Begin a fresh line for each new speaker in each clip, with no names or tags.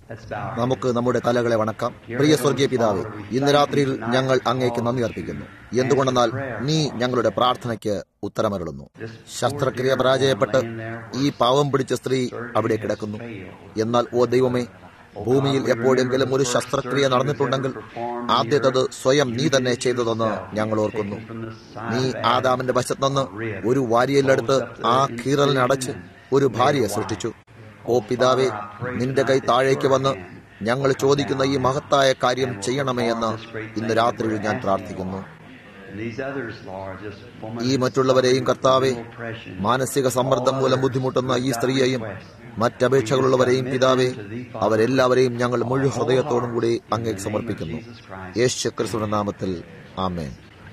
നമുക്ക് നമ്മുടെ തലകളെ വണക്കാം. പ്രിയ സ്വർഗീയ പിതാവേ, ഇന്ന് രാത്രിയിൽ ഞങ്ങൾ അങ്ങേക്ക് നന്ദി അർപ്പിക്കുന്നു. എന്തുകൊണ്ടെന്നാൽ നീ ഞങ്ങളുടെ പ്രാർത്ഥനയ്ക്ക് ഉത്തരമരുളുന്നു. ശസ്ത്രക്രിയ പരാജയപ്പെട്ട് ഈ പാവം പിടിച്ച സ്ത്രീ അവിടെ കിടക്കുന്നു. എന്നാൽ ഓ ദൈവമേ, ഭൂമിയിൽ എപ്പോഴെങ്കിലും ഒരു ശസ്ത്രക്രിയ നടന്നിട്ടുണ്ടെങ്കിൽ ആദ്യത്തത് സ്വയം നീ തന്നെ ചെയ്തതെന്ന് ഞങ്ങൾ ഓർക്കുന്നു. നീ ആദാമിന്റെ വശത്ത് നിന്ന് ഒരു വാരിയലെടുത്ത് ആ കീറലിനെ അടച്ച് ഒരു ഭാര്യയെ സൃഷ്ടിച്ചു. ഓ പിതാവേ, നിന്റെ കൈ താഴേക്ക് വന്ന് ഞങ്ങൾ ചോദിക്കുന്ന ഈ മഹത്തായ കാര്യം ചെയ്യണമേ എന്ന് ഇന്ന് രാത്രിയിൽ ഞാൻ പ്രാർത്ഥിക്കുന്നു. ഈ മറ്റുള്ളവരെയും കർത്താവെ, മാനസിക സമ്മർദ്ദം മൂലം ബുദ്ധിമുട്ടുന്ന ഈ സ്ത്രീയെയും മറ്റപേക്ഷകളുള്ളവരെയും പിതാവെ, അവരെല്ലാവരെയും ഞങ്ങൾ മുഴു ഹൃദയത്തോടും കൂടി അങ്ങേക്ക് സമർപ്പിക്കുന്നു. യേശു ക്രിസ്തുവിന്റെ നാമത്തിൽ ആമേൻ.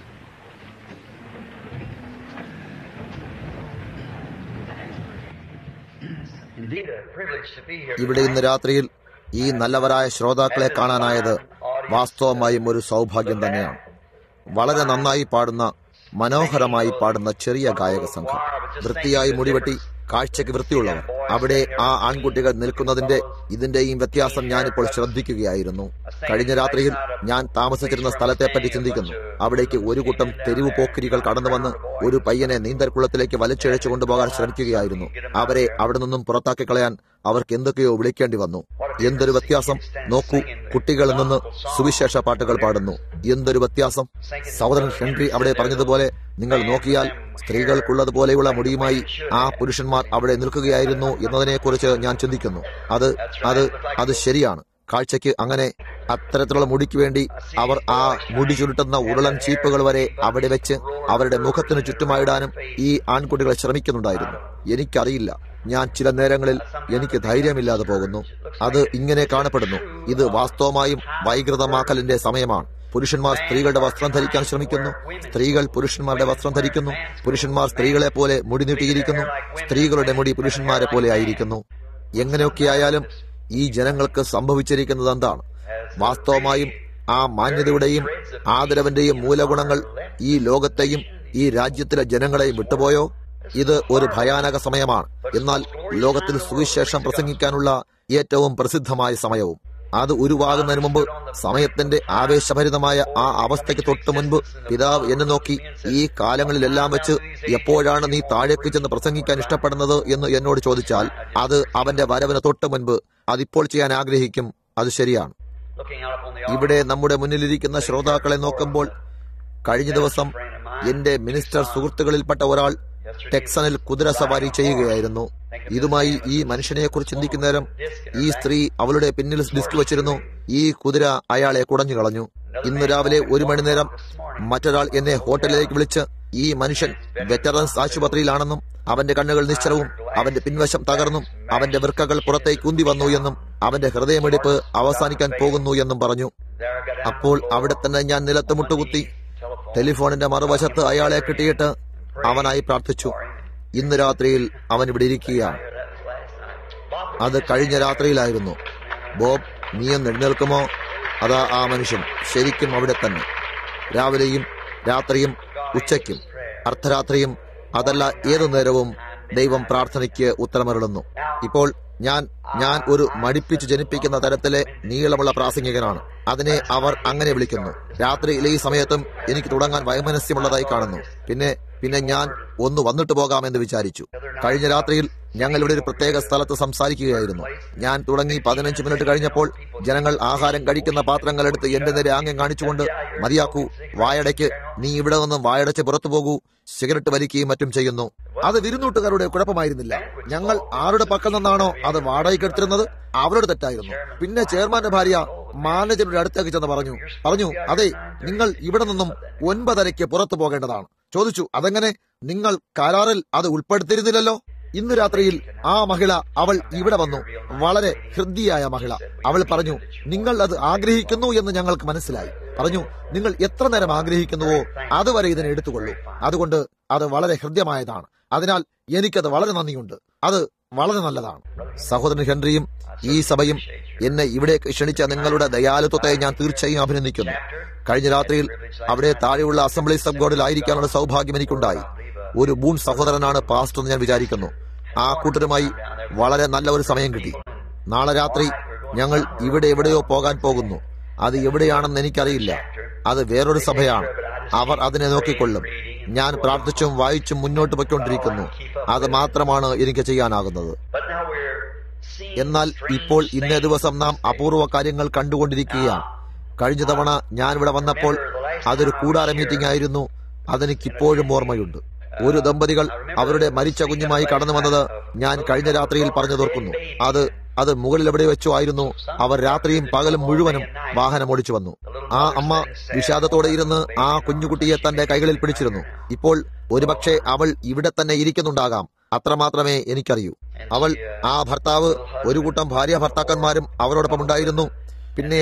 ഇവിടെ ഇന്ന് രാത്രിയിൽ ഈ നല്ലവരായ ശ്രോതാക്കളെ കാണാനായത് വാസ്തവമായും ഒരു സൗഭാഗ്യം തന്നെയാണ്. വളരെ നന്നായി പാടുന്ന, മനോഹരമായി പാടുന്ന ചെറിയ ഗായക സംഘം, വൃത്തിയായി മുടിവെട്ടി കാഴ്ചയ്ക്ക് വൃത്തിയുള്ളവർ. അവിടെ ആ ആൺകുട്ടികൾ നിൽക്കുന്നതിന്റെ ഇതിന്റെയും വ്യത്യാസം ഞാനിപ്പോൾ ശ്രദ്ധിക്കുകയായിരുന്നു. കഴിഞ്ഞ രാത്രിയിൽ ഞാൻ താമസിച്ചിരുന്ന സ്ഥലത്തെപ്പറ്റി ചിന്തിക്കുന്നു. അവിടേക്ക് ഒരു കൂട്ടം തെരുവ് പോക്കിരികൾ കടന്നുവന്ന് ഒരു പയ്യനെ നീന്തൽക്കുളത്തിലേക്ക് വലിച്ചിഴച്ചു കൊണ്ടുപോകാൻ ശ്രമിക്കുകയായിരുന്നു. അവരെ അവിടെ നിന്നും പുറത്താക്കി കളയാൻ അവർക്ക് എന്തൊക്കെയോ വിളിക്കേണ്ടി വന്നു. എന്തൊരു വ്യത്യാസം! നോക്കൂ, കുട്ടികളിൽ നിന്ന് സുവിശേഷ പാട്ടുകൾ പാടുന്നു. എന്തൊരു വ്യത്യാസം! സഹോദരൻ ഹെൻറി അവിടെ പറഞ്ഞതുപോലെ നിങ്ങൾ നോക്കിയാൽ സ്ത്രീകൾക്കുള്ളതുപോലെയുള്ള മുടിയുമായി ആ പുരുഷന്മാർ അവിടെ നിൽക്കുകയായിരുന്നു എന്നതിനെക്കുറിച്ച് ഞാൻ ചിന്തിക്കുന്നു. അത് ശരിയാണ്. കാഴ്ചയ്ക്ക് അങ്ങനെ അത്തരത്തിലുള്ള മുടിക്ക് വേണ്ടി അവർ ആ മുടി ചുരുട്ടുന്ന ഉരുളൻ ചീപ്പുകൾ വരെ അവിടെ വെച്ച് അവരുടെ മുഖത്തിന് ചുറ്റുമായിടാനും ഈ ആൺകുട്ടികളെ ശ്രമിക്കുന്നുണ്ടായിരുന്നു. എനിക്കറിയില്ല, ഞാൻ ചില നേരങ്ങളിൽ എനിക്ക് ധൈര്യമില്ലാതെ പോകുന്നു. അത് ഇങ്ങനെ കാണപ്പെടുന്നു. ഇത് വാസ്തവമായും വൈകൃതമാക്കലിന്റെ സമയമാണ്. പുരുഷന്മാർ സ്ത്രീകളുടെ വസ്ത്രം ധരിക്കാൻ ശ്രമിക്കുന്നു. സ്ത്രീകൾ പുരുഷന്മാരുടെ വസ്ത്രം ധരിക്കുന്നു. പുരുഷന്മാർ സ്ത്രീകളെ പോലെ മുടി നീട്ടിയിരിക്കുന്നു. സ്ത്രീകളുടെ മുടി പുരുഷന്മാരെ പോലെ ആയിരിക്കുന്നു. എങ്ങനെയൊക്കെയായാലും ഈ ജനങ്ങൾക്ക് സംഭവിച്ചിരിക്കുന്നത് എന്താണ്? വാസ്തവമായും ആ മാന്യതയുടെയും ആദരവിന്റെയും മൂലഗുണങ്ങൾ ഈ ലോകത്തെയും ഈ രാജ്യത്തിലെ ജനങ്ങളെയും വിട്ടുപോയോ? ഇത് ഒരു ഭയാനക സമയമാണ്. എന്നാൽ ലോകത്തിൽ സുവിശേഷം പ്രസംഗിക്കാനുള്ള ഏറ്റവും പ്രസിദ്ധമായ സമയവും. അത് ഉരുവാകുന്നതിന് മുമ്പ്, സമയത്തിന്റെ ആവേശഭരിതമായ ആ അവസ്ഥയ്ക്ക് തൊട്ട് മുൻപ്, പിതാവ് എന്നെ നോക്കി ഈ കാലങ്ങളിലെല്ലാം വെച്ച് എപ്പോഴാണ് നീ താഴേക്ക് ചെന്ന് പ്രസംഗിക്കാൻ ഇഷ്ടപ്പെടുന്നത് എന്ന് എന്നോട് ചോദിച്ചാൽ അത് അവന്റെ വരവിന് തൊട്ട് മുൻപ്. അതിപ്പോൾ ചെയ്യാൻ ആഗ്രഹിക്കും. അത് ശരിയാണ്. ഇവിടെ നമ്മുടെ മുന്നിലിരിക്കുന്ന ശ്രോതാക്കളെ നോക്കുമ്പോൾ, കഴിഞ്ഞ ദിവസം എന്റെ മിനിസ്റ്റർ സുഹൃത്തുക്കളിൽപ്പെട്ട ഒരാൾ ടെക്സണിൽ കുതിര സവാരി ചെയ്യുകയായിരുന്നു. ഇതുമായി ഈ മനുഷ്യനെ കുറിച്ച് ചിന്തിക്കുന്ന നേരം ഈ സ്ത്രീ അവളുടെ പിന്നിൽ ഡിസ്ക് വെച്ചിരുന്നു. ഈ കുതിര അയാളെ കുടഞ്ഞു കളഞ്ഞു. ഇന്ന് രാവിലെ 1 മണി നേരം മറ്റൊരാൾ എന്നെ ഹോട്ടലിലേക്ക് വിളിച്ച് ഈ മനുഷ്യൻ വെറ്ററൻസ് ആശുപത്രിയിലാണെന്നും അവന്റെ കണ്ണുകൾ നിശ്ചലവും അവന്റെ പിൻവശം തകർന്നും അവന്റെ വൃക്കകൾ പുറത്തേക്ക് ഉന്തി വന്നു എന്നും അവന്റെ ഹൃദയമിടിപ്പ് അവസാനിക്കാൻ പോകുന്നു എന്നും പറഞ്ഞു. അപ്പോൾ അവിടെ തന്നെ ഞാൻ നിലത്ത് മുട്ടുകുത്തി ടെലിഫോണിന്റെ മറുവശത്ത് അയാളെ കിട്ടിയിട്ട് അവനായി പ്രാർത്ഥിച്ചു. ഇന്ന് രാത്രിയിൽ അവൻ ഇവിടെ ഇരിക്കുകയാണ്. അത് കഴിഞ്ഞ രാത്രിയിലായിരുന്നു. ബോബ്, നീ ഒന്ന് എഴുന്നേൽക്കുമോ? അതാ ആ മനുഷ്യൻ ശരിക്കും അവിടെ തന്നെ. രാവിലെയും രാത്രിയും ഉച്ചയ്ക്കും അർദ്ധരാത്രിയും അതല്ല ഏതു നേരവും ദൈവം പ്രാർത്ഥനയ്ക്ക് ഉത്തരമരുളുന്നു. ഇപ്പോൾ ഞാൻ ഒരു മടിപ്പിച്ച് ജനിപ്പിക്കുന്ന തരത്തിലെ നീളമുള്ള പ്രാസംഗികനാണ്. അതിനെ അവർ അങ്ങനെ വിളിക്കുന്നു. രാത്രിയിലെ ഈ സമയത്തും എനിക്ക് തുടങ്ങാൻ വൈമനസ്യമുള്ളതായി കാണുന്നു. പിന്നെ ഞാൻ ഒന്ന് വന്നിട്ട് പോകാമെന്ന് വിചാരിച്ചു. കഴിഞ്ഞ രാത്രിയിൽ ഞങ്ങൾ ഇവിടെ ഒരു പ്രത്യേക സ്ഥലത്ത് സംസാരിക്കുകയായിരുന്നു. ഞാൻ തുടങ്ങി 15 മിനിറ്റ് കഴിഞ്ഞപ്പോൾ ജനങ്ങൾ ആഹാരം കഴിക്കുന്ന പാത്രങ്ങൾ എടുത്ത് എന്റെ നേരെ ആംഗ്യം കാണിച്ചുകൊണ്ട്, മതിയാക്കൂ, വായടയ്ക്ക്, നീ ഇവിടെ നിന്നും വായടച്ച് പുറത്തു പോകൂ, സിഗരറ്റ് വലിക്കുകയും മറ്റും ചെയ്യുന്നു. അത് വിരുന്നൂട്ടുകാരുടെ കുഴപ്പമായിരുന്നില്ല. ഞങ്ങൾ ആരുടെ പക്കൽ നിന്നാണോ അത് വാടകയ്ക്ക് എടുത്തിരുന്നത് അവരുടെ തെറ്റായിരുന്നു. പിന്നെ ചെയർമാന്റെ ഭാര്യ മാനേജറുടെ അടുത്തേക്ക് ചെന്ന് പറഞ്ഞു, അതെ, നിങ്ങൾ ഇവിടെ നിന്നും 9:30 പുറത്തു പോകേണ്ടതാണ്. ചോദിച്ചു, അതെങ്ങനെ? നിങ്ങൾ കരാറിൽ അത് ഉൾപ്പെടുത്തിയിരുന്നില്ലല്ലോ. ഇന്ന് രാത്രിയിൽ ആ മഹിള, അവൾ ഇവിടെ വന്നു. വളരെ ഹൃദ്യയായ മഹിള. അവൾ പറഞ്ഞു, നിങ്ങൾ അത് ആഗ്രഹിക്കുന്നു എന്ന് ഞങ്ങൾക്ക് മനസ്സിലായി. പറഞ്ഞു, നിങ്ങൾ എത്ര നേരം ആഗ്രഹിക്കുന്നുവോ അതുവരെ ഇതിനെ എടുത്തുകൊള്ളൂ. അതുകൊണ്ട് അത് വളരെ ഹൃദ്യമായതാണ്. അതിനാൽ എനിക്കത് വളരെ നന്ദിയുണ്ട്. അത് വളരെ നല്ലതാണ്. സഹോദരൻ ഹെൻറിയും ഈ സഭയും എന്നെ ഇവിടേക്ക് ക്ഷണിച്ച നിങ്ങളുടെ ദയാലുത്വത്തെ ഞാൻ തീർച്ചയായും അഭിനന്ദിക്കുന്നു. കഴിഞ്ഞ രാത്രിയിൽ അവിടെ താഴെയുള്ള അസംബ്ലീസ് ഓഫ് ഗോഡിൽ ആയിരിക്കാനുള്ള സൗഭാഗ്യം എനിക്കുണ്ടായി. ഒരു ബൂൺ സഹോദരനാണ് പാസ്റ്റർ എന്ന് ഞാൻ വിചാരിക്കുന്നു. ആ കൂട്ടരുമായി വളരെ നല്ല ഒരു സമയം കിട്ടി. നാളെ രാത്രി ഞങ്ങൾ ഇവിടെ എവിടെയോ പോകാൻ പോകുന്നു. അത് എവിടെയാണെന്ന് എനിക്കറിയില്ല. അത് വേറൊരു സഭയാണ്. അവർ അതിനെ നോക്കിക്കൊള്ളും. ഞാൻ പ്രാർത്ഥിച്ചും വായിച്ചും മുന്നോട്ട് പോയിക്കൊണ്ടിരിക്കുന്നു. അത് മാത്രമാണ് എനിക്ക് ചെയ്യാനാകുന്നത്. എന്നാൽ ഇപ്പോൾ ഇന്നേ ദിവസം നാം അപൂർവ കാര്യങ്ങൾ കണ്ടുകൊണ്ടിരിക്കുകയാണ്. കഴിഞ്ഞ തവണ ഞാൻ ഇവിടെ വന്നപ്പോൾ അതൊരു കൂടാര മീറ്റിംഗ് ആയിരുന്നു. അതെനിക്കിപ്പോഴും ഓർമ്മയുണ്ട്. ഒരു ദമ്പതികൾ അവരുടെ മരിച്ച കുഞ്ഞുമായി കടന്നു വന്നത് ഞാൻ കഴിഞ്ഞ രാത്രിയിൽ പറഞ്ഞു തോർക്കുന്നു. അത് മുകളിൽ എവിടെ വെച്ചോ ആയിരുന്നു. അവർ രാത്രിയും പകലും മുഴുവനും വാഹനം ഓടിച്ചു വന്നു. ആ അമ്മ വിഷാദത്തോടെ ഇരുന്ന് ആ കുഞ്ഞുകുട്ടിയെ തന്റെ കൈകളിൽ പിടിച്ചിരുന്നു. ഇപ്പോൾ ഒരുപക്ഷെ അവൾ ഇവിടെ തന്നെ ഇരിക്കുന്നുണ്ടാകാം. അത്രമാത്രമേ എനിക്കറിയൂ. ആ ഭർത്താവ്, ഒരു കൂട്ടം ഭാര്യ ഭർത്താക്കന്മാരും അവരോടൊപ്പം ഉണ്ടായിരുന്നു. പിന്നെ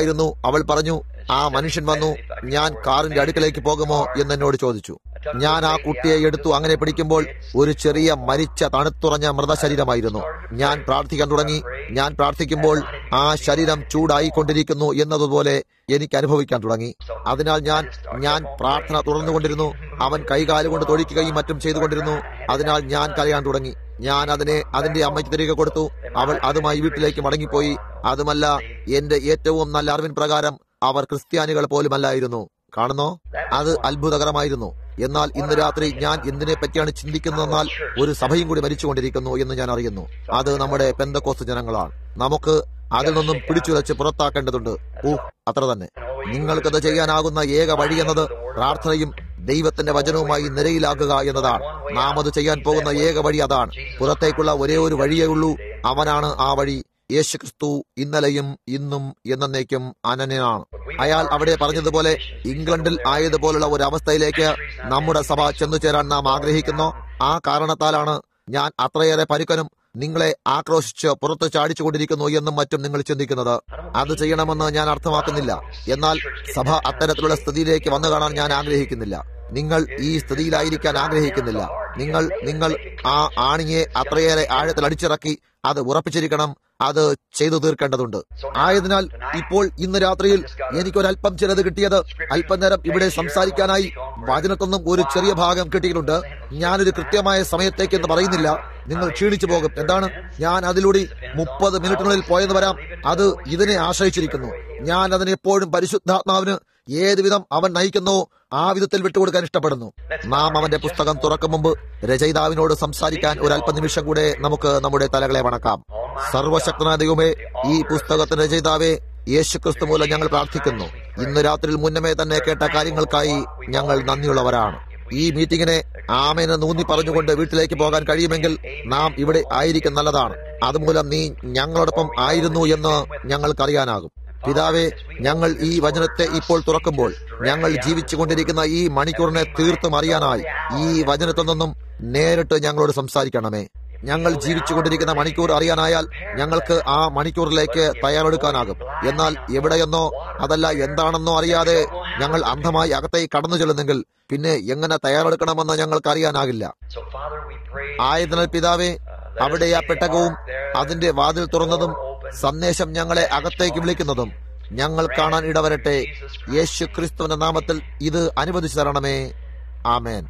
അവൾ പറഞ്ഞു, ആ മനുഷ്യൻ വന്നു, ഞാൻ കാറിന്റെ അടുക്കലേക്ക് പോകുമോ എന്ന് എന്നോട് ചോദിച്ചു. ഞാൻ ആ കുട്ടിയെ എടുത്തു അങ്ങനെ പിടിക്കുമ്പോൾ ഒരു ചെറിയ മരിച്ച തണുത്തുറഞ്ഞ മൃതശരീരമായിരുന്നു. ഞാൻ പ്രാർത്ഥിക്കാൻ തുടങ്ങി. ഞാൻ പ്രാർത്ഥിക്കുമ്പോൾ ആ ശരീരം ചൂടായിക്കൊണ്ടിരിക്കുന്നു എന്നതുപോലെ എനിക്ക് അനുഭവിക്കാൻ തുടങ്ങി. അതിനാൽ ഞാൻ പ്രാർത്ഥന തുടർന്നുകൊണ്ടിരുന്നു. അവൻ കൈകാലുകൊണ്ട് തൊഴിക്കുകയും മറ്റും ചെയ്തുകൊണ്ടിരുന്നു. അതിനാൽ ഞാൻ കരയാൻ തുടങ്ങി. ഞാൻ അതിന്റെ അമ്മയ്ക്ക് തിരികെ കൊടുത്തു. അവൾ അതുമായി വീട്ടിലേക്ക് മടങ്ങിപ്പോയി. അതുമല്ല, എന്റെ ഏറ്റവും നല്ല അറിവിൻ പ്രകാരം അവർ ക്രിസ്ത്യാനികൾ പോലുമല്ലായിരുന്നു. കാണുന്നോ, അത് അത്ഭുതകരമായിരുന്നു. എന്നാൽ ഇന്ന് രാത്രി ഞാൻ എന്തിനെ പറ്റിയാണ് ചിന്തിക്കുന്നതെന്നാൽ ഒരു സഭയും കൂടി മരിച്ചുകൊണ്ടിരിക്കുന്നു എന്ന് ഞാൻ അറിയുന്നു. അത് നമ്മുടെ പെന്തക്കോസ്ത് ജനങ്ങളാണ്. നമുക്ക് അതിൽ നിന്നും പിടിച്ചുലച്ച് പുറത്താക്കേണ്ടതുണ്ട്. അത്ര തന്നെ. നിങ്ങൾക്കത് ചെയ്യാനാകുന്ന ഏക വഴി എന്നത് പ്രാർത്ഥനയും ദൈവത്തിന്റെ വചനവുമായി നിരയിലാക്കുക എന്നതാണ്. നാം അത് ചെയ്യാൻ പോകുന്ന ഏക വഴി അതാണ്. പുറത്തേക്കുള്ള ഒരേ ഒരു വഴിയേ ഉള്ളൂ. അവനാണ് ആ വഴി. യേശുക്രിസ്തു ഇന്നലെയും ഇന്നും എന്നേക്കും അനന്യനാണ്. അയാൾ അവിടെ പറഞ്ഞതുപോലെ ഇംഗ്ലണ്ടിൽ ആയതുപോലുള്ള ഒരു അവസ്ഥയിലേക്ക് നമ്മുടെ സഭ ചെന്നുചേരാൻ നാം ആഗ്രഹിക്കുന്നു. ആ കാരണത്താലാണ് ഞാൻ അത്രയേറെ പരുക്കനും നിങ്ങളെ ആക്രോശിച്ച് പുറത്ത് ചാടിച്ചുകൊണ്ടിരിക്കുന്നു എന്നും മറ്റും നിങ്ങൾ ചിന്തിക്കുന്നത്. അത് ചെയ്യണമെന്ന് ഞാൻ അർത്ഥമാക്കുന്നില്ല. എന്നാൽ സഭ അത്തരത്തിലുള്ള സ്ഥിതിയിലേക്ക് വന്നു കാണാൻ ഞാൻ ആഗ്രഹിക്കുന്നില്ല. നിങ്ങൾ ഈ സ്ഥിതിയിലായിരിക്കാൻ ആഗ്രഹിക്കുന്നില്ല. നിങ്ങൾ ആ ആണിയെ അത്രയേറെ ആഴത്തിൽ അടിച്ചിറക്കി അത് ഉറപ്പിച്ചിരിക്കണം. അത് ചെയ്തു തീർക്കേണ്ടതുണ്ട്. ആയതിനാൽ ഇപ്പോൾ ഇന്ന് രാത്രിയിൽ എനിക്കൊരല്പം ചിലത് കിട്ടിയത് അല്പനേരം ഇവിടെ സംസാരിക്കാനായി വചനത്തൊന്നും ഒരു ചെറിയ ഭാഗം കിട്ടിയിട്ടുണ്ട്. ഞാനൊരു കൃത്യമായ സമയത്തേക്ക് എന്ന് പറയുന്നില്ല. നിങ്ങൾ ക്ഷീണിച്ചു പോകും. എന്താണ്, ഞാൻ അതിലൂടെ 30 മിനിറ്റിനുള്ളിൽ പോയെന്ന് വരാം. അത് ഇതിനെ ആശ്രയിച്ചിരിക്കുന്നു. ഞാൻ അതിനെപ്പോഴും പരിശുദ്ധാത്മാവിന് ഏത് വിധം അവൻ നയിക്കുന്നോ ആ വിധത്തിൽ വിട്ടുകൊടുക്കാൻ ഇഷ്ടപ്പെടുന്നു. നാം അവന്റെ പുസ്തകം തുറക്കും മുമ്പ് രചയിതാവിനോട് സംസാരിക്കാൻ ഒരു അല്പനിമിഷം കൂടെ നമുക്ക് നമ്മുടെ തലകളെ വണക്കാം. സർവശക്തനായ ദൈവമേ, ഈ പുസ്തകത്തിന്റെ രചയിതാവേ, യേശുക്രിസ്തു മൂലം ഞങ്ങൾ പ്രാർത്ഥിക്കുന്നു. ഇന്ന് രാത്രിയിൽ മുന്നമേ തന്നെ കേട്ട കാര്യങ്ങൾക്കായി ഞങ്ങൾ നന്ദിയുള്ളവരാണ്. ഈ മീറ്റിംഗിനെ ആമേന് നൂന്നി പറഞ്ഞുകൊണ്ട് വീട്ടിലേക്ക് പോകാൻ കഴിയുമെങ്കിൽ നാം ഇവിടെ ആയിരിക്കും നല്ലതാണ്. അതുമൂലം നീ ഞങ്ങളോടൊപ്പം ആയിരുന്നു എന്ന് ഞങ്ങൾക്കറിയാനാകും. പിതാവേ, ഞങ്ങൾ ഈ വചനത്തെ ഇപ്പോൾ തുറക്കുമ്പോൾ ഞങ്ങൾ ജീവിച്ചുകൊണ്ടിരിക്കുന്ന ഈ മണിക്കൂറിനെ തീർത്തും അറിയാനായി ഈ വചനത്തിൽ നിന്നും നേരിട്ട് ഞങ്ങളോട് സംസാരിക്കണമേ. ഞങ്ങൾ ജീവിച്ചുകൊണ്ടിരിക്കുന്ന മണിക്കൂർ അറിയാനായാൽ ഞങ്ങൾക്ക് ആ മണിക്കൂറിലേക്ക് തയ്യാറെടുക്കാനാകും. എന്നാൽ എവിടെയെന്നോ അതല്ല എന്താണെന്നോ അറിയാതെ ഞങ്ങൾ അന്ധമായി അകത്തേക്ക് കടന്നു ചെല്ലുന്നെങ്കിൽ പിന്നെ എങ്ങനെ തയ്യാറെടുക്കണമെന്ന് ഞങ്ങൾക്ക് അറിയാനാകില്ല. ആയതിനാൽ പിതാവേ, അവിടെ ആ പെട്ടകവും അതിന്റെ വാതിൽ തുറന്നതും സന്ദേശം ഞങ്ങളെ അകത്തേക്ക് വിളിക്കുന്നതും ഞങ്ങൾ കാണാൻ ഇടവരട്ടെ. യേശു ക്രിസ്തുവിന്റെ നാമത്തിൽ ഇത് അനുവദിച്ചു തരണമേ. ആമേൻ.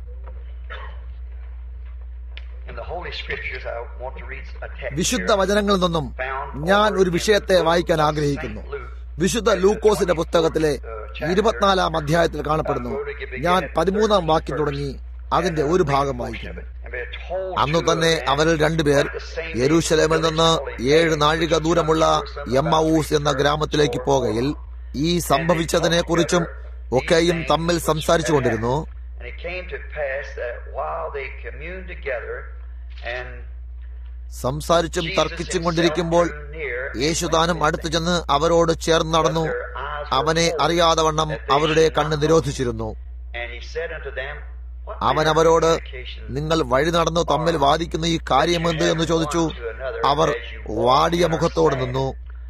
വിശുദ്ധ വചനങ്ങളിൽ നിന്നും ഞാൻ ഒരു വിഷയത്തെ വായിക്കാൻ ആഗ്രഹിക്കുന്നു. വിശുദ്ധ ലൂക്കോസിന്റെ പുസ്തകത്തിലെ 24-ാം അധ്യായത്തിൽ കാണപ്പെടുന്നു. ഞാൻ 13-ാം വാക്യം തുടങ്ങി അതിന്റെ ഒരു ഭാഗം വായിക്കുന്നു. അന്നു തന്നെ അവരിൽ 2 പേർ യെരൂശലേമിൽ നിന്ന് 7 നാഴിക ദൂരമുള്ള എമ്മൌസ് എന്ന ഗ്രാമത്തിലേക്ക് പോകയിൽ ഈ സംഭവിച്ചതിനെ കുറിച്ചും ഒക്കെയും തമ്മിൽ സംസാരിച്ചു കൊണ്ടിരുന്നു. സംസാരിച്ചും തർക്കിച്ചും കൊണ്ടിരിക്കുമ്പോൾ യേശുദാനും അടുത്തു ചെന്ന് അവരോട് ചേർന്ന് നടന്നു. അവനെ അറിയാതെ വണ്ണം അവരുടെ കണ്ണ് നിരോധിച്ചിരുന്നു. അവൻ അവരോട്, നിങ്ങൾ വഴി നടന്നു തമ്മിൽ വാദിക്കുന്ന ഈ കാര്യമെന്ത് എന്ന് ചോദിച്ചു. അവർ വാടിയ മുഖത്തോട് നിന്നു.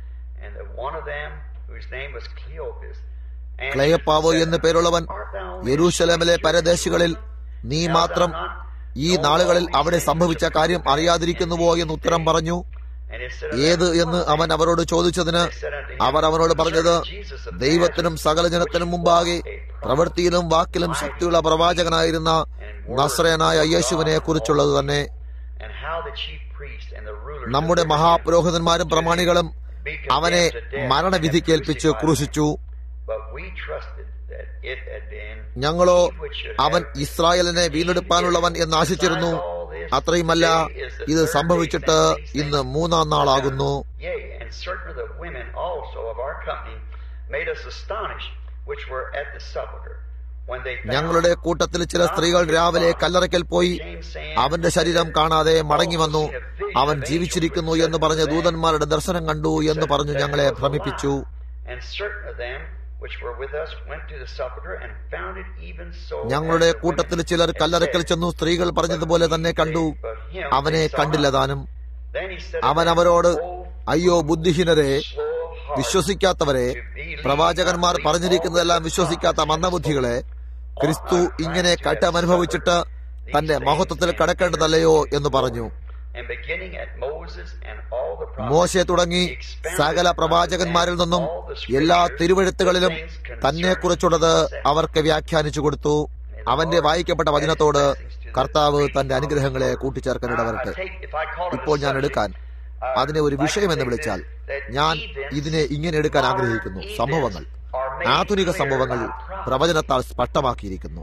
ക്ലെയോപ്പാവ് എന്നു പേരുള്ളവൻ യെരൂശലേമിലെ പരദേശികളിൽ നീ മാത്രം ഈ നാളുകളിൽ അവിടെ സംഭവിച്ച കാര്യം അറിയാതിരിക്കുന്നുവോ എന്ന് ഉത്തരം പറഞ്ഞു. ഏത് എന്ന് അവൻ അവരോട് ചോദിച്ചതിന് അവർ അവനോട് പറഞ്ഞത്, ദൈവത്തിനും സകല ജനത്തിനും മുമ്പാകെ പ്രവൃത്തിയിലും വാക്കിലും ശക്തിയുള്ള പ്രവാചകനായിരുന്ന നസ്രയനായ യേശുവിനെ കുറിച്ചുള്ളത് തന്നെ. നമ്മുടെ മഹാപുരോഹിതന്മാരും പ്രമാണികളും അവനെ മരണവിധിക്കേൽപ്പിച്ച് ക്രൂശിച്ചു. ഞങ്ങളോ അവൻ ഇസ്രായേലിനെ വീണ്ടെടുപ്പാനുള്ളവൻ എന്ന് ആശിച്ചിരുന്നു. അത്രയുമല്ല, ഇത് സംഭവിച്ചിട്ട് ഇന്ന് 3-ാം നാളാകുന്നു. ഞങ്ങളുടെ കൂട്ടത്തിൽ ചില സ്ത്രീകൾ രാവിലെ കല്ലറയ്ക്കൽ പോയി അവന്റെ ശരീരം കാണാതെ മടങ്ങി വന്നു. അവൻ ജീവിച്ചിരിക്കുന്നു എന്ന് പറഞ്ഞ് ദൂതന്മാരുടെ ദർശനം കണ്ടു എന്ന് പറഞ്ഞു ഞങ്ങളെ ഭ്രമിപ്പിച്ചു. ഞങ്ങളുടെ കൂട്ടത്തിൽ ചിലർ കല്ലറയ്ക്കൽ ചെന്നു സ്ത്രീകൾ പറഞ്ഞതുപോലെ തന്നെ കണ്ടു. അവനെ കണ്ടില്ല താനും. അവൻ അവരോട്, അയ്യോ ബുദ്ധിഹീനരെ, വിശ്വസിക്കാത്തവരെ, പ്രവാചകന്മാർ പറഞ്ഞിരിക്കുന്നതെല്ലാം വിശ്വസിക്കാത്ത മന്ദബുദ്ധികളെ, ക്രിസ്തു ഇങ്ങനെ കഷ്ടമനുഭവിച്ചിട്ട് തന്റെ മഹത്വത്തിൽ കടക്കേണ്ടതല്ലയോ എന്ന് പറഞ്ഞു. മോശെ തുടങ്ങി സകല പ്രവാചകന്മാരിൽ നിന്നും എല്ലാ തിരുവെഴുത്തുകളിലും തന്നെ കുറിച്ചുള്ളത് അവർക്ക് വ്യാഖ്യാനിച്ചു കൊടുത്തു. അവന്റെ വായിക്കപ്പെട്ട വചനത്തോട് കർത്താവ് തന്റെ അനുഗ്രഹങ്ങളെ കൂട്ടിച്ചേർക്കാൻ ഇടവരട്ടെ. ഇപ്പോൾ ഞാൻ എടുക്കാൻ അതിനെ ഒരു വിഷയമെന്ന് വിളിച്ചാൽ ഞാൻ ഇതിനെ ഇങ്ങനെ എടുക്കാൻ ആഗ്രഹിക്കുന്നു. സംഭവങ്ങൾ, ആധുനിക സംഭവങ്ങൾ പ്രവചനത്താൽ സ്പഷ്ടമാക്കിയിരിക്കുന്നു.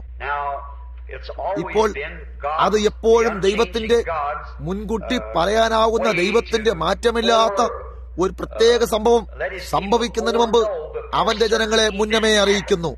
ഇപ്പോൾ അത് എപ്പോഴും ദൈവത്തിന്റെ മുൻകൂട്ടി പറയാനാവുന്ന, ദൈവത്തിന്റെ മാറ്റമില്ലാത്ത ഒരു പ്രത്യേക സംഭവം സംഭവിക്കുന്നതിന് മുമ്പ് അവന്റെ ജനങ്ങളെ മുന്നമേ അറിയിക്കുന്നു.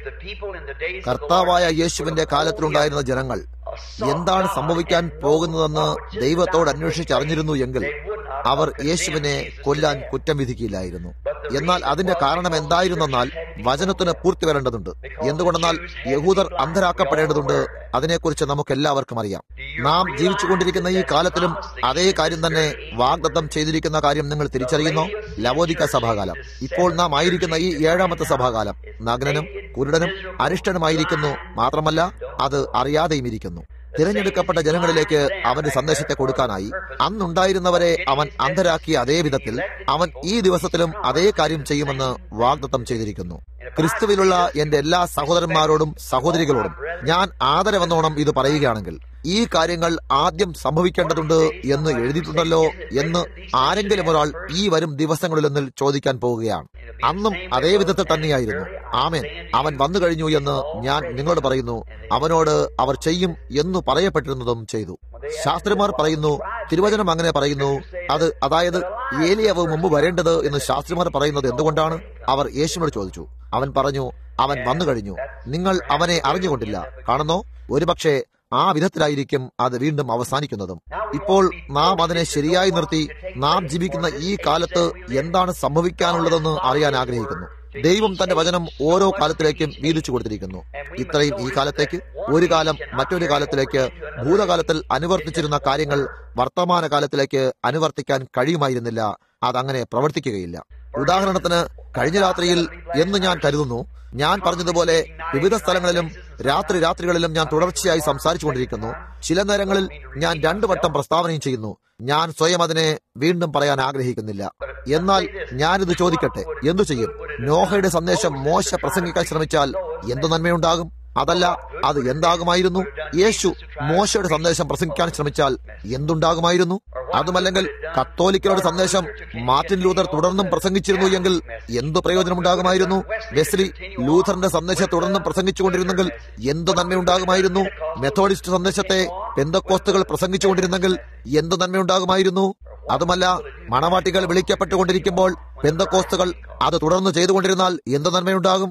കർത്താവായ യേശുവിന്റെ കാലത്തിലുണ്ടായിരുന്ന ജനങ്ങൾ എന്താണ് സംഭവിക്കാൻ പോകുന്നതെന്ന് ദൈവത്തോട് അന്വേഷിച്ചറിഞ്ഞിരുന്നു എങ്കിൽ അവർ യേശുവിനെ കൊല്ലാൻ കുറ്റം വിധിക്കില്ലായിരുന്നു. എന്നാൽ അതിന്റെ കാരണം എന്തായിരുന്നെന്നാൽ വചനത്തിന് പൂർത്തി വരേണ്ടതുണ്ട്. എന്തുകൊണ്ടെന്നാൽ യഹൂദർ അന്ധരാക്കപ്പെടേണ്ടതുണ്ട്. അതിനെക്കുറിച്ച് നമുക്ക് എല്ലാവർക്കും അറിയാം. നാം ജീവിച്ചുകൊണ്ടിരിക്കുന്ന ഈ കാലത്തിലും അതേ കാര്യം തന്നെ വാഗ്ദത്തം ചെയ്തിരിക്കുന്ന കാര്യം നിങ്ങൾ തിരിച്ചറിയുന്നു. ലവോദിക്ക സഭാകാലം, ഇപ്പോൾ നാം ആയിരിക്കുന്ന ഈ 7ാമത്തെ സഭാകാലം നഗ്നനും കുരുടനും അരിഷ്ടനുമായിരിക്കുന്നു. മാത്രമല്ല അത് അറിയാതെയും ഇരിക്കുന്നു. തിരഞ്ഞെടുക്കപ്പെട്ട ജനങ്ങളിലേക്ക് അവന്റെ സന്ദേശത്തെ കൊടുക്കാനായി അന്നുണ്ടായിരുന്നവരെ അവൻ അന്ധരാക്കിയ അതേ വിധത്തിൽ അവൻ ഈ ദിവസത്തിലും അതേ കാര്യം ചെയ്യുമെന്ന് വാഗ്ദത്തം ചെയ്തിരിക്കുന്നു. ക്രിസ്തുവിലുള്ള എന്റെ എല്ലാ സഹോദരന്മാരോടും സഹോദരികളോടും ഞാൻ ആദരവെന്നോണം ഇത് പറയുകയാണെങ്കിൽ, ഈ കാര്യങ്ങൾ ആദ്യം സംഭവിക്കേണ്ടതുണ്ട് എന്ന് എഴുതിയിട്ടുണ്ടല്ലോ എന്ന് ആരെങ്കിലും ഒരാൾ ഈ വരും ദിവസങ്ങളിലൊന്നിൽ ചോദിക്കാൻ പോവുകയാണ്. അന്നും അതേ വിധത്തിൽ തന്നെയായിരുന്നു. ആമേൻ. അവൻ വന്നു കഴിഞ്ഞു എന്ന് ഞാൻ നിങ്ങളോട് പറയുന്നു. അവനോട് അവർ ചെയ്യും എന്നു പറയപ്പെട്ടിരുന്നതും ചെയ്തു. ശാസ്ത്രിമാർ പറയുന്നു, തിരുവചനം അങ്ങനെ പറയുന്നു. അതായത് ഏലിയാവ് മുമ്പ് വരേണ്ടത് എന്ന് ശാസ്ത്രിമാർ പറയുന്നത് എന്തുകൊണ്ടാണ്? അവർ യേശുവിനോട് ചോദിച്ചു. അവൻ പറഞ്ഞു, അവൻ വന്നു കഴിഞ്ഞു, നിങ്ങൾ അവനെ അറിഞ്ഞുകൊണ്ടില്ല. കാണുന്നോ, ഒരുപക്ഷെ ആ വിധത്തിലായിരിക്കും അത് വീണ്ടും അവസാനിക്കുന്നതും. ഇപ്പോൾ നാം അതിനെ ശരിയായി നിർത്തി നാം ജീവിക്കുന്ന ഈ കാലത്ത് എന്താണ് സംഭവിക്കാനുള്ളതെന്ന് അറിയാൻ ആഗ്രഹിക്കുന്നു. ദൈവം തന്റെ വചനം ഓരോ കാലത്തിലേക്കും വീതിച്ചു കൊടുത്തിരിക്കുന്നു. ഇത്രയും ഈ കാലത്തേക്ക്, ഒരു കാലം മറ്റൊരു കാലത്തിലേക്ക്, ഭൂതകാലത്തിൽ അനുവർത്തിച്ചിരുന്ന കാര്യങ്ങൾ വർത്തമാന കാലത്തിലേക്ക് അനുവർത്തിക്കാൻ കഴിയുമായിരുന്നില്ല. അതങ്ങനെ പ്രവർത്തിക്കുകയില്ല. ഉദാഹരണത്തിന്, കഴിഞ്ഞ രാത്രിയിൽ എന്ന് ഞാൻ കരുതുന്നു, ഞാൻ പറഞ്ഞതുപോലെ വിവിധ സ്ഥലങ്ങളിലും രാത്രികളിലും ഞാൻ തുടർച്ചയായി സംസാരിച്ചു കൊണ്ടിരിക്കുന്നു. ചില നേരങ്ങളിൽ ഞാൻ 2 വട്ടം പ്രസ്താവനയും ചെയ്യുന്നു. ഞാൻ സ്വയം അതിനെ വീണ്ടും പറയാൻ ആഗ്രഹിക്കുന്നില്ല. എന്നാൽ ഞാനിത് ചോദിക്കട്ടെ, എന്തു ചെയ്യും? നോഹയുടെ സന്ദേശം മോശ പ്രസംഗിക്കാൻ ശ്രമിച്ചാൽ എന്തു നന്മയുണ്ടാകും? അതല്ല, അത് എന്താകുമായിരുന്നു? യേശു മോശയുടെ സന്ദേശം പ്രസംഗിക്കാൻ ശ്രമിച്ചാൽ എന്തുണ്ടാകുമായിരുന്നു? അതുമല്ലെങ്കിൽ കത്തോലിക്കരുടെ സന്ദേശം മാർട്ടിൻ ലൂതർ തുടർന്നും പ്രസംഗിച്ചിരുന്നു എങ്കിൽ എന്തു പ്രയോജനമുണ്ടാകുമായിരുന്നു? വെസ്ലി ലൂഥറിന്റെ സന്ദേശം തുടർന്നും പ്രസംഗിച്ചുകൊണ്ടിരുന്നെങ്കിൽ എന്തു നന്മയുണ്ടാകുമായിരുന്നു? മെത്തോഡിസ്റ്റ് സന്ദേശത്തെ പെന്തക്കോസ്തുകൾ പ്രസംഗിച്ചുകൊണ്ടിരുന്നെങ്കിൽ എന്തു നന്മയുണ്ടാകുമായിരുന്നു? അതുമല്ല, മണവാട്ടികൾ വിളിക്കപ്പെട്ടുകൊണ്ടിരിക്കുമ്പോൾ പെന്തക്കോസ്തുകൾ അത് തുടർന്ന് ചെയ്തുകൊണ്ടിരുന്നാൽ എന്തു നന്മയുണ്ടാകും?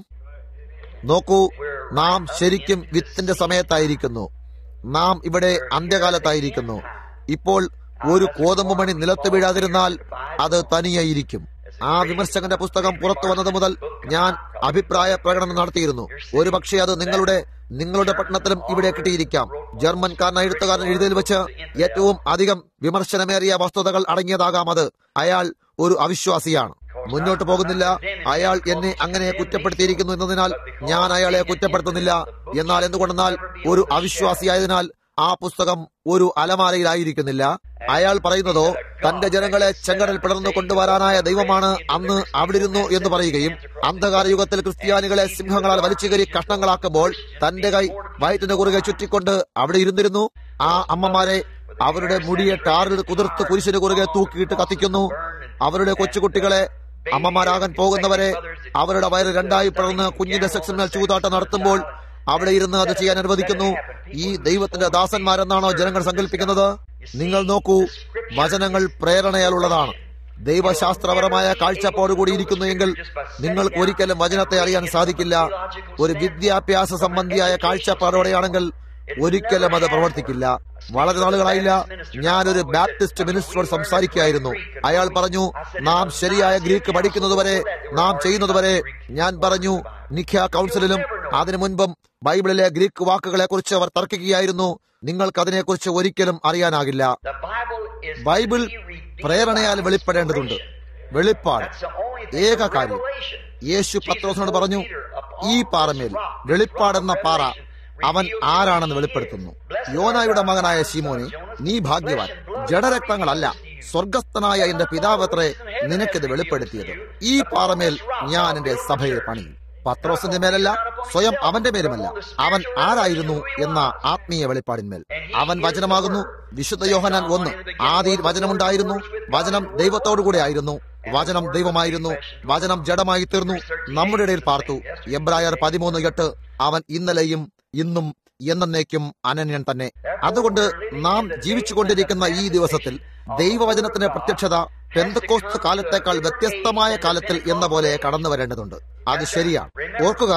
നോക്കൂ, നാം ശരിക്കും വിത്തിന്റെ സമയത്തായിരിക്കുന്നു. നാം ഇവിടെ അന്ത്യകാലത്തായിരിക്കുന്നു. ഇപ്പോൾ ഒരു കോതമ്പ് മണി നിലത്ത് വീഴാതിരുന്നാൽ അത് തനിയായിരിക്കും. ആ വിമർശകന്റെ പുസ്തകം പുറത്തു വന്നത് മുതൽ ഞാൻ അഭിപ്രായ പ്രകടനം നടത്തിയിരുന്നു. ഒരുപക്ഷെ അത് നിങ്ങളുടെ പട്ടണത്തിലും ഇവിടെ കിട്ടിയിരിക്കാം. ജർമ്മൻകാരനായ എഴുത്തുകാരൻ എഴുതിയതിൽ വെച്ച് ഏറ്റവും അധികം വിമർശനമേറിയ വസ്തുതകൾ അടങ്ങിയതാകാം അത്. അയാൾ ഒരു അവിശ്വാസിയാണ്, മുന്നോട്ട് പോകുന്നില്ല. അയാൾ എന്നെ അങ്ങനെ കുറ്റപ്പെടുത്തിയിരിക്കുന്നു എന്നതിനാൽ ഞാൻ അയാളെ കുറ്റപ്പെടുത്തുന്നില്ല. എന്നാൽ എന്തുകൊണ്ടെന്നാൽ ഒരു അവിശ്വാസിയായതിനാൽ ആ പുസ്തകം ഒരു അലമാരയിലായിരിക്കുന്നില്ല. അയാൾ പറയുന്നതോ തന്റെ ജനങ്ങളെ ചെങ്കടൽ പിളർന്നു കൊണ്ടുവരാനായ ദൈവമാണ് അന്ന് അവിടെ ഇരുന്നു എന്ന് പറയുകയും അന്ധകാര യുഗത്തിൽ ക്രിസ്ത്യാനികളെ സിംഹങ്ങളാൽ വലിച്ചുകരി കഷ്ണങ്ങളാക്കുമ്പോൾ തന്റെ കൈ വയറ്റിന് കുറുകെ ചുറ്റിക്കൊണ്ട് അവിടെ ഇരുന്നിരുന്നു. ആ അമ്മമാരെ അവരുടെ മുടിയെ ടാറിൽ കുതിർത്ത് കുരിശിന് കുറുകെ തൂക്കിയിട്ട് കത്തിക്കുന്നു. അവരുടെ കൊച്ചുകുട്ടികളെ, അമ്മമാരാകാൻ പോകുന്നവരെ അവരുടെ വയറ് രണ്ടായി പിളർന്ന് കുഞ്ഞിന്റെ സെക്ഷനിൽ ചൂതാട്ടം നടത്തുമ്പോൾ അവിടെ ഇരുന്ന് അത് ചെയ്യാൻ അനുവദിക്കുന്നു. ഈ ദൈവത്തിന്റെ ദാസന്മാരെന്നാണോ ജനങ്ങൾ സങ്കല്പിക്കുന്നത്? നിങ്ങൾ നോക്കൂ, വചനങ്ങൾ പ്രേരണയാലുള്ളതാണ്. ദൈവശാസ്ത്രപരമായ കാഴ്ചപ്പാടുകൂടി ഇരിക്കുന്നുവെങ്കിൽ നിങ്ങൾക്ക് ഒരിക്കലും വചനത്തെ അറിയാൻ സാധിക്കില്ല. ഒരു വിദ്യാഭ്യാസ സംബന്ധിയായ കാഴ്ചപ്പാടോടെയാണെങ്കിൽ ഒരിക്കലും അത് പ്രവർത്തിക്കില്ല. വളരെ നാളുകളായില്ല, ഞാനൊരു ബാപ്റ്റിസ്റ്റ് മിനിസ്റ്ററോട് സംസാരിക്കുകയായിരുന്നു. അയാൾ പറഞ്ഞു, നാം ശരിയായ ഗ്രീക്ക് പഠിക്കുന്നതുവരെ, നാം ചെയ്യുന്നതുവരെ. ഞാൻ പറഞ്ഞു, നിഖ്യ കൗൺസിലിലും അതിനു മുൻപും ബൈബിളിലെ ഗ്രീക്ക് വാക്കുകളെ കുറിച്ച് അവർ തർക്കിക്കുകയായിരുന്നു. നിങ്ങൾക്ക് അതിനെക്കുറിച്ച് ഒരിക്കലും അറിയാനാകില്ല. ബൈബിൾ പ്രേരണയാൽ വെളിപ്പെടേണ്ടതുണ്ട്. വെളിപ്പാട് ഏക കാര്യം. യേശു പത്രോസിനോട് പറഞ്ഞു, ഈ പാറമേൽ, വെളിപ്പാടെന്ന പാറ, അവൻ ആരാണെന്ന് വെളിപ്പെടുത്തുന്നു. യോനായുടെ മകനായ ശിമോനെ, നീ ഭാഗ്യവാൻ. ജഡരക്തങ്ങളല്ല, സ്വർഗസ്ഥനായ എന്റെ പിതാവത്രേ നിനക്കിത് വെളിപ്പെടുത്തിയത്. ഈ പാറമേൽ ഞാൻ എന്റെ സഭയെ പണിയും. പത്രോസിന്റെ മേലല്ല, സ്വയം അവന്റെ മേലുമല്ല. അവൻ ആരായിരുന്നു എന്ന ആത്മീയ വെളിപ്പാടിന്മേൽ. അവൻ വചനമാകുന്നു. വിശുദ്ധ യോഹന്നാൻ 1, ആദിയിൽ വചനമുണ്ടായിരുന്നു, വചനം ദൈവത്തോടുകൂടെ ആയിരുന്നു, വചനം ദൈവമായിരുന്നു, വചനം ജഡമായി തീർന്നു, നമ്മുടെ ഇടയിൽ പാർത്തു. എബ്രായർ 13:8. അവൻ ഇന്നലെയും ഇന്നും എന്നേക്കും അനന്യൻ തന്നെ. അതുകൊണ്ട് നാം ജീവിച്ചുകൊണ്ടിരിക്കുന്ന ഈ ദിവസത്തിൽ ദൈവവചനത്തിന്റെ പ്രത്യക്ഷത പെന്തക്കോസ്ത് കാലത്തേക്കാൾ വ്യത്യസ്തമായ കാലത്തിൽ എന്ന പോലെ കടന്നു വരേണ്ടതുണ്ട്. അത് ശരിയാണ്. ഓർക്കുക,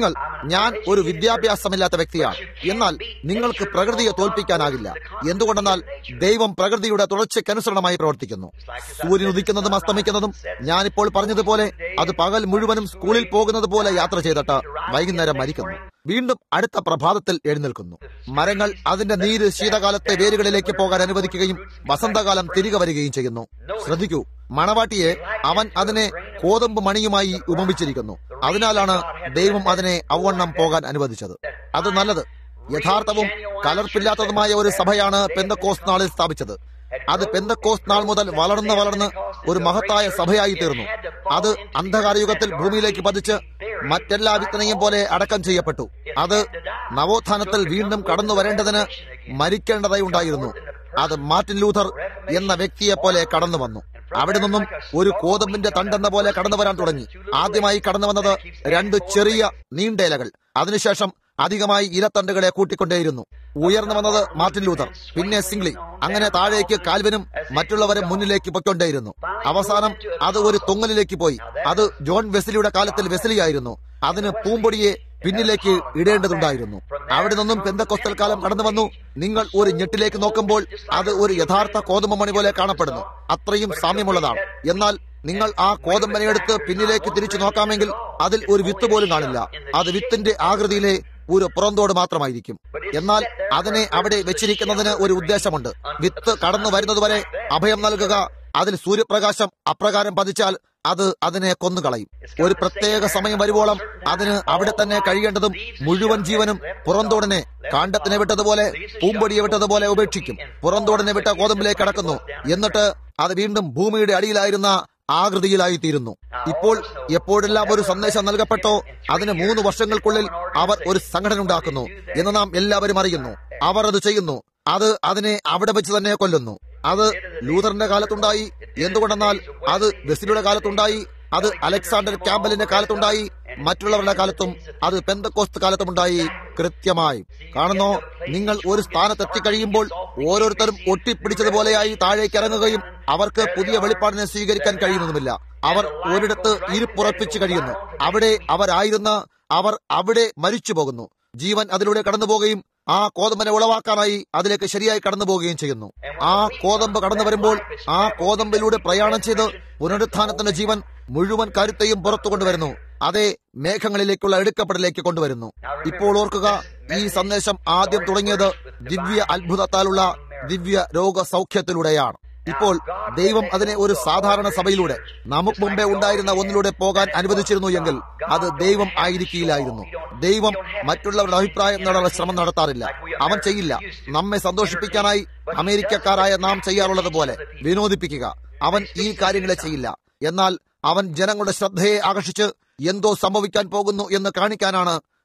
ഞാൻ ഒരു വിദ്യാഭ്യാസമില്ലാത്ത വ്യക്തിയാണ്. എന്നാൽ നിങ്ങൾക്ക് പ്രകൃതിയെ തോൽപ്പിക്കാനാകില്ല. എന്തുകൊണ്ടെന്നാൽ ദൈവം പ്രകൃതിയുടെ തുടർച്ചയ്ക്കനുസരണമായി പ്രവർത്തിക്കുന്നു. സൂര്യൻ ഉദിക്കുന്നതും അസ്തമിക്കുന്നതും, ഞാനിപ്പോൾ പറഞ്ഞതുപോലെ, അത് പകൽ മുഴുവനും സ്കൂളിൽ പോകുന്നത് പോലെ യാത്ര ചെയ്തിട്ട് വൈകുന്നേരം മരിക്കുന്നു, വീണ്ടും അടുത്ത പ്രഭാതത്തിൽ എഴുന്നേൽക്കുന്നു. മരങ്ങൾ അതിന്റെ നീര് ശീതകാലത്തെ വേരുകളിലേക്ക് പോകാൻ അനുവദിക്കുകയും വസന്തകാലം തിരികെ വരികയും ചെയ്യുന്നു. ശ്രദ്ധിക്കൂ, മണവാട്ടിയെ അവൻ അതിനെ കോതമ്പ് മണിയുമായി ഉപമിച്ചിരിക്കുന്നു. അതിനാലാണ് ദൈവം അതിനെ അവണ്ണം പോകാൻ അനുവദിച്ചത്. അത് നല്ലത്. യഥാർത്ഥവും കലർപ്പില്ലാത്തതുമായ ഒരു സഭയാണ് പെന്തക്കോസ്ത് നാളിൽ സ്ഥാപിച്ചത്. അത് പെന്തക്കോസ്ത് നാൾ മുതൽ വളർന്ന് ഒരു മഹത്തായ സഭയായി തീർന്നു. അത് അന്ധകാരയുഗത്തിൽ ഭൂമിയിലേക്ക് പതിച്ച് മറ്റെല്ലാ വിത്തനയും പോലെ അടക്കം ചെയ്യപ്പെട്ടു. അത് നവോത്ഥാനത്തിൽ വീണ്ടും കടന്നു വരേണ്ടതിന് മരിക്കേണ്ടതായി ഉണ്ടായിരുന്നു. അത് മാർട്ടിൻ ലൂഥർ എന്ന വ്യക്തിയെ പോലെ കടന്നു വന്നു. അവിടെ നിന്നും ഒരു കോതമ്പിന്റെ തണ്ടെന്ന പോലെ കടന്നു വരാൻ തുടങ്ങി. ആദ്യമായി കടന്നു വന്നത് 2 ചെറിയ നീണ്ട ഇലകൾ, അതിനുശേഷം അധികമായി ഇലത്തണ്ടുകളെ കൂട്ടിക്കൊണ്ടേയിരുന്നു. ഉയർന്നു വന്നത് മാർട്ടിൻ ലൂഥർ, പിന്നെ സിംഗ്ലി, അങ്ങനെ താഴേക്ക് കാൽവിനും മറ്റുള്ളവരെ മുന്നിലേക്ക് പൊയ്ക്കൊണ്ടേയിരുന്നു. അവസാനം അത് ഒരു തൊങ്ങലിലേക്ക് പോയി. അത് ജോൺ വെസ്ലിയുടെ കാലത്തിൽ വെസ്ലിയായിരുന്നു. അതിന് പൂമ്പൊടിയെ പിന്നിലേക്ക് ഇടേണ്ടതുണ്ടായിരുന്നു. അവിടെ നിന്നും പെന്തക്കോസ്തൽ കാലം കടന്നു വന്നു. നിങ്ങൾ ഒരു ഞെട്ടിലേക്ക് നോക്കുമ്പോൾ അത് ഒരു യഥാർത്ഥ കോതമ്പ് മണി പോലെ കാണപ്പെടുന്നു. അത്രയും സാമ്യമുള്ളതാണ്. എന്നാൽ നിങ്ങൾ ആ കോതമ്പനെടുത്ത് പിന്നിലേക്ക് തിരിച്ചു നോക്കാമെങ്കിൽ അതിൽ ഒരു വിത്ത് പോലും കാണില്ല. അത് വിത്തിന്റെ ആകൃതിയിലെ ഒരു പുറന്തോട് മാത്രമായിരിക്കും. എന്നാൽ അതിനെ അവിടെ വെച്ചിരിക്കുന്നതിന് ഒരു ഉദ്ദേശമുണ്ട്. വിത്ത് കടന്നു വരുന്നതുവരെ അഭയം നൽകുക. അതിൽ സൂര്യപ്രകാശം അപ്രകാരം പതിച്ചാൽ അത് അതിനെ കൊന്നുകളയും. ഒരു പ്രത്യേക സമയം വരുവോളം അതിന് അവിടെ തന്നെ കഴിയേണ്ടതും മുഴുവൻ ജീവനും പുറന്തോടിനെ കാണ്ടത്തിനെ വിട്ടതുപോലെ പൂമ്പൊടിയെ വിട്ടതുപോലെ ഉപേക്ഷിക്കും. പുറന്തോടിനെ വിട്ട കോതമ്പിലേക്ക് കടക്കുന്നു. എന്നിട്ട് അത് വീണ്ടും ഭൂമിയുടെ അടിയിലായിരുന്ന ആകൃതിയിലായി തീരുന്നു. ഇപ്പോൾ എപ്പോഴെല്ലാം ഒരു സന്ദേശം നൽകപ്പെട്ടോ അതിന് 3 വർഷങ്ങൾക്കുള്ളിൽ അവർ ഒരു സംഘടന ഉണ്ടാക്കുന്നു എന്ന് നാം എല്ലാവരും അറിയുന്നു. അവർ അത് ചെയ്യുന്നു. അത് അതിനെ അവിടെ വെച്ച് തന്നെ കൊല്ലുന്നു. അത് ലൂഥറിന്റെ കാലത്തുണ്ടായി. എന്തുകൊണ്ടെന്നാൽ അത് വെസ്ലിയുടെ കാലത്തുണ്ടായി. അത് അലക്സാണ്ടർ ക്യാമ്പലിന്റെ കാലത്തുണ്ടായി. മറ്റുള്ളവരുടെ കാലത്തും അത് പെന്തക്കോസ്ത് കാലത്തുമുണ്ടായി. കൃത്യമായി കാണുന്നോ, നിങ്ങൾ ഒരു സ്ഥാനത്തെത്തിക്കഴിയുമ്പോൾ ഓരോരുത്തരും ഒട്ടിപ്പിടിച്ചതുപോലെയായി താഴേക്ക് ഇറങ്ങുകയും അവർക്ക് പുതിയ വെളിപ്പാടിനെ സ്വീകരിക്കാൻ കഴിയുന്നതുമില്ല. അവർ ഒരിടത്ത് ഇരുപ്പുറപ്പിച്ചു കഴിയുന്നു. അവിടെ അവരായിരുന്ന അവർ അവിടെ മരിച്ചു പോകുന്നു. ജീവൻ അതിലൂടെ കടന്നു പോകുകയും ആ കോതമ്പിനെ ഉളവാക്കാനായി അതിലേക്ക് ശരിയായി കടന്നു പോവുകയും ചെയ്യുന്നു. ആ കോതമ്പ് കടന്നു വരുമ്പോൾ ആ കോതമ്പിലൂടെ പ്രയാണം ചെയ്ത് പുനരുത്ഥാനത്തിന്റെ ജീവൻ മുഴുവൻ കരുത്തെയും പുറത്തു കൊണ്ടുവരുന്നു. അതേ മേഘങ്ങളിലേക്കുള്ള എടുക്കപ്പെടലേക്ക് കൊണ്ടുവരുന്നു. ഇപ്പോൾ ഓർക്കുക, ഈ സന്ദേശം ആദ്യം തുടങ്ങിയത് ദിവ്യ അത്ഭുതത്താലുള്ള ദിവ്യ രോഗസൗഖ്യത്തിലൂടെയാണ്. ഇപ്പോൾ ദൈവം അതിനെ ഒരു സാധാരണ സഭയിലൂടെ നമുക്ക് മുമ്പേ ഉണ്ടായിരുന്ന ഒന്നിലൂടെ പോകാൻ അനുവദിച്ചിരുന്നു എങ്കിൽ അത് ദൈവം ആയിരിക്കില്ലായിരുന്നു. ദൈവം മറ്റുള്ളവരുടെ അഭിപ്രായം നേടാനുള്ള ശ്രമം നടത്താറില്ല. അവൻ ചെയ്യില്ല. നമ്മെ സന്തോഷിപ്പിക്കാനായി അമേരിക്കക്കാരായ നാം ചെയ്യാറുള്ളത് പോലെ വിനോദിപ്പിക്കുക. അവൻ ഈ കാര്യങ്ങളെ ചെയ്യില്ല. എന്നാൽ അവൻ ജനങ്ങളുടെ ശ്രദ്ധയെ ആകർഷിച്ച് എന്തോ സംഭവിക്കാൻ പോകുന്നു എന്ന് കാണിക്കാനാണ്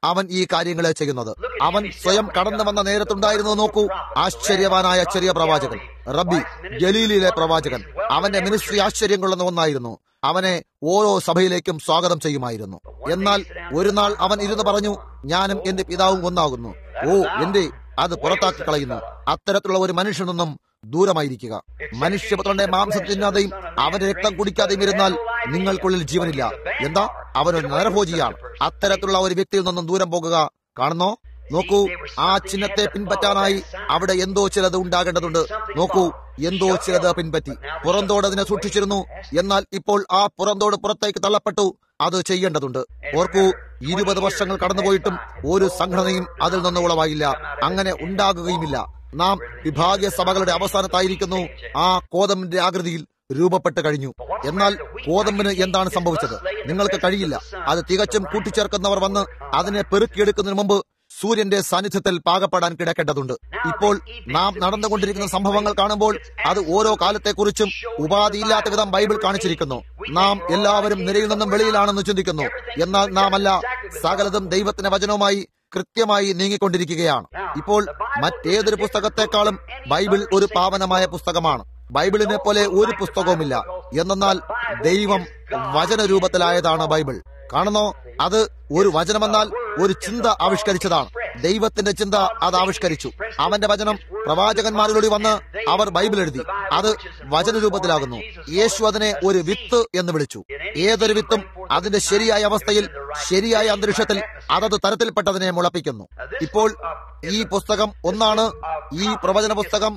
അവൻ ഈ കാര്യങ്ങളെ ചെയ്യുന്നത്. അവൻ സ്വയം കടന്നു വന്ന നേരത്തുണ്ടായിരുന്നു. നോക്കൂ, ആശ്ചര്യവാനായ ചെറിയ പ്രവാചകൻ, റബ്ബി, ഗലീലിയിലെ പ്രവാചകൻ. അവന്റെ മിനിസ്ട്രി ആശ്ചര്യം കൊള്ളുന്ന ഒന്നായിരുന്നു. അവനെ ഓരോ സഭയിലേക്കും സ്വാഗതം ചെയ്യുമായിരുന്നു. എന്നാൽ ഒരു നാൾ അവൻ ഇരുന്ന് പറഞ്ഞു, ഞാനും എന്റെ പിതാവും ഒന്നാകുന്നു. ഓ എന്റെ, അത് പുറത്താക്കി കളയുന്നു. അത്തരത്തിലുള്ള ഒരു മനുഷ്യനൊന്നും ദൂരമായിരിക്കുക. മനുഷ്യപുത്രന്റെ മാംസം തിന്നാതെയും അവന്റെ രക്തം കുടിക്കാതെയും ഇരുന്നാൽ നിങ്ങൾക്കുള്ളിൽ ജീവനില്ല. എന്താ? അവനൊരു നരഭോജിയാണ്. അത്തരത്തിലുള്ള ഒരു വ്യക്തിയിൽ നിന്നും ദൂരം പോകുക. കാണുന്നോ? നോക്കൂ, ആ ചിഹ്നത്തെ പിൻപറ്റാനായി അവിടെ എന്തോ ചിലത് ഉണ്ടാകേണ്ടതുണ്ട്. നോക്കൂ, എന്തോ ചിലത് പിൻപറ്റി. പുറന്തോട് അതിനെ സൂക്ഷിച്ചിരുന്നു. എന്നാൽ ഇപ്പോൾ ആ പുറന്തോട് പുറത്തേക്ക് തള്ളപ്പെട്ടു. അത് ചെയ്യേണ്ടതുണ്ട്. ഓർക്കൂ, 20 വർഷങ്ങൾ കടന്നുപോയിട്ടും ഒരു സംഘടനയും അതിൽ നിന്ന് ഉളവായില്ല. അങ്ങനെ ഉണ്ടാകുകയുമില്ല. നാം വിഭാഗീയ സഭകളുടെ അവസാനത്തായിരിക്കുന്നു. ആ കോതമ്പിന്റെ ആകൃതിയിൽ രൂപപ്പെട്ട് കഴിഞ്ഞു. എന്നാൽ കോതമ്പിന് എന്താണ് സംഭവിച്ചത്? നിങ്ങൾക്ക് കഴിയില്ല. അത് തികച്ചും കൂട്ടിച്ചേർക്കുന്നവർ വന്ന് അതിനെ പെറുക്കിയെടുക്കുന്നതിന് മുമ്പ് സൂര്യന്റെ സാന്നിധ്യത്തിൽ പാകപ്പെടാൻ കിടക്കേണ്ടതുണ്ട്. ഇപ്പോൾ നാം നടന്നുകൊണ്ടിരിക്കുന്ന സംഭവങ്ങൾ കാണുമ്പോൾ അത് ഓരോ കാലത്തെക്കുറിച്ചും ഉപാധിയില്ലാത്ത വിധം ബൈബിൾ കാണിച്ചിരിക്കുന്നു. നാം എല്ലാവരും നിരയിൽ നിന്നും വെളിയിലാണെന്ന് ചിന്തിക്കുന്നു. എന്നാൽ നാം അല്ല. സകലതും ദൈവത്തിന്റെ വചനവുമായി കൃത്യമായി നീങ്ങിക്കൊണ്ടിരിക്കുകയാണ്. ഇപ്പോൾ മറ്റേതൊരു പുസ്തകത്തെക്കാളും ബൈബിൾ ഒരു പാവനമായ പുസ്തകമാണ്. ബൈബിളിനെ പോലെ ഒരു പുസ്തകവുമില്ല. എന്നാൽ ദൈവം വചനരൂപത്തിലായതാണ് ബൈബിൾ. കാണുന്നോ? അത് ഒരു വചനമെന്നാൽ ഒരു ചിന്ത ആവിഷ്കരിച്ചതാണ്. ദൈവത്തിന്റെ ചിന്ത അത് ആവിഷ്കരിച്ചു. അവന്റെ വചനം പ്രവാചകന്മാരിലൂടെ വന്ന് അവർ ബൈബിൾ എഴുതി. അത് വചനരൂപത്തിലാകുന്നു. യേശു അതിനെ ഒരു വിത്ത് എന്ന് വിളിച്ചു. ഏതൊരു വിത്തും അതിന്റെ ശരിയായ അവസ്ഥയിൽ, ശരിയായ അന്തരീക്ഷത്തിൽ അതത് തരത്തിൽപ്പെട്ടതിനെ മുളപ്പിക്കുന്നു. ഇപ്പോൾ ഈ പുസ്തകം ഒന്നാണ്. ഈ പ്രവചന പുസ്തകം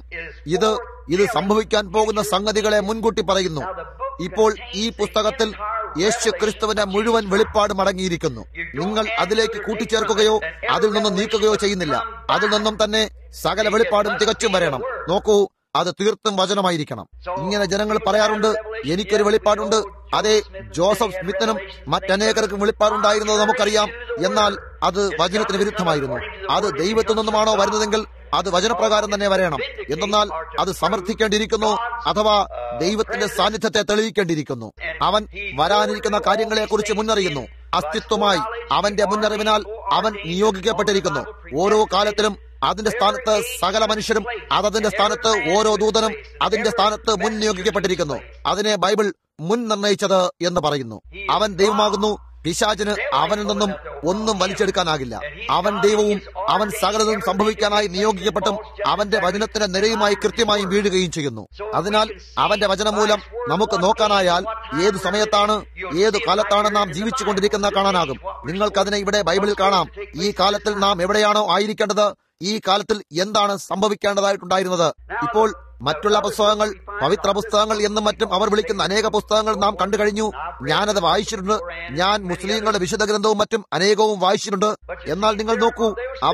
ഇത് സംഭവിക്കാൻ പോകുന്ന സംഗതികളെ മുൻകൂട്ടി പറയുന്നു. ഇപ്പോൾ ഈ പുസ്തകത്തിൽ യേശു ക്രിസ്തുവിന്റെ മുഴുവൻ വെളിപ്പാടും അടങ്ങിയിരിക്കുന്നു. നിങ്ങൾ അതിലേക്ക് കൂട്ടിച്ചേർക്കുകയോ അതിൽ നിന്നും നീക്കുകയോ ചെയ്യുന്നില്ല. അതിൽ നിന്നും തന്നെ സകല വെളിപ്പാടും തികച്ചും വരണം. നോക്കൂ, അത് തീർത്തും വചനമായിരിക്കണം. ഇങ്ങനെ ജനങ്ങൾ പറയാറുണ്ട്, എനിക്കൊരു വെളിപ്പാടുണ്ട്. അതെ, ജോസഫ് സ്മിത്തിനും മറ്റനേകർക്കും വെളിപ്പാടുണ്ടായിരുന്നത് നമുക്കറിയാം. എന്നാൽ അത് വചനത്തിന് വിരുദ്ധമായിരുന്നു. അത് ദൈവത്തിൽ നിന്നുമാണോ വരുന്നതെങ്കിൽ അത് വചനപ്രകാരം തന്നെ വരണം. എന്നാൽ അത് സമർത്ഥിക്കേണ്ടിയിരിക്കുന്നു, അഥവാ ദൈവത്തിന്റെ സാന്നിധ്യത്തെ തെളിയിക്കേണ്ടിയിരിക്കുന്നു. അവൻ വരാനിരിക്കുന്ന കാര്യങ്ങളെ കുറിച്ച് മുന്നറിയുന്നു. അസ്തിത്വമായി അവന്റെ മുന്നറിവിനാൽ അവൻ നിയോഗിക്കപ്പെട്ടിരിക്കുന്നു. ഓരോ കാലത്തിലും അതിന്റെ സ്ഥാനത്ത് സകല മനുഷ്യരും, അതതിന്റെ സ്ഥാനത്ത് ഓരോ ദൂതനും അതിന്റെ സ്ഥാനത്ത് മുൻ നിയോഗിക്കപ്പെട്ടിരിക്കുന്നു. അതിനെ ബൈബിൾ മുൻ നിർണയിച്ചത് എന്ന് പറയുന്നു. അവൻ ദൈവമാകുന്നു. പിശാചിന് അവനിൽ നിന്നും ഒന്നും വലിച്ചെടുക്കാനാകില്ല. അവൻ ദൈവവും അവൻ സകലതും സംഭവിക്കാനായി നിയോഗിക്കപ്പെട്ടും അവന്റെ വചനത്തിന്റെ നിരയുമായി കൃത്യമായും വീഴുകയും ചെയ്യുന്നു. അതിനാൽ അവന്റെ വചനം മൂലം നമുക്ക് നോക്കാനായാൽ ഏതു സമയത്താണ്, ഏതു കാലത്താണ് നാം ജീവിച്ചു കൊണ്ടിരിക്കുന്ന കാണാനാകും. നിങ്ങൾക്കതിനെ ഇവിടെ ബൈബിളിൽ കാണാം. ഈ കാലത്തിൽ നാം എവിടെയാണോ ആയിരിക്കേണ്ടത്, ഈ കാലത്തിൽ എന്താണ് സംഭവിക്കേണ്ടതായിട്ടുണ്ടായിരുന്നത്. ഇപ്പോൾ മറ്റുള്ള പുസ്തകങ്ങൾ, പവിത്ര പുസ്തകങ്ങൾ എന്നും മറ്റും അവർ വിളിക്കുന്ന അനേക പുസ്തകങ്ങൾ നാം കണ്ടു കഴിഞ്ഞു. ഞാനത് വായിച്ചിട്ടുണ്ട്. ഞാൻ മുസ്ലിങ്ങളുടെ വിശുദ്ധ ഗ്രന്ഥവും മറ്റും അനേകവും വായിച്ചിട്ടുണ്ട്. എന്നാൽ നിങ്ങൾ നോക്കൂ,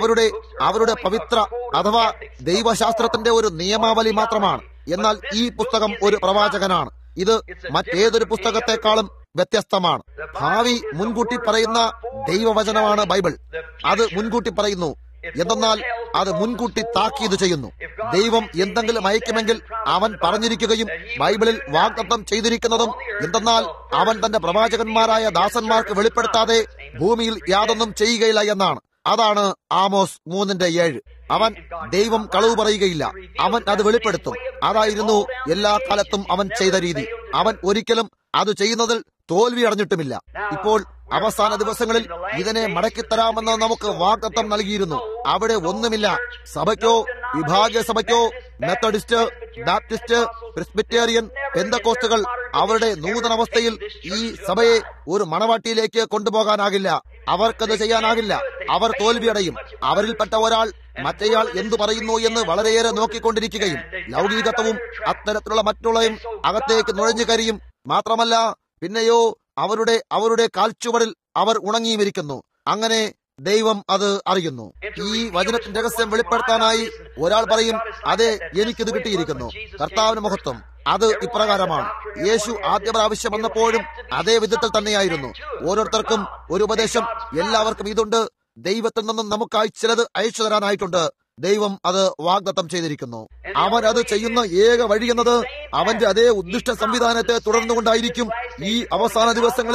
അവരുടെ പവിത്ര അഥവാ ദൈവശാസ്ത്രത്തിന്റെ ഒരു നിയമാവലി മാത്രമാണ്. എന്നാൽ ഈ പുസ്തകം ഒരു പ്രവാചകനാണ്. ഇത് മറ്റേതൊരു പുസ്തകത്തെക്കാളും വ്യത്യസ്തമാണ്. ഭാവി മുൻകൂട്ടി പറയുന്ന ദൈവവചനമാണ് ബൈബിൾ. അത് മുൻകൂട്ടി പറയുന്നു. എന്തെന്നാൽ അത് മുൻകൂട്ടി താക്കീത് ചെയ്യുന്നു. ദൈവം എന്തെങ്കിലും അയക്കുമെങ്കിൽ അവൻ പറഞ്ഞിരിക്കുകയും ബൈബിളിൽ വാഗ്ദത്തം ചെയ്തിരിക്കുന്നതും എന്തെന്നാൽ അവൻ തന്റെ പ്രവാചകന്മാരായ ദാസന്മാർക്ക് വെളിപ്പെടുത്താതെ ഭൂമിയിൽ യാതൊന്നും ചെയ്യുകയില്ല എന്നാണ്. അതാണ് ആമോസ് 3:7. അവൻ ദൈവം കളവ് പറയുകയില്ല, അവൻ അത് വെളിപ്പെടുത്തും. അതായിരുന്നു എല്ലാ കാലത്തും അവൻ ചെയ്ത രീതി. അവൻ ഒരിക്കലും അത് ചെയ്യുന്നതിൽ തോൽവി അടഞ്ഞിട്ടുമില്ല. ഇപ്പോൾ അവസാന ദിവസങ്ങളിൽ ഇതിനെ മടക്കിത്തരാമെന്ന് നമുക്ക് വാഗ്ദത്തം നൽകിയിരുന്നു. അവിടെ ഒന്നുമില്ല. സഭയ്ക്കോ, വിഭാഗീയ സഭയ്ക്കോ, മെത്തഡിസ്റ്റ്, ബാപ്റ്റിസ്റ്റ്, പ്രെസ്ബിറ്റേറിയൻ, പെന്തക്കോസ്തുകൾ അവരുടെ നൂതനാവസ്ഥയിൽ ഈ സഭയെ ഒരു മണവാട്ടിയിലേക്ക് കൊണ്ടുപോകാനാകില്ല. അവർക്കത് ചെയ്യാനാകില്ല. അവർ തോൽവിയടയും. അവരിൽപ്പെട്ട ഒരാൾ മറ്റേയാൾ എന്തു പറയുന്നു എന്ന് വളരെയേറെ നോക്കിക്കൊണ്ടിരിക്കുകയും ലൗകികത്വവും അത്തരത്തിലുള്ള മറ്റുള്ളവയും അകത്തേക്ക് നുഴഞ്ഞു കയറിയും മാത്രമല്ല, പിന്നെയോ അവരുടെ കാൽച്ചുവടിൽ അവർ ഉണങ്ങിയുമിരിക്കുന്നു. അങ്ങനെ ദൈവം അത് അറിയുന്നു. ഈ വചനത്തിന്റെ രഹസ്യം വെളിപ്പെടുത്താനായി ഒരാൾ പറയും, അതെ, എനിക്കിത് കിട്ടിയിരിക്കുന്നു. കർത്താവിന് മഹത്വം. അത് ഇപ്രകാരമാണ്. യേശു ആദ്യ പ്രാവശ്യം വന്നപ്പോഴും അതേ വിധത്തിൽ തന്നെയായിരുന്നു. ഓരോരുത്തർക്കും ഒരു ഉപദേശം, എല്ലാവർക്കും ഇതുണ്ട്. ദൈവത്തിൽ നിന്നും നമുക്കായി ചിലത് അയച്ചു തരാനായിട്ടുണ്ട്. ദൈവം അത് വാഗ്ദത്തം ചെയ്തിരിക്കുന്നു. അവൻ അത് ചെയ്യുന്ന ഏക വഴി എന്നത് അവന്റെ അതേ ഉദ്ദിഷ്ട സംവിധാനത്തെ തുടർന്നുകൊണ്ടായിരിക്കും. ഈ അവസാന ദിവസങ്ങളിൽ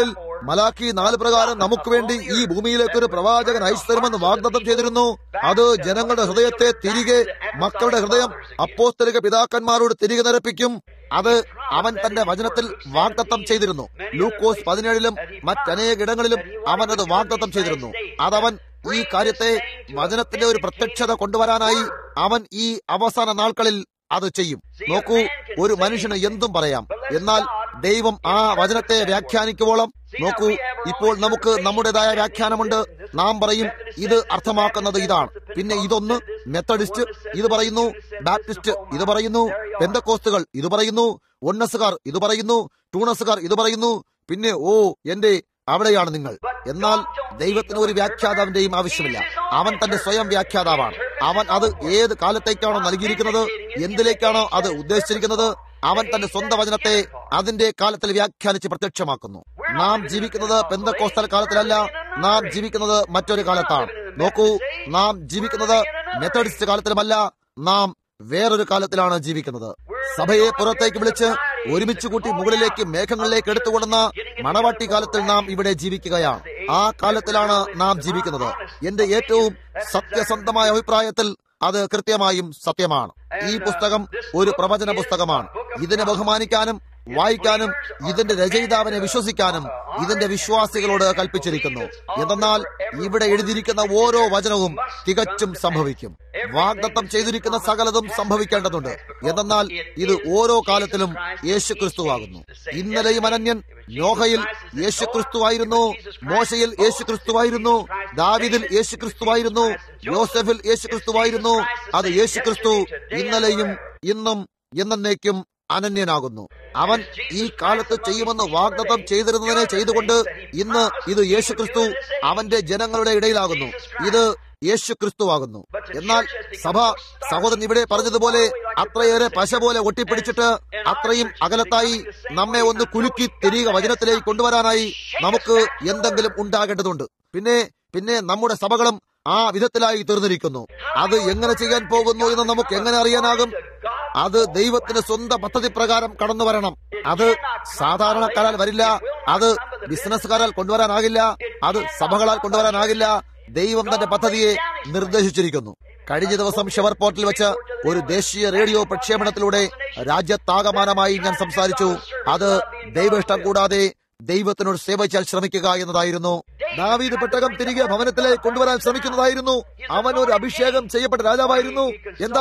മലാക്കി 4 പ്രകാരം നമുക്ക് വേണ്ടി ഈ ഭൂമിയിലേക്ക് ഒരു പ്രവാചകൻ അയച്ചു തരുമെന്ന് വാഗ്ദത്തം ചെയ്തിരുന്നു. അത് ജനങ്ങളുടെ ഹൃദയത്തെ തിരികെ, മക്കളുടെ ഹൃദയം അപ്പോസ്തലിക പിതാക്കന്മാരോട് തിരികെ നിരപ്പിക്കും. അത് അവൻ തന്റെ വചനത്തിൽ വാഗ്ദത്തം ചെയ്തിരുന്നു. ലൂക്കോസ് 17 മറ്റനേക ഇടങ്ങളിലും അവൻ അത് വാഗ്ദത്തം ചെയ്തിരുന്നു. അതവൻ ഈ കാര്യത്തെ വചനത്തിന്റെ ഒരു പ്രത്യക്ഷത കൊണ്ടുവരാനായി അവൻ ഈ അവസാന നാൾകളിൽ അത് ചെയ്യും. നോക്കൂ, ഒരു മനുഷ്യന് എന്തും പറയാം, എന്നാൽ ദൈവം ആ വചനത്തെ വ്യാഖ്യാനിക്കുവോളം. നോക്കൂ, ഇപ്പോൾ നമുക്ക് നമ്മുടേതായ വ്യാഖ്യാനമുണ്ട്. നാം പറയും ഇത് അർത്ഥമാക്കുന്നത് ഇതാണ്, പിന്നെ ഇതൊന്ന് മെത്തഡിസ്റ്റ് ഇത് പറയുന്നു, ബാപ്റ്റിസ്റ്റ് ഇത് പറയുന്നു, പെന്തക്കോസ്തുകൾ ഇത് പറയുന്നു, ഒന്നസുകാർ ഇത് പറയുന്നു, ടൂണസുകാർ ഇത് പറയുന്നു, പിന്നെ എന്റെ അവിടെയാണ് നിങ്ങൾ. എന്നാൽ ദൈവത്തിന് ഒരു വ്യാഖ്യാതാവിന്റെയും ആവശ്യമില്ല. അവൻ തന്റെ സ്വയം വ്യാഖ്യാതാവാണ്. അവൻ അത് ഏത് കാലത്തേക്കാണോ നൽകിയിരിക്കുന്നത്, എന്തിലേക്കാണോ അത് ഉദ്ദേശിച്ചിരിക്കുന്നത്, അവൻ തന്റെ സ്വന്തം വചനത്തെ അതിന്റെ കാലത്തിൽ വ്യാഖ്യാനിച്ച് പ്രത്യക്ഷമാക്കുന്നു. നാം ജീവിക്കുന്നത് പെന്തക്കോസ്തൽ കാലത്തിലല്ല, നാം ജീവിക്കുന്നത് മറ്റൊരു കാലത്താണ്. നോക്കൂ, നാം ജീവിക്കുന്നത് മെത്തഡിസ്റ്റ് കാലത്തിലുമല്ല, നാം വേറൊരു കാലത്തിലാണ് ജീവിക്കുന്നത്. സഭയെ പുറത്തേക്ക് വിളിച്ച് ഒരുമിച്ച് കൂട്ടി മുകളിലേക്ക് മേഘങ്ങളിലേക്ക് എടുത്തുകൊണ്ടുന്ന മണവാട്ടി കാലത്തിൽ നാം ഇവിടെ ജീവിക്കുകയാണ്. ആ കാലത്തിലാണ് നാം ജീവിക്കുന്നത്. എന്റെ ഏറ്റവും സത്യസന്ധമായ അഭിപ്രായത്തിൽ അത് കൃത്യമായും സത്യമാണ്. ഈ പുസ്തകം ഒരു പ്രവചന പുസ്തകമാണ്. ഇതിനെ ബഹുമാനിക്കാനും വായിക്കാനും ഇതിന്റെ രചയിതാവിനെ വിശ്വസിക്കാനും ഇതിന്റെ വിശ്വാസികളോട് കൽപ്പിച്ചിരിക്കുന്നു. എന്നാൽ ഇവിടെ എഴുതിയിരിക്കുന്ന ഓരോ വചനവും തികച്ചും സംഭവിക്കും. വാഗ്ദത്തം ചെയ്തിരിക്കുന്ന സകലതും സംഭവിക്കേണ്ടതുണ്ട്. എന്നാൽ ഇത് ഓരോ കാലത്തിലും യേശുക്രിസ്തുവാകുന്നു. ഇന്നലെയും അനന്യൻ. നോഹയിൽ യേശുക്രിസ്തുവായിരുന്നു, മോശയിൽ യേശുക്രിസ്തുവായിരുന്നു, ദാവീദിൽ യേശുക്രിസ്തുവായിരുന്നു, യോസെഫിൽ യേശുക്രിസ്തുവായിരുന്നു. അത് യേശുക്രിസ്തു ഇന്നലെയും ഇന്നും എന്നേക്കും അനന്യനാകുന്നു. അവൻ ഈ കാലത്ത് ചെയ്യുമെന്ന് വാഗ്ദത്തം ചെയ്തിരുന്നതിനെ ചെയ്തുകൊണ്ട് ഇന്ന് ഇത് യേശുക്രിസ്തു അവന്റെ ജനങ്ങളുടെ ഇടയിലാകുന്നു. ഇത് യേശുക്രിസ്തുവാകുന്നു. എന്നാൽ സഭ, സഹോദരൻ ഇവിടെ പറഞ്ഞതുപോലെ, അത്രയേറെ പശ പോലെ ഒട്ടിപ്പിടിച്ചിട്ട് അത്രയും അകലത്തായി നമ്മെ ഒന്ന് കുലുക്കി തിരികെ വചനത്തിലേക്ക് കൊണ്ടുവരാനായി നമുക്ക് എന്തെങ്കിലും ഉണ്ടാകേണ്ടതുണ്ട്. പിന്നെ നമ്മുടെ സഭകളും ആ വിധത്തിലായി തീർന്നിരിക്കുന്നു. അത് എങ്ങനെ ചെയ്യാൻ പോകുന്നു എന്ന് നമുക്ക് എങ്ങനെ അറിയാനാകും? അത് ദൈവത്തിന്റെ സ്വന്തം പദ്ധതി പ്രകാരം കടന്നു വരണം. അത് സാധാരണക്കാരാൽ വരില്ല, അത് ബിസിനസ്സുകാരാൽ കൊണ്ടുവരാനാകില്ല, അത് സഭകളാൽ കൊണ്ടുവരാനാകില്ല. ദൈവം തന്റെ പദ്ധതിയെ നിർദ്ദേശിച്ചിരിക്കുന്നു. കഴിഞ്ഞ ദിവസം ഷെവർപോർട്ടിൽ വെച്ച് ഒരു ദേശീയ റേഡിയോ പ്രക്ഷേപണത്തിലൂടെ രാജ്യത്താകമാനമായി ഞാൻ സംസാരിച്ചു. അത് ദൈവഇഷ്ടം കൂടാതെ ദൈവത്തിനോട് സേവ ചെയ്യാൻ ശ്രമിക്കുക എന്നതായിരുന്നു. ദാവീദ് പെട്ടകം തിരികെ ഭവനത്തിലേക്ക് കൊണ്ടുവരാൻ ശ്രമിക്കുന്നതായിരുന്നു. അവൻ ഒരു അഭിഷേകം ചെയ്യപ്പെട്ട രാജാവായിരുന്നു. എന്താ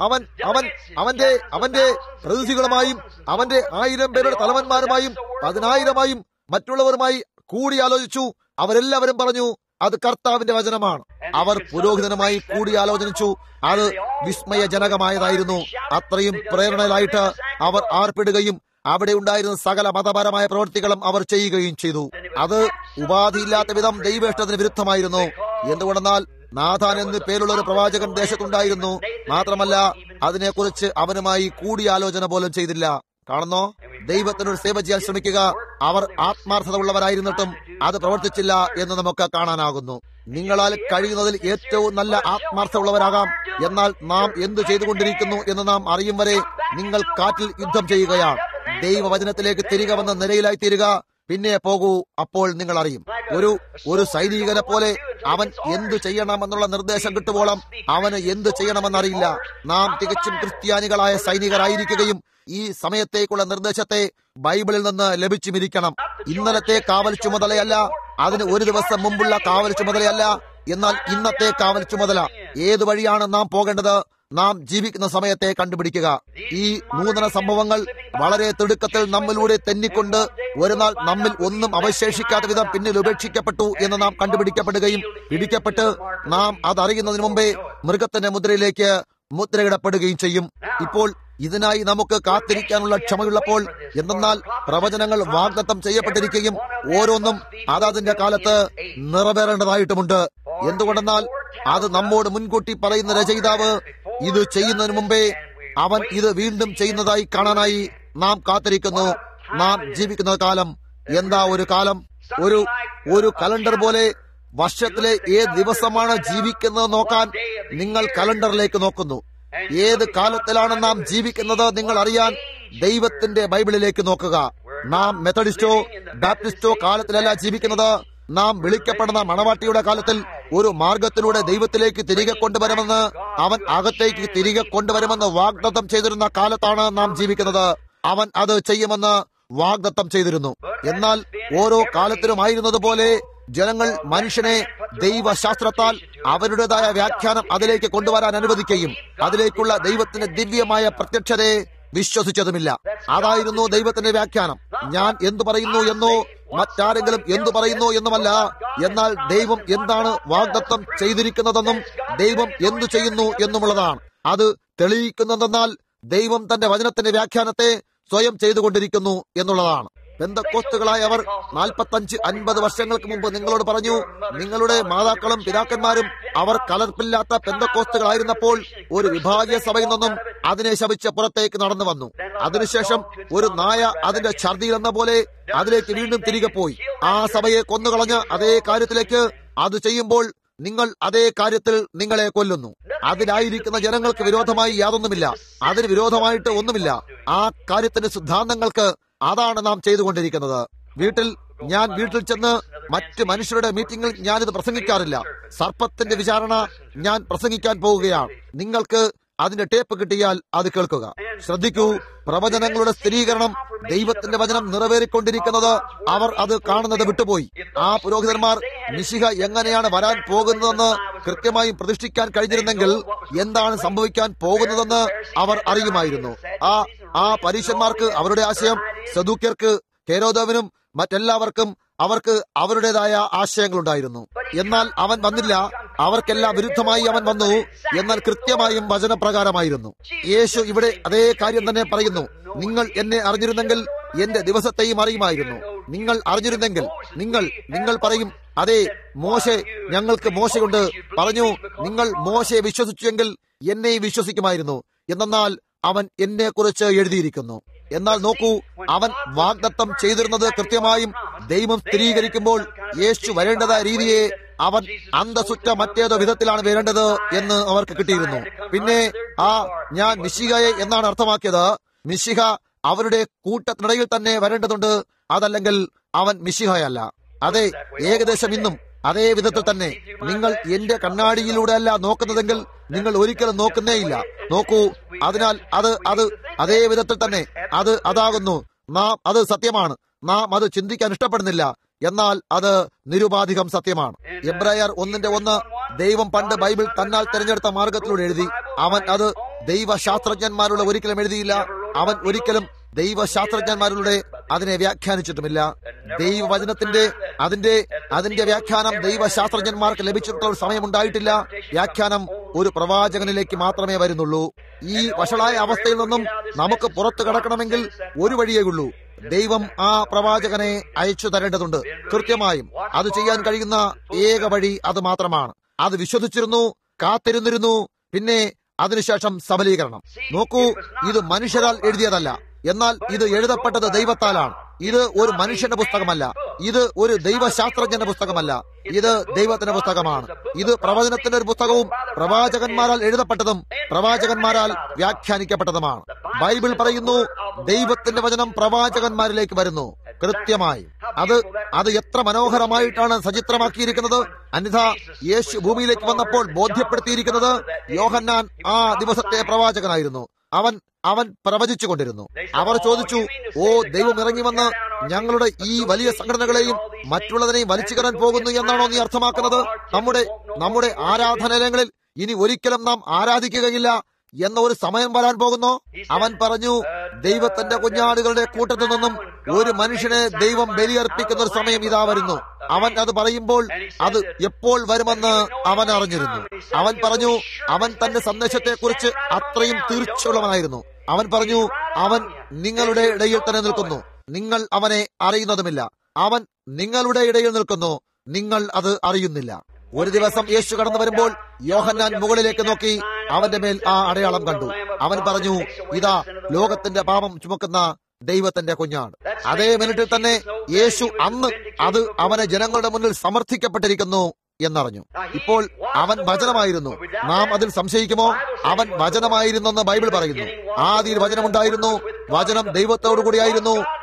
അവന്റെ പ്രതിനിധികളുമായും അവന്റെ 1000 പേരുടെ തലവന്മാരുമായും 10,000 മറ്റുള്ളവരുമായി കൂടിയാലോചിച്ചു. അവരെല്ലാവരും പറഞ്ഞു അത് കർത്താവിന്റെ വചനമാണ്. അവർ പുരോഹിതനുമായി കൂടിയാലോചിച്ചു. അത് വിസ്മയജനകമായതായിരുന്നു. അത്രയും പ്രേരണയിലായിട്ട് അവർ ആർപ്പിടുകയും അവിടെ ഉണ്ടായിരുന്ന സകല മതപരമായ പ്രവൃത്തികളും അവർ ചെയ്യുകയും ചെയ്തു. അത് ഉപാധിയില്ലാത്ത വിധം ദൈവേഷ്ടത്തിന് വിരുദ്ധമായിരുന്നു. എന്തുകൊണ്ടെന്നാൽ നാഥാൻ എന്ന് പേരുള്ള ഒരു പ്രവാചകൻ ദേശത്തുണ്ടായിരുന്നു. മാത്രമല്ല അതിനെക്കുറിച്ച് അവനുമായി കൂടിയാലോചന പോലും ചെയ്തില്ല. കാണുന്നോ, ദൈവത്തിനോട് സേവ ചെയ്യാൻ ശ്രമിക്കുക. അവർ ആത്മാർത്ഥത ഉള്ളവരായിരുന്നിട്ടും അത് പ്രവർത്തിച്ചില്ല എന്ന് നമുക്ക് കാണാനാകുന്നു. നിങ്ങളാൽ കഴിയുന്നതിൽ ഏറ്റവും നല്ല ആത്മാർത്ഥ ഉള്ളവരാകാം. എന്നാൽ നാം എന്തു ചെയ്തുകൊണ്ടിരിക്കുന്നു എന്ന് നാം അറിയും വരെ നിങ്ങൾ കാറ്റിൽ യുദ്ധം ചെയ്യുകയാണ്. ദൈവവചനത്തിലേക്ക് തിരികെ വന്ന നിലയിലായി തീരുക. പിന്നെ പോകൂ, അപ്പോൾ നിങ്ങൾ അറിയും. ഒരു സൈനികനെ പോലെ അവൻ എന്തു ചെയ്യണമെന്നുള്ള നിർദ്ദേശം കിട്ടുമ്പോളം അവന് എന്തു ചെയ്യണമെന്നറിയില്ല. നാം തികച്ചും ക്രിസ്ത്യാനികളായ സൈനികരായിരിക്കുകയും ഈ സമയത്തേക്കുള്ള നിർദ്ദേശത്തെ ബൈബിളിൽ നിന്ന് ലഭിച്ചുമിരിക്കണം. ഇന്നലത്തെ കാവൽ ചുമതലയല്ല, അതിന് ഒരു ദിവസം മുമ്പുള്ള കാവൽ ചുമതലയല്ല, എന്നാൽ ഇന്നത്തെ കാവൽ ചുമതല. ഏതു വഴിയാണ് നാം പോകേണ്ടത്? നാം ജീവിക്കുന്ന സമയത്തെ കണ്ടുപിടിക്കുക. ഈ നൂതന സംഭവങ്ങൾ വളരെ തിടുക്കത്തിൽ നമ്മിലൂടെ തെന്നിക്കൊണ്ട് ഒരു നാൾ നമ്മിൽ ഒന്നും അവശേഷിക്കാത്ത വിധം പിന്നിൽ ഉപേക്ഷിക്കപ്പെട്ടു എന്ന് നാം കണ്ടുപിടിക്കപ്പെടുകയും പിടിക്കപ്പെട്ട് നാം അതറിയുന്നതിന് മുമ്പേ മൃഗത്തിന്റെ മുദ്രയിലേക്ക് മുദ്രയിടപ്പെടുകയും ചെയ്യും. ഇപ്പോൾ ഇതിനായി നമുക്ക് കാത്തിരിക്കാനുള്ള ക്ഷമയുള്ളപ്പോൾ, എന്തെന്നാൽ പ്രവചനങ്ങൾ വാഗ്ദത്തം ചെയ്യപ്പെട്ടിരിക്കുകയും ഓരോന്നും അതതിന്റെ കാലത്ത് നിറവേറേണ്ടതായിട്ടുമുണ്ട്. എന്തുകൊണ്ടെന്നാൽ അത് നമ്മോട് മുൻകൂട്ടി പറയുന്ന രചയിതാവ് ഇത് ചെയ്യുന്നതിന് മുമ്പേ അവൻ ഇത് വീണ്ടും ചെയ്യുന്നതായി കാണാനായി നാം കാത്തിരിക്കുന്നു. നാം ജീവിക്കുന്ന കാലം എന്താ? ഒരു കാലം, ഒരു കലണ്ടർ പോലെ വർഷത്തിലെ ഏത് ദിവസമാണ് ജീവിക്കുന്നത് നോക്കാൻ നിങ്ങൾ കലണ്ടറിലേക്ക് നോക്കുന്നു. ഏത് കാലത്തിലാണ് നാം ജീവിക്കുന്നത് നിങ്ങൾ അറിയാൻ ദൈവത്തിന്റെ ബൈബിളിലേക്ക് നോക്കുക. നാം മെത്തഡിസ്റ്റോ ബാപ്റ്റിസ്റ്റോ കാലത്തിലല്ല ജീവിക്കുന്നത്. നാം വിളിക്കപ്പെടുന്ന മണവാട്ടിയുടെ കാലത്തിൽ ഒരു മാർഗത്തിലൂടെ ദൈവത്തിലേക്ക് തിരികെ കൊണ്ടുവരുമെന്ന്, അവൻ അകത്തേക്ക് തിരികെ കൊണ്ടുവരുമെന്ന് വാഗ്ദത്തം ചെയ്തിരുന്ന കാലത്താണ് നാം ജീവിക്കുന്നത്. അവൻ അത് ചെയ്യുമെന്ന് വാഗ്ദത്തം ചെയ്തിരുന്നു. എന്നാൽ ഓരോ കാലത്തിലുമായിരുന്നത് പോലെ ജനങ്ങൾ മനുഷ്യനെ ദൈവശാസ്ത്രത്താൽ അവരുടേതായ വ്യാഖ്യാനം അതിലേക്ക് കൊണ്ടുവരാൻ അനുവദിക്കുകയും അതിലേക്കുള്ള ദൈവത്തിന്റെ ദിവ്യമായ പ്രത്യക്ഷതയെ വിശ്വസിച്ചതുമില്ല. അതായിരുന്നു ദൈവത്തിന്റെ വ്യാഖ്യാനം. ഞാൻ എന്തു പറയുന്നു എന്നോ മറ്റാരെങ്കിലും എന്തു പറയുന്നു എന്നുമല്ല, എന്നാൽ ദൈവം എന്താണ് വാഗ്ദത്തം ചെയ്തിരിക്കുന്നതെന്നും ദൈവം എന്തു ചെയ്യുന്നു എന്നുമുള്ളതാണ്. അത് തെളിയിക്കുന്നതെന്നാൽ ദൈവം തന്റെ വചനത്തിന്റെ വ്യാഖ്യാനത്തെ സ്വയം ചെയ്തുകൊണ്ടിരിക്കുന്നു എന്നുള്ളതാണ്. പെന്തക്കോസ്തുകളായ അവർ 45-50 വർഷങ്ങൾക്ക് മുമ്പ് നിങ്ങളോട് പറഞ്ഞു, നിങ്ങളുടെ മാതാക്കളും പിതാക്കന്മാരും അവർ കലർപ്പില്ലാത്ത പെന്തക്കോസ്തുകളായിരുന്നപ്പോൾ ഒരു വിഭാഗീയ സഭയിൽ നിന്നും അതിനെ ശപിച്ച് പുറത്തേക്ക് നടന്നു വന്നു. അതിനുശേഷം ഒരു നായ അതിന്റെ ഛർദിയിൽ എന്ന പോലെ അതിലേക്ക് വീണ്ടും തിരികെ പോയി. ആ സഭയെ കൊന്നുകളഞ്ഞ അതേ കാര്യത്തിലേക്ക് അത് ചെയ്യുമ്പോൾ നിങ്ങൾ അതേ കാര്യത്തിൽ നിങ്ങളെ കൊല്ലുന്നു. അതിലായിരിക്കുന്ന ജനങ്ങൾക്ക് വിരോധമായി യാതൊന്നുമില്ല, അതിന് വിരോധമായിട്ട് ഒന്നുമില്ല. ആ കാര്യത്തിന്റെ സിദ്ധാന്തങ്ങൾക്ക് അതാണ് നാം ചെയ്തുകൊണ്ടിരിക്കുന്നത്. ഞാൻ വീട്ടിൽ ചെന്ന് മറ്റ് മനുഷ്യരുടെ മീറ്റിംഗിൽ ഞാനിത് പ്രസംഗിക്കാറില്ല. സർപ്പത്തിന്റെ വിചാരണ ഞാൻ പ്രസംഗിക്കാൻ പോവുകയാണ്. നിങ്ങൾക്ക് അതിന്റെ ടേപ്പ് കിട്ടിയാൽ അത് കേൾക്കുക. ശ്രദ്ധിക്കൂ, പ്രവചനങ്ങളുടെ സ്ഥിരീകരണം, ദൈവത്തിന്റെ വചനം നിറവേറിക്കൊണ്ടിരിക്കുന്നത് അവർ അത് കാണുന്നത് വിട്ടുപോയി. ആ പുരോഹിതന്മാർ മിശിഹ എങ്ങനെയാണ് വരാൻ പോകുന്നതെന്ന് കൃത്യമായും പ്രതിഷ്ഠിക്കാൻ കഴിഞ്ഞിരുന്നെങ്കിൽ എന്താണ് സംഭവിക്കാൻ പോകുന്നതെന്ന് അവർ അറിയുമായിരുന്നു. ആ പരീശന്മാർക്ക് അവരുടെ ആശയം, സദൂക്യർക്ക്, ഹെരോദാവിനും മറ്റെല്ലാവർക്കും അവർക്ക് അവരുടേതായ ആശയങ്ങളുണ്ടായിരുന്നു. എന്നാൽ അവൻ വന്നില്ല. അവർക്കെല്ലാം വിരുദ്ധമായി അവൻ വന്നു. എന്നാൽ കൃത്യമായും വചനപ്രകാരമായിരുന്നു. യേശു ഇവിടെ അതേ കാര്യം തന്നെ പറയുന്നു. നിങ്ങൾ എന്നെ അറിഞ്ഞിരുന്നെങ്കിൽ എന്റെ ദിവസത്തെയും അറിയുമായിരുന്നു. നിങ്ങൾ അറിഞ്ഞിരുന്നെങ്കിൽ നിങ്ങൾ പറയും, അതെ മോശെ, ഞങ്ങൾക്ക് മോശയുണ്ട് പറഞ്ഞു. നിങ്ങൾ മോശയെ വിശ്വസിച്ചെങ്കിൽ എന്നെ വിശ്വസിക്കുമായിരുന്നു. എന്നാൽ അവൻ എന്നെ കുറിച്ച് എഴുതിയിരിക്കുന്നു. എന്നാൽ നോക്കൂ, അവൻ വാഗ്ദത്തം ചെയ്തിരുന്നത് കൃത്യമായും ദൈവം സ്ഥിരീകരിക്കുമ്പോൾ യേശു വരേണ്ടതായ രീതിയെ അവൻ അന്തസുറ്റ മറ്റേതോ വിധത്തിലാണ് വരേണ്ടത് എന്ന് അവർക്ക് കിട്ടിയിരുന്നു. പിന്നെ ഞാൻ മിശിഹയെ എന്നാണ് അർത്ഥമാക്കിയത്. മിശിഹ അവരുടെ കൂട്ടത്തിനിടയിൽ തന്നെ വരേണ്ടതുണ്ട്, അതല്ലെങ്കിൽ അവൻ മിശിഹയല്ല. അതെ, ഏകദേശം ഇന്നും അതേ വിധത്തിൽ തന്നെ. നിങ്ങൾ എന്റെ കണ്ണാടിയിലൂടെ അല്ല നോക്കുന്നതെങ്കിൽ നിങ്ങൾ ഒരിക്കലും നോക്കുന്നേയില്ല. നോക്കൂ, അതിനാൽ അത് അതേ വിധത്തിൽ തന്നെ അതാകുന്നു. നാം അത് സത്യമാണ്. നാം അത് ചിന്തിക്കാൻ ഇഷ്ടപ്പെടുന്നില്ല, എന്നാൽ അത് നിരുപാധികം സത്യമാണ്. എബ്രായർ 1:1 ദൈവം പണ്ട് ബൈബിൾ തന്നാൽ തിരഞ്ഞെടുത്ത മാർഗത്തിലൂടെ എഴുതി. അവൻ അത് ദൈവശാസ്ത്രജ്ഞന്മാരുടെ ഒരിക്കലും എഴുതിയില്ല. അവൻ ഒരിക്കലും ദൈവശാസ്ത്രജ്ഞന്മാരുടെ അതിനെ വ്യാഖ്യാനിച്ചിട്ടുമില്ല. ദൈവവചനത്തിന്റെ അതിന്റെ വ്യാഖ്യാനം ദൈവശാസ്ത്രജ്ഞന്മാർക്ക് ലഭിച്ചിട്ടുള്ള ഒരു സമയമുണ്ടായിട്ടില്ല. വ്യാഖ്യാനം ഒരു പ്രവാചകനിലേക്ക് മാത്രമേ വരുന്നുള്ളൂ. ഈ വഷളായ അവസ്ഥയിൽ നിന്നും നമുക്ക് പുറത്തു കടക്കണമെങ്കിൽ ഒരു വഴിയേ ഉള്ളൂ. ദൈവം ആ പ്രവാചകനെ അയച്ചു തരേണ്ടതുണ്ട്. കൃത്യമായും അത് ചെയ്യാൻ കഴിയുന്ന ഏക വഴി അത് മാത്രമാണ്. അത് വിശ്വസിച്ചിരുന്നു, കാത്തിരുന്നിരുന്നു. പിന്നെ അതിനുശേഷം സബലീകരണം. നോക്കൂ, ഇത് മനുഷ്യരാൽ എഴുതിയതല്ല, എന്നാൽ ഇത് എഴുതപ്പെട്ടത് ദൈവത്താലാണ്. ഇത് ഒരു മനുഷ്യന്റെ പുസ്തകമല്ല, ഇത് ഒരു ദൈവശാസ്ത്രജ്ഞന്റെ പുസ്തകമല്ല, ഇത് ദൈവത്തിന്റെ പുസ്തകമാണ്. ഇത് പ്രവചനത്തിന്റെ ഒരു പുസ്തകവും പ്രവാചകന്മാരാൽ എഴുതപ്പെട്ടതും പ്രവാചകന്മാരാൽ വ്യാഖ്യാനിക്കപ്പെട്ടതുമാണ്. ബൈബിൾ പറയുന്നു, ദൈവത്തിന്റെ വചനം പ്രവാചകന്മാരിലേക്ക് വരുന്നു. കൃത്യമായി അത് എത്ര മനോഹരമായിട്ടാണ് സചിത്രമാക്കിയിരിക്കുന്നത്. അന്യഥാ യേശു ഭൂമിയിലേക്ക് വന്നപ്പോൾ ബോധ്യപ്പെടുത്തിയിരിക്കുന്നത് യോഹന്നാൻ ആ ദിവസത്തെ പ്രവാചകനായിരുന്നു. അവൻ പ്രവചിച്ചു കൊണ്ടിരുന്നു. അവർ ചോദിച്ചു, ഓ, ദൈവം ഇറങ്ങി വന്ന് ഞങ്ങളുടെ ഈ വലിയ സംഘടനകളെയും മറ്റുള്ളതിനെയും വലിച്ചു കയറാൻ പോകുന്നു എന്നാണോ നീ അർത്ഥമാക്കുന്നത്? നമ്മുടെ ആരാധനാലയങ്ങളിൽ ഇനി ഒരിക്കലും നാം ആരാധിക്കുകയില്ല എന്ന ഒരു സമയം വരാൻ പോകുന്നു. അവൻ പറഞ്ഞു, ദൈവത്തിന്റെ കുഞ്ഞാടുകളുടെ കൂട്ടത്തിൽ നിന്നും ഒരു മനുഷ്യനെ ദൈവം ബലിയർപ്പിക്കുന്ന ഒരു സമയം ഇതാ വരുന്നു. അവൻ അത് പറയുമ്പോൾ അത് എപ്പോൾ വരുമെന്ന് അവൻ അറിഞ്ഞിരുന്നു. അവൻ പറഞ്ഞു, അവൻ തന്റെ സന്ദേശത്തെക്കുറിച്ച് അത്രയും തീർച്ചയുള്ളവനായിരുന്നു. അവൻ പറഞ്ഞു, അവൻ നിങ്ങളുടെ ഇടയിൽ തന്നെ നിൽക്കുന്നു, നിങ്ങൾ അവനെ അറിയുന്നതുമില്ല. അവൻ നിങ്ങളുടെ ഇടയിൽ നിൽക്കുന്നു, നിങ്ങൾ അത് അറിയുന്നില്ല. ഒരു ദിവസം യേശു കടന്നു വരുമ്പോൾ യോഹന്നാൻ മുകളിലേക്ക് നോക്കി അവന്റെ മേൽ ആ അടയാളം കണ്ടു. അവൻ പറഞ്ഞു, ഇതാ ലോകത്തിന്റെ പാപം ചുമക്കുന്ന ദൈവത്തിന്റെ കുഞ്ഞാണ്. അതേ മിനിറ്റിൽ തന്നെ യേശു അത് അവനെ ജനങ്ങളുടെ മുന്നിൽ സമർത്ഥിക്കപ്പെട്ടിരിക്കുന്നു എന്നറിഞ്ഞു. ഇപ്പോൾ അവൻ വചനമായിരുന്നു. നാം അതിൽ സംശയിക്കുമോ? അവൻ വചനമായിരുന്നെന്ന് ബൈബിൾ പറയുന്നു. ആദിയിൽ വചനമുണ്ടായിരുന്നു, വചനം ദൈവത്തോടു കൂടിയായിരുന്നു,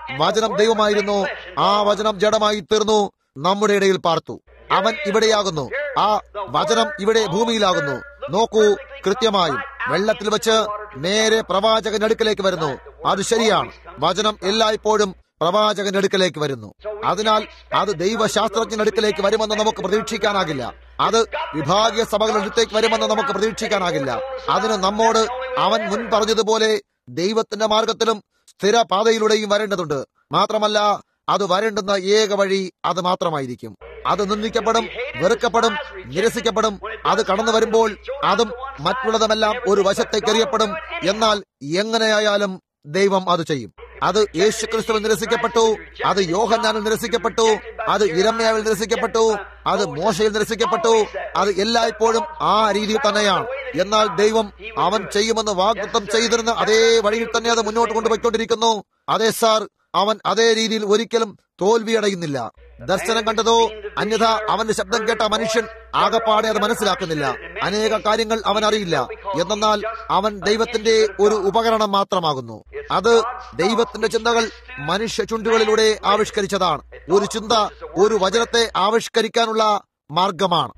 വചനം ദൈവമായിരുന്നു. ആ വചനം ജഡമായി തീർന്നു, നമ്മുടെ ഇടയിൽ പാർത്തു. അവൻ ഇവിടെയാകുന്നു. ആ വചനം ഇവിടെ ഭൂമിയിലാകുന്നു. നോക്കൂ, കൃത്യമായും വെള്ളത്തിൽ വെച്ച് നേരെ പ്രവാചകന്റെ അടുക്കലേക്ക് വരുന്നു. അത് ശരിയാണ്. വചനം എല്ലായ്പ്പോഴും പ്രവാചകന്റെ അടുക്കലേക്ക് വരുന്നു. അതിനാൽ അത് ദൈവശാസ്ത്രജ്ഞന്റെ അടുക്കലേക്ക് വരുമെന്ന് നമുക്ക് പ്രതീക്ഷിക്കാനാകില്ല. അത് വിഭാഗീയ സഭകളുടെ അടുത്തേക്ക് വരുമെന്ന് നമുക്ക് പ്രതീക്ഷിക്കാനാകില്ല. അതിന് നമ്മോട് അവൻ മുൻ പറഞ്ഞതുപോലെ ദൈവത്തിന്റെ മാർഗത്തിലും സ്ഥിരപാതയിലൂടെയും വരേണ്ടതുണ്ട്. മാത്രമല്ല, അത് വരേണ്ടുന്ന ഏക വഴി അത് മാത്രമായിരിക്കും. അത് നിന്ദിക്കപ്പെടും, വെറുക്കപ്പെടും, നിരസിക്കപ്പെടും. അത് കടന്നു വരുമ്പോൾ അതും മറ്റുള്ളതുമെല്ലാം ഒരു വശത്തേക്ക് എറിയപ്പെടും. എന്നാൽ എങ്ങനെയായാലും ദൈവം അത് ചെയ്യും. അത് യേശുക്രിസ്തുവിൽ നിരസിക്കപ്പെട്ടു, അത് യോഹന്നാനിൽ നിരസിക്കപ്പെട്ടു, അത് യിരെമ്യാവിൽ നിരസിക്കപ്പെട്ടു, അത് മോശയിൽ നിരസിക്കപ്പെട്ടു. അത് എല്ലായ്പ്പോഴും ആ രീതിയിൽ തന്നെയാണ്. എന്നാൽ ദൈവം അവൻ ചെയ്യുമെന്ന് വാഗ്ദത്തം ചെയ്തിരുന്ന അതേ വഴിയിൽ തന്നെ അത് മുന്നോട്ട് കൊണ്ടുപോയിക്കൊണ്ടിരിക്കുന്നു. അതെ സാർ, അവൻ അതേ രീതിയിൽ ഒരിക്കലും തോൽവിയടയുന്നില്ല. ദർശനം കണ്ടതോ അന്യഥ അവന്റെ ശബ്ദം കേട്ട മനുഷ്യൻ ആകപ്പാടെ അത് മനസ്സിലാക്കുന്നില്ല. അനേക കാര്യങ്ങൾ അവൻ അറിയില്ല. എന്നാൽ അവൻ ദൈവത്തിന്റെ ഒരു ഉപകരണം മാത്രമാകുന്നു. അത് ദൈവത്തിന്റെ ചിന്തകൾ മനുഷ്യ ചുണ്ടുകളിലൂടെ ആവിഷ്കരിച്ചതാണ്. ഒരു ചിന്ത ഒരു വചനത്തെ ആവിഷ്കരിക്കാനുള്ള മാർഗമാണ്.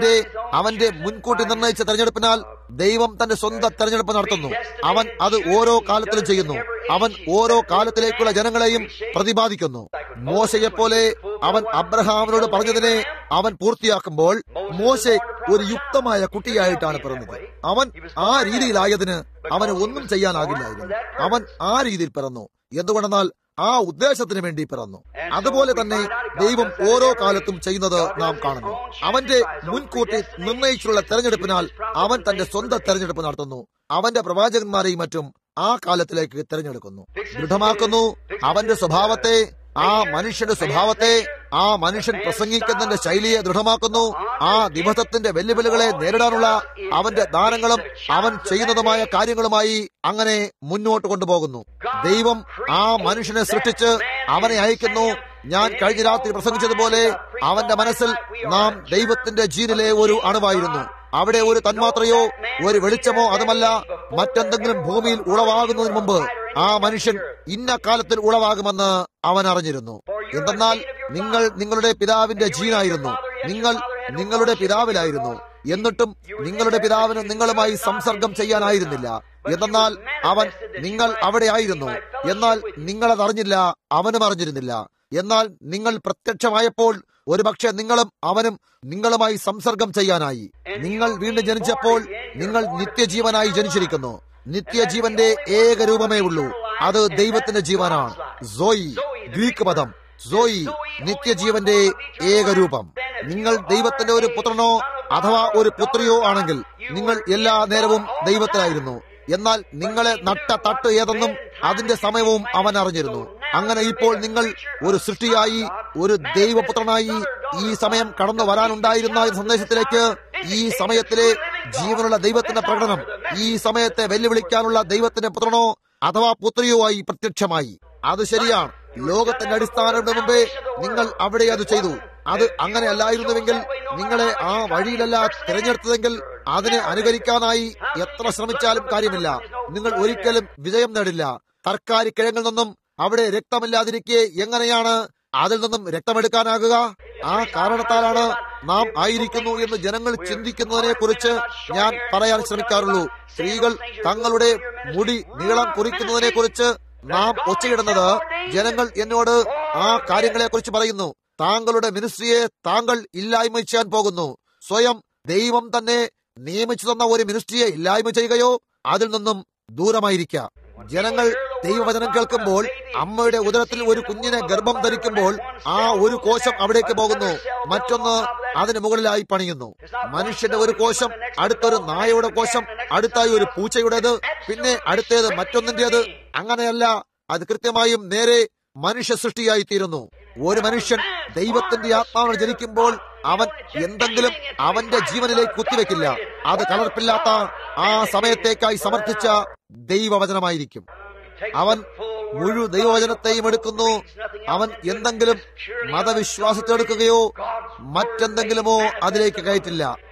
അവന്റെ മുൻകൂട്ടി നിർണയിച്ച തെരഞ്ഞെടുപ്പിനാൽ ദൈവം തന്റെ സ്വന്തം തെരഞ്ഞെടുപ്പ് നടത്തുന്നു. അവൻ അത് ഓരോ കാലത്തിലും ചെയ്യുന്നു. അവൻ ഓരോ കാലത്തിലേക്കുള്ള ജനങ്ങളെയും പ്രതിപാദിക്കുന്നു. മോശയെപ്പോലെ അവൻ അബ്രഹാമിനോട് പറഞ്ഞതിനെ അവൻ പൂർത്തിയാക്കുമ്പോൾ മോശെ ഒരു യുക്തമായ കുട്ടിയായിട്ടാണ് പിറന്നത്. അവൻ ആ രീതിയിലായതിന് അവന് ഒന്നും ചെയ്യാനാകില്ലായിരുന്നു. അവൻ ആ രീതിയിൽ പിറന്നു. എന്തുകൊണ്ടെന്നാൽ ആ ഉദ്ദേശത്തിന് വേണ്ടി പിറന്നു. അതുപോലെ തന്നെ ദൈവം ഓരോ കാലത്തും ചെയ്യുന്നത് നാം കാണുന്നു. അവന്റെ മുൻകൂട്ടി നിർണയിച്ചുള്ള തെരഞ്ഞെടുപ്പിനാൽ അവൻ തന്റെ സ്വന്തം തെരഞ്ഞെടുപ്പ് നടത്തുന്നു. അവന്റെ പ്രവാചകന്മാരെയും മറ്റും ആ കാലത്തിലേക്ക് തിരഞ്ഞെടുക്കുന്നു, ദൃഢമാക്കുന്നു. അവന്റെ സ്വഭാവത്തെ, ആ മനുഷ്യന്റെ സ്വഭാവത്തെ, ആ മനുഷ്യൻ പ്രസംഗിക്കുന്നതിന്റെ ശൈലിയെ ദൃഢമാക്കുന്നു. ആ ദിവസത്തിന്റെ വെല്ലുവിളികളെ നേരിടാനുള്ള അവന്റെ ദാനങ്ങളും അവൻ ചെയ്യുന്നതുമായ കാര്യങ്ങളുമായി അങ്ങനെ മുന്നോട്ട് കൊണ്ടുപോകുന്നു. ദൈവം ആ മനുഷ്യനെ സൃഷ്ടിച്ച് അവനെ അയക്കുന്നു. ഞാൻ കഴിഞ്ഞ രാത്രി പ്രസംഗിച്ചതുപോലെ അവന്റെ മനസ്സിൽ നാം ദൈവത്തിന്റെ ജീനിലെ ഒരു അണുവായിരുന്നു. അവിടെ ഒരു തന്മാത്രയോ ഒരു വെളിച്ചമോ അതുമല്ല, മറ്റെന്തെങ്കിലും ഭൂമിയിൽ ഉളവാകുന്നതിന് മുമ്പ് ആ മനുഷ്യൻ ഇന്ന കാലത്തിൽ ഉളവാകുമെന്ന് അവൻ അറിഞ്ഞിരുന്നു. എന്തെന്നാൽ നിങ്ങൾ നിങ്ങളുടെ പിതാവിന്റെ ജീനായിരുന്നു. നിങ്ങൾ നിങ്ങളുടെ പിതാവിലായിരുന്നു. എന്നിട്ടും നിങ്ങളുടെ പിതാവിന് നിങ്ങളുമായി സംസർഗം ചെയ്യാനായിരുന്നില്ല. എന്നാൽ നിങ്ങൾ അവിടെ ആയിരുന്നു. എന്നാൽ നിങ്ങളതറിഞ്ഞില്ല, അവനും അറിഞ്ഞിരുന്നില്ല. എന്നാൽ നിങ്ങൾ പ്രത്യക്ഷമായപ്പോൾ ഒരുപക്ഷെ നിങ്ങളും അവനും നിങ്ങളുമായി സംസർഗം ചെയ്യാനായി. നിങ്ങൾ വീണ്ടും ജനിച്ചപ്പോൾ നിങ്ങൾ നിത്യജീവനായി ജനിച്ചിരിക്കുന്നു. നിത്യജീവന്റെ ഏക രൂപമേ ഉള്ളൂ. അത് ദൈവത്തിന്റെ ജീവനാണ്. സോയി, ഗ്രീക്ക് പദം സോയി, നിത്യജീവന്റെ ഏക രൂപം. നിങ്ങൾ ദൈവത്തിന്റെ ഒരു പുത്രനോ അഥവാ ഒരു പുത്രിയോ ആണെങ്കിൽ നിങ്ങൾ എല്ലാ നേരവും ദൈവത്തിലായിരുന്നു. എന്നാൽ നിങ്ങളെ നട്ട തട്ട് ഏതെന്നും അതിന്റെ സമയവും അവൻ അറിഞ്ഞിരുന്നു. അങ്ങനെ ഇപ്പോൾ നിങ്ങൾ ഒരു സൃഷ്ടിയായി, ഒരു ദൈവപുത്രനായി ഈ സമയം കടന്നു വരാനുണ്ടായിരുന്ന സന്ദേശത്തിലേക്ക്, ഈ സമയത്തിലെ ജീവനുള്ള ദൈവത്തിന്റെ പ്രകടനം, ഈ സമയത്തെ വെല്ലുവിളിക്കാനുള്ള ദൈവത്തിന്റെ പുത്രനോ അഥവാ പുത്രിയോ ആയി പ്രത്യക്ഷമായി. അത് ശരിയാണ്. ലോകത്തിന്റെ അടിസ്ഥാനത്തിന് മുമ്പേ നിങ്ങൾ അവിടെ അത് ചെയ്തു. അത് അങ്ങനെ അല്ലായിരുന്നുവെങ്കിൽ, നിങ്ങളെ ആ വഴിയിലല്ല തിരഞ്ഞെടുത്തതെങ്കിൽ അതിനെ അനുകരിക്കാനായി എത്ര ശ്രമിച്ചാലും കാര്യമില്ല. നിങ്ങൾ ഒരിക്കലും വിജയം നേടില്ല. തർക്കാരി കിഴങ്ങിൽ നിന്നും അവിടെ രക്തമില്ലാതിരിക്കെ എങ്ങനെയാണ് അതിൽ നിന്നും രക്തമെടുക്കാനാകുക? ആ കാരണത്താലാണ് നാം ആയിരിക്കുന്നു എന്ന് ജനങ്ങൾ ചിന്തിക്കുന്നതിനെ കുറിച്ച് ഞാൻ പറയാൻ ശ്രമിക്കാറുള്ളൂ. സ്ത്രീകൾ തങ്ങളുടെ മുടി നീളം കുറിക്കുന്നതിനെ കുറിച്ച് നാം ഒച്ചയിടുന്നത്, ജനങ്ങൾ എന്നോട് ആ കാര്യങ്ങളെ കുറിച്ച് പറയുന്നു. താങ്കളുടെ മിനിസ്ട്രിയെ താങ്കൾ ഇല്ലായ്മ ചെയ്യാൻ പോകുന്നു. സ്വയം ദൈവം തന്നെ നിയമിച്ചു തന്ന ഒരു മിനിസ്ട്രിയെ ഇല്ലായ്മ ചെയ്യുകയോ അതിൽ നിന്നും ദൂരമായിരിക്കുക. ജനങ്ങൾ ദൈവവചനം കേൾക്കുമ്പോൾ, അമ്മയുടെ ഉദരത്തിൽ ഒരു കുഞ്ഞിനെ ഗർഭം ധരിക്കുമ്പോൾ ആ ഒരു കോശം അവിടേക്ക് പോകുന്നു, മറ്റൊന്ന് അതിന് മുകളിലായി പണിയുന്നു. മനുഷ്യന്റെ ഒരു കോശം, അടുത്തൊരു നായയുടെ കോശം, അടുത്തായി ഒരു പൂച്ചയുടേത്, പിന്നെ അടുത്തേത് മറ്റൊന്നിന്റേത്. അങ്ങനെയല്ല, അത് കൃത്യമായും നേരെ മനുഷ്യ സൃഷ്ടിയായി തീരുന്നു. ഒരു മനുഷ്യൻ ദൈവത്തിന്റെ ആത്മാവിൽ ജനിക്കുമ്പോൾ അവൻ എന്തെങ്കിലും അവന്റെ ജീവനിലേക്ക് കുത്തിവെക്കില്ല. അത് കലർപ്പില്ലാത്ത ആ സമയത്തേക്കായി സമർപ്പിച്ച ദൈവവചനമായിരിക്കും. അവൻ മുഴു ദൈവവചനത്തെയും എടുക്കുന്നു. അവൻ എന്തെങ്കിലും മതവിശ്വാസത്തെ എടുക്കുകയോ മറ്റെന്തെങ്കിലുമോ അതിലേക്ക് കയറ്റില്ല.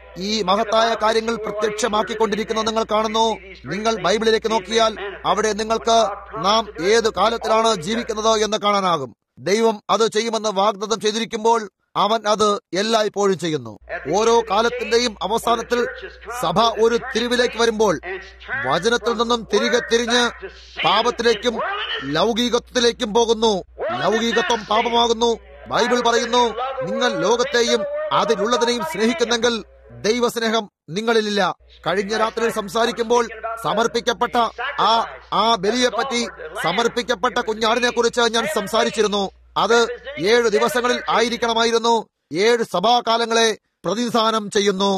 ഈ മഹത്തായ കാര്യങ്ങൾ പ്രത്യക്ഷമാക്കിക്കൊണ്ടിരിക്കുന്നത് നിങ്ങൾ കാണുന്നു. നിങ്ങൾ ബൈബിളിലേക്ക് നോക്കിയാൽ അവിടെ നിങ്ങൾക്ക് നാം ഏത് കാലത്തിലാണ് ജീവിക്കുന്നത് എന്ന് കാണാനാകും. ദൈവം അത് ചെയ്യുമെന്ന് വാഗ്ദത്തം ചെയ്തിരിക്കുമ്പോൾ അവൻ അത് എല്ലായ്പ്പോഴും ചെയ്യുന്നു. ഓരോ കാലത്തിന്റെയും അവസാനത്തിൽ സഭ ഒരു തിരിവിലേക്ക് വരുമ്പോൾ വചനത്തിൽ നിന്നും തിരികെ തിരിഞ്ഞ് പാപത്തിലേക്കും ലൗകികത്വത്തിലേക്കും പോകുന്നു. ലൗകികത്വം പാപമാകുന്നു. ബൈബിൾ പറയുന്നു, നിങ്ങൾ ലോകത്തെയും അതിലുള്ളതിനെയും സ്നേഹിക്കുന്നെങ്കിൽ ദൈവസ്നേഹം നിങ്ങളിലില്ല. കഴിഞ്ഞ രാത്രിയിൽ സംസാരിക്കുമ്പോൾ സമർപ്പിക്കപ്പെട്ട ആ ബലിയെപ്പറ്റി, സമർപ്പിക്കപ്പെട്ട കുഞ്ഞാടിനെ കുറിച്ച് ഞാൻ സംസാരിച്ചിരുന്നു. അത് 7 ദിവസങ്ങളിൽ ആയിരിക്കണമായിരുന്നു. 7 സഭാകാലങ്ങളെ പ്രതിനിധാനം ചെയ്യുന്നു.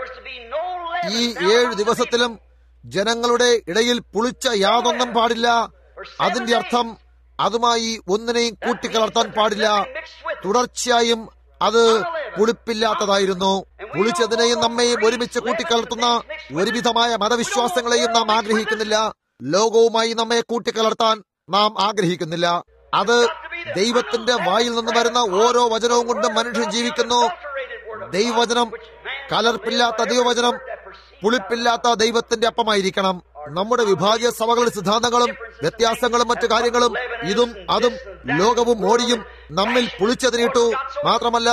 ഈ 7 ദിവസത്തിലും ജനങ്ങളുടെ ഇടയിൽ പുളിച്ച യാതൊന്നും പാടില്ല. അതിന്റെ അർത്ഥം അതുമായി ഒന്നിനെയും കൂട്ടിക്കലർത്താൻ പാടില്ല. തുടർച്ചയായും അത് പുളിപ്പില്ലാത്തതായിരുന്നു. പുളിച്ചതിനെയും നമ്മെയും ഒരുമിച്ച് കൂട്ടിക്കലർത്തുന്ന ഒരുവിധമായ മതവിശ്വാസങ്ങളെയും നാം ആഗ്രഹിക്കുന്നില്ല. ലോകവുമായി നമ്മെ കൂട്ടിക്കലർത്താൻ നാം ആഗ്രഹിക്കുന്നില്ല. അത് ദൈവത്തിന്റെ വായിൽ നിന്ന് വരുന്ന ഓരോ വചനവും കൊണ്ട് മനുഷ്യൻ ജീവിക്കുന്നു. ദൈവവചനം കലർപ്പില്ലാത്ത ദൈവവചനം പുളിപ്പില്ലാത്ത ദൈവത്തിന്റെ അപ്പമായിരിക്കണം. നമ്മുടെ വിഭാഗീയ സഭകളുടെ സിദ്ധാന്തങ്ങളും വ്യത്യാസങ്ങളും മറ്റു കാര്യങ്ങളും ഇതും അതും ലോകവും മോടിയും നമ്മിൽ പുളിച്ചതിനിട്ടു. മാത്രമല്ല,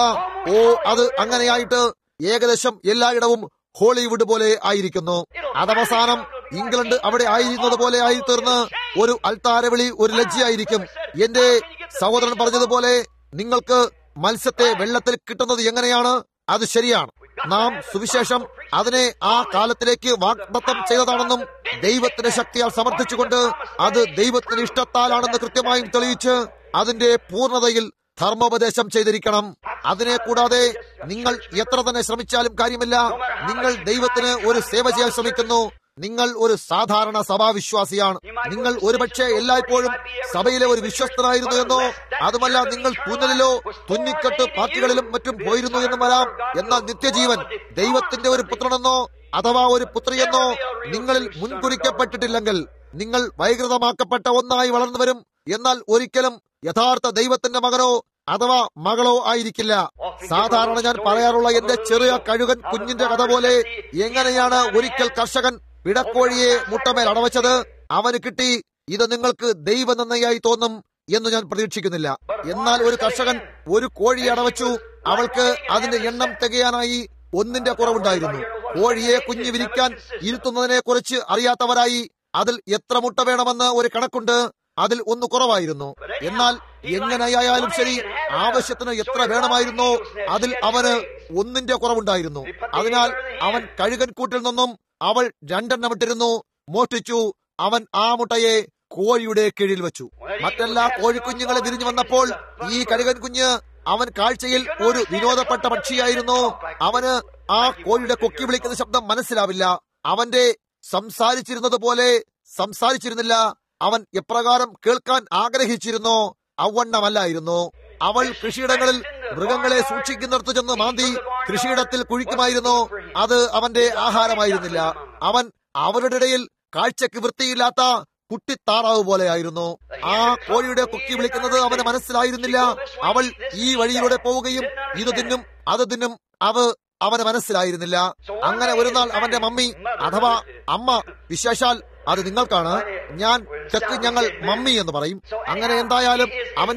അത് അങ്ങനെയായിട്ട് ഏകദേശം എല്ലായിടവും ഹോളിവുഡ് പോലെ ആയിരിക്കുന്നു. അതവസാനം ഇംഗ്ലണ്ട് അവിടെ ആയിരുന്നത് പോലെ ആയിത്തീർന്ന് ഒരു അൽത്താരവിളി, ഒരു ലജ്ജയായിരിക്കും. എന്റെ സഹോദരൻ പറഞ്ഞതുപോലെ, നിങ്ങൾക്ക് മത്സ്യത്തെ വെള്ളത്തിൽ കിട്ടുന്നത് എങ്ങനെയാണ്? അത് ശരിയാണ്. നാം സുവിശേഷം അതിനെ ആ കാലത്തിലേക്ക് വാഗ്ദത്തം ചെയ്തതാണെന്നും ദൈവത്തിന്റെ ശക്തിയാൽ സമർത്ഥിച്ചുകൊണ്ട് അത് ദൈവത്തിന്റെ ഇഷ്ടത്താലാണെന്ന് കൃത്യമായും തെളിയിച്ച് അതിന്റെ പൂർണ്ണതയിൽ ധർമ്മോപദേശം ചെയ്തിരിക്കണം. അതിനെ കൂടാതെ നിങ്ങൾ എത്ര തന്നെ ശ്രമിച്ചാലും കാര്യമില്ല. നിങ്ങൾ ദൈവത്തിന് ഒരു സേവ ചെയ്യാൻ ശ്രമിക്കുന്നു. നിങ്ങൾ ഒരു സാധാരണ സഭാവിശ്വാസിയാണ്. നിങ്ങൾ ഒരുപക്ഷെ എല്ലായ്പ്പോഴും സഭയിലെ ഒരു വിശ്വസ്തനായിരുന്നു എന്നോ, അതുമല്ല നിങ്ങൾ തുന്നലിലോ തുന്നിക്കെട്ട് പാർട്ടികളിലും മറ്റും പോയിരുന്നു എന്നും വരാം. എന്നാൽ നിത്യജീവൻ ദൈവത്തിന്റെ ഒരു പുത്രനെന്നോ അഥവാ ഒരു പുത്രിയെന്നോ നിങ്ങളിൽ മുൻകുറിക്കപ്പെട്ടിട്ടില്ലെങ്കിൽ നിങ്ങൾ വൈകൃതമാക്കപ്പെട്ട ഒന്നായി വളർന്നു വരും. എന്നാൽ ഒരിക്കലും യഥാർത്ഥ ദൈവത്തിന്റെ മകനോ അഥവാ മകളോ ആയിരിക്കില്ല. സാധാരണ ഞാൻ പറയാറുള്ള എന്റെ ചെറിയ കഴുകൻ കുഞ്ഞിന്റെ കഥ പോലെ, എങ്ങനെയാണ് ഒരിക്കൽ കർഷകൻ പിടക്കോഴിയെ മുട്ടമേൽ അടവച്ചത്? അവന് കിട്ടി. ഇത് നിങ്ങൾക്ക് ദൈവനന്ദയായി തോന്നും എന്ന് ഞാൻ പ്രതീക്ഷിക്കുന്നില്ല. എന്നാൽ ഒരു കർഷകൻ ഒരു കോഴിയെ അടവച്ചു. അവൾക്ക് അതിന്റെ എണ്ണം തികയാനായി 1 കുറവുണ്ടായിരുന്നു. കോഴിയെ കുഞ്ഞു വിരിക്കാൻ ഇരുത്തുന്നതിനെ കുറിച്ച് അറിയാത്തവരായി അതിൽ എത്ര മുട്ട വേണമെന്ന് ഒരു കണക്കുണ്ട്. അതിൽ 1 കുറവായിരുന്നു. എന്നാൽ എങ്ങനെയായാലും ശരി, ആവശ്യത്തിന് എത്ര വേണമായിരുന്നോ അതിൽ അവന് 1 കുറവുണ്ടായിരുന്നു. അതിനാൽ അവൻ കഴുകൻ കൂട്ടിൽ നിന്നും അവൾ 2 ഇട്ടിരുന്നു. മോഷ്ടിച്ചു. അവൻ ആ മുട്ടയെ കോഴിയുടെ കീഴിൽ വെച്ചു. മറ്റെല്ലാ കോഴിക്കുഞ്ഞുങ്ങളെ വിരിഞ്ഞു വന്നപ്പോൾ ഈ കഴുകൻ കുഞ്ഞ് അവൻ കാഴ്ചയിൽ ഒരു വിനോദപ്പെട്ട പക്ഷിയായിരുന്നു. അവന് ആ കോഴിയുടെ കൊക്കി വിളിക്കുന്ന ശബ്ദം മനസ്സിലാവില്ല. അവന്റെ സംസാരിച്ചിരുന്നത് പോലെ സംസാരിച്ചിരുന്നില്ല. അവൻ എപ്രകാരം കേൾക്കാൻ ആഗ്രഹിച്ചിരുന്നോ അവണ്ണമല്ലായിരുന്നു. അവൾ കൃഷിയിടങ്ങളിൽ മൃഗങ്ങളെ സൂക്ഷിക്കുന്നിടത്ത് ചെന്ന് മാന്തി കൃഷിയിടത്തിൽ കുഴിക്കുമായിരുന്നു. അത് അവന്റെ ആഹാരമായിരുന്നില്ല. അവൻ അവരുടെ ഇടയിൽ കാഴ്ചക്ക് വൃത്തിയില്ലാത്ത കുട്ടിത്താറാവ് പോലെയായിരുന്നു. ആ കോഴിയുടെ കൊക്കി വിളിക്കുന്നത് അവന് മനസ്സിലായിരുന്നില്ല. അവൾ ഈ വഴിയിലൂടെ പോവുകയും ഇത് തിന്നും അത് തിന്നും അവന് മനസ്സിലായിരുന്നില്ല. അങ്ങനെ ഒരു നാൾ അവന്റെ മമ്മി അഥവാ അമ്മ, വിശേഷാൽ അത് നിങ്ങൾക്കാണ്, ഞാൻ തെക്ക് ഞങ്ങൾ മമ്മി എന്ന് പറയും. അങ്ങനെ എന്തായാലും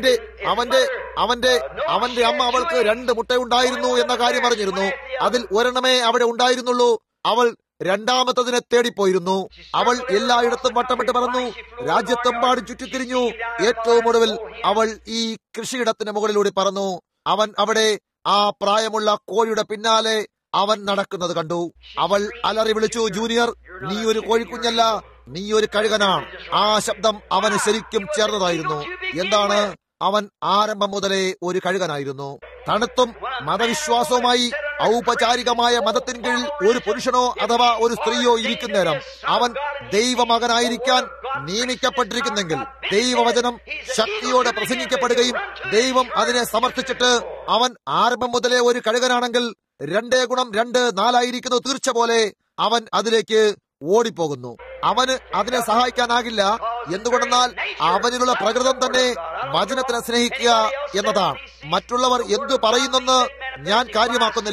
അവന്റെ അമ്മ അവൾക്ക് 2 മുട്ടയുണ്ടായിരുന്നു എന്ന കാര്യം അറിഞ്ഞിരുന്നു. അതിൽ ഒരെണ്ണമേ അവിടെ ഉണ്ടായിരുന്നുള്ളൂ. അവൾ രണ്ടാമത്തതിനെ തേടിപ്പോയിരുന്നു. അവൾ എല്ലായിടത്തും വട്ടമിട്ട് പറന്നു, രാജ്യത്തെമ്പാടും ചുറ്റിത്തിരിഞ്ഞു. ഏറ്റവും ഒടുവിൽ അവൾ ഈ കൃഷിയിടത്തിന് മുകളിലൂടെ പറന്നു. അവൻ അവിടെ ആ പ്രായമുള്ള കോഴിയുടെ പിന്നാലെ അവൻ നടക്കുന്നത് കണ്ടു. അവൾ അലറി വിളിച്ചു, ജൂനിയർ, നീ ഒരു കോഴിക്കുഞ്ഞല്ല, നീ ഒരു കഴുകനാണ്. ആ ശബ്ദം അവന് ശരിക്കും ചേർന്നതായിരുന്നു. എന്താണ്? അവൻ ആരംഭം മുതലേ ഒരു കഴുകനായിരുന്നു. തണുത്തും മതവിശ്വാസവുമായി ഔപചാരികമായ മതത്തിൻ കീഴിൽ ഒരു പുരുഷനോ അഥവാ ഒരു സ്ത്രീയോ ഇരിക്കുന്നേരം അവൻ ദൈവമകനായിരിക്കാൻ നിയമിക്കപ്പെട്ടിരിക്കുന്നെങ്കിൽ ദൈവവചനം ശക്തിയോടെ പ്രസംഗിക്കപ്പെടുകയും ദൈവം അതിനെ സമർത്ഥിച്ചിട്ട് അവൻ ആരംഭം മുതലേ ഒരു കഴുകനാണെങ്കിൽ 2 × 2 4 തീർച്ച പോലെ അവൻ അതിലേക്ക് ഓടിപ്പോകുന്നു. അവന് അതിനെ സഹായിക്കാനാകില്ല. എന്തുകൊണ്ടെന്നാൽ അവനിലുള്ള പ്രകൃതം തന്നെ വചനത്തിനെ സ്നേഹിക്കുക എന്നതാണ്. മറ്റുള്ളവർ എന്തു പറയുന്നെന്ന് ഞാൻ കാര്യമാക്കുന്നില്ല.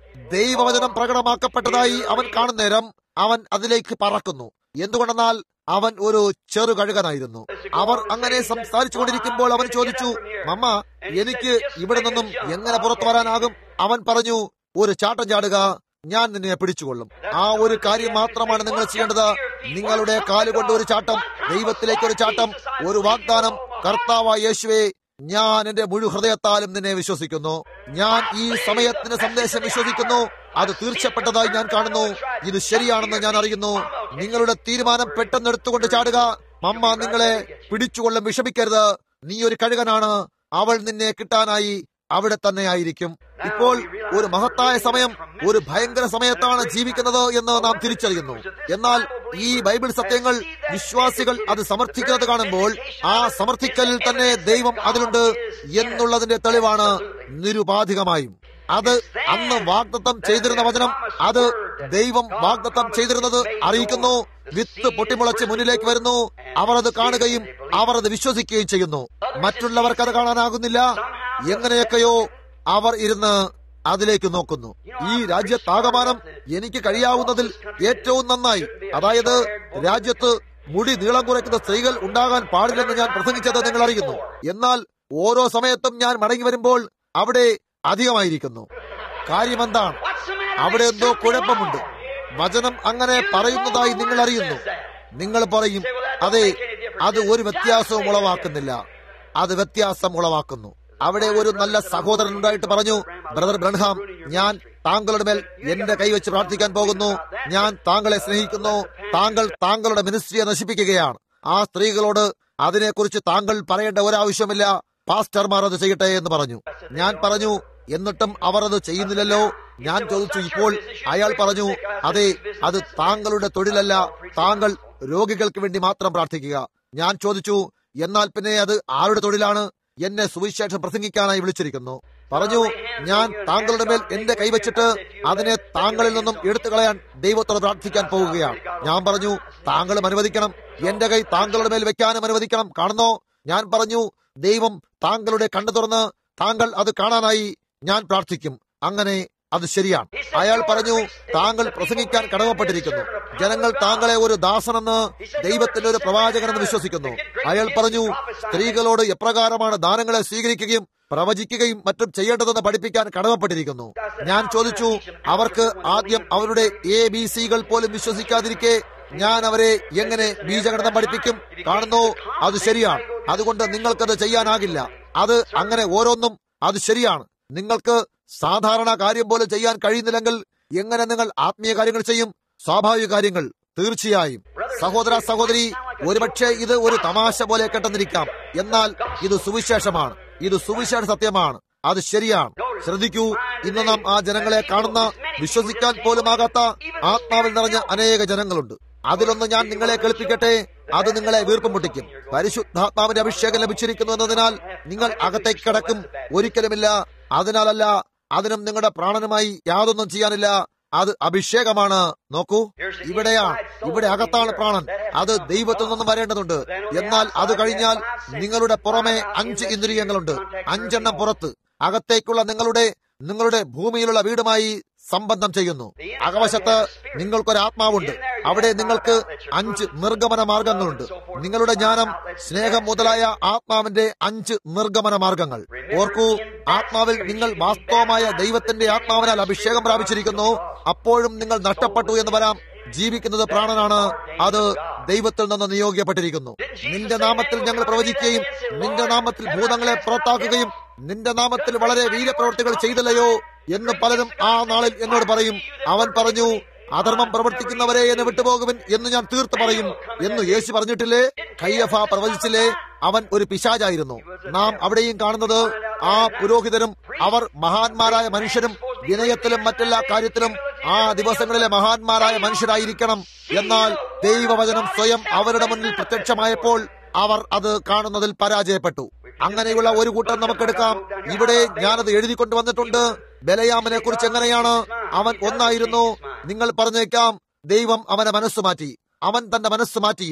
ദൈവവചനം പ്രകടമാക്കപ്പെട്ടതായി അവൻ കാണുന്ന നേരം അവൻ അതിലേക്ക് പറക്കുന്നു. എന്തുകൊണ്ടെന്നാൽ അവൻ ഒരു ചെറു കഴുകനായിരുന്നു. അവർ അങ്ങനെ സംസാരിച്ചു കൊണ്ടിരിക്കുമ്പോൾ അവൻ ചോദിച്ചു, മമ്മ, എനിക്ക് ഇവിടെ നിന്നും എങ്ങനെ പുറത്തു വരാനാകും? അവൻ പറഞ്ഞു, ഒരു ചാട്ടം ചാടുക, ഞാൻ നിന്നെ പിടിച്ചുകൊള്ളും. ആ ഒരു കാര്യം മാത്രമാണ് നിങ്ങൾ ചെയ്യേണ്ടത്. നിങ്ങളുടെ കാലുകൊണ്ട് ഒരു ചാട്ടം, ദൈവത്തിലേക്ക് ഒരു ചാട്ടം, ഒരു വാഗ്ദാനം. കർത്താവായ യേശുവേ, ഞാൻ എന്റെ മുഴു ഹൃദയത്താലും നിന്നെ വിശ്വസിക്കുന്നു. ഞാൻ ഈ സമയത്തിന് സന്ദേശം വിശ്വസിക്കുന്നു. അത് തീർച്ചപ്പെട്ടതായി ഞാൻ കാണുന്നു. ഇത് ശരിയാണെന്ന് ഞാൻ അറിയുന്നു. നിങ്ങളുടെ തീരുമാനം പെട്ടെന്ന് എടുത്തുകൊണ്ട് ചാടുക. മമ്മ നിങ്ങളെ പിടിച്ചുകൊള്ളും, വിഷമിക്കരുത്. നീ ഒരു കഴുകനാണ്. അവൾ നിന്നെ കിട്ടാനായി അവിടെ തന്നെ ആയിരിക്കും. ഇപ്പോൾ ഒരു മഹത്തായ സമയം, ഒരു ഭയങ്കര സമയത്താണ് ജീവിക്കുന്നത് എന്ന് നാം തിരിച്ചറിയുന്നു. എന്നാൽ ഈ ബൈബിൾ സത്യങ്ങൾ വിശ്വാസികൾ അത് സമർത്ഥിക്കുന്നത് കാണുമ്പോൾ ആ സമർത്ഥിക്കലിൽ തന്നെ ദൈവം അതിലുണ്ട് എന്നുള്ളതിന്റെ തെളിവാണ് നിരുപാധികമായും. അത് അന്ന് വാഗ്ദത്തം ചെയ്തിരുന്ന വചനം, അത് ദൈവം വാഗ്ദത്തം ചെയ്തിരുന്നത് അറിയിക്കുന്നു. വിത്ത് പൊട്ടിമുളച്ച് മുന്നിലേക്ക് വരുന്നു. അവർ അത് കാണുകയും അവർ അത് വിശ്വസിക്കുകയും ചെയ്യുന്നു. മറ്റുള്ളവർക്ക് അത് കാണാനാകുന്നില്ല. എങ്ങനെയൊക്കെയോ അവർ ഇരുന്ന് അതിലേക്ക് നോക്കുന്നു. ഈ രാജ്യത്താകമാനം എനിക്ക് കഴിയാവുന്നതിൽ ഏറ്റവും നന്നായി, അതായത് രാജ്യത്ത് മുടി നീളം കുറയ്ക്കുന്ന സ്ത്രീകൾ ഉണ്ടാകാൻ പാടില്ലെന്ന് ഞാൻ പ്രസംഗിച്ചത് നിങ്ങൾ അറിയുന്നു. എന്നാൽ ഓരോ സമയത്തും ഞാൻ മടങ്ങി വരുമ്പോൾ അവിടെ അധികമായിരിക്കുന്നു. കാര്യമെന്താണ്? അവിടെ എന്തോ കുഴപ്പമുണ്ട്. വചനം അങ്ങനെ പറയുന്നതായി നിങ്ങൾ അറിയുന്നു. നിങ്ങൾ പറയും, അതെ, അത് ഒരു വ്യത്യാസവും ഉളവാക്കുന്നില്ല. അത് വ്യത്യാസം ഉളവാക്കുന്നു. അവിടെ ഒരു നല്ല സഹോദരൻ ഉണ്ടായിട്ട് പറഞ്ഞു, ബ്രദർ ബ്രൺഹാം, ഞാൻ താങ്കളുടെ മേൽ എന്റെ കൈവച്ച് പ്രാർത്ഥിക്കാൻ പോകുന്നു. ഞാൻ താങ്കളെ സ്നേഹിക്കുന്നു. താങ്കൾ താങ്കളുടെ മിനിസ്ട്രിയെ നശിപ്പിക്കുകയാണ്. ആ സ്ത്രീകളോട് അതിനെക്കുറിച്ച് താങ്കൾ പറയേണ്ട ഒരാവശ്യമില്ല. പാസ്റ്റർമാർ അത് ചെയ്യട്ടെ എന്ന് പറഞ്ഞു. ഞാൻ പറഞ്ഞു, എന്നിട്ടും അവർ അത് ചെയ്യുന്നില്ലല്ലോ. ഞാൻ ചോദിച്ചു, ഇപ്പോൾ? അയാൾ പറഞ്ഞു, അതെ, അത് താങ്കളുടെ തൊഴിലല്ല. താങ്കൾ രോഗികൾക്ക് വേണ്ടി മാത്രം പ്രാർത്ഥിക്കുക. ഞാൻ ചോദിച്ചു, എന്നാൽ പിന്നെ അത് ആരുടെ തൊഴിലാണ്? എന്നെ സുവിശേഷം പ്രസംഗിക്കാനായി വിളിച്ചിരിക്കുന്നു. പറഞ്ഞു, ഞാൻ താങ്കളുടെ മേൽ എന്റെ കൈവച്ചിട്ട് അതിനെ താങ്കളിൽ നിന്നും എടുത്തു കളയാൻ ദൈവത്തോട് പ്രാർത്ഥിക്കാൻ പോവുകയാണ്. ഞാൻ പറഞ്ഞു, താങ്കളും അനുവദിക്കണം. എന്റെ കൈ താങ്കളുടെ മേൽ വെക്കാനും അനുവദിക്കണം. കാണുന്നോ? ഞാൻ പറഞ്ഞു, ദൈവം താങ്കളുടെ കണ്ണു തുറന്ന് താങ്കൾ അത് കാണാനായി ഞാൻ പ്രാർത്ഥിക്കും. അങ്ങനെ അത് ശരിയാണ്. അയാൾ പറഞ്ഞു, താങ്കൾ പ്രസംഗിക്കാൻ കടമപ്പെട്ടിരിക്കുന്നു. ജനങ്ങൾ താങ്കളെ ഒരു ദാസനെന്ന്, ദൈവത്തിന്റെ ഒരു പ്രവാചകനെന്ന് വിശ്വസിക്കുന്നു. അയാൾ പറഞ്ഞു, സ്ത്രീകളോട് എപ്രകാരമാണ് ദാനങ്ങളെ സ്വീകരിക്കുകയും പ്രവചിക്കുകയും മറ്റും ചെയ്യേണ്ടതെന്ന് പഠിപ്പിക്കാൻ കടമപ്പെട്ടിരിക്കുന്നു. ഞാൻ ചോദിച്ചു, അവർക്ക് ആദ്യം അവരുടെ ABCകൾ പോലും വിശ്വസിക്കാതിരിക്കെ ഞാൻ അവരെ എങ്ങനെ ബീജഗണിതം പഠിപ്പിക്കും? കാണുന്നു, അത് ശരിയാണ്. അതുകൊണ്ട് നിങ്ങൾക്കത് ചെയ്യാനാകില്ല. അത് അങ്ങനെ ഓരോന്നും അത് ശരിയാണ്. നിങ്ങൾക്ക് സാധാരണ കാര്യം പോലെ ചെയ്യാൻ കഴിയുന്നില്ലെങ്കിൽ എങ്ങനെ നിങ്ങൾ ആത്മീയ കാര്യങ്ങൾ ചെയ്യും? സ്വാഭാവിക കാര്യങ്ങൾ തീർച്ചയായും. സഹോദര സഹോദരി, ഒരുപക്ഷെ ഇത് ഒരു തമാശ പോലെ കേട്ടെന്നിരിക്കാം. എന്നാൽ ഇത് സുവിശേഷമാണ്. ഇത് സുവിശേഷ സത്യമാണ്. അത് ശരിയാണ്. ശ്രദ്ധിക്കൂ, ഇന്ന് നാം ആ ജനങ്ങളെ കാണുന്ന, വിശ്വസിക്കാൻ പോലുമാകാത്ത ആത്മാവിൽ നിറഞ്ഞ അനേക ജനങ്ങളുണ്ട്. അതിലൊന്ന് ഞാൻ നിങ്ങളെ കേൾപ്പിക്കട്ടെ. അത് നിങ്ങളെ വീർപ്പം മുട്ടിക്കും. പരിശുദ്ധാത്മാവിന്റെ അഭിഷേകം ലഭിച്ചിരിക്കുന്നു എന്നതിനാൽ നിങ്ങൾ അകത്തേക്ക് കടക്കും. ഒരിക്കലുമില്ല. അതിനാലല്ല, അതിനും നിങ്ങളുടെ പ്രാണനുമായി യാതൊന്നും ചെയ്യാനില്ല. അത് അഭിഷേകമാണ്. നോക്കൂ, ഇവിടെയാണ്. ഇവിടെ അകത്താണ് പ്രാണൻ. അത് ദൈവത്തിൽ നിന്നും വരേണ്ടതുണ്ട്. എന്നാൽ അത് കഴിഞ്ഞാൽ നിങ്ങളുടെ പുറമെ 5 ഇന്ദ്രിയങ്ങളുണ്ട്. 5 എണ്ണം പുറത്ത്. അകത്തേക്കുള്ള നിങ്ങളുടെ ഭൂമിയിലുള്ള വീടുമായി സംബന്ധം ചെയ്യുന്നു. അകവശത്ത് നിങ്ങൾക്കൊരാത്മാവുണ്ട്. അവിടെ നിങ്ങൾക്ക് 5 നിർഗമന മാർഗങ്ങളുണ്ട്. നിങ്ങളുടെ ജ്ഞാനം, സ്നേഹം മുതലായ ആത്മാവിന്റെ 5 നിർഗമന മാർഗങ്ങൾ. ഓർക്കൂ, ആത്മാവിൽ നിങ്ങൾ വാസ്തവമായ ദൈവത്തിന്റെ ആത്മാവിനാൽ അഭിഷേകം പ്രാപിച്ചിരിക്കുന്നു. അപ്പോഴും നിങ്ങൾ നഷ്ടപ്പെട്ടു എന്ന് വരാം. ജീവിക്കുന്നത് പ്രാണനാണ്. അത് ദൈവത്തിൽ നിന്ന് നിയോഗിക്കപ്പെട്ടിരിക്കുന്നു. നിന്റെ നാമത്തിൽ ഞങ്ങൾ പ്രവചിക്കുകയും നിന്റെ നാമത്തിൽ ഭൂതങ്ങളെ പുറത്താക്കുകയും നിന്റെ നാമത്തിൽ വളരെ വീരപ്രവൃത്തികൾ ചെയ്തില്ലയോ എന്ന് പലരും ആ നാളിൽ എന്നോട് പറയും. അവൻ പറഞ്ഞു, അധർമ്മം പ്രവർത്തിക്കുന്നവരെ എന്നെ വിട്ടുപോകുവിൻ എന്ന് ഞാൻ തീർത്ത് പറയും എന്ന് യേശു പറഞ്ഞിട്ടില്ലേ? കയ്യഫ പ്രവചിച്ചില്ലേ? അവൻ ഒരു പിശാചായിരുന്നു. നാം അവിടെയും കാണുന്നത് ആ പുരോഹിതരും അവർ മഹാന്മാരായ മനുഷ്യരും വിനയത്തിലും മറ്റെല്ലാ കാര്യത്തിലും ആ ദിവസങ്ങളിലെ മഹാന്മാരായ മനുഷ്യരായിരിക്കണം. എന്നാൽ ദൈവവചനം സ്വയം അവരുടെ മുന്നിൽ പ്രത്യക്ഷമായപ്പോൾ അവർ അത് കാണുന്നതിൽ പരാജയപ്പെട്ടു. അങ്ങനെയുള്ള ഒരു കൂട്ടം നമുക്കെടുക്കാം. ഇവിടെ ഞാനത് എഴുതിക്കൊണ്ടുവന്നിട്ടുണ്ട്. ബലയാമിനെ കുറിച്ച് എങ്ങനെയാണ്? അവൻ ഒന്നായിരുന്നു. നിങ്ങൾ പറഞ്ഞേക്കാം, ദൈവം അവനെ മനസ്സ് മാറ്റി. അവൻ തന്റെ മനസ്സ് മാറ്റിയില്ല.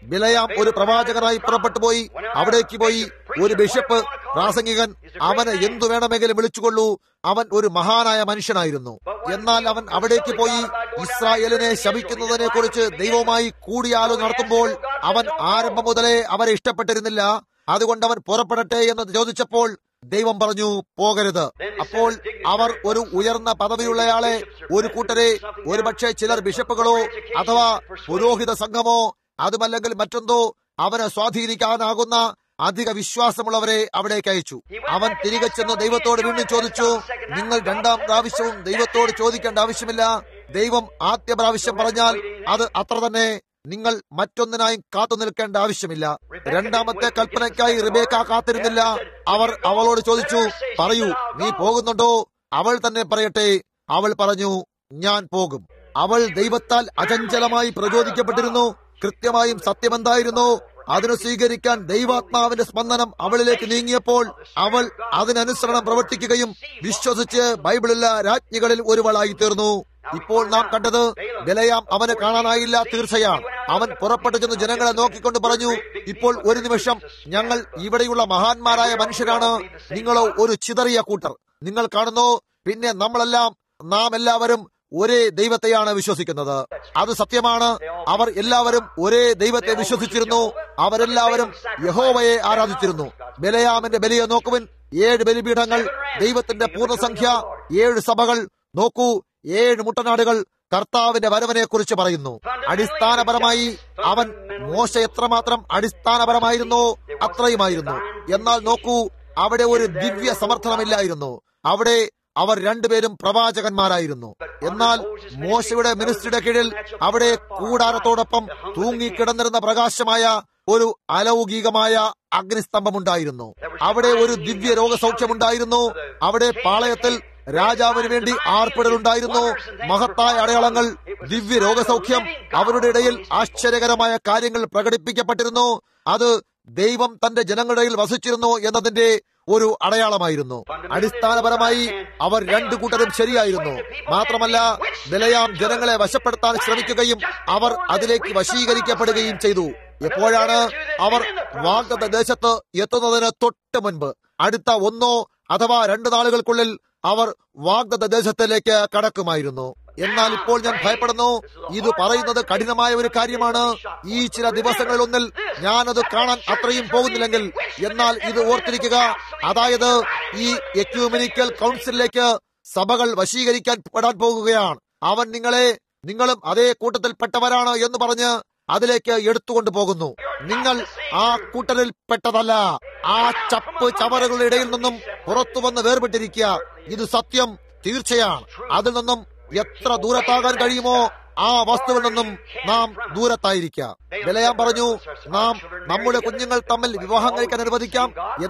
ബിലയാം ഒരു പ്രവാചകനായി പുറപ്പെട്ടു പോയി. അവിടേക്ക് പോയി ഒരു ബിഷപ്പ്, പ്രാസംഗികൻ, അവന് എന്തു വേണമെങ്കിലും വിളിച്ചുകൊള്ളൂ, അവൻ ഒരു മഹാനായ മനുഷ്യനായിരുന്നു. എന്നാൽ അവൻ അവിടേക്ക് പോയി ഇസ്രായേലിനെ ശപിക്കുന്നതിനെ കുറിച്ച് ദൈവവുമായി കൂടിയാലോചന നടത്തുമ്പോൾ അവൻ ആരംഭം മുതലേ അവരെ ഇഷ്ടപ്പെട്ടിരുന്നില്ല. അതുകൊണ്ട് അവൻ പുറപ്പെടട്ടെ എന്ന് ചോദിച്ചപ്പോൾ ദൈവം പറഞ്ഞു, പോകരുത്. അപ്പോൾ അവർ ഒരു ഉയർന്ന പദവിയുള്ളയാളെ, ഒരു കൂട്ടരെ, ഒരുപക്ഷെ ചിലർ ബിഷപ്പുകളോ അഥവാ പുരോഹിത സംഘമോ അതുമല്ലെങ്കിൽ മറ്റെന്തോ അവനെ സ്വാധീനിക്കാനാകുന്ന അധിക വിശ്വാസമുള്ളവരെ അവിടേക്ക് അയച്ചു. അവൻ തിരികെ ചെന്ന് ദൈവത്തോട് വീണ്ടും ചോദിച്ചു, നിങ്ങൾ രണ്ടാം പ്രാവശ്യവും ദൈവത്തോട് ചോദിക്കേണ്ട ആവശ്യമില്ല. ദൈവം ആദ്യ പ്രാവശ്യം പറഞ്ഞാൽ അത് അത്ര തന്നെ. നിങ്ങൾ മറ്റൊന്നിനായും കാത്തു നിൽക്കേണ്ട ആവശ്യമില്ല. രണ്ടാമത്തെ കൽപ്പനയ്ക്കായി റിബേക്ക കാത്തിരുന്നില്ല. അവർ അവളോട് ചോദിച്ചു, പറയൂ, നീ പോകുന്നുണ്ടോ? അവൾ തന്നെ പറയട്ടെ. അവൾ പറഞ്ഞു, ഞാൻ പോകും. അവൾ ദൈവത്താൽ അചഞ്ചലമായി പ്രചോദിക്കപ്പെട്ടിരുന്നു. കൃത്യമായും സത്യമെന്തായിരുന്നു അതിനെ സ്വീകരിക്കാൻ ദൈവാത്മാവിന്റെ സ്പന്ദനം അവളിലേക്ക് നീങ്ങിയപ്പോൾ അവൾ അതിനനുസരണം പ്രവർത്തിക്കുകയും വിശ്വസിച്ച് ബൈബിളിലെ രാജ്ഞികളിൽ ഒരുവളായി തീർന്നു. ഇപ്പോൾ നാം കണ്ടത് ബിലയാം അവനെ കാണാനായില്ല, തീർച്ചയാണ്. അവൻ പുറപ്പെട്ടു ചെന്ന് ജനങ്ങളെ നോക്കിക്കൊണ്ട് പറഞ്ഞു, ഇപ്പോൾ ഒരു നിമിഷം, ഞങ്ങൾ ഇവിടെയുള്ള മഹാന്മാരായ മനുഷ്യരാണ്, നിങ്ങളോ ഒരു ചിതറിയ കൂട്ടർ. നിങ്ങൾ കാണുന്നു, പിന്നെ നാം എല്ലാവരും ഒരേ ദൈവത്തെയാണ് വിശ്വസിക്കുന്നത്. അത് സത്യമാണ്. അവർ എല്ലാവരും ഒരേ ദൈവത്തെ വിശ്വസിച്ചിരുന്നു. അവരെല്ലാവരും യഹോവയെ ആരാധിച്ചിരുന്നു. ബിലയാമിന്റെ ബലിയെ നോക്കുവിൻ. 7 ബലിപീഠങ്ങൾ, ദൈവത്തിന്റെ പൂർണ്ണസംഖ്യ, 7 സഭകൾ. നോക്കൂ, 7 മുട്ടനാടുകൾ കർത്താവിന്റെ വരവനെ കുറിച്ച് പറയുന്നു. അടിസ്ഥാനപരമായി അവൻ മോശ എത്രമാത്രം അടിസ്ഥാനപരമായിരുന്നോ അത്രയുമായിരുന്നു. എന്നാൽ നോക്കൂ, അവിടെ ഒരു ദിവ്യ സമർത്ഥനമില്ലായിരുന്നു. അവിടെ അവർ രണ്ടുപേരും പ്രവാചകന്മാരായിരുന്നു. എന്നാൽ മോശയുടെ മിനിസ്ട്രിയുടെ കീഴിൽ അവിടെ കൂടാരത്തോടൊപ്പം തൂങ്ങിക്കിടന്നിരുന്ന പ്രകാശമായ ഒരു അലൗകികമായ അഗ്നിസ്തംഭമുണ്ടായിരുന്നു. അവിടെ ഒരു ദിവ്യ രോഗസൗഖ്യമുണ്ടായിരുന്നു. അവിടെ പാളയത്തിൽ രാജാവിന് വേണ്ടി ആർപ്പിടലുണ്ടായിരുന്നു. മഹത്തായ അടയാളങ്ങൾ, ദിവ്യ രോഗസൗഖ്യം. അവരുടെ ഇടയിൽ ആശ്ചര്യകരമായ കാര്യങ്ങൾ പ്രകടിപ്പിക്കപ്പെട്ടിരുന്നു. അത് ദൈവം തന്റെ ജനങ്ങളുടെ ഇടയിൽ വസിച്ചിരുന്നു എന്നതിന്റെ ഒരു അടയാളമായിരുന്നു. അടിസ്ഥാനപരമായി അവർ 2 കൂട്ടരും ശരിയായിരുന്നു. മാത്രമല്ല, ബിലയാം ജനങ്ങളെ വശപ്പെടുത്താൻ ശ്രമിക്കുകയും അവർ അതിലേക്ക് വശീകരിക്കപ്പെടുകയും ചെയ്തു. എപ്പോഴാണ്? അവർ വാഗ്ദത്ത ദേശത്ത് എത്തുന്നതിന് തൊട്ട് മുൻപ്. അടുത്ത 1 അഥവാ 2 നാളുകൾക്കുള്ളിൽ അവർ വാഗ്ദത്ത ദേശത്തിലേക്ക് കടക്കുമായിരുന്നു. എന്നാൽ ഇപ്പോൾ ഞാൻ ഭയപ്പെടുന്നു. ഇത് പറയുന്നത് കഠിനമായ ഒരു കാര്യമാണ്. ഈ ചില ദിവസങ്ങളിലൊന്നിൽ ഞാനത് കാണാൻ അത്രയും പോകുന്നില്ലെങ്കിൽ, എന്നാൽ ഇത് ഓർത്തിരിക്കുക, അതായത് ഈ എക്യൂമെനിക്കൽ കൗൺസിലിലേക്ക് സഭകൾ വശീകരിക്കാൻ പെടാൻ പോകുകയാണ്. അവൻ നിങ്ങളും അതേ കൂട്ടത്തിൽപ്പെട്ടവരാണ് എന്ന് പറഞ്ഞ് അതിലേക്ക് എടുത്തുകൊണ്ട് പോകുന്നു. നിങ്ങൾ ആ കൂട്ടരിൽ പെട്ടതല്ല. ആ ചവറുകളുടെ ഇടയിൽ നിന്നും പുറത്തു വന്ന് വേർപെട്ടിരിക്കുക. ഇത് സത്യം, തീർച്ചയാണ്. അതിൽ നിന്നും എത്ര ദൂരത്താകാൻ കഴിയുമോ ആ വസ്തുവിൽ നിന്നും നാം ദൂരത്തായിരിക്കുക. ബിലയാം പറഞ്ഞു, നാം നമ്മുടെ കുഞ്ഞുങ്ങൾ തമ്മിൽ വിവാഹം കഴിക്കാൻ അനുവദിക്കാം.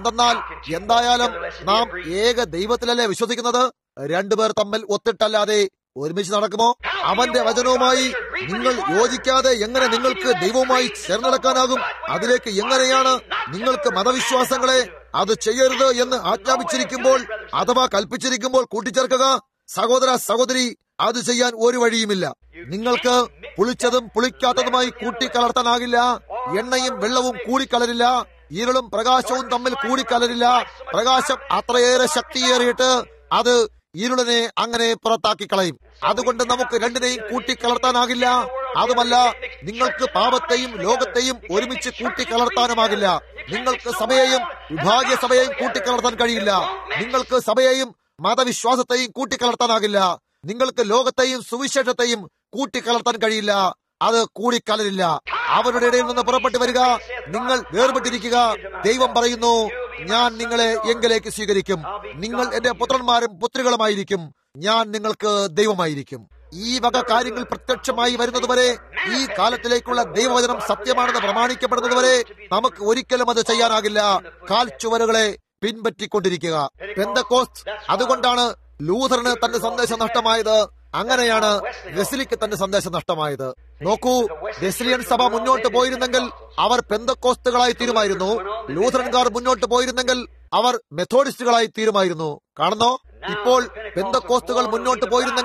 എന്തായാലും നാം ഏക ദൈവത്തിലല്ലേ വിശ്വസിക്കുന്നത്? 2 പേർ തമ്മിൽ ഒത്തിട്ടല്ലാതെ ഒരുമിച്ച് നടക്കുമോ? അവന്റെ വചനവുമായി നിങ്ങൾ യോജിക്കാതെ എങ്ങനെ നിങ്ങൾക്ക് ദൈവവുമായി ചേർന്നടക്കാനാകും? അതിലേക്ക് എങ്ങനെയാണ് നിങ്ങൾക്ക് മതവിശ്വാസങ്ങളെ അത് ചെയ്യരുത് എന്ന് ആജ്ഞാപിച്ചിരിക്കുമ്പോൾ അഥവാ കൽപ്പിച്ചിരിക്കുമ്പോൾ കൂട്ടിച്ചേർക്കുക? സഹോദര സഹോദരി, അത് ചെയ്യാൻ ഒരു വഴിയുമില്ല. നിങ്ങൾക്ക് പുളിച്ചതും പുളിക്കാത്തതുമായി കൂട്ടിക്കലർത്താനാകില്ല. എണ്ണയും വെള്ളവും കൂടിക്കലരില്ല. ഇരുളും പ്രകാശവും തമ്മിൽ കൂടിക്കലരില്ല. പ്രകാശം അത്രയേറെ ശക്തിയേറിയിട്ട് അത് ഇരുളിനെ അങ്ങനെ പുറത്താക്കി കളയും. അതുകൊണ്ട് നമുക്ക് രണ്ടിനെയും കൂട്ടിക്കലർത്താനാകില്ല. അതുമല്ല, നിങ്ങൾക്ക് പാപത്തെയും ലോകത്തെയും ഒരുമിച്ച് കൂട്ടിക്കലർത്താനുമാകില്ല. നിങ്ങൾക്ക് സഭയെയും വിഭാഗീയ സഭയെയും കൂട്ടിക്കലർത്താൻ കഴിയില്ല. നിങ്ങൾക്ക് സഭയെയും മതവിശ്വാസത്തെയും കൂട്ടിക്കലർത്താനാകില്ല. നിങ്ങൾക്ക് ലോകത്തെയും സുവിശേഷത്തെയും കൂട്ടിക്കലർത്താൻ കഴിയില്ല. അത് കൂടിക്കലരില്ല. അവരുടെ ഇടയിൽ നിന്ന് പുറപ്പെട്ടു വരിക. നിങ്ങൾ വേർപെട്ടിരിക്കുക. ദൈവം പറയുന്നു, ഞാൻ നിങ്ങളെ എങ്കിലേക്ക് സ്വീകരിക്കും. നിങ്ങൾ എന്റെ പുത്രന്മാരും പുത്രികളുമായിരിക്കും. ഞാൻ നിങ്ങൾക്ക് ദൈവമായിരിക്കും. ഈ വക കാര്യങ്ങൾ പ്രത്യക്ഷമായി വരുന്നതുവരെ, ഈ കാലത്തിലേക്കുള്ള ദൈവവചനം സത്യമാണെന്ന് പ്രമാണിക്കപ്പെടുന്നതുവരെ നമുക്ക് ഒരിക്കലും അത് ചെയ്യാനാകില്ല. കാൽച്ചുവരുകളെ പിൻപറ്റിക്കൊണ്ടിരിക്കുക. പെന്തക്കോസ്ത്, അതുകൊണ്ടാണ് ലൂഥറിന് തന്റെ സന്ദേശം നഷ്ടമായത്. അങ്ങനെയാണ് വെസ്ലിക്ക് തന്റെ സന്ദേശം നഷ്ടമായത്. നോക്കൂ, വെസ്ലിയൻ സഭ മുന്നോട്ട് പോയിരുന്നെങ്കിൽ അവർ പെന്തക്കോസ്തുകളായി തീരുമായിരുന്നു. ലൂഥറൻകാർ മുന്നോട്ട് പോയിരുന്നെങ്കിൽ അവർ മെത്തോഡിസ്റ്റുകളായി തീരുമായിരുന്നു. കാണുന്നോ? ഇപ്പോൾ പെന്തക്കോസ്തുകൾ മുന്നോട്ട് പോയിരുന്നെങ്കിൽ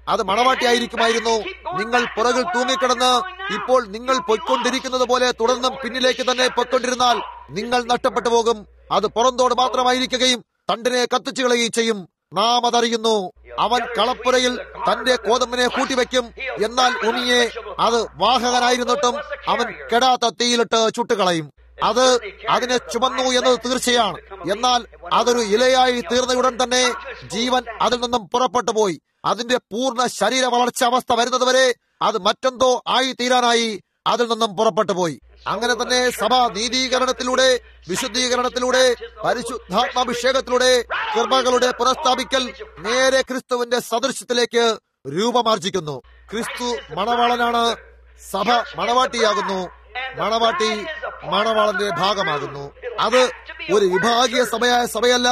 അത് മണവാട്ടിയായിരിക്കുമായിരുന്നു. നിങ്ങൾ പുറകിൽ തൂങ്ങിക്കിടന്ന് ഇപ്പോൾ നിങ്ങൾ പൊയ്ക്കൊണ്ടിരിക്കുന്നത് പോലെ തുടർന്നും പിന്നിലേക്ക് തന്നെ പൊയ്ക്കൊണ്ടിരുന്നാൽ നിങ്ങൾ നഷ്ടപ്പെട്ടു പോകും. അത് പുറന്തോട് മാത്രമായിരിക്കുകയും തണ്ടിനെ കത്തിച്ചു കളയുകയും ചെയ്യും. നാം അതറിയുന്നു. അവൻ കളപ്പുരയിൽ തന്റെ കോതമ്പിനെ കൂട്ടിവെക്കും. എന്നാൽ ഉമിയെ അത് വാഹകനായിരുന്നിട്ടും അവൻ കെടാത്ത തീയിലിട്ട് ചുട്ടുകളയും. അത് അതിനെ ചുമന്നു എന്നത് തീർച്ചയാണ്. എന്നാൽ അതൊരു ഇലയായി തീർന്നയുടൻ തന്നെ ജീവൻ അതിൽ നിന്നും പുറപ്പെട്ടു പോയി. അതിന്റെ പൂർണ്ണ ശരീര വളർച്ച അവസ്ഥ വരുന്നതുവരെ അത് മറ്റെന്തോ ആയി തീരാനായി അതിൽ നിന്നും പുറപ്പെട്ടു പോയി. അങ്ങനെ തന്നെ സഭ നീതീകരണത്തിലൂടെ, വിശുദ്ധീകരണത്തിലൂടെ, പരിശുദ്ധാത്മാഭിഷേകത്തിലൂടെ, കൃപകളുടെ പുനഃസ്ഥാപിക്കൽ നേരെ ക്രിസ്തുവിന്റെ സദൃശ്യത്തിലേക്ക് രൂപമാർജിക്കുന്നു. ക്രിസ്തു മണവാളനാണ്, സഭ മണവാട്ടിയാകുന്നു, മണവാട്ടി മണവാളന്റെ ഭാഗമാകുന്നു. അത് ഒരു വിഭാഗീയ സഭയല്ല,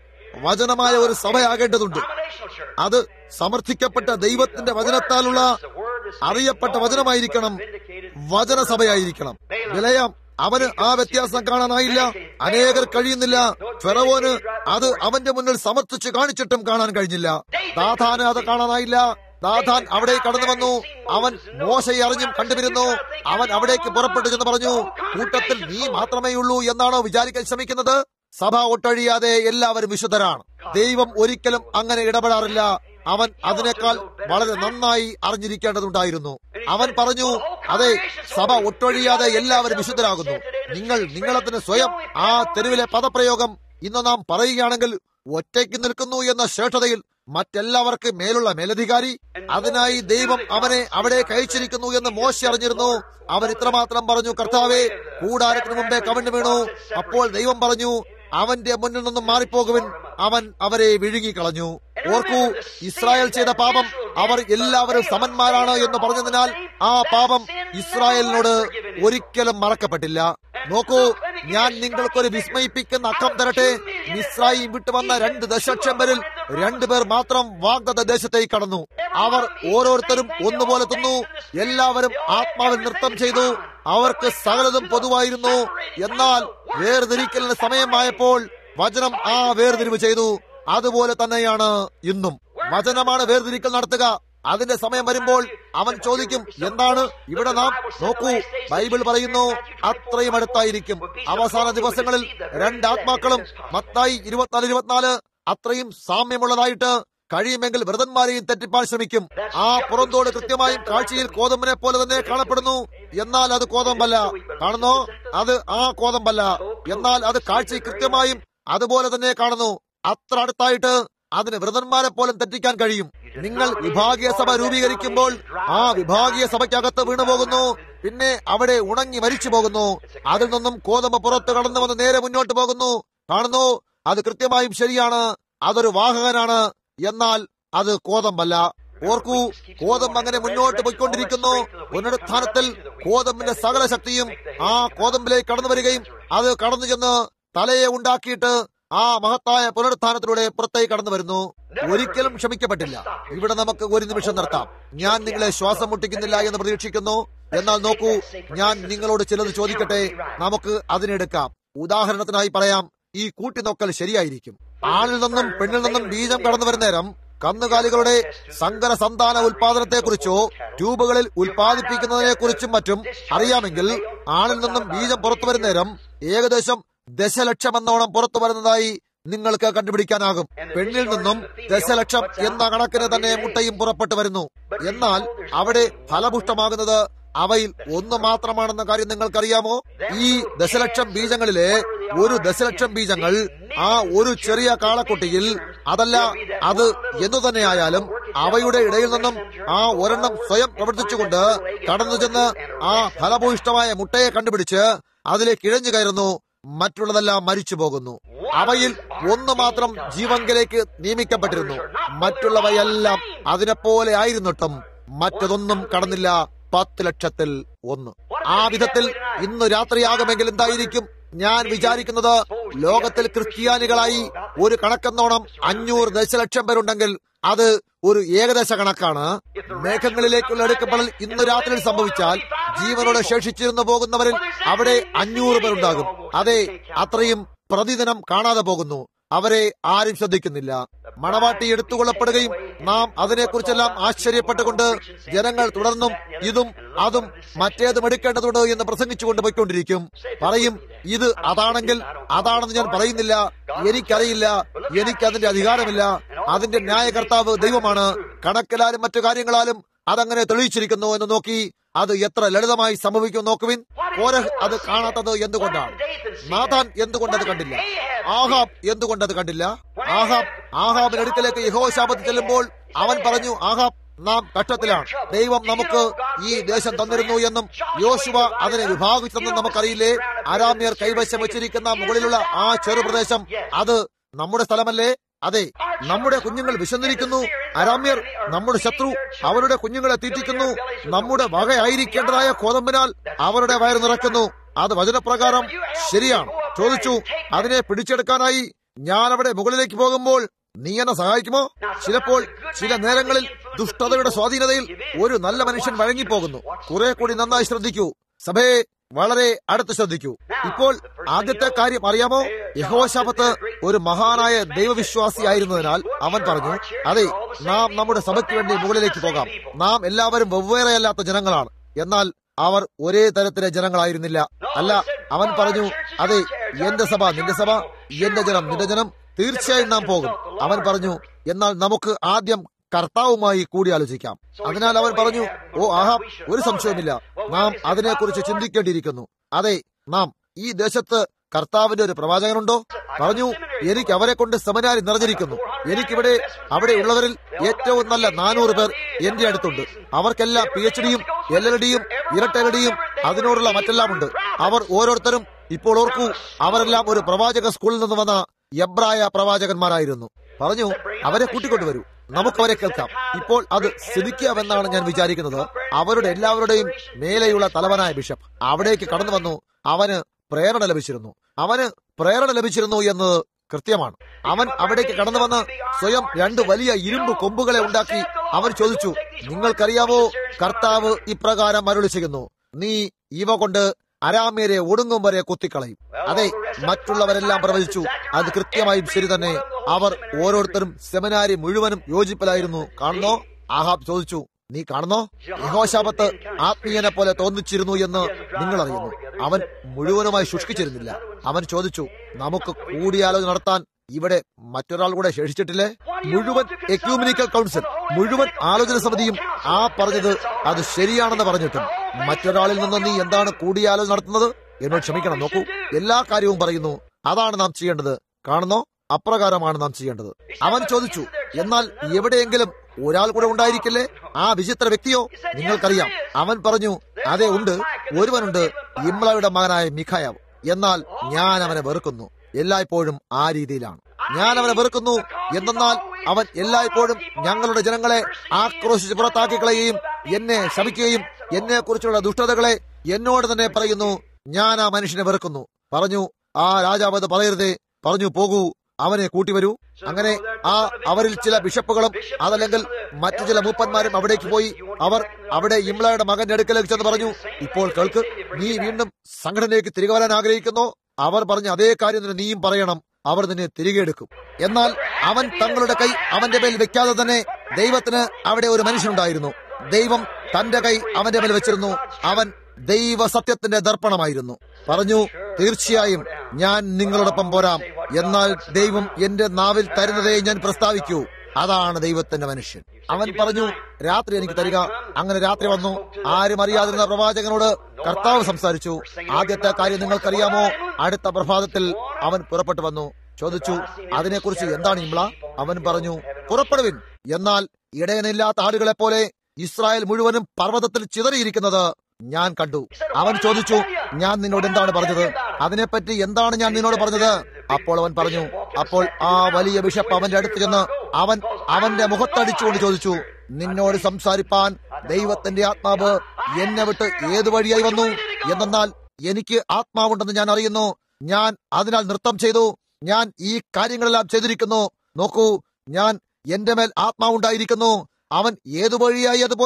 വചനമായ ഒരു സഭയാകേണ്ടതുണ്ട്. അത് സമർത്ഥിക്കപ്പെട്ട ദൈവത്തിന്റെ വചനത്താലുള്ള അറിയപ്പെട്ട വചനമായിരിക്കണം, വചനസഭയായിരിക്കണം. വിലയാം അവന് ആ വ്യത്യാസം കാണാനായില്ല. അനേകർ കഴിയുന്നില്ല. ഫെറവോന് അത് അവന്റെ മുന്നിൽ സമർത്ഥിച്ച് കാണിച്ചിട്ടും കാണാൻ കഴിഞ്ഞില്ല. ദാഥാന് അത് കാണാനായില്ല. ദാഥാൻ അവിടെ കടന്നു വന്നു. അവൻ മോശയെ അറിഞ്ഞും കണ്ടുവരുന്നു. അവൻ അവിടേക്ക് പുറപ്പെട്ടു ചെന്ന് പറഞ്ഞു, കൂട്ടത്തിൽ നീ മാത്രമേ ഉള്ളൂ എന്നാണോ വിചാരിക്കാൻ ശ്രമിക്കുന്നത്? സഭ ഒട്ടൊഴിയാതെ എല്ലാവരും വിശുദ്ധരാണ്. ദൈവം ഒരിക്കലും അങ്ങനെ ഇടപെടാറില്ല. അവൻ അതിനേക്കാൾ വളരെ നന്നായി അറിഞ്ഞിരിക്കേണ്ടതുണ്ടായിരുന്നു. അവൻ പറഞ്ഞു, അതെ, സഭ ഒട്ടൊഴിയാതെ എല്ലാവരും വിശുദ്ധരാകുന്നു. നിങ്ങളെ തന്നെ സ്വയം ആ തെരുവിലെ പദപ്രയോഗം ഇന്ന് നാം പറയുകയാണെങ്കിൽ ഒറ്റയ്ക്ക് നിൽക്കുന്നു എന്ന ശ്രേഷ്ഠതയിൽ മറ്റെല്ലാവർക്കും മേലുള്ള മേലധികാരി. അതിനായി ദൈവം അവനെ അവിടെ കഴിച്ചിരിക്കുന്നു എന്ന് മോശ അറിഞ്ഞിരുന്നു. അവൻ ഇത്രമാത്രം പറഞ്ഞു, കർത്താവേ, കൂടാരത്തിന് മുമ്പേ കവിണ്ണു വീണു. അപ്പോൾ ദൈവം പറഞ്ഞു, അവന്റെ മുന്നിൽ നിന്നും മാറിപ്പോകുവിൻ. അവൻ അവരെ വിഴുങ്ങിക്കളഞ്ഞു. ഓർക്കൂ, ഇസ്രായേൽ ചെയ്ത പാപം അവർ എല്ലാവരും സമന്മാരാണ് എന്ന് പറഞ്ഞതിനാൽ ആ പാപം ഇസ്രായേലിനോട് ഒരിക്കലും മറക്കപ്പെട്ടില്ല. നോക്കൂ, ഞാൻ നിങ്ങൾക്കൊരു വിസ്മയിപ്പിക്കുന്ന അക്കം തരട്ടെ. മിസ്രയീം വിട്ടുവന്ന 2 ദശലക്ഷം പേരിൽ 2 പേർ മാത്രം വാഗ്ദത്ത ദേശത്തേക്ക് കടന്നു. അവർ ഓരോരുത്തരും ഒന്നുപോലെ തിന്നു. എല്ലാവരും ആത്മാവിൽ നൃത്തം ചെയ്തു. അവർക്ക് സകലതും പൊതുവായിരുന്നു. എന്നാൽ വേർതിരിക്കലിന് സമയമായപ്പോൾ വചനം ആ വേർതിരിവ് ചെയ്തു. അതുപോലെ തന്നെയാണ് ഇന്നും. വചനമാണ് വേർതിരിക്കൽ നടത്തുക. അതിന്റെ സമയം വരുമ്പോൾ അവൻ ചോദിക്കും, എന്താണ് ഇവിടെ നാം? നോക്കൂ, ബൈബിൾ പറയുന്നു അത്രയും അടുത്തായിരിക്കും. അവസാന ദിവസങ്ങളിൽ 2 ആത്മാക്കളും മത്തായി 24:24 അത്രയും സാമ്യമുള്ളതായിട്ട് കഴിയുമെങ്കിൽ വ്രതന്മാരെയും തെറ്റിപ്പാൻ ശ്രമിക്കും. ആ പുറന്തോട് കൃത്യമായും കാഴ്ചയിൽ കോതമ്പിനെ പോലെ തന്നെ കാണപ്പെടുന്നു. എന്നാൽ അത് കോതമ്പല്ല. കാണുന്നോ? അത് ആ കോതമ്പല്ല. എന്നാൽ അത് കാഴ്ചയിൽ കൃത്യമായും അതുപോലെ തന്നെ കാണുന്നു. അത്ര അടുത്തായിട്ട് അതിന് വ്രതന്മാരെ പോലും തെറ്റിക്കാൻ കഴിയും. നിങ്ങൾ വിഭാഗീയ സഭ രൂപീകരിക്കുമ്പോൾ ആ വിഭാഗീയ സഭയ്ക്കകത്ത് വീണുപോകുന്നു. പിന്നെ അവിടെ ഉണങ്ങി മരിച്ചു പോകുന്നു. അതിൽ നിന്നും കോതമ്പ് പുറത്ത് കടന്നു വന്ന് നേരെ മുന്നോട്ട് പോകുന്നു. കാണുന്നു, അത് കൃത്യമായും ശരിയാണ്. അതൊരു വാഹകനാണ്. എന്നാൽ അത് കോതമ്പല്ല. ഓർക്കൂ, കോതമ്പ് അങ്ങനെ മുന്നോട്ട് പോയിക്കൊണ്ടിരിക്കുന്നു. പുനരുത്ഥാനത്തിൽ കോതമ്പിന്റെ സകല ശക്തിയും ആ കോതമ്പിലേക്ക് കടന്നു വരികയും അത് കടന്നു ചെന്ന് തലയെ ഉണ്ടാക്കിയിട്ട് ആ മഹത്തായ പുനരുത്ഥാനത്തിലൂടെ പുറത്തേക്ക് കടന്നു വരുന്നു. ഒരിക്കലും ക്ഷമിക്കപ്പെട്ടില്ല. ഇവിടെ നമുക്ക് ഒരു നിമിഷം നിർത്താം. ഞാൻ നിങ്ങളെ ശ്വാസം മുട്ടിക്കുന്നില്ല എന്ന് പ്രതീക്ഷിക്കുന്നു. എന്നാൽ നോക്കൂ, ഞാൻ നിങ്ങളോട് ചിലത് ചോദിക്കട്ടെ. നമുക്ക് അതിനെടുക്കാം. ഉദാഹരണത്തിനായി പറയാം, ഈ കൂട്ടിനോക്കൽ ശരിയായിരിക്കും. ആണിൽ നിന്നും പെണ്ണിൽ നിന്നും ബീജം കടന്നു വരുന്നേരം കന്നുകാലികളുടെ സങ്കര സന്താന ഉൽപാദനത്തെക്കുറിച്ചോ ട്യൂബുകളിൽ ഉൽപാദിപ്പിക്കുന്നതിനെ കുറിച്ചും മറ്റും അറിയാമെങ്കിൽ ആണിൽ നിന്നും ബീജം പുറത്തു വരുന്നേരം ഏകദേശം 10,00,000 എന്നോണം പുറത്തു വരുന്നതായി നിങ്ങൾക്ക് കണ്ടുപിടിക്കാനാകും. പെണ്ണിൽ നിന്നും 10,00,000 എന്ന കണക്കിന് തന്നെ മുട്ടയും പുറപ്പെട്ടു വരുന്നു. എന്നാൽ അവിടെ ഫലപുഷ്ടമാകുന്നത് അവയിൽ ഒന്ന് മാത്രമാണെന്ന കാര്യം നിങ്ങൾക്കറിയാമോ? ഈ 10,00,000 ബീജങ്ങളിലെ 1,00,000 ബീജങ്ങൾ ആ ഒരു ചെറിയ കാളക്കുട്ടിയിൽ, അതല്ല അത് എന്നു തന്നെയായാലും അവയുടെ ഇടയിൽ നിന്നും ആ ഒരെണ്ണം സ്വയം പ്രവർത്തിച്ചുകൊണ്ട് കടന്നു ചെന്ന് ആ ഫലഭൂയിഷ്ടമായ മുട്ടയെ കണ്ടുപിടിച്ച് അതിലേക്ക് ഇഴഞ്ഞു കയറുന്നു. മറ്റുള്ളതെല്ലാം മരിച്ചു പോകുന്നു. അവയിൽ ഒന്ന് മാത്രം ജീവങ്കിലേക്ക് നിയമിക്കപ്പെട്ടിരുന്നു. മറ്റുള്ളവയെല്ലാം അതിനെപ്പോലെ ആയിരുന്നിട്ടും മറ്റതൊന്നും കടന്നില്ല. 10,00,000-1. ആ വിധത്തിൽ ഇന്ന് രാത്രിയാകുമെങ്കിൽ എന്തായിരിക്കും? ഞാൻ വിചാരിക്കുന്നത് ലോകത്തിൽ ക്രിസ്ത്യാനികളായി ഒരു കണക്കെന്നോണം 500 ദശലക്ഷം പേരുണ്ടെങ്കിൽ അത് ഒരു ഏകദേശ കണക്കാണ്. മേഘങ്ങളിലേക്കുള്ള എടുക്കപ്പെടൽ ഇന്ന് രാത്രിയിൽ സംഭവിച്ചാൽ ജീവനോടെ ശേഷിച്ചിരുന്നു പോകുന്നവരിൽ അവിടെ 500 പേരുണ്ടാകും. അതെ, അത്രയും പ്രതിദിനം കാണാതെ പോകുന്നു. അവരെ ആരും ശ്രദ്ധിക്കുന്നില്ല. മണവാട്ടി എടുത്തുകൊള്ളപ്പെടുകയും നാം അതിനെക്കുറിച്ചെല്ലാം ആശ്ചര്യപ്പെട്ടുകൊണ്ട് ജനങ്ങൾ തുടർന്നും ഇതും അതും മറ്റേതും എടുക്കേണ്ടതുണ്ട് എന്ന് പ്രസംഗിച്ചുകൊണ്ട് പോയിക്കൊണ്ടിരിക്കും. പറയും, ഇത് അതാണെങ്കിൽ അതാണെന്ന് ഞാൻ പറയുന്നില്ല, എനിക്കറിയില്ല, എനിക്കതിന്റെ അധികാരമില്ല, അതിന്റെ ന്യായകർത്താവ് ദൈവമാണ്, കണക്കിലാലും മറ്റു കാര്യങ്ങളാലും അതങ്ങനെ തെളിയിച്ചിരിക്കുന്നു എന്ന് നോക്കി അത് എത്ര ലളിതമായി സംഭവിക്കും നോക്കുവിൻ. കോരഹ് അത് കാണാത്തത് എന്തുകൊണ്ടാണ്? നാഥാൻ എന്തുകൊണ്ടത് കണ്ടില്ല? ആഹാബ് എന്തുകൊണ്ടത് കണ്ടില്ല? ആഹാബിന്റെ അടുക്കലേക്ക് യഹോശാപത്ത് ചെല്ലുമ്പോൾ അവൻ പറഞ്ഞു, ആഹാബ്, നാം കഷ്ടത്തിലാണ്, ദൈവം നമുക്ക് ഈ ദേശം തന്നിരുന്നു എന്നും യോശുവ അതിനെ വിഭാഗിച്ചെന്നും നമുക്കറിയില്ലേ? അരാമ്യർ കൈവശം വെച്ചിരിക്കുന്ന മുകളിലുള്ള ആ ചെറുപ്രദേശം അത് നമ്മുടെ സ്ഥലമല്ലേ? അതെ, നമ്മുടെ കുഞ്ഞുങ്ങൾ വിശന്നിരിക്കുന്നു. അരാമ്യർ നമ്മുടെ ശത്രു, അവരുടെ കുഞ്ഞുങ്ങളെ തീറ്റിക്കുന്നു. നമ്മുടെ വകയായിരിക്കേണ്ടതായ കോതമ്പിനാൽ അവരുടെ വയറ് നിറക്കുന്നു. അത് വചനപ്രകാരം ശരിയാണ്. ചോദിച്ചു, അതിനെ പിടിച്ചെടുക്കാനായി ഞാൻ അവിടെ മുകളിലേക്ക് പോകുമ്പോൾ നീ എന്നെ സഹായിക്കുമോ? ചിലപ്പോൾ ചില നേരങ്ങളിൽ ദുഷ്ടതയുടെ സ്വാധീനതയിൽ ഒരു നല്ല മനുഷ്യൻ വഴങ്ങിപ്പോകുന്നു. കുറെ കൂടി നന്നായി ശ്രദ്ധിക്കൂ സഭയെ, വളരെ അടുത്ത് ശ്രദ്ധിക്കൂ. ഇപ്പോൾ ആദ്യത്തെ കാര്യം അറിയാമോ? യഹോശാപത്ത് ഒരു മഹാനായ ദൈവവിശ്വാസിയായിരുന്നതിനാൽ അവൻ പറഞ്ഞു, അതെ, നാം നമ്മുടെ സഭയ്ക്ക് വേണ്ടി മുകളിലേക്ക് പോകാം. നാം എല്ലാവരും വെവ്വേറെയല്ലാത്ത ജനങ്ങളാണ്, എന്നാൽ അവർ ഒരേ തരത്തിലെ ജനങ്ങളായിരുന്നില്ല. അല്ല, അവൻ പറഞ്ഞു, അതെ, എന്റെ സഭ നിന്റെ സഭ, എന്റെ ജനം നിന്റെ ജനം, തീർച്ചയായും നാം പോകും. അവൻ പറഞ്ഞു, എന്നാൽ നമുക്ക് ആദ്യം കർത്താവുമായി കൂടിയാലോചിക്കാം. അതിനാൽ അവൻ പറഞ്ഞു, ഓ ആഹാബ്, ഒരു സംശയവുമില്ല, നാം അതിനെക്കുറിച്ച് ചിന്തിക്കേണ്ടിയിരിക്കുന്നു. അതെ, നാം ഈ ദേശത്ത് കർത്താവിന്റെ ഒരു പ്രവാചകനുണ്ടോ? പറഞ്ഞു, എനിക്ക് അവരെ കൊണ്ട് സെമിനാരി നിറഞ്ഞിരിക്കുന്നു. എനിക്കിവിടെ അവിടെ ഉള്ളവരിൽ ഏറ്റവും നല്ല 400 പേർ എന്റെ അടുത്തുണ്ട്. അവർക്കെല്ലാം PhD-യും LLD-യും ഇരട്ടLD-യും അതിനോടുള്ള മറ്റെല്ലാം ഉണ്ട്. അവർ ഓരോരുത്തരും, ഇപ്പോൾ ഓർക്കൂ, അവരെല്ലാം ഒരു പ്രവാചക സ്കൂളിൽ നിന്ന് വന്ന എബ്രായ പ്രവാചകന്മാരായിരുന്നു. പറഞ്ഞു, അവരെ കൂട്ടിക്കൊണ്ടുവരൂ, നമുക്കവരെ കേൾക്കാം. ഇപ്പോൾ അത് സിദിക്കിയാവെന്നാണ് ഞാൻ വിചാരിക്കുന്നത്. അവരുടെ എല്ലാവരുടെയും മേലെയുള്ള തലവനായ ബിഷപ്പ് അവിടേക്ക് കടന്നു വന്നു. അവന് പ്രേരണ ലഭിച്ചിരുന്നു എന്നത് കൃത്യമാണ്. അവൻ അവിടേക്ക് കടന്നു വന്ന് സ്വയം 2 വലിയ ഇരുമ്പ് കൊമ്പുകളെ ഉണ്ടാക്കി അവൻ ചോദിച്ചു, നിങ്ങൾക്കറിയാവോ, കർത്താവ് ഇപ്രകാരം അരുളി ചെയ്യുന്നു, നീ ഇവ കൊണ്ട് അരാമ്യരെ ഒടുങ്ങും വരെ കുത്തിക്കളയും. അതെ, മറ്റുള്ളവരെല്ലാം പ്രവചിച്ചു. അത് കൃത്യമായും ശരി തന്നെ. അവർ ഓരോരുത്തരും സെമിനാരി മുഴുവനും യോജിപ്പിലായിരുന്നു. കാണുന്നോ? ആഹാബ് ചോദിച്ചു, നീ കാണുന്നോ? യഹോശാപത്ത് ആത്മീയനെ പോലെ തോന്നിച്ചിരുന്നു എന്ന് നിങ്ങൾ അറിയുന്നു. അവൻ മുഴുവനുമായി ശുഷ്കിച്ചിരുന്നില്ല. അവൻ ചോദിച്ചു, നമുക്ക് കൂടിയാലോചന നടത്താൻ ഇവിടെ മറ്റൊരാൾ കൂടെ ശേഷിച്ചിട്ടില്ലേ? മുഴുവൻ എക്യൂമിനിക്കൽ കൗൺസിൽ, മുഴുവൻ ആലോചന സമിതിയും ആ പറഞ്ഞത് അത് ശരിയാണെന്ന് പറഞ്ഞിട്ടും മറ്റൊരാളിൽ നിന്ന് നീ എന്താണ് കൂടിയാലോചന നടത്തുന്നത്? എന്നോട് ക്ഷമിക്കണം, നോക്കൂ, എല്ലാ കാര്യവും പറയുന്നു. അതാണ് നാം ചെയ്യേണ്ടത്. കാണുന്നോ? അപ്രകാരമാണ് നാം ചെയ്യേണ്ടത്. അവൻ ചോദിച്ചു, എന്നാൽ എവിടെയെങ്കിലും ഒരാൾ കൂടെ ഉണ്ടായിരിക്കില്ലേ? ആ വിചിത്ര വ്യക്തിയോ? നിങ്ങൾക്കറിയാം. അവൻ പറഞ്ഞു, അതെ, ഉണ്ട്, ഒരുവനുണ്ട്, ഇമ്ലയുടെ മകനായ മിഖായാവ്. എന്നാൽ ഞാൻ അവനെ വെറുക്കുന്നു. എല്ലായ്പ്പോഴും ആ രീതിയിലാണ്. ഞാൻ അവനെ വെറുക്കുന്നു. എന്തെന്നാൽ അവൻ എല്ലായ്പ്പോഴും ഞങ്ങളുടെ ജനങ്ങളെ ആക്രോശിച്ച് പുറത്താക്കി കളയുകയും എന്നെ ശപിക്കുകയും എന്നെ കുറിച്ചുള്ള ദുഷ്ടതകളെ എന്നോട് തന്നെ പറയുന്നു. ഞാൻ ആ മനുഷ്യനെ വെറുക്കുന്നു. പറഞ്ഞു, ആ രാജാവ് അത് പറയരുതേ. പറഞ്ഞു, പോകൂ, അവനെ കൂട്ടിവരൂ. അങ്ങനെ അവരിൽ ചില ബിഷപ്പുകളും അതല്ലെങ്കിൽ മറ്റു ചില മൂപ്പന്മാരും അവിടേക്ക് പോയി. അവർ അവിടെ ഇമ്ലയുടെ മകന്റെ അടുക്കലേക്ക് ചെന്ന് പറഞ്ഞു, ഇപ്പോൾ കേൾക്ക്, നീ വീണ്ടും സംഘടനയിലേക്ക് തിരികെ വരാൻ ആഗ്രഹിക്കുന്നു? അവർ പറഞ്ഞ അതേ കാര്യം തന്നെ നീയും പറയണം. അവർ നിന്നെ തിരികെ എടുക്കും. എന്നാൽ അവൻ തങ്ങളുടെ കൈ അവന്റെ മേൽ വെക്കാതെ തന്നെ, ദൈവത്തിന് അവിടെ ഒരു മനുഷ്യനുണ്ടായിരുന്നു. ദൈവം തന്റെ കൈ അവന്റെ മേൽ വെച്ചിരുന്നു. അവൻ ദൈവ സത്യത്തിന്റെ ദർപ്പണമായിരുന്നു. പറഞ്ഞു, തീർച്ചയായും ഞാൻ നിങ്ങളോടൊപ്പം പോരാം. എന്നാൽ ദൈവം എന്റെ നാവിൽ തരുന്നതേ ഞാൻ പ്രസ്താവിക്കൂ. അതാണ് ദൈവത്തിന്റെ മനുഷ്യൻ. അവൻ പറഞ്ഞു, രാത്രി എനിക്ക് തരിക. അങ്ങനെ രാത്രി വന്നു. ആരും അറിയാതിരുന്ന പ്രവാചകനോട് കർത്താവ് സംസാരിച്ചു. ആദ്യത്തെ കാര്യം നിങ്ങൾക്കറിയാമോ? അടുത്ത പ്രഭാതത്തിൽ അവൻ പുറപ്പെട്ടു വന്നു. ചോദിച്ചു, അതിനെക്കുറിച്ച് എന്താണ് ഇമ്ല? അവൻ പറഞ്ഞു, പുറപ്പെടുവിൻ, എന്നാൽ ഇടയനില്ലാത്ത ആടുകളെ പോലെ ഇസ്രായേൽ മുഴുവനും പർവ്വതത്തിൽ ചിതറിയിരിക്കുന്നത് ഞാൻ കണ്ടു. അവൻ ചോദിച്ചു, ഞാൻ നിന്നോട് എന്താണ് പറഞ്ഞത്? അതിനെപ്പറ്റി എന്താണ് ഞാൻ നിന്നോട് പറഞ്ഞത്? അപ്പോൾ അവൻ പറഞ്ഞു. അപ്പോൾ ആ വലിയ ബിഷപ്പ് അവന്റെ അടുത്ത് ചെന്ന് അവന്റെ മുഖത്തടിച്ചുകൊണ്ട് ചോദിച്ചു, നിന്നോട് സംസാരിപ്പാൻ ദൈവത്തിന്റെ ആത്മാവ് എന്നെ വിട്ട് ഏതു വഴിയായി വന്നു? എന്നാൽ എനിക്ക് ആത്മാവുണ്ടെന്ന് ഞാൻ അറിയുന്നു. ഞാൻ അതിനാൽ നൃത്തം ചെയ്തു. ഞാൻ ഈ കാര്യങ്ങളെല്ലാം ചെയ്തിരിക്കുന്നു. നോക്കൂ, ഞാൻ എന്റെ മേൽ ആത്മാവുണ്ടായിരിക്കുന്നു. അവൻ ഏതു വഴിയായി അത് പോയി?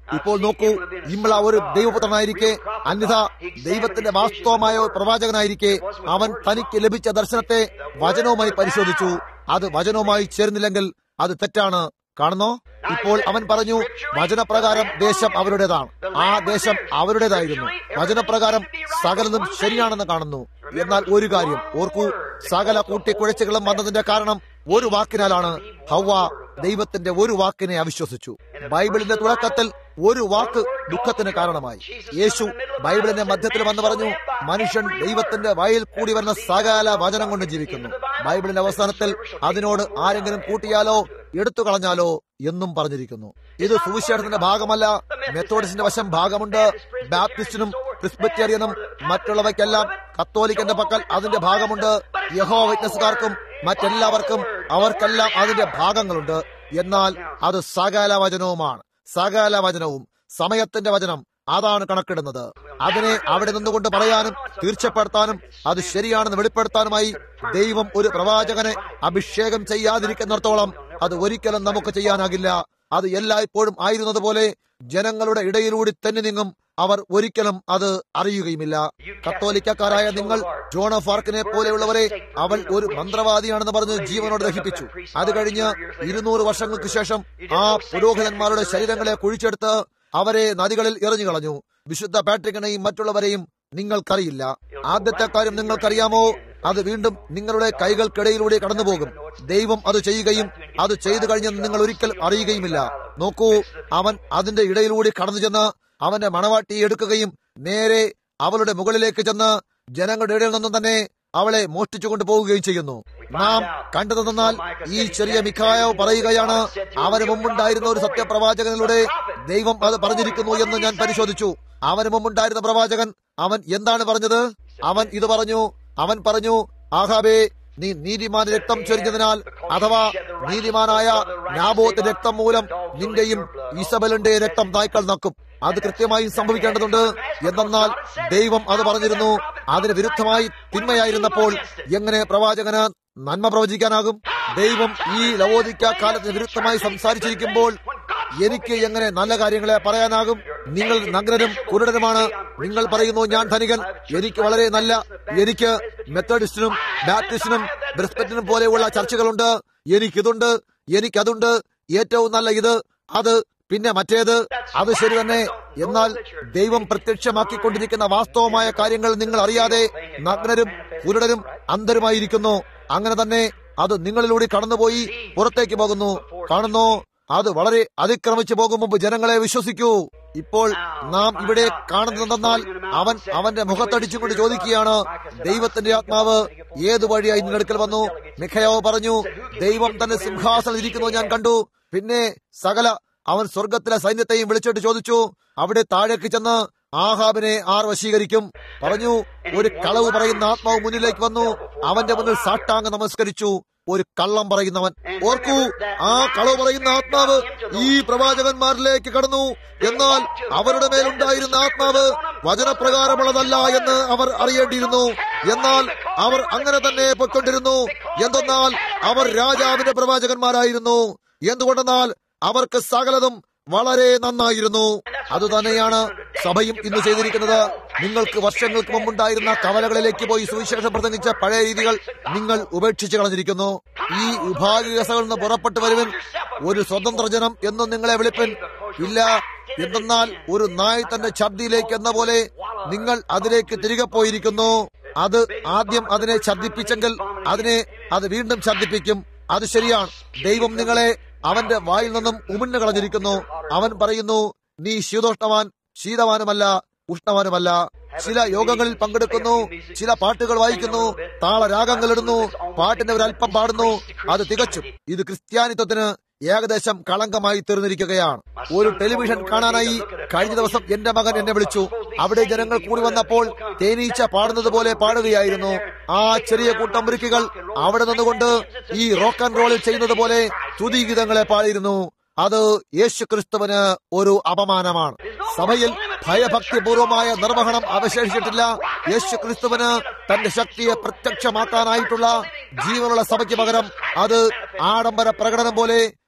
ഇപ്പോൾ നോക്കൂ, ഇമ്മള ഒരു ദൈവപുത്രനായിരിക്കെ, അന്യഥ ദൈവത്തിന്റെ വാസ്തവമായ ഒരു പ്രവാചകനായിരിക്കെ, അവൻ തനിക്ക് ലഭിച്ച ദർശനത്തെ വചനവുമായി പരിശോധിച്ചു. അത് വചനവുമായി ചേർന്നില്ലെങ്കിൽ അത് തെറ്റാണ്. കാണുന്നോ? ഇപ്പോൾ അവൻ പറഞ്ഞു, വചനപ്രകാരം ദേശം അവരുടേതാണ്. ആ ദേശം അവരുടേതായിരുന്നു. വചനപ്രകാരം സകലതും ശരിയാണെന്ന് കാണുന്നു. എന്നാൽ ഒരു കാര്യം ഓർക്കൂ, സകല കൂട്ടിക്കുഴച്ചുകളും വന്നതിന്റെ കാരണം ഒരു വാക്കിനാലാണ്. ഹവ്വ ദൈവത്തിന്റെ ഒരു വാക്കിനെ അവിശ്വസിച്ചു. ബൈബിളിന്റെ തുടക്കത്തിൽ ഒരു വാക്ക് ദുഃഖത്തിന് കാരണമായി. യേശു ബൈബിളിന്റെ മധ്യത്തിൽ വന്ന് പറഞ്ഞു, മനുഷ്യൻ ദൈവത്തിന്റെ വായിൽ കൂടി വരുന്ന സകല വചനം കൊണ്ട് ജീവിക്കുന്നു. ബൈബിളിന്റെ അവസാനത്തിൽ അതിനോട് ആരെങ്കിലും കൂട്ടിയാലോ എടുത്തു കളഞ്ഞാലോ എന്നും പറഞ്ഞിരിക്കുന്നു. ഇത് സുവിശേഷത്തിന്റെ ഭാഗമല്ല. മെത്തോഡിസ്റ്റിന്റെ വശം ഭാഗമുണ്ട്. ബാപ്റ്റിസ്റ്റിനും പ്രിസ്ബിറ്റേറിയനും മറ്റുള്ളവയ്ക്കെല്ലാം കത്തോലിക്കന്റെ പക്കൽ അതിന്റെ ഭാഗമുണ്ട്. യഹോവ വിറ്റ്നസ്സുകാർക്കും മറ്റെല്ലാവർക്കും അവർക്കെല്ലാം അതിന്റെ ഭാഗങ്ങളുണ്ട്. എന്നാൽ അത് സകല വചനവുമാണ്. സകല വചനവും സമയത്തിന്റെ വചനം അതാണ് കണക്കിടുന്നത്. അതിനെ അവിടെ നിന്നുകൊണ്ട് പറയാനും തീർച്ചപ്പെടുത്താനും അത് ശരിയാണെന്ന് വെളിപ്പെടുത്താനുമായി ദൈവം ഒരു പ്രവാചകനെ അഭിഷേകം ചെയ്യാതിരിക്കുന്നിടത്തോളം അത് ഒരിക്കലും നമുക്ക് ചെയ്യാനാകില്ല. അത് എല്ലായ്പ്പോഴും ആയിരുന്നത് പോലെ ജനങ്ങളുടെ ഇടയിലൂടെ തന്നെ നീങ്ങും. അവർ ഒരിക്കലും അത് അറിയുകയുമില്ല. കത്തോലിക്കക്കാരായ നിങ്ങൾ ജോൺ ഓഫ് ആർക്കിനെ പോലെയുള്ളവരെ അവൾ ഒരു മന്ത്രവാദിയാണെന്ന് പറഞ്ഞ് ജീവനോട് ദഹിപ്പിച്ചു. അത് കഴിഞ്ഞ് 200 വർഷങ്ങൾക്ക് ശേഷം ആ പുരോഹിതന്മാരുടെ ശരീരങ്ങളെ കുഴിച്ചെടുത്ത് അവരെ നദികളിൽ എറിഞ്ഞു കളഞ്ഞു. വിശുദ്ധ പാട്രിക്കിനെയും മറ്റുള്ളവരെയും നിങ്ങൾക്കറിയില്ല. ആദ്യത്തെ കാര്യം നിങ്ങൾക്കറിയാമോ? അത് വീണ്ടും നിങ്ങളുടെ കൈകൾക്കിടയിലൂടെ കടന്നുപോകും. ദൈവം അത് ചെയ്യുകയും അത് ചെയ്തു കഴിഞ്ഞെന്ന് നിങ്ങൾ ഒരിക്കലും അറിയുകയുമില്ല. നോക്കൂ, അവൻ അതിന്റെ ഇടയിലൂടെ കടന്നു ചെന്ന് അവന്റെ മണവാട്ടിയെ എടുക്കുകയും നേരെ അവളുടെ മുകളിലേക്ക് ചെന്ന് ജനങ്ങളുടെ ഇടയിൽ നിന്നും തന്നെ അവളെ മോഷ്ടിച്ചു കൊണ്ടുപോവുകയും ചെയ്യുന്നു. നാം കണ്ടതെന്നാൽ ഈ ചെറിയ മിഖായാവ് പറയുകയാണ്, അവന് മുമ്പുണ്ടായിരുന്ന ഒരു സത്യപ്രവാചകനിലൂടെ ദൈവം അത് പറഞ്ഞിരിക്കുന്നു എന്ന് ഞാൻ പരിശോധിച്ചു. അവന് മുമ്പുണ്ടായിരുന്ന പ്രവാചകൻ അവൻ എന്താണ് പറഞ്ഞത്? അവൻ ഇത് പറഞ്ഞു. അവൻ പറഞ്ഞു, ആഹാബേ, നീ നീതിമാന്റെ രക്തം ചൊരിഞ്ഞതിനാൽ, അഥവാ നീതിമാനായ നാബോത്തിന്റെ രക്തം മൂലം നിന്റെയും ഈസബലിന്റെ രക്തം നായ്ക്കൾ നക്കും. അത് കൃത്യമായും സംഭവിക്കേണ്ടതുണ്ട്. എന്നാൽ ദൈവം അത് പറഞ്ഞിരുന്നു. അതിന് വിരുദ്ധമായി തിന്മയായിരുന്നപ്പോൾ എങ്ങനെ പ്രവാചകന് നന്മ പ്രവചിക്കാനാകും? ദൈവം ഈ ലവോദിക്ക കാലത്തിന് വിരുദ്ധമായി സംസാരിച്ചിരിക്കുമ്പോൾ എനിക്ക് എങ്ങനെ നല്ല കാര്യങ്ങളെ പറയാനാകും? നിങ്ങൾ നഗ്നരും കുരുടരുമാണ്. നിങ്ങൾ പറയുന്നു, ഞാൻ ധനികൻ, എനിക്ക് വളരെ നല്ല, എനിക്ക് മെത്തഡിസ്റ്റിനും ബാപ്റ്റിസ്റ്റിനും ബ്രിസ്ബറ്റിനും പോലെയുള്ള ചർച്ചകളുണ്ട്, എനിക്കിതുണ്ട്, എനിക്കതുണ്ട്, ഏറ്റവും നല്ല ഇത്, അത്, പിന്നെ മറ്റേത്. അത് ശരി തന്നെ. എന്നാൽ ദൈവം പ്രത്യക്ഷമാക്കിക്കൊണ്ടിരിക്കുന്ന വാസ്തവമായ കാര്യങ്ങൾ നിങ്ങൾ അറിയാതെ നഗ്നരും കുരുടരും അന്ധരുമായിരിക്കുന്നു. അങ്ങനെ തന്നെ അത് നിങ്ങളിലൂടെ കടന്നുപോയി പുറത്തേക്ക് പോകുന്നു. കാണുന്നു, അത് വളരെ അതിക്രമിച്ചു പോകും മുമ്പ് ജനങ്ങളെ വിശ്വസിക്കൂ. ഇപ്പോൾ നാം ഇവിടെ കാണുന്നതെന്നാൽ അവൻ അവന്റെ മുഖത്തടിച്ചുകൊണ്ട് ചോദിക്കുകയാണ്, ദൈവത്തിന്റെ ആത്മാവ് ഏതു വഴിയായി നിന്നെടുക്കൽ വന്നു? മിഖയാവ് പറഞ്ഞു, ദൈവം തന്റെ സിംഹാസനം ഇരിക്കുന്നു ഞാൻ കണ്ടു. പിന്നെ അവൻ സ്വർഗത്തിലെ സൈന്യത്തെയും വിളിച്ചിട്ട് ചോദിച്ചു, അവിടെ താഴേക്ക് ചെന്ന് ആഹാബിനെ ആർ വശീകരിക്കും? പറഞ്ഞു, ഒരു കളവ് പറയുന്ന ആത്മാവ് മുന്നിലേക്ക് വന്നു. അവന്റെ മുന്നിൽ സാഷ്ടാംഗം നമസ്കരിച്ചു. ഒരു കള്ളം പറയുന്നവൻ. ഓർക്കൂ, ആ കളവ് പറയുന്ന ആത്മാവ് ഈ പ്രവാചകന്മാരിലേക്ക് കടന്നു. എന്നാൽ അവരുടെ മേലുണ്ടായിരുന്ന ആത്മാവ് വചനപ്രകാരമുള്ളതല്ല എന്ന് അവർ അറിയേണ്ടിയിരുന്നു. എന്നാൽ അവർ അങ്ങനെ തന്നെ പൊയ്ക്കൊണ്ടിരുന്നു. എന്തെന്നാൽ അവർ രാജാവിന്റെ പ്രവാചകന്മാരായിരുന്നു. എന്തുകൊണ്ടെന്നാൽ അവർക്ക് സകലതും വളരെ നന്നായിരുന്നു. അതുതന്നെയാണ് സഭയും ഇന്ന് ചെയ്തിരിക്കുന്നത്. നിങ്ങൾക്ക് വർഷങ്ങൾക്ക് മുമ്പുണ്ടായിരുന്ന കവലകളിലേക്ക് പോയി സുവിശേഷം പ്രസംഗിച്ച പഴയ രീതികൾ നിങ്ങൾ ഉപേക്ഷിച്ചു കളഞ്ഞിരിക്കുന്നു. ഈ വിഭാഗീയ സഭയിൽ നിന്ന് പുറപ്പെട്ടു വരുവിൻ, ഒരു സ്വതന്ത്ര ജനം എന്നും നിങ്ങളെ വിളിപ്പിൻ. ഇല്ല, എന്തെന്നാൽ ഒരു നായ് തന്റെ ഛർദിയിലേക്ക് എന്ന പോലെ നിങ്ങൾ അതിലേക്ക് തിരികെ പോയിരിക്കുന്നു. അത് ആദ്യം അതിനെ ഛർദിപ്പിച്ചെങ്കിൽ അത് വീണ്ടും ഛർദിപ്പിക്കും. അത് ശരിയാണ്. ദൈവം നിങ്ങളെ അവന്റെ വായിൽ നിന്നും ഉമിഞ്ഞു കളഞ്ഞിരിക്കുന്നു. അവൻ പറയുന്നു, നീ ശീതവാനുമല്ല ഉഷ്ണവാനുമല്ല. ചില യോഗങ്ങളിൽ പങ്കെടുക്കുന്നു, ചില പാട്ടുകൾ വായിക്കുന്നു, താളരാഗങ്ങൾ ഇടുന്നു, പാട്ടിന്റെ ഒരല്പം പാടുന്നു. അത് തികച്ചും ഇത് ക്രിസ്ത്യാനിത്വത്തിന് ഏകദേശം കളങ്കമായി തീർന്നിരിക്കുകയാണ്. ഒരു ടെലിവിഷൻ കാണാനായി കഴിഞ്ഞ ദിവസം എന്റെ മകൻ എന്നെ വിളിച്ചു. അവിടെ ജനങ്ങൾ കൂടി വന്നപ്പോൾ തേനീച്ച പാടുന്നത് പോലെ പാടുകയായിരുന്നു. ആ ചെറിയ കൂട്ടം മുറുക്കികൾ അവിടെ നിന്നുകൊണ്ട് ഈ റോക്ക് ആൻഡ് റോളിൽ ചെയ്യുന്നത് പോലെ സ്തുതിഗീതങ്ങളെ പാടിയിരുന്നു. അത് യേശു ക്രിസ്തുവിന് ഒരു അപമാനമാണ്. സഭയിൽ ഭയഭക്തിപൂർവമായ നിർവഹണം അവശേഷിച്ചിട്ടില്ല. യേശു ക്രിസ്തുവിന് തന്റെ ശക്തിയെ പ്രത്യക്ഷമാക്കാനായിട്ടുള്ള ജീവനുള്ള സഭയ്ക്ക് പകരം അത് ആഡംബര പ്രകടനം പോലെ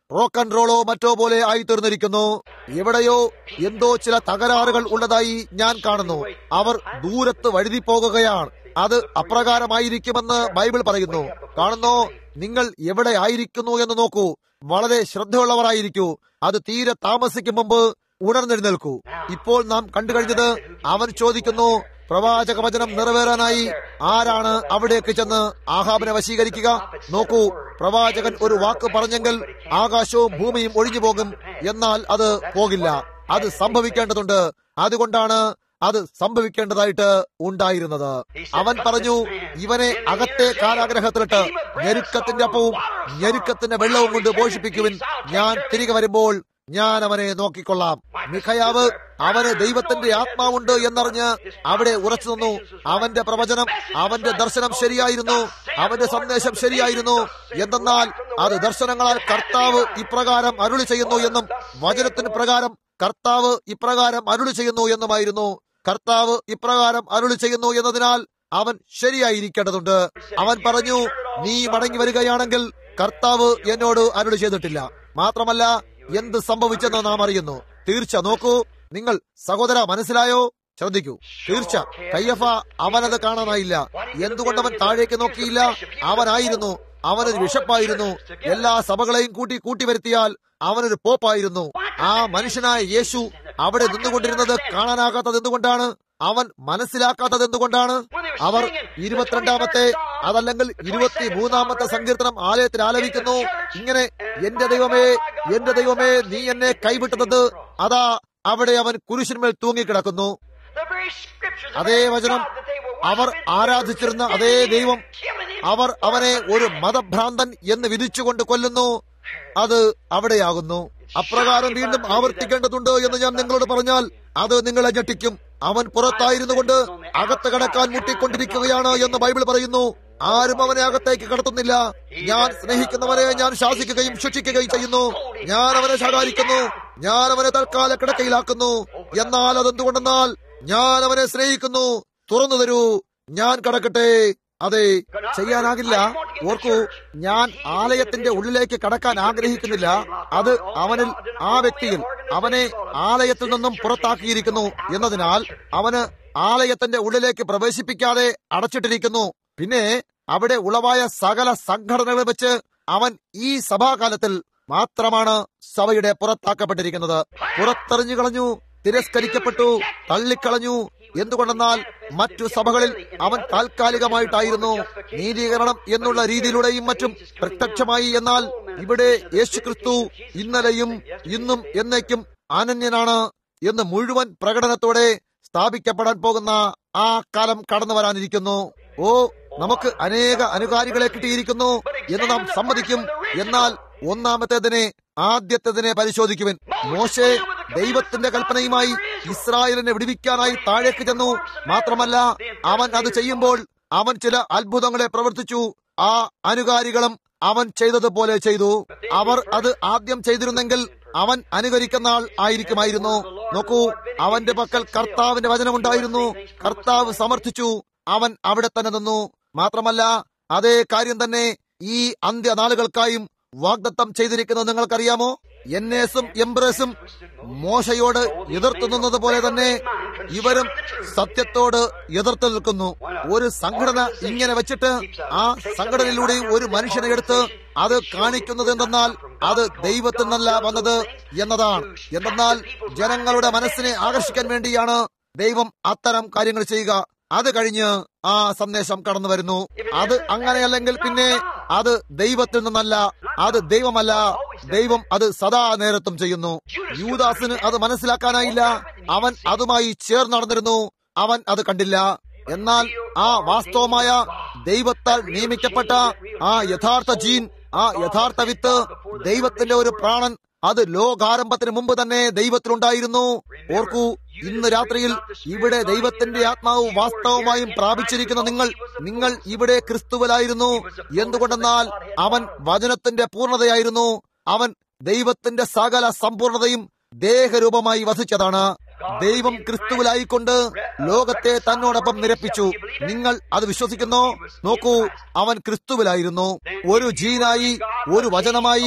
റോക്ക് ആൻഡ് റോളോ മറ്റോ പോലെ ആയിത്തീർന്നിരിക്കുന്നു. എവിടെയോ എന്തോ ചില തകരാറുകൾ ഉള്ളതായി ഞാൻ കാണുന്നു. അവർ ദൂരത്ത് വഴുതി പോകുകയാണ്. അത് അപ്രകാരമായിരിക്കുമെന്ന് ബൈബിൾ പറയുന്നു. കാണുന്നോ, നിങ്ങൾ എവിടെ ആയിരിക്കുന്നു എന്ന് നോക്കൂ. വളരെ ശ്രദ്ധയുള്ളവരായിരിക്കൂ. അത് തീരെ താമസിക്കും മുമ്പ് ഉണർന്നെഴുന്നേൽക്കൂ. ഇപ്പോൾ നാം കണ്ടു കഴിഞ്ഞത്, അവൻ ചോദിക്കുന്നു, പ്രവാചക വചനം നിറവേറാനായി ആരാണ് അവിടേക്ക് ചെന്ന് ആഹാബിനെ വശീകരിക്കുക? നോക്കൂ, പ്രവാചകൻ ഒരു വാക്ക് പറഞ്ഞെങ്കിൽ ആകാശവും ഭൂമിയും ഒഴിഞ്ഞു പോകും. എന്നാൽ അത് പോകില്ല. അത് സംഭവിക്കേണ്ടതുണ്ട്. അതുകൊണ്ടാണ് അത് സംഭവിക്കേണ്ടതായിട്ട് ഉണ്ടായിരുന്നത്. അവൻ പറഞ്ഞു, ഇവനെ അകത്തെ കാരാഗ്രഹത്തിലിട്ട് ഞെരുക്കത്തിന്റെ അപ്പവും ഞെരുക്കത്തിന്റെ വെള്ളവും കൊണ്ട് പോഷിപ്പിക്കുവിൻ. ഞാൻ തിരികെ വരുമ്പോൾ ഞാൻ അവനെ നോക്കിക്കൊള്ളാം. മിഖയാവ് അവന് ദൈവത്തിന്റെ ആത്മാവുണ്ട് എന്നറിഞ്ഞ് അവിടെ ഉറച്ചു നിന്നു. അവന്റെ പ്രവചനം, അവന്റെ ദർശനം ശരിയായിരുന്നു. അവന്റെ സന്ദേശം ശരിയായിരുന്നു. എന്തെന്നാൽ അത് ദർശനങ്ങളാൽ കർത്താവ് ഇപ്രകാരം അരുളി ചെയ്യുന്നു എന്നും വചനത്തിന് പ്രകാരം കർത്താവ് ഇപ്രകാരം അരുളി ചെയ്യുന്നു എന്നുമായിരുന്നു. കർത്താവ് ഇപ്രകാരം അരുളി ചെയ്യുന്നു എന്നതിനാൽ അവൻ ശരിയായിരിക്കേണ്ടതുണ്ട്. അവൻ പറഞ്ഞു, നീ മടങ്ങി വരികയാണെങ്കിൽ കർത്താവ് എന്നോട് അരുളി ചെയ്തിട്ടില്ല. മാത്രമല്ല, എന്ത് സംഭവിച്ചെന്ന് നാം അറിയുന്നു. തീർച്ച നോക്കൂ നിങ്ങൾ സഹോദര, മനസ്സിലായോ? ശ്രദ്ധിക്കൂ. തീർച്ച കയ്യഫ അവനത് കാണാനായില്ല. എന്തുകൊണ്ടവൻ താഴേക്ക് നോക്കിയില്ല? അവനായിരുന്നു, അവനൊരു വിഷപ്പായിരുന്നു. എല്ലാ സഭകളെയും കൂട്ടി വരുത്തിയാൽ അവനൊരു പോപ്പായിരുന്നു. ആ മനുഷ്യനായ യേശു അവിടെ നിന്നുകൊണ്ടിരുന്നത് കാണാനാകാത്തത് എന്തുകൊണ്ടാണ്? അവൻ മനസ്സിലാക്കാത്തത് എന്തുകൊണ്ടാണ്? അവർ 22-ാമത്തെ അതല്ലെങ്കിൽ 23-ാമത്തെ സങ്കീർത്തനം ആലയത്തിൽ ആലപിക്കുന്നു. ഇങ്ങനെ, എന്റെ ദൈവമേ, എന്റെ ദൈവമേ, നീ എന്നെ കൈവിട്ടത്. അതാ അവിടെ അവൻ കുരിശിന്മേൽ തൂങ്ങിക്കിടക്കുന്നു. അതേ വചനം, അവർ ആരാധിച്ചിരുന്ന അതേ ദൈവം, അവർ അവനെ ഒരു മതഭ്രാന്തൻ എന്ന് വിധിച്ചുകൊണ്ട് കൊല്ലുന്നു. അത് അവിടെയാകുന്നു. അപ്രകാരം വീണ്ടും ആവർത്തിക്കേണ്ടതുണ്ട് എന്ന് ഞാൻ നിങ്ങളോട് പറഞ്ഞാൽ അത് നിങ്ങളെ ഞെട്ടിക്കും. അവൻ പുറത്തായിരുന്നു കൊണ്ട് അകത്ത് കടക്കാൻ മുട്ടിക്കൊണ്ടിരിക്കുകയാണ് എന്ന് ബൈബിൾ പറയുന്നു. ആരും അവനെ അകത്തേക്ക് കടത്തുന്നില്ല. ഞാൻ സ്നേഹിക്കുന്നവരെ ഞാൻ ശാസിക്കുകയും ശിക്ഷിക്കുകയും ചെയ്യുന്നു. ഞാൻ അവനെ ശകാരിക്കുന്നു. ഞാൻ അവനെ തൽക്കാല കിടക്കയിലാക്കുന്നു. എന്നാൽ അതെന്തുകൊണ്ടെന്നാൽ ഞാൻ അവനെ സ്നേഹിക്കുന്നു. തുറന്നു തരൂ, ഞാൻ കടക്കട്ടെ. അതെ, ചെയ്യാനാകില്ല. ഓർക്കൂ, ഞാൻ ആലയത്തിന്റെ ഉള്ളിലേക്ക് കടക്കാൻ ആഗ്രഹിക്കുന്നില്ല. അത് അവനിൽ, ആ വ്യക്തിയിൽ, അവനെ ആലയത്തിൽ നിന്നും പുറത്താക്കിയിരിക്കുന്നു എന്നതിനാൽ അവന് ആലയത്തിന്റെ ഉള്ളിലേക്ക് പ്രവേശിപ്പിക്കാതെ അടച്ചിട്ടിരിക്കുന്നു. പിന്നെ അവിടെ ഉളവായ സകല സംഘടനകൾ വെച്ച് അവൻ ഈ സഭാകാലത്തിൽ മാത്രമാണ് സഭയുടെ പുറത്താക്കപ്പെട്ടിരിക്കുന്നത്. പുറത്തെറിഞ്ഞു കളഞ്ഞു, തിരസ്കരിക്കപ്പെട്ടു, തള്ളിക്കളഞ്ഞു. എന്തുകൊണ്ടെന്നാൽ മറ്റു സഭകളിൽ അവൻ താൽക്കാലികമായിട്ടായിരുന്നു നീതീകരണം എന്നുള്ള രീതിയിലൂടെയും മറ്റും പ്രത്യക്ഷമായി. എന്നാൽ ഇവിടെ യേശുക്രിസ്തു ഇന്നലെയും ഇന്നും എന്നേക്കും അനന്യനാണ് എന്ന് മുഴുവൻ പ്രകടനത്തോടെ സ്ഥാപിക്കപ്പെടാൻ പോകുന്ന ആ കാലം കടന്നു വരാനിരിക്കുന്നു. ഓ, നമുക്ക് അനേക അനുകാരികളെ കിട്ടിയിരിക്കുന്നു എന്ന് നാം സമ്മതിക്കും. എന്നാൽ ഒന്നാമത്തേതിനെ, ആദ്യത്തേതിനെ പരിശോധിക്കുവിൻ. മോശെ ദൈവത്തിന്റെ കൽപ്പനയുമായി ഇസ്രായേലിനെ വിടുവിക്കാനായി താഴേക്ക് ചെന്നു. മാത്രമല്ല, അവൻ അത് ചെയ്യുമ്പോൾ അവൻ ചില അത്ഭുതങ്ങളെ പ്രവർത്തിച്ചു. ആ അനുകാരികളും അവൻ ചെയ്തതുപോലെ ചെയ്തു. അവർ അത് ആദ്യം ചെയ്തിരുന്നെങ്കിൽ അവൻ അനുകരിക്കുന്ന ആൾ ആയിരിക്കുമായിരുന്നു. നോക്കൂ, അവന്റെ പക്കൽ കർത്താവിന്റെ വചനമുണ്ടായിരുന്നു. കർത്താവ് സമർത്ഥിച്ചു. അവൻ അവിടെ തന്നെ നിന്നു. മാത്രമല്ല, അതേ കാര്യം തന്നെ ഈ അന്ത്യനാളുകൾക്കായും വാഗ്ദത്തം ചെയ്തിരിക്കുന്നത് നിങ്ങൾക്കറിയാമോ? എന്നേസും എംബ്രേസും മോശയോട് എതിർത്തു നിന്നത് പോലെ തന്നെ ഇവരും സത്യത്തോട് എതിർത്ത് നിൽക്കുന്നു. ഒരു സംഘടന ഇങ്ങനെ വെച്ചിട്ട് ആ സംഘടനയിലൂടെ ഒരു മനുഷ്യനെ എടുത്ത് അത് കാണിക്കുന്നത് എന്തെന്നാൽ അത് ദൈവത്തിൽ നിന്നല്ല വന്നത് എന്നതാണ്. എന്തെന്നാൽ ജനങ്ങളുടെ മനസ്സിനെ ആകർഷിക്കാൻ വേണ്ടിയാണ് ദൈവം അത്തരം കാര്യങ്ങൾ ചെയ്യുക. അത് കഴിഞ്ഞ് ആ സന്ദേശം കടന്നു വരുന്നു. അത് അങ്ങനെയല്ലെങ്കിൽ പിന്നെ അത് ദൈവത്തിൽ നിന്നല്ല, അത് ദൈവമല്ല. ദൈവം അത് സദാ നേരത്തും ചെയ്യുന്നു. യൂദാസിന് അത് മനസ്സിലാക്കാനായില്ല. അവൻ അതുമായി ചേർന്ന് നടന്നിരുന്നു. അവൻ അത് കണ്ടില്ല. എന്നാൽ ആ വാസ്തവമായ ദൈവത്താൽ നിയമിക്കപ്പെട്ട ആ യഥാർത്ഥ ജീൻ, ആ യഥാർത്ഥ വിത്ത്, ദൈവത്തിന്റെ ഒരു പ്രാണൻ, അത് ലോകാരംഭത്തിന് മുമ്പ് തന്നെ ദൈവത്തിലുണ്ടായിരുന്നു. ഓർക്കൂ, ഇന്ന് രാത്രിയിൽ ഇവിടെ ദൈവത്തിന്റെ ആത്മാവ് വാസ്തവമായും പ്രാപിച്ചിരിക്കുന്ന നിങ്ങൾ ഇവിടെ ക്രിസ്തുവിലായിരുന്നു. എന്തുകൊണ്ടെന്നാൽ അവൻ വചനത്തിന്റെ പൂർണ്ണതയായിരുന്നു. അവൻ ദൈവത്തിന്റെ സകല സമ്പൂർണതയും ദേഹരൂപമായി വസിച്ചതാണ്. ദൈവം ക്രിസ്തുവിലായിക്കൊണ്ട് ലോകത്തെ തന്നോടൊപ്പം നിരപ്പിച്ചു. നിങ്ങൾ അത് വിശ്വസിക്കുന്നോ? നോക്കൂ, അവൻ ക്രിസ്തുവിലായിരുന്നു. ഒരു ജീനായി, ഒരു വചനമായി,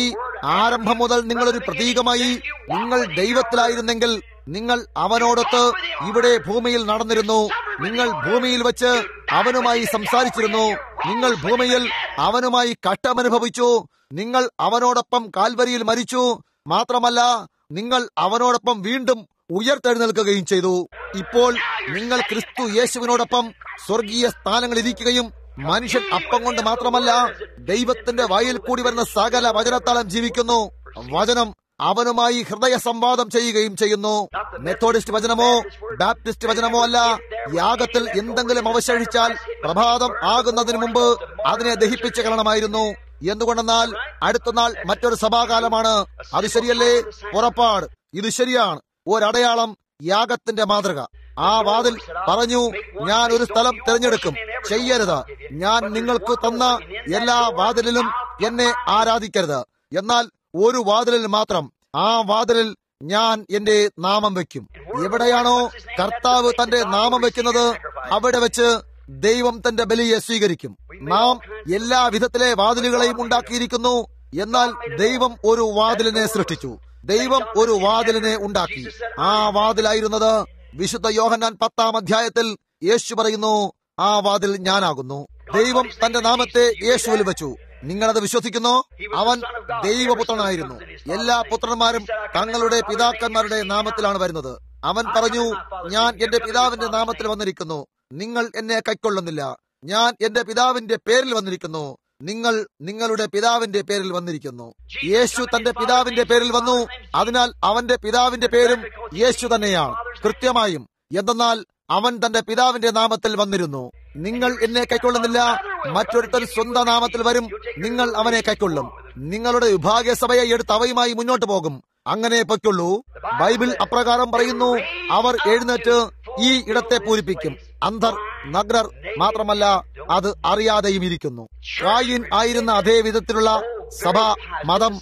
ആരംഭം മുതൽ നിങ്ങളൊരു പ്രതീകമായി നിങ്ങൾ ദൈവത്തിലായിരുന്നെങ്കിൽ നിങ്ങൾ അവനോടൊത്ത് ഇവിടെ ഭൂമിയിൽ നടന്നിരുന്നു. നിങ്ങൾ ഭൂമിയിൽ വെച്ച് അവനുമായി സംസാരിച്ചിരുന്നു. നിങ്ങൾ ഭൂമിയിൽ അവനുമായി കഷ്ടമനുഭവിച്ചു. നിങ്ങൾ അവനോടൊപ്പം കാൽവരിയിൽ മരിച്ചു. മാത്രമല്ല, നിങ്ങൾ അവനോടൊപ്പം വീണ്ടും ഉയർത്തെഴുന്നേൽക്കുകയും ചെയ്തു. ഇപ്പോൾ നിങ്ങൾ ക്രിസ്തു യേശുവിനോടൊപ്പം സ്വർഗീയ സ്ഥാനങ്ങളിൽ ഇരിക്കുകയും മനുഷ്യൻ അപ്പം കൊണ്ട് മാത്രമല്ല ദൈവത്തിന്റെ വായിൽ കൂടി വരുന്ന സകല വചനത്താലും ജീവിക്കുന്നു. വചനം അവനുമായി ഹൃദയ സംവാദം ചെയ്യുകയും ചെയ്യുന്നു. മെത്തോഡിസ്റ്റ് വചനമോ ബാപ്റ്റിസ്റ്റ് വചനമോ അല്ല. യാഗത്തിൽ എന്തെങ്കിലും അവശേഷിച്ചാൽ പ്രഭാതം ആകുന്നതിന് മുമ്പ് അതിനെ ദഹിപ്പിച്ച് കളയണമായിരുന്നു. എന്തുകൊണ്ടെന്നാൽ അടുത്ത നാൾ മറ്റൊരു സഭാകാലമാണ്. അത് ശരിയല്ലേ? പുറപ്പാട് ഇത് ശരിയാണ്. ഒരടയാളം, യാഗത്തിന്റെ മാതൃക. ആ വാതിൽ പറഞ്ഞു, ഞാൻ ഒരു സ്ഥലം തിരഞ്ഞെടുക്കും, ചെയ്യരുത്. ഞാൻ നിങ്ങൾക്ക് തന്ന എല്ലാ വാതിലിലും എന്നെ ആരാധിക്കരുത്. എന്നാൽ ഒരു വാതിലിൽ മാത്രം, ആ വാതിലിൽ ഞാൻ എന്റെ നാമം വെക്കും. എവിടെയാണോ കർത്താവ് തന്റെ നാമം വെക്കുന്നത് അവിടെ വെച്ച് ദൈവം തന്റെ ബലിയെ സ്വീകരിക്കും. നാം എല്ലാ വിധത്തിലെ വാതിലുകളെയും ഉണ്ടാക്കിയിരിക്കുന്നു. എന്നാൽ ദൈവം ഒരു വാതിലിനെ സൃഷ്ടിച്ചു. ദൈവം ഒരു വാതിലിനെ ഉണ്ടാക്കി. ആ വാതിലായിരുന്നത് വിശുദ്ധ യോഹന്നാൻ 10-ാം അധ്യായത്തിൽ യേശു പറയുന്നു, ആ വാതിൽ ഞാനാകുന്നു. ദൈവം തന്റെ നാമത്തെ യേശുവിൽ വെച്ചു. നിങ്ങളത് വിശ്വസിക്കുന്നോ? അവൻ ദൈവപുത്രനായിരുന്നു. എല്ലാ പുത്രന്മാരും തങ്ങളുടെ പിതാക്കന്മാരുടെ നാമത്തിലാണ് വരുന്നത്. അവൻ പറഞ്ഞു, ഞാൻ എന്റെ പിതാവിന്റെ നാമത്തിൽ വന്നിരിക്കുന്നു, നിങ്ങൾ എന്നെ കൈക്കൊള്ളുന്നില്ല. ഞാൻ എന്റെ പിതാവിന്റെ പേരിൽ വന്നിരിക്കുന്നു, നിങ്ങൾ നിങ്ങളുടെ പിതാവിന്റെ പേരിൽ വന്നിരിക്കുന്നു. യേശു തന്റെ പിതാവിന്റെ പേരിൽ വന്നു. അതിനാൽ അവന്റെ പിതാവിന്റെ പേരും യേശു തന്നെയാണ്. കൃത്യമായും. എന്തെന്നാൽ അവൻ തന്റെ പിതാവിന്റെ നാമത്തിൽ വന്നിരുന്നു. നിങ്ങൾ എന്നെ കൈക്കൊള്ളുന്നില്ല, മറ്റൊരുത്തൻ സ്വന്തം നാമത്തിൽ വരും, നിങ്ങൾ അവനെ കൈക്കൊള്ളും. നിങ്ങളുടെ വിഭാഗീയ സഭയെ എടുത്ത് അവയുമായി മുന്നോട്ട് പോകും. അങ്ങനെ പൊയ്ക്കൊള്ളൂ. ബൈബിൾ അപ്രകാരം പറയുന്നു, അവർ എഴുന്നേറ്റ് ഈ ഇടത്തെ പൂരിപ്പിക്കും. അന്ധർ, നഗ്നർ മാത്രമല്ല, അത് അറിയാതെയും ഇരിക്കുന്നു. കായീൻ ആയിരുന്ന അതേ വിധത്തിലുള്ള സഭ, മതം.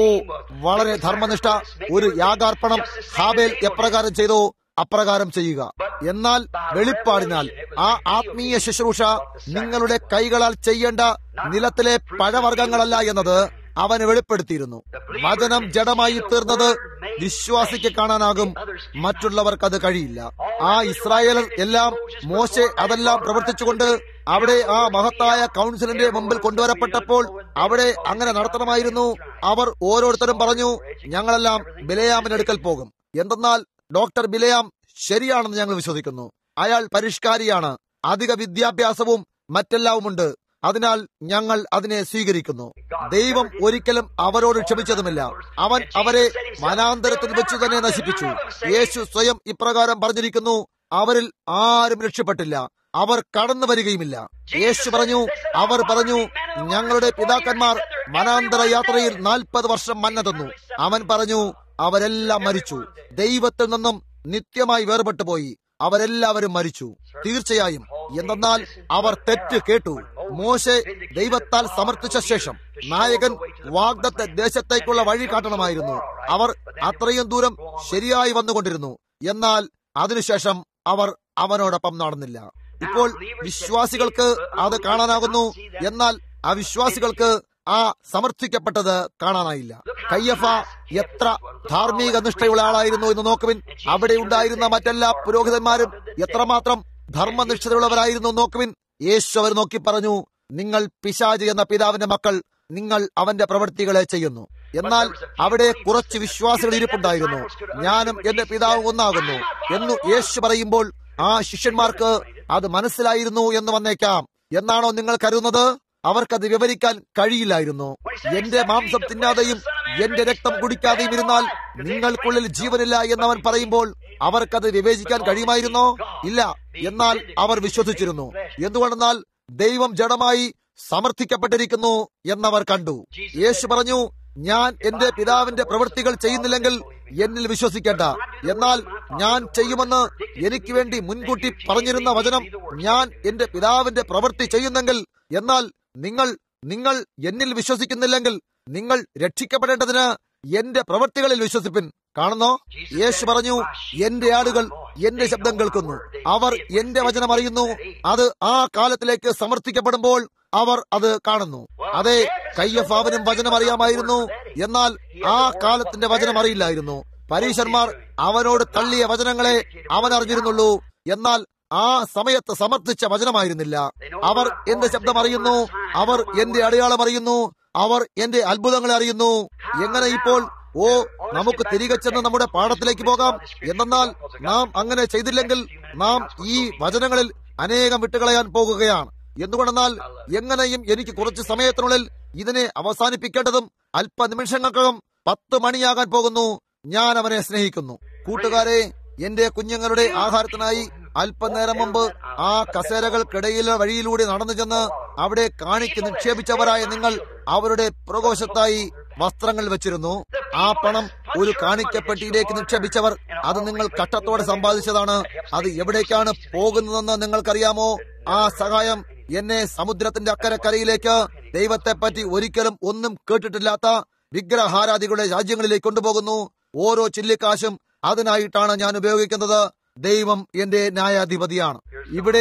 വളരെ ധർമ്മനിഷ്ഠ. ഒരു യാഗാർപ്പണം ഹാബേൽ എപ്രകാരം ചെയ്തോ അപ്രകാരം ചെയ്യുക. എന്നാൽ വെളിപ്പാടിനാൽ ആ ആത്മീയ ശുശ്രൂഷ നിങ്ങളുടെ കൈകളാൽ ചെയ്യേണ്ട നിലത്തിലെ പഴവർഗ്ഗങ്ങളല്ല എന്നത് അവന് വെളിപ്പെടുത്തിയിരുന്നു. വചനം ജഡമായി തീർന്നത് വിശ്വാസിക്ക് കാണാനാകും, മറ്റുള്ളവർക്കത് കഴിയില്ല. ആ ഇസ്രായേലർ എല്ലാം, മോശെ അതെല്ലാം പ്രവർത്തിച്ചുകൊണ്ട് അവിടെ ആ മഹത്തായ കൗൺസിലിന്റെ മുമ്പിൽ കൊണ്ടുവരപ്പെട്ടപ്പോൾ അവിടെ അങ്ങനെ നടത്തണമായിരുന്നു. അവർ ഓരോരുത്തരും പറഞ്ഞു, ഞങ്ങളെല്ലാം ബിലെയാമിന്റെ അടുക്കൽ പോകും. എന്തെന്നാൽ ഡോക്ടർ ബിലെയാം ശരിയാണെന്ന് ഞങ്ങൾ വിശ്വസിക്കുന്നു. അയാൾ പരിഷ്കാരിയാണ്, അധിക വിദ്യാഭ്യാസവും മറ്റെല്ലാവുമുണ്ട്. അതിനാൽ ഞങ്ങൾ അതിനെ സ്വീകരിക്കുന്നു. ദൈവം ഒരിക്കലും അവരോട് ക്ഷമിച്ചതുമില്ല. അവൻ അവരെ വനാന്തരത്തിൽ വെച്ച് തന്നെ നശിപ്പിച്ചു. യേശു സ്വയം ഇപ്രകാരം പറഞ്ഞിരിക്കുന്നു, അവരിൽ ആരും രക്ഷപ്പെട്ടില്ല, അവർ കടന്നു വരികയുമില്ല. യേശു പറഞ്ഞു, അവർ പറഞ്ഞു, ഞങ്ങളുടെ പിതാക്കന്മാർ വനാന്തര യാത്രയിൽ 40 വർഷം മന്ന തന്നു. അവൻ പറഞ്ഞു, അവരെല്ലാം മരിച്ചു, ദൈവത്തിൽ നിന്നും നിത്യമായി വേർപെട്ടു പോയി. അവരെല്ലാവരും മരിച്ചു. തീർച്ചയായും. എന്തെന്നാൽ അവർ തെറ്റ് കേട്ടു. മോശെ ദൈവത്താൽ സമർത്ഥിച്ച ശേഷം നായകൻ വാഗ്ദത്ത ദേശത്തേക്കുള്ള വഴി കാട്ടണമായിരുന്നു. അവർ അത്രയും ദൂരം ശരിയായി വന്നുകൊണ്ടിരുന്നു. എന്നാൽ അതിനുശേഷം അവർ അവനോടൊപ്പം നടന്നില്ല. ഇപ്പോൾ വിശ്വാസികൾക്ക് അത് കാണാനാകുന്നു. എന്നാൽ അവിശ്വാസികൾക്ക് ആ സമർത്ഥിക്കപ്പെട്ടത് കാണാനായില്ല. കയ്യഫ എത്ര ധാർമ്മിക നിഷ്ഠയുള്ള ആളായിരുന്നു എന്ന് നോക്കുവിൻ. അവിടെ ഉണ്ടായിരുന്ന മറ്റെല്ലാ പുരോഹിതന്മാരും എത്രമാത്രം ധർമ്മനിഷ്ഠതയുള്ളവരായിരുന്നു നോക്കുവിൻ. യേശു അവർ നോക്കി പറഞ്ഞു, നിങ്ങൾ പിശാച് എന്ന പിതാവിന്റെ മക്കൾ, നിങ്ങൾ അവന്റെ പ്രവൃത്തികളെ ചെയ്യുന്നു. എന്നാൽ അവിടെ കുറച്ച് വിശ്വാസികൾ ഇരിപ്പുണ്ടായിരുന്നു. ഞാനും എന്റെ പിതാവും ഒന്നാകുന്നു എന്നു യേശു പറയുമ്പോൾ ആ ശിഷ്യന്മാർക്ക് അത് മനസ്സിലായിരുന്നു എന്ന് വന്നേക്കാം. എന്നാണോ നിങ്ങൾ കരുതുന്നത്? അവർക്കത് വിവരിക്കാൻ കഴിയില്ലായിരുന്നു. എന്റെ മാംസം തിന്നാതെയും എന്റെ രക്തം കുടിക്കാതെയും ഇരുന്നാൽ നിങ്ങൾക്കുള്ളിൽ ജീവനില്ല എന്നവൻ പറയുമ്പോൾ അവർക്കത് വിവേചിക്കാൻ കഴിയുമായിരുന്നോ? ഇല്ല. എന്നാൽ അവർ വിശ്വസിച്ചിരുന്നു. എന്തുകൊണ്ടെന്നാൽ ദൈവം ജഡമായി സമർത്ഥിക്കപ്പെട്ടിരിക്കുന്നു എന്നവർ കണ്ടു. യേശു പറഞ്ഞു, ഞാൻ എന്റെ പിതാവിന്റെ പ്രവൃത്തികൾ ചെയ്യുന്നില്ലെങ്കിൽ എന്നിൽ വിശ്വസിക്കേണ്ട. എന്നാൽ ഞാൻ ചെയ്യുമെന്ന് എനിക്ക് വേണ്ടി മുൻകൂട്ടി പറഞ്ഞിരുന്ന വചനം, ഞാൻ എന്റെ പിതാവിന്റെ പ്രവൃത്തി ചെയ്യുന്നെങ്കിൽ, എന്നാൽ നിങ്ങൾ എന്നിൽ വിശ്വസിക്കുന്നില്ലെങ്കിൽ നിങ്ങൾ രക്ഷിക്കപ്പെടേണ്ടതിന് എന്റെ പ്രവൃത്തികളിൽ വിശ്വസിപ്പിൻ. കാണുന്നോ? യേശു പറഞ്ഞു, എന്റെ ആടുകൾ എന്റെ ശബ്ദം കേൾക്കുന്നു, അവർ എന്റെ വചനം അറിയുന്നു. അത് ആ കാലത്തിലേക്ക് സമർത്ഥിക്കപ്പെടുമ്പോൾ അവർ അത് കാണുന്നു. അതെ, കയ്യഫാവിനും വചനം അറിയാമായിരുന്നു, എന്നാൽ ആ കാലത്തിന്റെ വചനം അറിയില്ലായിരുന്നു. പരീശന്മാർ അവനോട് തള്ളിയ വചനങ്ങളെ അവൻ അറിഞ്ഞിരുന്നുള്ളൂ, എന്നാൽ ആ സമയത്ത് സമർത്ഥിച്ച വചനമായിരുന്നില്ല. അവർ എന്റെ ശബ്ദം അറിയുന്നു, അവർ എന്റെ അടയാളം അറിയുന്നു, അവർ എന്റെ അത്ഭുതങ്ങളെ അറിയുന്നു. എങ്ങനെ ഇപ്പോൾ നമുക്ക് തിരികെ ചെന്ന് നമ്മുടെ പാഠത്തിലേക്ക് പോകാം. എന്നാൽ നാം അങ്ങനെ ചെയ്തില്ലെങ്കിൽ നാം ഈ വചനങ്ങളിൽ അനേകം വിട്ടുകളയാൻ പോകുകയാണ്. എന്തുകൊണ്ടെന്നാൽ എങ്ങനെയും എനിക്ക് കുറച്ച് സമയത്തിനുള്ളിൽ ഇതിനെ അവസാനിപ്പിക്കേണ്ടതും അല്പനിമിഷങ്ങൾക്കകം 10 മണിയാകാൻ പോകുന്നു. ഞാൻ അവനെ സ്നേഹിക്കുന്നു. കൂട്ടുകാരെ, എന്റെ കുഞ്ഞുങ്ങളുടെ ആഹാരത്തിനായി അല്പനേരം മുമ്പ് ആ കസേരകൾക്കിടയിലെ വഴിയിലൂടെ നടന്നു ചെന്ന് അവിടെ കാണിക്ക് നിക്ഷേപിച്ചവരായ നിങ്ങൾ അവരുടെ പ്രകോശത്തായി വസ്ത്രങ്ങൾ വെച്ചിരുന്നു. ആ പണം ഒരു കാണിക്കപ്പെട്ടിയിലേക്ക് നിക്ഷേപിച്ചവർ അത് നിങ്ങൾ കഷ്ടത്തോടെ സമ്പാദിച്ചതാണ്. അത് എവിടേക്കാണ് പോകുന്നതെന്ന് നിങ്ങൾക്കറിയാമോ? ആ സഹായം എന്നെ സമുദ്രത്തിന്റെ അക്കരക്കരയിലേക്ക് ദൈവത്തെപ്പറ്റി ഒരിക്കലും ഒന്നും കേട്ടിട്ടില്ലാത്ത വിഗ്രഹാരാധികളുടെ രാജ്യങ്ങളിലേക്ക് കൊണ്ടുപോകുന്നു. ഓരോ ചില്ലിക്കാശും അതിനായിട്ടാണ് ഞാൻ ഉപയോഗിക്കുന്നത്. ദൈവം എന്റെ ന്യായാധിപതിയാണ്. ഇവിടെ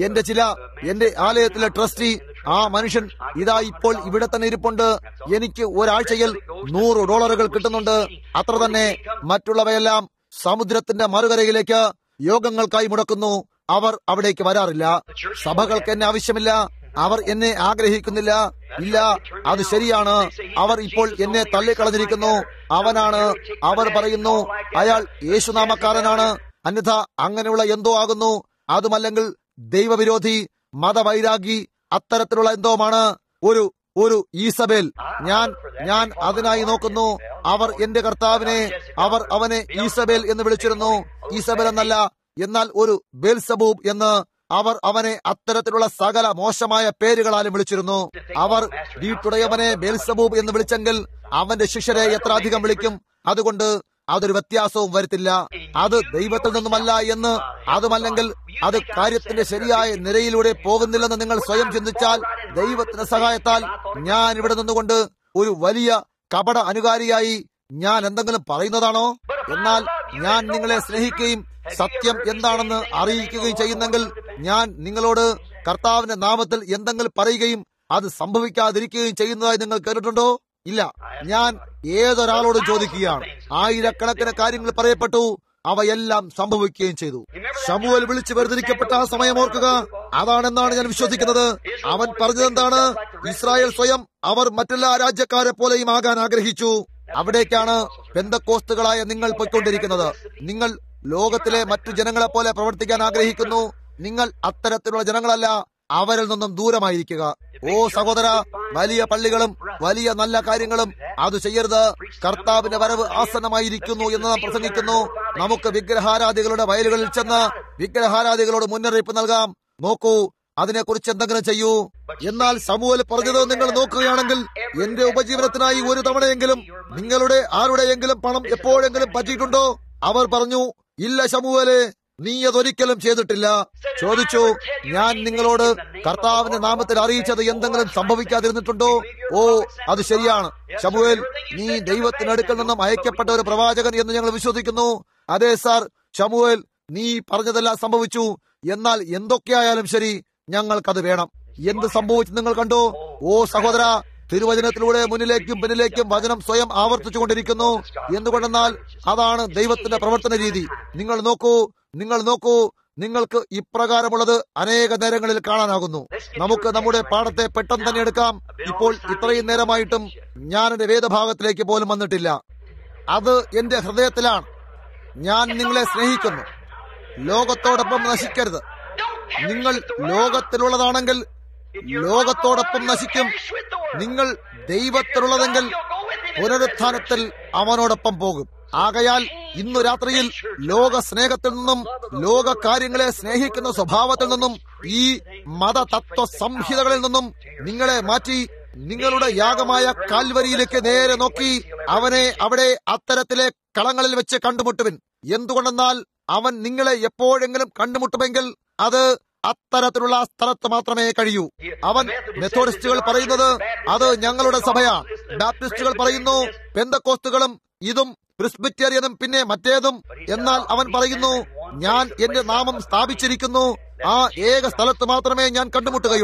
എന്റെ ആലയത്തിലെ ട്രസ്റ്റി, ആ മനുഷ്യൻ ഇതാ ഇപ്പോൾ ഇവിടെ തന്നെ ഇരിപ്പുണ്ട്. എനിക്ക് ഒരാഴ്ചയിൽ $100 കിട്ടുന്നുണ്ട്. അത്ര തന്നെ. മറ്റുള്ളവയെല്ലാം സമുദ്രത്തിന്റെ മറുകരയിലേക്ക് യോഗങ്ങൾക്കായി മുടക്കുന്നു. അവർ അവിടേക്ക് വരാറില്ല. സഭകൾക്ക് എന്നെ ആവശ്യമില്ല. അവർ എന്നെ ആഗ്രഹിക്കുന്നില്ല. ഇല്ല, അത് ശരിയാണ്. അവർ ഇപ്പോൾ എന്നെ തള്ളിക്കളഞ്ഞിരിക്കുന്നു. അവനാണ്, അവർ പറയുന്നു, അയാൾ യേശുനാമക്കാരനാണ്, അന്യഥ അങ്ങനെയുള്ള എന്തോ ആകുന്നു. അതുമല്ലെങ്കിൽ ദൈവവിരോധി, മതവൈരാഗി, അത്തരത്തിലുള്ള എന്തോമാണ്. ഒരു ഈസബേൽ. ഞാൻ അതിനായി നോക്കുന്നു. അവർ എന്റെ കർത്താവിനെ, അവർ അവനെ ഈസബേൽ എന്ന് വിളിച്ചിരുന്നു. ഈസബേൽ എന്നല്ല, എന്നാൽ ഒരു ബേൽസബൂബ് എന്ന് അവർ അവനെ അത്തരത്തിലുള്ള സകല മോശമായ പേരുകളാലും വിളിച്ചിരുന്നു. അവർ വീട്ടുടയവനെ ബേൽസബൂബ് എന്ന് വിളിച്ചെങ്കിൽ അവന്റെ ശിഷ്യരെ എത്ര അധികം വിളിക്കും? അതുകൊണ്ട് അതൊരു വ്യത്യാസവും വരുത്തില്ല. അത് ദൈവത്തിൽ നിന്നുമല്ല എന്ന്, അതുമല്ലെങ്കിൽ അത് കാര്യത്തിന്റെ ശരിയായ നിരയിലൂടെ പോകുന്നില്ലെന്ന് നിങ്ങൾ സ്വയം ചിന്തിച്ചാൽ, ദൈവത്തിന്റെ സഹായത്താൽ ഞാൻ ഇവിടെ നിന്നുകൊണ്ട് ഒരു വലിയ കപട അനുകാരിയായി ഞാൻ എന്തെങ്കിലും പറയുന്നതാണോ? എന്നാൽ ഞാൻ നിങ്ങളെ സ്നേഹിക്കുകയും സത്യം എന്താണെന്ന് അറിയിക്കുകയും ചെയ്യുന്നെങ്കിൽ ഞാൻ നിങ്ങളോട് കർത്താവിന്റെ നാമത്തിൽ എന്തെങ്കിലും പറയുകയും അത് സംഭവിക്കാതിരിക്കുകയും ചെയ്യുന്നതായി നിങ്ങൾ കേട്ടിട്ടുണ്ടോ? ഇല്ല. ഞാൻ ഏതൊരാളോടും ചോദിക്കുകയാണ്. ആയിരക്കണക്കിന് കാര്യങ്ങൾ പറയപ്പെട്ടു, അവയെല്ലാം സംഭവിക്കുകയും ചെയ്തു. ശമൂവേൽ വിളിച്ചു വേർതിരിക്കപ്പെട്ട ആ സമയം ഓർക്കുക. അതാണെന്നാണ് ഞാൻ വിശ്വസിക്കുന്നത്. അവൻ പറഞ്ഞതെന്താണ്? ഇസ്രായേൽ സ്വയം അവർ മറ്റെല്ലാ രാജ്യക്കാരെ പോലെയും ആകാൻ ആഗ്രഹിച്ചു. അവിടേക്കാണ് പെന്തക്കോസ്തുകളായ നിങ്ങൾ പോയിക്കൊണ്ടിരിക്കുന്നത്. നിങ്ങൾ ലോകത്തിലെ മറ്റു ജനങ്ങളെ പോലെ പ്രവർത്തിക്കാൻ ആഗ്രഹിക്കുന്നു. നിങ്ങൾ അത്തരത്തിലുള്ള ജനങ്ങളല്ല. അവരിൽ നിന്നും ദൂരമായിരിക്കുക. ഓ സഹോദര, വലിയ പള്ളികളും വലിയ നല്ല കാര്യങ്ങളും അത് ചെയ്യരുത്. കർത്താവിന്റെ വരവ് ആസന്നമായിരിക്കുന്നു എന്ന് നാം പ്രസംഗിക്കുന്നു. നമുക്ക് വിഗ്രഹാരാധികളുടെ വയലുകളിൽ ചെന്ന് വിഗ്രഹാരാധികളോട് മുന്നറിയിപ്പ് നൽകാം. നോക്കൂ, അതിനെക്കുറിച്ച് എന്തെങ്കിലും ചെയ്യൂ. എന്നാൽ ശമൂവേൽ പറഞ്ഞത് നിങ്ങൾ നോക്കുകയാണെങ്കിൽ, എന്റെ ഉപജീവനത്തിനായി ഒരു തവണയെങ്കിലും നിങ്ങളുടെ ആരുടെയെങ്കിലും പണം എപ്പോഴെങ്കിലും പറ്റിയിട്ടുണ്ടോ? അവർ പറഞ്ഞു, ഇല്ല ശമൂവേലേ, നീ അതൊരിക്കലും ചെയ്തിട്ടില്ല. ചോദിച്ചു, ഞാൻ നിങ്ങളോട് കർത്താവിന്റെ നാമത്തിൽ അറിയിച്ചത് എന്തെങ്കിലും സംഭവിക്കാതിരുന്നിട്ടുണ്ടോ? ഓ, അത് ശരിയാണ് ശമൂവേൽ, നീ ദൈവത്തിനടുക്കൽ നിന്നും അയക്കപ്പെട്ട ഒരു പ്രവാചകൻ എന്ന് ഞങ്ങൾ വിശ്വസിക്കുന്നു. അതെ സാർ ശമൂവേൽ, നീ പറഞ്ഞതെല്ലാം സംഭവിച്ചു. എന്നാൽ എന്തൊക്കെയായാലും ശരി, ഞങ്ങൾക്കത് വേണം. എന്ത് സംഭവിച്ചു നിങ്ങൾ കണ്ടോ? ഓ സഹോദര, തിരുവചനത്തിലൂടെ മുന്നിലേക്കും പിന്നിലേക്കും വചനം സ്വയം ആവർത്തിച്ചുകൊണ്ടിരിക്കുന്നു. എന്തുകൊണ്ടെന്നാൽ അതാണ് ദൈവത്തിന്റെ പ്രവർത്തന രീതി. നിങ്ങൾ നോക്കൂ, നിങ്ങൾക്ക് ഇപ്രകാരമുള്ളത് അനേക നേരങ്ങളിൽ കാണാനാകുന്നു. നമുക്ക് നമ്മുടെ പാഠത്തെ പെട്ടെന്ന് തന്നെ എടുക്കാം. ഇപ്പോൾ ഇത്രയും നേരമായിട്ടും ഞാൻ എന്റെ വേദഭാഗത്തിലേക്ക് പോലും വന്നിട്ടില്ല. അത് എന്റെ ഹൃദയത്തിലാണ്. ഞാൻ നിങ്ങളെ സ്നേഹിക്കുന്നു. ലോകത്തോടൊപ്പം നശിക്കരുത്. നിങ്ങൾ ലോകത്തിലുള്ളതാണെങ്കിൽ ലോകത്തോടൊപ്പം നശിക്കും. നിങ്ങൾ ദൈവത്തിലുള്ളതെങ്കിൽ പുനരുത്ഥാനത്തിൽ അവനോടൊപ്പം പോകും. ആകയാൽ ഇന്നു രാത്രിയിൽ ലോക സ്നേഹത്തിൽ നിന്നും ലോക കാര്യങ്ങളെ സ്നേഹിക്കുന്ന സ്വഭാവത്തിൽ നിന്നും ഈ മതതത്വ സംഹിതകളിൽ നിന്നും നിങ്ങളെ മാറ്റി നിങ്ങളുടെ യാഗമായ കാൽവരിയിലേക്ക് നേരെ നോക്കി അവനെ അവിടെ അത്തരത്തിലെ കളങ്ങളിൽ വെച്ച് കണ്ടുമുട്ടുവിൻ. എന്തുകൊണ്ടെന്നാൽ അവൻ നിങ്ങളെ എപ്പോഴെങ്കിലും കണ്ടുമുട്ടുമെങ്കിൽ അത് അത്തരത്തിലുള്ള സ്ഥലത്ത് മാത്രമേ കഴിയൂ. അവൻ മെത്തോഡിസ്റ്റുകൾ പറയുന്നത് അത് ഞങ്ങളുടെ സഭയാണ്. ബാപ്റ്റിസ്റ്റുകൾ പറയുന്നു പെന്തക്കോസ്തുകളും ഇതും പ്രിസ്ബിറ്റേറിയനും പിന്നെ മറ്റേതും. എന്നാൽ അവൻ പറയുന്നു, ഞാൻ എന്റെ നാമം സ്ഥാപിച്ചിരിക്കുന്നു. ആ ഏക സ്ഥലത്ത് മാത്രമേ ഞാൻ കണ്ടുമുട്ടുകയുള്ളൂ.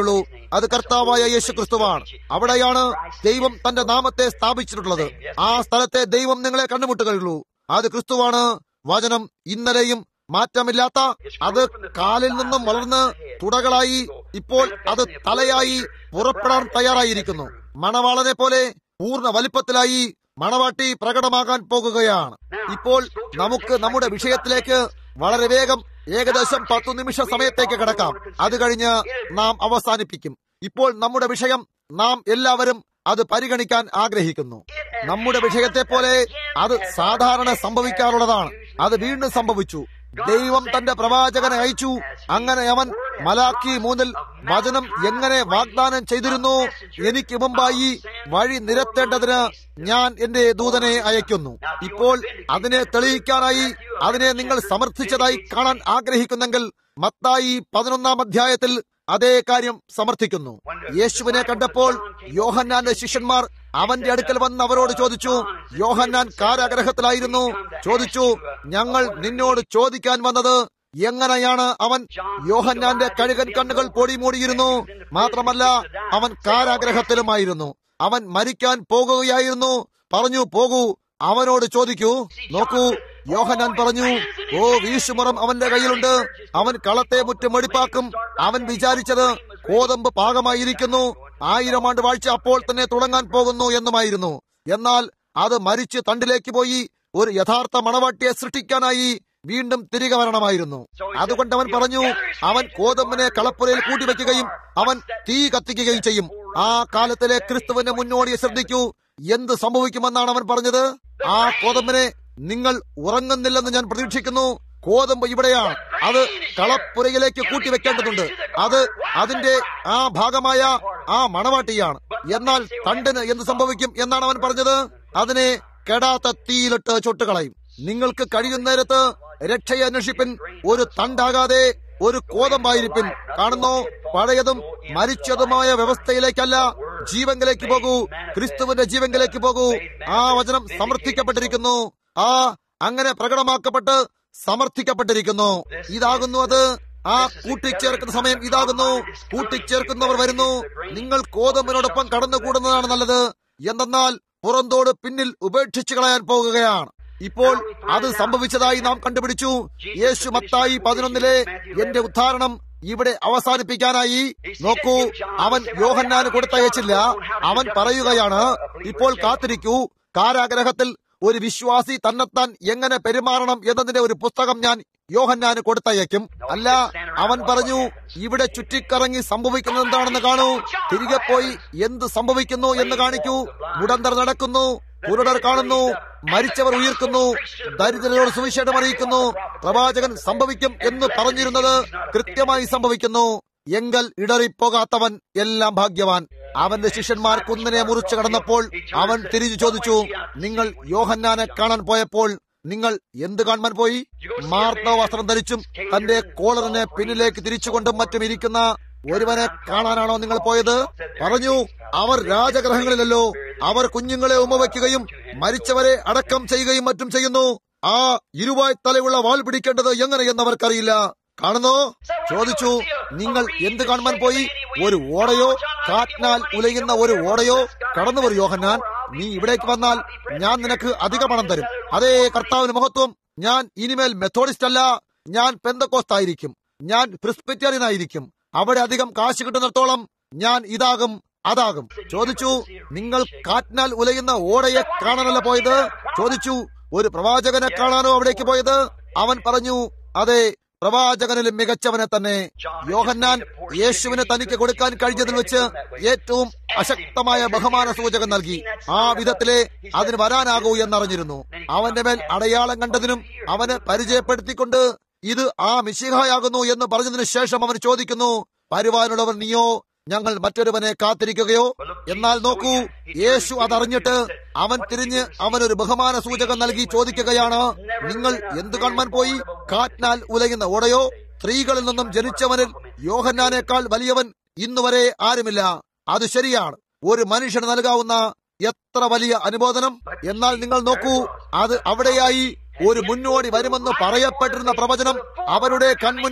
അത് കർത്താവായ യേശു ക്രിസ്തുവാണ്. അവിടെയാണ് ദൈവം തന്റെ നാമത്തെ സ്ഥാപിച്ചിട്ടുള്ളത്. ആ സ്ഥലത്തെ ദൈവം നിങ്ങളെ കണ്ടുമുട്ടുകയുള്ളൂ. അത് ക്രിസ്തുവാണ്. വചനം ഇന്നലെയും മാറ്റമില്ലാത്ത. അത് കാലിൽ നിന്നും വളർന്ന് തുടകളായി ഇപ്പോൾ അത് തലയായി പുറപ്പെടാൻ തയ്യാറായിരിക്കുന്നു. മണവാളനെ പോലെ പൂർണ്ണ വലിപ്പത്തിലായി മണവാട്ടി പ്രകടമാകാൻ പോകുകയാണ്. ഇപ്പോൾ നമുക്ക് നമ്മുടെ വിഷയത്തിലേക്ക് വളരെ വേഗം ഏകദേശം 10 നിമിഷ സമയത്തേക്ക് കിടക്കാം. അത് കഴിഞ്ഞ് നാം അവസാനിപ്പിക്കും. ഇപ്പോൾ നമ്മുടെ വിഷയം നാം എല്ലാവരും അത് പരിഗണിക്കാൻ ആഗ്രഹിക്കുന്നു. നമ്മുടെ വിഷയത്തെ പോലെ അത് സാധാരണ സംഭവിക്കാറുള്ളതാണ്. അത് വീണ്ടും സംഭവിച്ചു. ദൈവം തന്റെ പ്രവാചകനെ അയച്ചു. അങ്ങനെ അവൻ മലാക്കി 3 വചനം എങ്ങനെ വാഗ്ദാനം ചെയ്തിരുന്നു, എനിക്ക് മുമ്പായി വഴി നിരത്തേണ്ടതിന് ഞാൻ എന്റെ ദൂതനെ അയക്കുന്നു. ഇപ്പോൾ അതിനെ തെളിയിക്കാനായി അതിനെ നിങ്ങൾ സമർത്ഥിച്ചതായി കാണാൻ ആഗ്രഹിക്കുന്നെങ്കിൽ മത്തായി 11-ാം അധ്യായത്തിൽ അതേ കാര്യം സമർത്ഥിക്കുന്നു. യേശുവിനെ കണ്ടപ്പോൾ യോഹന്നാന്റെ ശിഷ്യന്മാർ അവന്റെ അടുക്കൽ വന്ന് അവരോട് ചോദിച്ചു. യോഹന്നാൻ കാരാഗ്രഹത്തിലായിരുന്നു. ചോദിച്ചു, ഞങ്ങൾ നിന്നോട് ചോദിക്കാൻ വന്നത് എങ്ങനെയാണ് അവൻ? യോഹന്നാന്റെ കഴുകൻ കണ്ണുകൾ പൊടി മൂടിയിരുന്നു. മാത്രമല്ല അവൻ കാരാഗ്രഹത്തിലുമായിരുന്നു. അവൻ മരിക്കാൻ പോകുകയായിരുന്നു. പറഞ്ഞു, പോകൂ, അവനോട് ചോദിക്കൂ. നോക്കൂ, യോഹന്നാൻ പറഞ്ഞു, ഓ, വീശുമുറം അവന്റെ കയ്യിലുണ്ട്. അവൻ കളത്തെ മുറ്റും വെടിപ്പാക്കും. അവൻ വിചാരിച്ചത് കോതമ്പ് പാകമായിരിക്കുന്നു, 1000 ആണ്ട് വാഴ്ച അപ്പോൾ തന്നെ തുടങ്ങാൻ പോകുന്നു എന്നുമായിരുന്നു. എന്നാൽ അത് മരിച്ച് തണ്ടിലേക്ക് പോയി ഒരു യഥാർത്ഥ മണവാട്ടിയെ സൃഷ്ടിക്കാനായി വീണ്ടും തിരികെ വരണമായിരുന്നു. അതുകൊണ്ട് അവൻ പറഞ്ഞു, അവൻ കോതമ്പിനെ കളപ്പുരയിൽ കൂട്ടിവെക്കുകയും അവൻ തീ കത്തിക്കുകയും ചെയ്യും. ആ കാലത്തിലെ ക്രിസ്തുവിന്റെ മുന്നോടിയെ ശ്രദ്ധിക്കൂ. എന്ത് സംഭവിക്കുമെന്നാണ് അവൻ പറഞ്ഞത്? ആ കോതമ്പിനെ നിങ്ങൾ ഉറങ്ങുന്നില്ലെന്ന് ഞാൻ പ്രതീക്ഷിക്കുന്നു. കോതമ്പ് ഇവിടെയാണ്. അത് കളപ്പുരയിലേക്ക് കൂട്ടിവെക്കേണ്ടതുണ്ട്. അത് അതിന്റെ ആ ഭാഗമായ ആ മണവാട്ടിയാണ്. എന്നാൽ തണ്ടിന് എന്ത് സംഭവിക്കും എന്നാണ് അവൻ പറഞ്ഞത്? അതിനെ കെടാത്ത തീയിലിട്ട് ചുട്ടുകളയും. നിങ്ങൾക്ക് കഴിയുന്നേരത്ത് രക്ഷയെ അന്വേഷിപ്പിൻ. ഒരു തണ്ടാകാതെ ഒരു കോതമ്പായിരിപ്പിൻ. കാണുന്നോ, പഴയതും മരിച്ചതുമായ വ്യവസ്ഥയിലേക്കല്ല, ജീവങ്കിലേക്ക് പോകൂ. ക്രിസ്തുവിന്റെ ജീവങ്കിലേക്ക് പോകൂ. ആ വചനം സമർത്ഥിക്കപ്പെട്ടിരിക്കുന്നു. ആ അങ്ങനെ പ്രകടമാക്കപ്പെട്ട് സമർത്ഥിക്കപ്പെട്ടിരിക്കുന്നു. ഇതാകുന്നു അത്. ആ കൂട്ടിച്ചേർക്കുന്ന സമയം ഇതാകുന്നു. കൂട്ടിച്ചേർക്കുന്നവർ വരുന്നു. നിങ്ങൾ കോതമ്പിനോടൊപ്പം കടന്നുകൂടുന്നതാണ് നല്ലത്. എന്തെന്നാൽ പുറന്തോട് പിന്നിൽ ഉപേക്ഷിച്ചു കളയാൻ പോകുകയാണ്. ഇപ്പോൾ അത് സംഭവിച്ചതായി നാം കണ്ടുപിടിച്ചു. യേശു മത്തായി 11-ലെ എന്റെ ഉദ്ധാരണം ഇവിടെ അവസാനിപ്പിക്കാനായി. നോക്കൂ, അവൻ യോഹന്നാന് കൊടുത്തയച്ചില്ല. അവൻ പറയുകയാണ്, ഇപ്പോൾ കാത്തിരിക്കൂ. കാരാഗ്രഹത്തിൽ ഒരു വിശ്വാസി തന്നെത്താൻ എങ്ങനെ പെരുമാറണം എന്നതിന്റെ ഒരു പുസ്തകം ഞാൻ യോഹന്നാന് കൊടുത്തയക്കും. അല്ല, അവൻ പറഞ്ഞു, ഇവിടെ ചുറ്റിക്കറങ്ങി സംഭവിക്കുന്നത് എന്താണെന്ന് കാണൂ. തിരികെ പോയി എന്ത് സംഭവിക്കുന്നു എന്ന് കാണിക്കൂ. മുടന്തർ നടക്കുന്നു, കുരുടർ കാണുന്നു, മരിച്ചവർ ഉയർക്കുന്നു, ദരിദ്രരോട് സുവിശേഷം അറിയിക്കുന്നു. പ്രവാചകൻ സംഭവിക്കും എന്ന് പറഞ്ഞിരുന്നത് കൃത്യമായി സംഭവിക്കുന്നു. എങ്കൽ ഇടറിപ്പോകാത്തവൻ എല്ലാം ഭാഗ്യവാൻ. അവന്റെ ശിഷ്യന്മാർ കുന്നിനെ മുറിച്ചു കടന്നപ്പോൾ അവൻ തിരിച്ചു ചോദിച്ചു, നിങ്ങൾ യോഹന്നാനെ കാണാൻ പോയപ്പോൾ നിങ്ങൾ എന്ത് കാണാൻ പോയി? മാർത്ത വസ്ത്രം ധരിച്ചും തന്റെ കോളറിനെ പിന്നിലേക്ക് തിരിച്ചുകൊണ്ടും മറ്റും ഇരിക്കുന്ന ഒരുവനെ കാണാനാണോ നിങ്ങൾ പോയത്? പറഞ്ഞു, അവർ രാജഗ്രഹങ്ങളിലല്ലോ. അവർ കുഞ്ഞുങ്ങളെ ഉമ്മവയ്ക്കുകയും മരിച്ചവരെ അടക്കം ചെയ്യുകയും മറ്റും ചെയ്യുന്നു. ആ ഇരുവായ് തലയുള്ള വാൾ പിടിക്കേണ്ടത് എങ്ങനെയെന്ന് അവർക്കറിയില്ല. കാണുന്നോ? ചോദിച്ചു, നിങ്ങൾ എന്ത് കാണാൻ പോയി? ഒരു ഓടയോ? കാറ്റിനാൽ ഉലയുന്ന ഒരു ഓടയോ? കടന്നു വരൂ യോഹന്നാൻ, നീ ഇവിടേക്ക് വന്നാൽ ഞാൻ നിനക്ക് അധിക പണം തരും. അതേ കർത്താവിന് മഹത്വം. ഞാൻ ഇനിമേൽ മെത്തോഡിസ്റ്റ് അല്ല, ഞാൻ പെന്തക്കോസ്തായിരിക്കും, ഞാൻ പ്രിസ്ബിറ്റേറിയൻ ആയിരിക്കും. അവിടെ അധികം കാശ് കിട്ടുന്നിടത്തോളം ഞാൻ ഇതാകും അതാകും. ചോദിച്ചു, നിങ്ങൾ കാറ്റിനാൽ ഉലയുന്ന ഓടയെ കാണാനല്ല പോയത്? ചോദിച്ചു, ഒരു പ്രവാചകനെ കാണാനോ അവിടേക്ക് പോയത്? അവൻ പറഞ്ഞു, അതെ, പ്രവാചകനിലും മികച്ചവനെ തന്നെ. യോഹന്നാൻ യേശുവിന് തനിക്ക് കൊടുക്കാൻ കഴിഞ്ഞതിൽ വെച്ച് ഏറ്റവും അശക്തമായ ബഹുമാന സൂചകം നൽകി. ആ വിധത്തിലെ അതിന് വരാനാകൂ എന്നറിഞ്ഞിരുന്നു. അവന്റെ മേൽ അടയാളം കണ്ടതിനും അവന് പരിചയപ്പെടുത്തിക്കൊണ്ട് ഇത് ആ മിശിഹായാകുന്നു എന്ന് പറഞ്ഞതിനു ശേഷം അവൻ ചോദിക്കുന്നു, വരുവാനുള്ളവർ നീയോ, ഞങ്ങൾ മറ്റൊരുവനെ കാത്തിരിക്കുകയോ? എന്നാൽ നോക്കൂ, യേശു അതറിഞ്ഞിട്ട് അവൻ തിരിഞ്ഞ് അവനൊരു ബഹുമാന സൂചകം നൽകി ചോദിക്കുകയാണ്, നിങ്ങൾ എന്തു കാണാൻ പോയി? കാറ്റിനാൽ ഉലയുന്ന ഓടയോ? സ്ത്രീകളിൽ നിന്നും ജനിച്ചവനിൽ യോഹന്നാനേക്കാൾ വലിയവൻ ഇന്നുവരെ ആരുമില്ല. അത് ശരിയാണ്, ഒരു മനുഷ്യന് നൽകാവുന്ന എത്ര വലിയ അനുമോദനം. എന്നാൽ നിങ്ങൾ നോക്കൂ, അത് അവിടെയായി ഒരു മുന്നോടി വരുമെന്ന് പറയപ്പെട്ടിരുന്ന പ്രവചനം അവരുടെ കൺമുന്നിൽ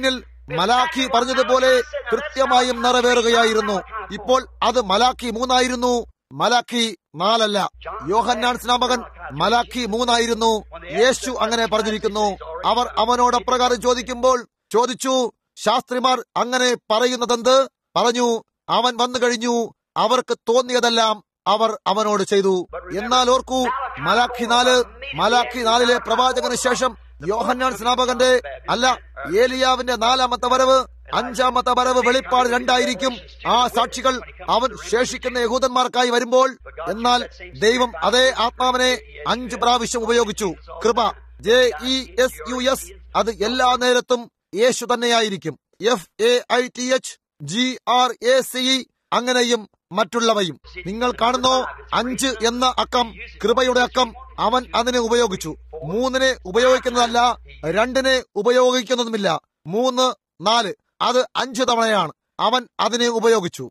മലാഖി പറഞ്ഞതുപോലെ കൃത്യമായും നിറവേറുകയായിരുന്നു. ഇപ്പോൾ അത് മലാഖി 3 ആയിരുന്നു, മലാഖി 4 അല്ല. യോഹന്നാൻ സ്നാപകൻ മലാഖി 3 ആയിരുന്നു. യേശു അങ്ങനെ പറഞ്ഞിരിക്കുന്നു. അവർ അവനോട് അപ്രകാരം ചോദിച്ചു, ശാസ്ത്രിമാർ അങ്ങനെ പറയുന്നതെന്ത്? പറഞ്ഞു, അവൻ വന്നു കഴിഞ്ഞു, അവർക്ക് തോന്നിയതെല്ലാം അവർ അവനോട് ചെയ്തു. എന്നാൽ ഓർക്കൂ, മലാഖി 4 പ്രവാചകന് ശേഷം യോഹന്നാൻ സ്നാപകന്റെ അല്ല, ഏലിയാവിന്റെ 4ാമത്തെ വരവ്, 5ാമത്തെ വരവ് വെളിപ്പാട് 2 ആയിരിക്കും. ആ സാക്ഷികൾ അവൻ ശേഷിക്കുന്ന യഹൂദന്മാർക്കായി വരുമ്പോൾ. എന്നാൽ ദൈവം അതേ ആത്മാവിനെ 5 പ്രാവശ്യം ഉപയോഗിച്ചു. കൃപ, JESUS, അത് എല്ലാ നേരത്തും യേശു തന്നെയായിരിക്കും. FAITHGRACE, അങ്ങനെയും മറ്റുള്ളവയും. നിങ്ങൾ കാണുന്നോ, 5 എന്ന അക്കം, കൃപയുടെ അക്കം, അവൻ അതിനെ ഉപയോഗിച്ചു. 3 ഉപയോഗിക്കുന്നതല്ല, 2 ഉപയോഗിക്കുന്നതുമില്ല. 3, 4, അത് 5 തവണയാണ് അവൻ അതിനെ ഉപയോഗിച്ചു.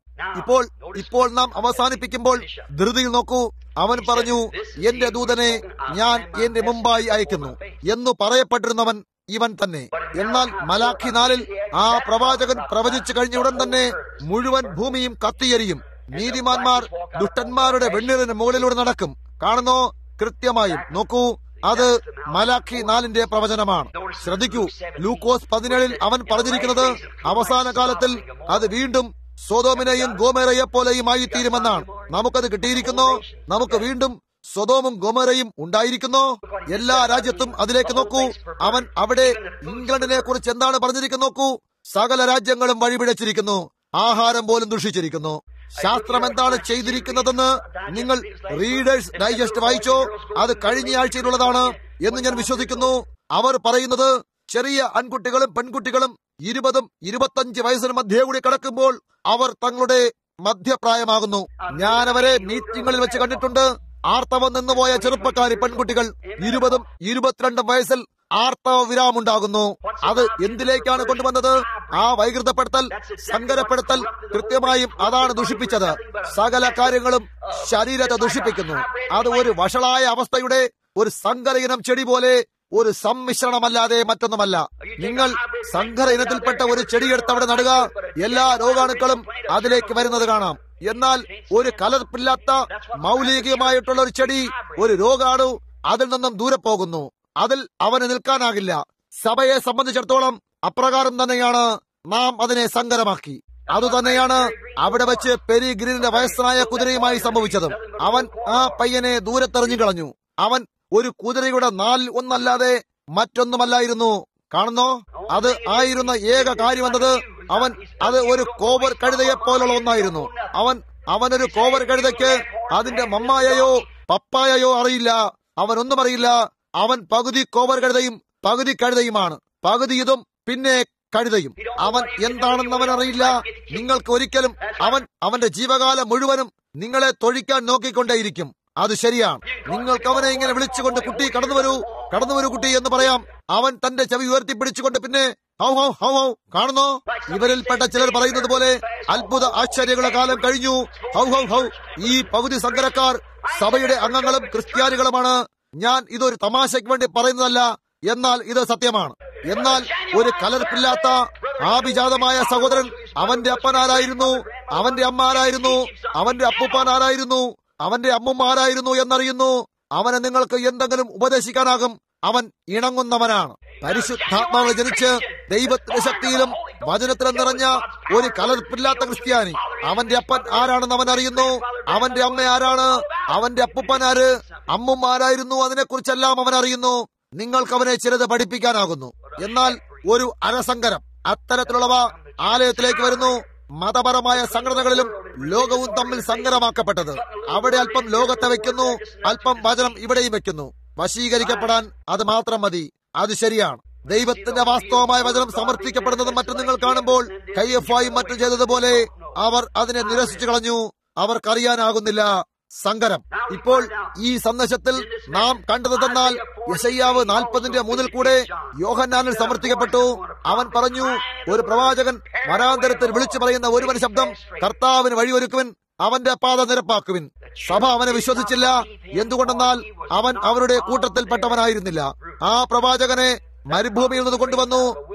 ഇപ്പോൾ നാം അവസാനിപ്പിക്കുമ്പോൾ ധൃതിയിൽ നോക്കൂ. അവൻ പറഞ്ഞു, എന്റെ ദൂതനെ ഞാൻ എന്റെ മുമ്പായി അയക്കുന്നു എന്നു പറയപ്പെട്ടിരുന്നവൻ ഇവൻ തന്നെ. എന്നാൽ മലാഖി 4 ആ പ്രവാചകൻ പ്രവചിച്ചു കഴിഞ്ഞ ഉടൻ തന്നെ മുഴുവൻ ഭൂമിയും കത്തിയെരിയും. നീതിമാന്മാർ ദുഷ്ടന്മാരുടെ വെണ്ണീറിന് മുകളിലൂടെ നടക്കും. കാണുന്നോ? കൃത്യമായും നോക്കൂ, അത് മലാഖി 4 പ്രവചനമാണ്. ശ്രദ്ധിക്കൂ, ലൂക്കോസ് 17 അവൻ പറഞ്ഞിരിക്കുന്നത് അവസാന കാലത്തിൽ അത് വീണ്ടും സൊദോമിനെയും ഗോമോറയെ പോലെയുമായി തീരുമെന്നാണ്. നമുക്കത് കിട്ടിയിരിക്കുന്നു. നമുക്ക് വീണ്ടും സൊദോമും ഗൊമോറയും ഉണ്ടായിരിക്കുന്നു. എല്ലാ രാജ്യത്തും അതിലേക്ക് നോക്കൂ. അവൻ അവിടെ ഇംഗ്ലണ്ടിനെ കുറിച്ച് എന്താണ് പറഞ്ഞിരിക്കുന്നു നോക്കൂ. സകല രാജ്യങ്ങളും വഴിപിഴച്ചിരിക്കുന്നു, ആഹാരം പോലും ദുഷിച്ചിരിക്കുന്നു. ശാസ്ത്രം എന്താണ് ചെയ്തിരിക്കുന്നതെന്ന് നിങ്ങൾ റീഡേഴ്സ് ഡൈജസ്റ്റ് വായിച്ചോ? അത് കഴിഞ്ഞ ആഴ്ചയിലുള്ളതാണ് എന്ന് ഞാൻ വിശ്വസിക്കുന്നു. അവർ പറയുന്നത് ചെറിയ ആൺകുട്ടികളും പെൺകുട്ടികളും 20, 25 വയസ്സിന് മധ്യേ കൂടി കിടക്കുമ്പോൾ അവർ തങ്ങളുടെ മധ്യപ്രായമാകുന്നു. ഞാൻ അവരെ മീറ്റിങ്ങളിൽ വെച്ച് കണ്ടിട്ടുണ്ട്. ആർത്തവം നിന്നുപോയ ചെറുപ്പക്കാരി പെൺകുട്ടികൾ 20, 22 വയസ്സിൽ ആർത്തവ വിരാമുണ്ടാകുന്നു. അത് എന്തിലേക്കാണ് കൊണ്ടുവന്നത്? ആ വൈകൃതപ്പെടുത്തൽ, സങ്കരപ്പെടുത്തൽ, കൃത്യമായും അതാണ് ദുഷിപ്പിച്ചത്. സകല കാര്യങ്ങളും ശരീരത്തെ ദുഷിപ്പിക്കുന്നു. അത് ഒരു വഷളായ അവസ്ഥയുടെ ഒരു സങ്കര ഇനം ചെടി പോലെ, ഒരു സമ്മിശ്രണമല്ലാതെ മറ്റൊന്നുമല്ല. നിങ്ങൾ സങ്കര ഇനത്തിൽപ്പെട്ട ഒരു ചെടിയെടുത്ത് അവിടെ നടുക, എല്ലാ രോഗാണുക്കളും അതിലേക്ക് വരുന്നത് കാണാം. എന്നാൽ ഒരു കലർപ്പില്ലാത്ത മൗലികമായിട്ടുള്ള ഒരു ചെടി, ഒരു രോഗാണു അതിൽ നിന്നും ദൂരെ പോകുന്നു. അതിൽ അവന് നിൽക്കാനാകില്ല. സഭയെ സംബന്ധിച്ചിടത്തോളം അപ്രകാരം തന്നെയാണ് നാം അതിനെ സങ്കരമാക്കി. അതുതന്നെയാണ് അവിടെ വെച്ച് പെരിഗ്രീനിന്റെ വയസ്സനായ കുതിരയുമായി സംഭവിച്ചതും. അവൻ ആ പയ്യനെ ദൂരത്തെറിഞ്ഞു കളഞ്ഞു. അവൻ ഒരു കുതിരയുടെ 4 ഒന്നല്ലാതെ മറ്റൊന്നുമല്ലായിരുന്നു. കാണുന്നോ? അത് ആയിരുന്ന ഏക കാര്യമെന്നത് അത് ഒരു കോവർ കഴുതയെ പോലുള്ള ഒന്നായിരുന്നു. അവനൊരു കോവർ കഴുതയ്ക്ക് അതിന്റെ മമ്മായയോ പപ്പായയോ അറിയില്ല. അവനൊന്നും അറിയില്ല. അവൻ പകുതി കോവർ കഴുതയും പകുതി കഴുതയുമാണ്. പകുതി ഇതും പിന്നെ കഴുതയും. അവൻ എന്താണെന്ന് അവൻ അറിയില്ല. നിങ്ങൾക്ക് ഒരിക്കലും അവന്റെ ജീവകാലം മുഴുവനും നിങ്ങളെ തൊഴിക്കാൻ നോക്കിക്കൊണ്ടേയിരിക്കും. അത് ശരിയാണ്. നിങ്ങൾക്ക് അവനെ ഇങ്ങനെ വിളിച്ചുകൊണ്ട്, കുട്ടി കടന്നു വരൂ കുട്ടി എന്ന് പറയാം. അവൻ തന്റെ ചെവി ഉയർത്തിപ്പിടിച്ചുകൊണ്ട് പിന്നെ ഹൗ ഹൗ ഹൗ ഹൗ. കാണുന്നോ? ഇവരിൽപ്പെട്ട ചിലർ പറയുന്നത് പോലെ അത്ഭുത ആശ്ചര്യങ്ങളുടെ കാലം കഴിഞ്ഞു. ഹൗ ഹൗ ഹൗ. ഈ പകുതി സങ്കരക്കാർ സഭയുടെ അംഗങ്ങളും ക്രിസ്ത്യാനികളുമാണ്. ഞാൻ ഇതൊരു തമാശയ്ക്ക് വേണ്ടി പറയുന്നതല്ല, എന്നാൽ ഇത് സത്യമാണ്. എന്നാൽ ഒരു കലർപ്പില്ലാത്ത ആഭിജാതമായ സഹോദരൻ, അവന്റെ അപ്പനാരായിരുന്നു, അവന്റെ അമ്മ ആരായിരുന്നു, അവന്റെ അപ്പൂപ്പനാരായിരുന്നു, അവന്റെ അമ്മുമാരായിരുന്നു എന്നറിയുന്നു. അവനെ നിങ്ങൾക്ക് എന്തെങ്കിലും ഉപദേശിക്കാനാകും. അവൻ ഇണങ്ങുന്നവനാണ്. പരിശുദ്ധാത്മാവിൽ ജനിച്ച് ദൈവത്തിന്റെ ശക്തിയിലും വചനത്തിലും നിറഞ്ഞ ഒരു കലർപ്പില്ലാത്ത ക്രിസ്ത്യാനി. അവന്റെ അപ്പൻ ആരാണെന്ന് അവൻ അറിയുന്നു. അവന്റെ അമ്മ ആരാണ്, അവന്റെ അപ്പൂപ്പനാര്, അമ്മുമാരായിരുന്നു, അതിനെക്കുറിച്ചെല്ലാം അവൻ അറിയുന്നു. നിങ്ങൾക്ക് അവനെ ചിലത് പഠിപ്പിക്കാനാകുന്നു. എന്നാൽ ഒരു അരസങ്കരം അത്തരത്തിലുള്ളവ ആലയത്തിലേക്ക് വരുന്നു. മതപരമായ സംഘടനകളിലും ലോകവും തമ്മിൽ സങ്കരമാക്കപ്പെട്ടത്. അവിടെ അല്പം ലോകത്തെ വെക്കുന്നു, അല്പം വചനം ഇവിടെയും വെക്കുന്നു. വശീകരിക്കപ്പെടാൻ അത് മാത്രം മതി. അത് ശരിയാണ്. ദൈവത്തിന്റെ വാസ്തവമായ വചനം സമർത്ഥിക്കപ്പെടുന്നതും മറ്റും നിങ്ങൾ കാണുമ്പോൾ കയ്യഫായും മറ്റും ചെയ്തതുപോലെ അവർ അതിനെ നിരസിച്ചു കളഞ്ഞു. അവർക്കറിയാനാകുന്നില്ല. സങ്കരം. ഇപ്പോൾ ഈ സന്ദേശത്തിൽ നാം കണ്ടതെന്നാൽ യെശയ്യാവ് 40:3 കൂടെ യോഹന്നാനിൽ സമർത്ഥിക്കപ്പെട്ടു. അവൻ പറഞ്ഞു, ഒരു പ്രവാചകൻ വനാന്തരത്തിൽ വിളിച്ചു പറയുന്ന ഒരുവൻ ശബ്ദം, കർത്താവിന് വഴിയൊരുക്കുവിൻ, അവന്റെ പാത നിരപ്പാക്കുവിൻ. സഭ അവനെ വിശ്വസിച്ചില്ല. എന്തുകൊണ്ടെന്നാൽ അവൻ അവരുടെ കൂട്ടത്തിൽപ്പെട്ടവനായിരുന്നില്ല. ആ പ്രവാചകനെ മരുഭൂമിയിൽ നിന്ന് കൊണ്ടുവന്നു.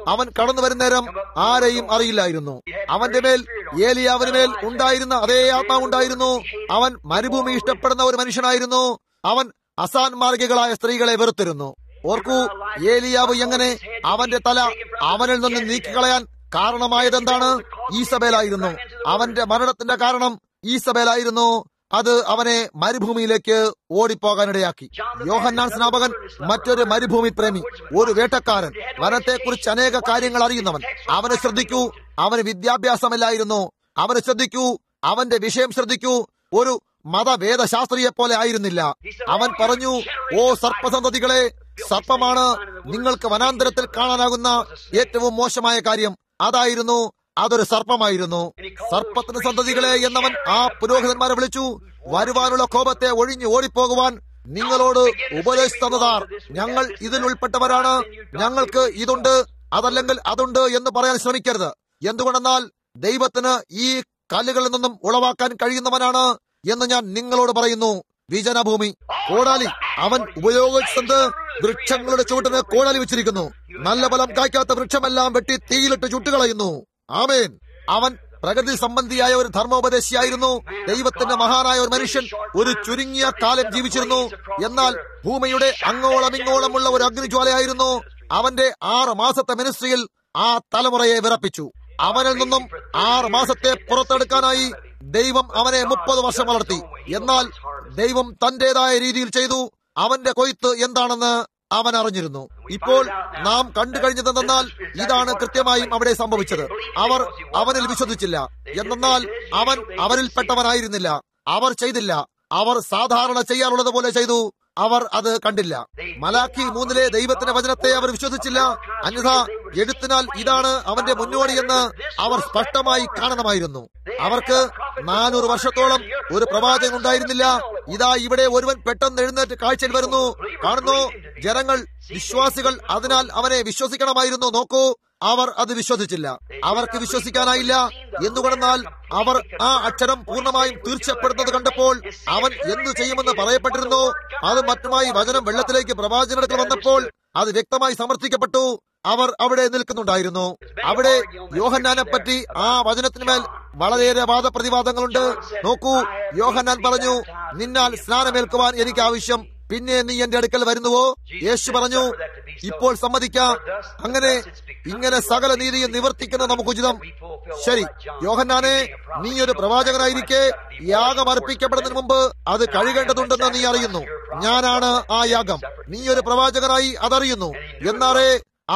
അവൻ കടന്നു വരുന്നേരം ആരെയും അറിയില്ലായിരുന്നു. അവന്റെ മേൽ, ഏലിയാവിന് മേൽ ഉണ്ടായിരുന്ന അതേ ആത്മാവുണ്ടായിരുന്നു. അവൻ മരുഭൂമി ഇഷ്ടപ്പെടുന്ന ഒരു മനുഷ്യനായിരുന്നു. അവൻ അസാൻമാർഗികളായ സ്ത്രീകളെ വെറുത്തിരുന്നു. ഓർക്കൂ, ഏലിയാവ് എങ്ങനെ അവന്റെ തല അവനിൽ നിന്ന് നീക്കിക്കളയാൻ കാരണമായതെന്താണ്? ഈസബേലായിരുന്നു. അവന്റെ മരണത്തിന്റെ കാരണം ഈസബേലായിരുന്നു. അത് അവനെ മരുഭൂമിയിലേക്ക് ഓടിപ്പോകാനിടയാക്കി. യോഹന്നാൻ സ്നാപകൻ മറ്റൊരു മരുഭൂമി പ്രേമി, ഒരു വേട്ടക്കാരൻ, വനത്തെക്കുറിച്ച് അനേക കാര്യങ്ങൾ അറിയുന്നവൻ. അവനെ ശ്രദ്ധിക്കൂ, അവന് വിദ്യാഭ്യാസമില്ലായിരുന്നു. അവനെ ശ്രദ്ധിക്കൂ, അവന്റെ വിഷയം ശ്രദ്ധിക്കൂ. ഒരു മതവേദശാസ്ത്രിയെ പോലെ ആയിരുന്നില്ല. അവൻ പറഞ്ഞു, ഓ സർപ്പസന്തതികളെ, സർപ്പമാണ് നിങ്ങൾക്ക് വനാന്തരത്തിൽ കാണാനാകുന്ന ഏറ്റവും മോശമായ കാര്യം. അതായിരുന്നു, അതൊരു സർപ്പമായിരുന്നു. സർപ്പത്തിന് സന്തതികളെ എന്നവൻ ആ പുരോഹിതന്മാരെ വിളിച്ചു. വരുവാനുള്ള കോപത്തെ ഒഴിഞ്ഞു ഓടിപ്പോകുവാൻ നിങ്ങളോട് ഉപദേശിച്ചു തന്നതാർ. ഞങ്ങൾ ഇതിൽ ഉൾപ്പെട്ടവരാണ്, ഞങ്ങൾക്ക് ഇതുണ്ട്, അതല്ലെങ്കിൽ അതുണ്ട് എന്ന് പറയാൻ ശ്രമിക്കരുത്. എന്തുകൊണ്ടെന്നാൽ ദൈവത്തിന് ഈ കല്ലുകളിൽ നിന്നും ഉളവാക്കാൻ കഴിയുന്നവനാണ് എന്ന് ഞാൻ നിങ്ങളോട് പറയുന്നു. വിജനഭൂമി, കോടാലി, അവൻ ഉപയോഗിച്ചത് വൃക്ഷങ്ങളുടെ ചുവട്ടിന് കോടാലി വെച്ചിരിക്കുന്നു. നല്ല ഫലം കായ്ക്കാത്ത വൃക്ഷമെല്ലാം വെട്ടി തീയിലിട്ട് ചുട്ടുകളയുന്നു. ആമേൻ. അവൻ പ്രകൃതി സംബന്ധിയായ ഒരു ധർമ്മോപദേശിയായിരുന്നു. ദൈവത്തിന്റെ മഹാനായ ഒരു മനുഷ്യൻ ഒരു ചുരുങ്ങിയ കാലം ജീവിച്ചിരുന്നു. എന്നാൽ ഭൂമിയുടെ അങ്ങോളം ഇങ്ങോളമുള്ള ഒരു അഗ്നിജ്വാലയായിരുന്നു. അവന്റെ 6 മാസത്തെ മിനിസ്ട്രിയിൽ ആ തലമുറയെ വിറപ്പിച്ചു. അവനിൽ നിന്നും 6 മാസത്തെ പുറത്തെടുക്കാനായി ദൈവം അവനെ 30 വർഷം വളർത്തി. എന്നാൽ ദൈവം തന്റേതായ രീതിയിൽ ചെയ്തു. അവന്റെ കൊയ്ത്ത് എന്താണെന്ന് അവൻ അറിഞ്ഞിരുന്നു. ഇപ്പോൾ നാം കണ്ടു കഴിഞ്ഞതെന്നാൽ ഇതാണ് കൃത്യമായും അവിടെ സംഭവിച്ചത്. അവർ അവനിൽ വിശ്വസിച്ചില്ല. എന്നാൽ അവൻ അവരിൽപ്പെട്ടവനായിരുന്നില്ല. അവർ ചെയ്തില്ല. അവർ സാധാരണ ചെയ്യാറുള്ളത് പോലെ ചെയ്തു. അവർ അത് കണ്ടില്ല. മലാക്കി 3 ദൈവത്തിന്റെ വചനത്തെ അവർ വിശ്വസിച്ചില്ല. അന്യഥാ എഴുത്തിനാൽ ഇതാണ് അവന്റെ മുന്നോടിയെന്ന് അവർ സ്പഷ്ടമായി കാണണമായിരുന്നു. അവർക്ക് 400 വർഷത്തോളം ഒരു പ്രവാചകൻ ഉണ്ടായിരുന്നില്ല. ഇതാ ഇവിടെ ഒരുവൻ പെട്ടെന്ന് എഴുന്നേറ്റ് കാഴ്ചയിൽ വരുന്നു. കാണുന്നു, ജനങ്ങൾ, വിശ്വാസികൾ അതിനാൽ അവനെ വിശ്വസിക്കണമായിരുന്നു. നോക്കൂ, അവർ അത് വിശ്വസിച്ചില്ല. അവർക്ക് വിശ്വസിക്കാനായില്ല. എന്തുകൊണ്ടെന്നാൽ അവർ ആ അക്ഷരം പൂർണ്ണമായും തീർച്ചപ്പെടുന്നത് കണ്ടപ്പോൾ അവൻ എന്തു ചെയ്യുമെന്ന് പറയപ്പെട്ടിരുന്നു. അത് മറ്റുമായി വചനം വെള്ളത്തിലേക്ക് പ്രവാചകനടുക്കൽ വന്നപ്പോൾ അത് വ്യക്തമായി സമർത്ഥിക്കപ്പെട്ടു. അവർ അവിടെ നിൽക്കുന്നുണ്ടായിരുന്നു. അവിടെ യോഹന്നാനെ പറ്റി ആ വചനത്തിന്മേൽ വളരെയേറെ വാദപ്രതിവാദങ്ങളുണ്ട്. നോക്കൂ, യോഹന്നാൻ പറഞ്ഞു, നിന്നാൽ സ്നാനമേൽക്കുവാൻ എനിക്ക് ആവശ്യം, പിന്നെ നീ എന്റെ അടുക്കൽ വരുന്നുവോ? യേശു പറഞ്ഞു, ഇപ്പോൾ സമ്മതിക്കാം. അങ്ങനെ ഇങ്ങനെ സകല നീതിയും നിവർത്തിക്കുന്നത് നമുക്ക് ഉചിതം. ശരി, യോഹന്നാനെ, നീ ഒരു പ്രവാചകനായിരിക്കെ യാഗം അർപ്പിക്കപ്പെടുന്നതിന് മുമ്പ് അത് കഴുകേണ്ടതുണ്ടെന്ന് നീ അറിയുന്നു. ഞാനാണ് ആ യാഗം. നീ ഒരു പ്രവാചകനായി അതറിയുന്നു. എന്നാറേ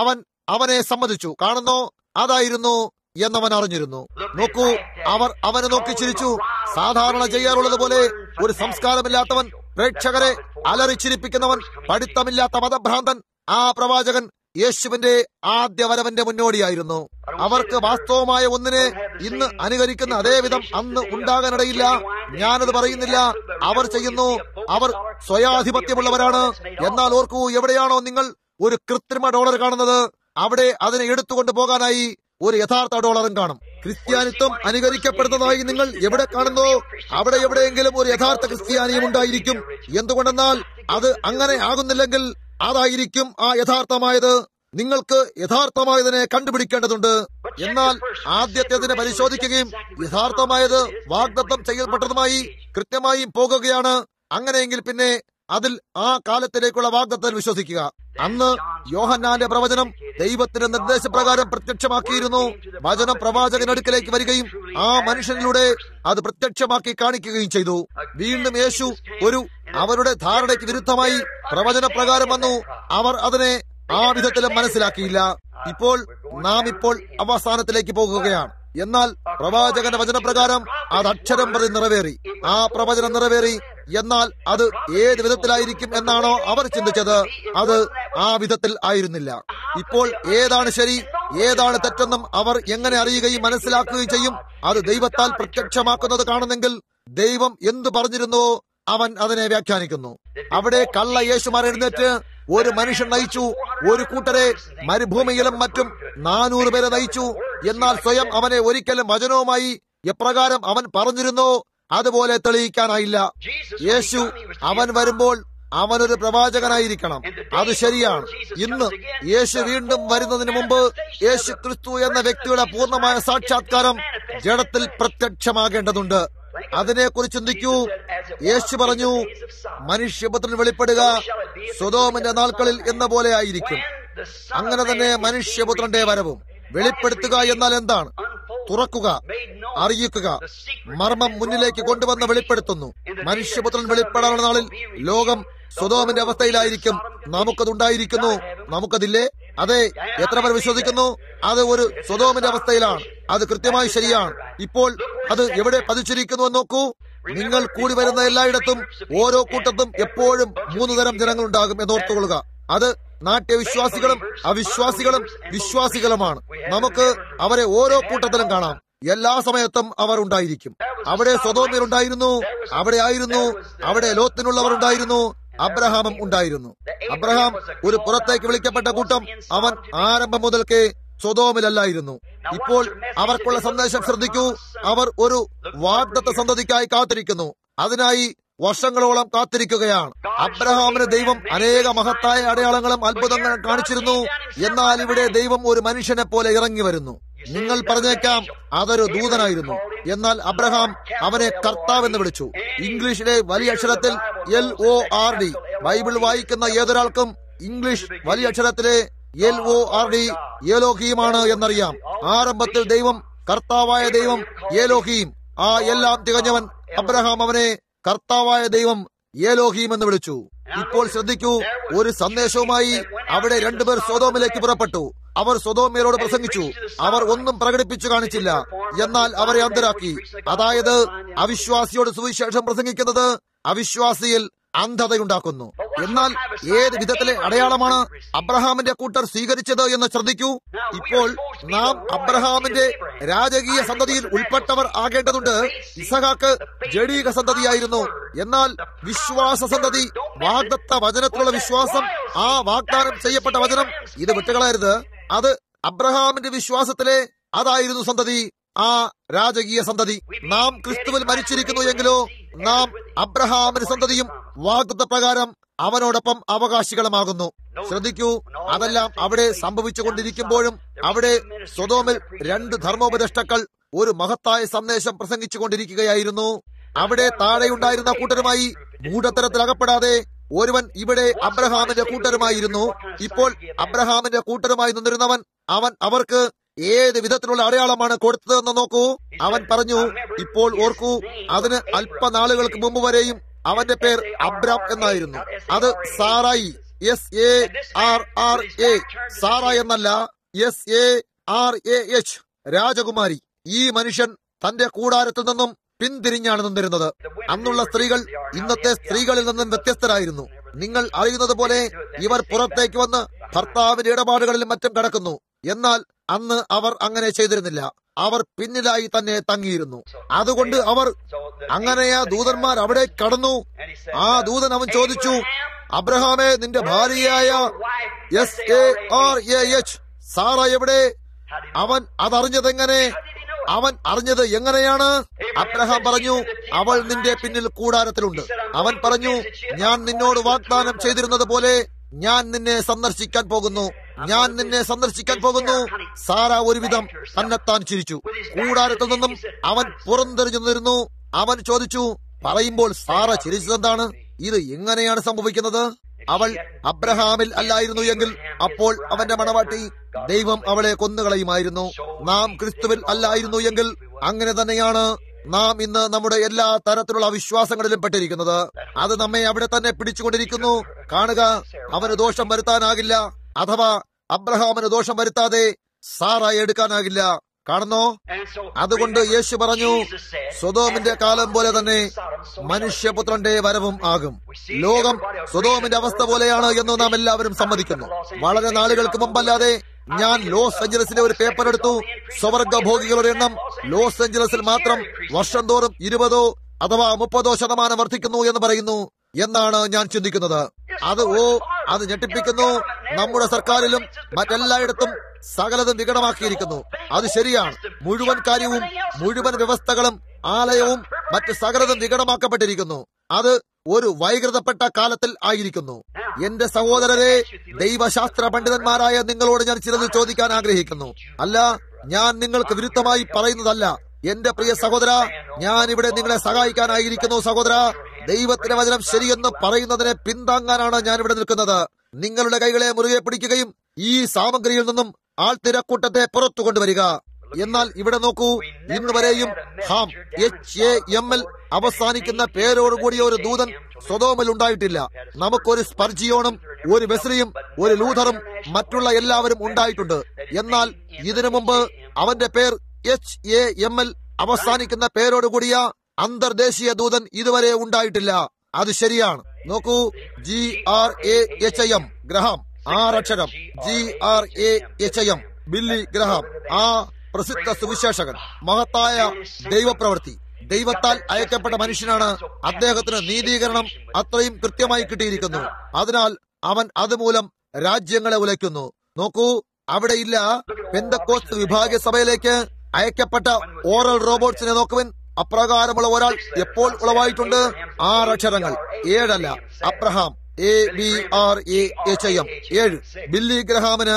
അവനെ സമ്മതിച്ചു. കാണുന്നോ, അതായിരുന്നു എന്നവൻ അറിഞ്ഞിരുന്നു. നോക്കൂ, അവർ അവനെ നോക്കി ചിരിച്ചു. സാധാരണ ചെയ്യാറുള്ളത് പോലെ ഒരു സംസ്കാരമില്ലാത്തവൻ, പ്രേക്ഷകരെ അലറിച്ചിരിപ്പിക്കുന്നവൻ, പഠിത്തമില്ലാത്ത മതഭ്രാന്തൻ, ആ പ്രവാചകൻ യേശുവിന്റെ ആദ്യ വരവന്റെ മുന്നോടിയായിരുന്നു. അവർക്ക് വാസ്തവമായ ഒന്നിനെ ഇന്ന് അനുകരിക്കുന്ന അതേ വിധം അന്ന് ഉണ്ടാകാനിടയില്ല. ഞാനത് പറയുന്നില്ല. അവർ ചെയ്യുന്നു. അവർ സ്വയാധിപത്യമുള്ളവരാണ്. എന്നാൽ ഓർക്കൂ, എവിടെയാണോ നിങ്ങൾ ഒരു കൃത്രിമ ഡോളർ കാണുന്നത്, അവിടെ അതിനെ എടുത്തുകൊണ്ട് പോകാനായി ഒരു യഥാർത്ഥ ഡോളറും കാണും. ക്രിസ്ത്യാനിത്വം അനുകരിക്കപ്പെടുന്നതായി നിങ്ങൾ എവിടെ കാണുന്നോ അവിടെ എവിടെയെങ്കിലും ഒരു യഥാർത്ഥ ക്രിസ്ത്യാനിയും ഉണ്ടായിരിക്കും. എന്തുകൊണ്ടെന്നാൽ അത് അങ്ങനെ ആകുന്നില്ലെങ്കിൽ അതായിരിക്കും ആ യഥാർത്ഥമായത്. നിങ്ങൾക്ക് യഥാർത്ഥമായതിനെ കണ്ടുപിടിക്കേണ്ടതുണ്ട്. എന്നാൽ ആദ്യത്തേതിനെ പരിശോധിക്കുകയും യഥാർത്ഥമായത് വാഗ്ദത്തം ചെയ്യപ്പെട്ടതുമായി കൃത്യമായി പോകുകയാണ്. അങ്ങനെയെങ്കിൽ പിന്നെ അതിൽ ആ കാലത്തിലേക്കുള്ള വാഗ്ദത്തം വിശ്വസിക്കുക. അന്ന് യോഹന്നാന്റെ പ്രവചനം ദൈവത്തിന്റെ നിർദ്ദേശപ്രകാരം പ്രത്യക്ഷമാക്കിയിരുന്നു. വചനം പ്രവാചകനടുക്കലേക്ക് വരികയും ആ മനുഷ്യനിലൂടെ അത് പ്രത്യക്ഷമാക്കി കാണിക്കുകയും ചെയ്തു. വീണ്ടും യേശു അവരുടെ ധാരണയ്ക്ക് വിരുദ്ധമായി പ്രവചനപ്രകാരം വന്നു. അവർ അതിനെ ആ വിധത്തിലും മനസ്സിലാക്കിയില്ല. നാം ഇപ്പോൾ അവസാനത്തിലേക്ക് പോകുകയാണ്. എന്നാൽ പ്രവാചകന്റെ വചനപ്രകാരം അത് അക്ഷരം പ്രതി നിറവേറി. ആ പ്രവചനം നിറവേറി. എന്നാൽ അത് ഏത് വിധത്തിലായിരിക്കും എന്നാണോ അവർ ചിന്തിച്ചത്, അത് ആ വിധത്തിൽ ആയിരുന്നില്ല. ഇപ്പോൾ ഏതാണ് ശരി, ഏതാണ് തെറ്റെന്നും അവർ എങ്ങനെ അറിയുകയും മനസ്സിലാക്കുകയും ചെയ്യും? അത് ദൈവത്താൽ പ്രത്യക്ഷമാക്കുന്നത് കാണുന്നെങ്കിൽ ദൈവം എന്തു പറഞ്ഞിരുന്നോ അവൻ അതിനെ വ്യാഖ്യാനിക്കുന്നു. അവിടെ കള്ള യേശുമാർ എഴുന്നേറ്റ് ഒരു മനുഷ്യൻ നയിച്ചു. ഒരു കൂട്ടരെ മരുഭൂമിയിലും മറ്റും 400 പേരെ നയിച്ചു. എന്നാൽ സ്വയം അവനെ ഒരിക്കലും വചനവുമായി എപ്രകാരം അവൻ പറഞ്ഞിരുന്നോ അതുപോലെ തെളിയിക്കാനായില്ല. യേശു അവൻ വരുമ്പോൾ അവനൊരു പ്രവാചകനായിരിക്കണം. അത് ശരിയാണ്. ഇന്ന് യേശു വീണ്ടും വരുന്നതിന് മുമ്പ് യേശു ക്രിസ്തു എന്ന വ്യക്തിയുടെ പൂർണ്ണമായ സാക്ഷാത്കാരം ജഡത്തിൽ പ്രത്യക്ഷമാകേണ്ടതുണ്ട്. അതിനെക്കുറിച്ച് ചിന്തിക്കൂ. യേശു പറഞ്ഞു, മനുഷ്യപുത്രൻ വെളിപ്പെടുക സൊദോമിന്റെ നാൾക്കളിൽ എന്ന പോലെ ആയിരിക്കും. അങ്ങനെ തന്നെ മനുഷ്യപുത്രന്റെ വരവും. വെളിപ്പെടുത്തുക എന്നാൽ എന്താണ്? തുറക്കുക, അറിയിക്കുക, മർമ്മം മുന്നിലേക്ക് കൊണ്ടുവന്ന് വെളിപ്പെടുത്തുന്നു. മനുഷ്യപുത്രൻ വെളിപ്പെടാനുള്ള നാളിൽ ലോകം സൊദോമിന്റെ അവസ്ഥയിലായിരിക്കും. നമുക്കതുണ്ടായിരിക്കുന്നു. നമുക്കതില്ലേ? അതെ. എത്ര പേർ വിശ്വസിക്കുന്നു? അത് ഒരു സൊദോമിന്റെ അവസ്ഥയിലാണ്. അത് കൃത്യമായി ശരിയാണ്. ഇപ്പോൾ അത് എവിടെ പതിച്ചിരിക്കുന്നു എന്ന് നോക്കൂ. നിങ്ങൾ കൂടി വരുന്ന എല്ലായിടത്തും ഓരോ കൂട്ടത്തും എപ്പോഴും 3 തരം ജനങ്ങളുണ്ടാകും എന്നോർത്തുകൊള്ളുക. അത് നാട്യവിശ്വാസികളും അവിശ്വാസികളും വിശ്വാസികളുമാണ്. നമുക്ക് അവരെ ഓരോ കൂട്ടത്തിലും കാണാം. എല്ലാ സമയത്തും അവർ ഉണ്ടായിരിക്കും. അവിടെ സൊദോമ്യർ ഉണ്ടായിരുന്നു, അവിടെ ആയിരുന്നു, അവിടെ ലോത്തിനുള്ളവർ ഉണ്ടായിരുന്നു, അബ്രഹാമും ഉണ്ടായിരുന്നു. അബ്രഹാം ഒരു പുറത്തേക്ക് വിളിക്കപ്പെട്ട കൂട്ടം. അവൻ ആരംഭം മുതൽക്കേ സൊദോമിലല്ലായിരുന്നു. ഇപ്പോൾ അവർക്കുള്ള സന്ദേശം ശ്രദ്ധിക്കൂ. അവർ ഒരു വാഗ്ദത്ത സന്തതിക്കായി കാത്തിരിക്കുന്നു. അതിനായി വർഷങ്ങളോളം കാത്തിരിക്കുകയാണ്. അബ്രഹാമിന് ദൈവം അനേക മഹത്തായ അടയാളങ്ങളും അത്ഭുതങ്ങളും കാണിച്ചിരുന്നു. എന്നാൽ ഇവിടെ ദൈവം ഒരു മനുഷ്യനെ പോലെ ഇറങ്ങി വരുന്നു. നിങ്ങൾ പറഞ്ഞേക്കാം അതൊരു ദൂതനായിരുന്നു. എന്നാൽ അബ്രഹാം അവനെ കർത്താവെന്ന് വിളിച്ചു. ഇംഗ്ലീഷിലെ വലിയ അക്ഷരത്തിൽ LORD. ബൈബിൾ വായിക്കുന്ന ഏതൊരാൾക്കും ഇംഗ്ലീഷ് വലിയ അക്ഷരത്തിലെ LORD ഏലോഹീമാണ് എന്നറിയാം. ആരംഭത്തിൽ ദൈവം, കർത്താവായ ദൈവം ഏലോഹീം. ആ എല്ലാം തികഞ്ഞവൻ അബ്രഹാം അവനെ കർത്താവായ ദൈവം ഏലോഹീം എന്ന് വിളിച്ചു. ഇപ്പോൾ ശ്രദ്ധിക്കൂ. ഒരു സന്ദേശവുമായി അവിടെ 2 പേർ സൊദോമിലേക്ക് പുറപ്പെട്ടു. അവർ സൊദോമ്യരോട് പ്രസംഗിച്ചു. അവർ ഒന്നും പ്രകടിപ്പിച്ചു കാണിച്ചില്ല. എന്നാൽ അവരെ അന്ധരാക്കി. അതായത് അവിശ്വാസിയോട് സുവിശേഷം പ്രസംഗിക്കുന്നത് അവിശ്വാസിയിൽ അന്ധതയുണ്ടാക്കുന്നു. എന്നാൽ ഏത് വിധത്തിലെ അടയാളമാണ് അബ്രഹാമിന്റെ കൂട്ടർ സ്വീകരിച്ചത് എന്ന് ശ്രദ്ധിക്കൂ. ഇപ്പോൾ നാം അബ്രഹാമിന്റെ രാജകീയ സന്തതിയിൽ ഉൾപ്പെട്ടവർ ആകേണ്ടതുണ്ട്. ഇസഹാക്ക് ജഡീക സന്തതിയായിരുന്നു. എന്നാൽ വിശ്വാസ സന്തതി, വാഗ്ദത്ത വചനത്തിലുള്ള വിശ്വാസം, ആ വാഗ്ദാനം ചെയ്യപ്പെട്ട വചനം, ഇത് വിട്ടുകളയരുത്. അത് അബ്രഹാമിന്റെ വിശ്വാസത്തിലെ അതായിരുന്നു സന്തതി, ആ രാജകീയ സന്തതി. നാം ക്രിസ്തുവിൽ മരിച്ചിരിക്കുന്നു എങ്കിലോ നാം അബ്രഹാമിന്റെ സന്തതിയും വാഗ്ദത്ത പ്രകാരം അവനോടൊപ്പം അവകാശികളുമാകുന്നു. ശ്രദ്ധിക്കൂ. അതെല്ലാം അവിടെ സംഭവിച്ചുകൊണ്ടിരിക്കുമ്പോഴും അവിടെ സൊദോമിൽ 2 ധർമ്മോപദേഷ്ടാക്കൾ ഒരു മഹത്തായ സന്ദേശം പ്രസംഗിച്ചു കൊണ്ടിരിക്കുകയായിരുന്നു. അവിടെ താഴെയുണ്ടായിരുന്ന കൂട്ടരുമായി മൂഢത്തരത്തിൽ അകപ്പെടാതെ ഒരുവൻ ഇവിടെ അബ്രഹാമിന്റെ കൂട്ടരുമായിരുന്നു. ഇപ്പോൾ അബ്രഹാമിന്റെ കൂട്ടരുമായി നിന്നിരുന്നവൻ അവൻ അവർക്ക് ഏത് വിധത്തിലുള്ള അടയാളമാണ് കൊടുത്തതെന്ന് നോക്കൂ. അവൻ പറഞ്ഞു, ഇപ്പോൾ ഓർക്കൂ, അതിന് അല്പനാളുകൾക്ക് മുമ്പ് വരെയും അവന്റെ പേർ അബ്രാം എന്നായിരുന്നു. അത് സാറായി, SARRA, സാറ എന്നല്ല, SARAH, രാജകുമാരി. ഈ മനുഷ്യൻ തന്റെ കൂടാരത്തിൽ നിന്നും പിന്തിരിഞ്ഞാണ് നിന്നിരുന്നത്. അന്നുള്ള സ്ത്രീകൾ ഇന്നത്തെ സ്ത്രീകളിൽ നിന്നും വ്യത്യസ്തരായിരുന്നു. നിങ്ങൾ അറിയുന്നത് പോലെ ഇവർ പുറത്തേക്ക് വന്ന് ഭർത്താവിന്റെ ഇടപാടുകളിലും മറ്റും കടക്കുന്നു. എന്നാൽ അന്ന് അവർ അങ്ങനെ ചെയ്തിരുന്നില്ല. അവർ പിന്നിലായി തന്നെ തങ്ങിയിരുന്നു. അതുകൊണ്ട് അവർ അങ്ങനെയാ ദൂതന്മാർ അവിടെ കടന്നു. ആ ദൂതൻ അവൻ ചോദിച്ചു, അബ്രഹാമേ, നിന്റെ ഭാര്യയായ SARAH സാറ എവിടെ? അവൻ അതറിഞ്ഞതെങ്ങനെ? അവൻ അറിഞ്ഞത് എങ്ങനെയാണ്? അബ്രഹാം പറഞ്ഞു, അവൾ നിന്റെ പിന്നിൽ കൂടാരത്തിലുണ്ട്. അവൻ പറഞ്ഞു, ഞാൻ നിന്നോട് വാഗ്ദാനം ചെയ്തിരുന്നത് പോലെ ഞാൻ നിന്നെ സന്ദർശിക്കാൻ പോകുന്നു. ഞാൻ നിന്നെ സന്ദർശിക്കാൻ പോകുന്നു. സാറ ഒരുവിധം തന്നെത്താൻ ചിരിച്ചു. കൂടാരത്തിൽ നിന്നും അവൻ പുറംതെറിഞ്ഞു നിന്നിരുന്നു. അവൻ ചോദിച്ചു, പറയുമ്പോൾ സാറ ചിരിച്ചതെന്താണ്? ഇത് എങ്ങനെയാണ് സംഭവിക്കുന്നത്? അവൾ അബ്രഹാമിൽ അല്ലായിരുന്നു എങ്കിൽ അപ്പോൾ അവന്റെ മണവാട്ടി ദൈവം അവളെ കൊന്നുകളയുമായിരുന്നു. നാം ക്രിസ്തുവിൽ അല്ലായിരുന്നു എങ്കിൽ അങ്ങനെ തന്നെയാണ് നാം ഇന്ന് നമ്മുടെ എല്ലാ തരത്തിലുള്ള വിശ്വാസങ്ങളിലും പെട്ടിരിക്കുന്നത്. അത് നമ്മെ അവിടെ തന്നെ പിടിച്ചുകൊണ്ടിരിക്കുന്നു. കാണുക, അവന് ദോഷം വരുത്താനാകില്ല. അഥവാ അബ്രഹാമിന് ദോഷം വരുത്താതെ സാറയെ എടുക്കാനാകില്ല. കാണുന്നോ? അതുകൊണ്ട് യേശു പറഞ്ഞു, സൊദോമിന്റെ കാലം പോലെ തന്നെ മനുഷ്യപുത്രന്റെ വരവും ആകും. ലോകം സൊദോമിന്റെ അവസ്ഥ പോലെയാണ് എന്ന് നാം എല്ലാവരും സമ്മതിക്കുന്നു. വളരെ നാളുകൾക്ക് മുമ്പല്ലാതെ ഞാൻ ലോസ് ഏഞ്ചലസിലെ ഒരു പേപ്പർ എടുത്തു. സ്വർഗഭോഗികളുടെ എണ്ണം ലോസ് ഏഞ്ചലസിൽ മാത്രം വർഷം തോറും 20 അഥവാ 30% വർദ്ധിക്കുന്നു എന്ന് പറയുന്നു എന്നാണ് ഞാൻ ചിന്തിക്കുന്നത്. അത് ഞെട്ടിപ്പിക്കുന്നു. നമ്മുടെ സർക്കാരിലും മറ്റെല്ലായിടത്തും സകലതും വികടമാക്കിയിരിക്കുന്നു. അത് ശരിയാണ്. മുഴുവൻ കാര്യവും, മുഴുവൻ വ്യവസ്ഥകളും, ആലയവും മറ്റ് സകലതും വികടമാക്കപ്പെട്ടിരിക്കുന്നു. അത് ഒരു വൈകൃതപ്പെട്ട കാലത്തിൽ ആയിരിക്കുന്നു. എന്റെ സഹോദരരെ, ദൈവശാസ്ത്ര പണ്ഡിതന്മാരായ നിങ്ങളോട് ഞാൻ ചിലത് ചോദിക്കാൻ ആഗ്രഹിക്കുന്നു. അല്ല, ഞാൻ നിങ്ങൾക്ക് വിരുദ്ധമായി പറയുന്നതല്ല. എന്റെ പ്രിയ സഹോദര, ഞാൻ ഇവിടെ നിങ്ങളെ സഹായിക്കാനായിരിക്കുന്നു. സഹോദര, ദൈവത്തിന്റെ വചനം ശരിയെന്ന് പറയുന്നതിനെ പിന്താങ്ങാനാണ് ഞാൻ ഇവിടെ നിൽക്കുന്നത്. നിങ്ങളുടെ കൈകളെ മുറുകെ പിടിക്കുകയും ഈ സാമഗ്രിയിൽ നിന്നും ആൾത്തിരക്കൂട്ടത്തെ പുറത്തു കൊണ്ടുവരിക. എന്നാൽ ഇവിടെ നോക്കൂ, ഇന്ന് വരെയും ഹാം HAML അവസാനിക്കുന്ന പേരോടുകൂടിയ ഒരു ദൂതൻ സൊദോമിൽ ഉണ്ടായിട്ടില്ല. നമുക്കൊരു സ്പർജിയോണും ഒരു വെസ്ലിയും ഒരു ലൂഥറും മറ്റുള്ള എല്ലാവരും ഉണ്ടായിട്ടുണ്ട്. എന്നാൽ ഇതിനു മുമ്പ് അവന്റെ പേർ HAML അവസാനിക്കുന്ന പേരോടുകൂടിയ അന്തർദേശീയ ദൂതൻ ഇതുവരെ ഉണ്ടായിട്ടില്ല. അത് ശരിയാണ്. നോക്കൂ, GRAHAM ഗ്രഹാം, 6 അക്ഷരം, GRAHAM ബില്ലി ഗ്രഹാം, ആ പ്രസിദ്ധ സുവിശേഷകൻ, മഹത്തായ ദൈവപ്രവൃത്തി, ദൈവത്താൽ അയക്കപ്പെട്ട മനുഷ്യനാണ്. അദ്ദേഹത്തിന് നീതീകരണം അത്രയും കൃത്യമായി കിട്ടിയിരിക്കുന്നു. അതിനാൽ അവൻ അതുമൂലം രാജ്യങ്ങളെ ഉലയ്ക്കുന്നു. നോക്കൂ, അവിടെയില്ല. പെന്തക്കോസ്ത് വിഭാഗീയ സഭയിലേക്ക് അയക്കപ്പെട്ട ഓറൽ റോബോട്ട്സിനെ നോക്കുവിൻ. അപ്രകാരമുള്ള ഒരാൾ എപ്പോൾ ഉളവായിട്ടുണ്ട്? 6 അക്ഷരങ്ങൾ, 7 അല്ല. Abraham, ABRAHAM 7. ബില്ലി ഗ്രഹാമിന്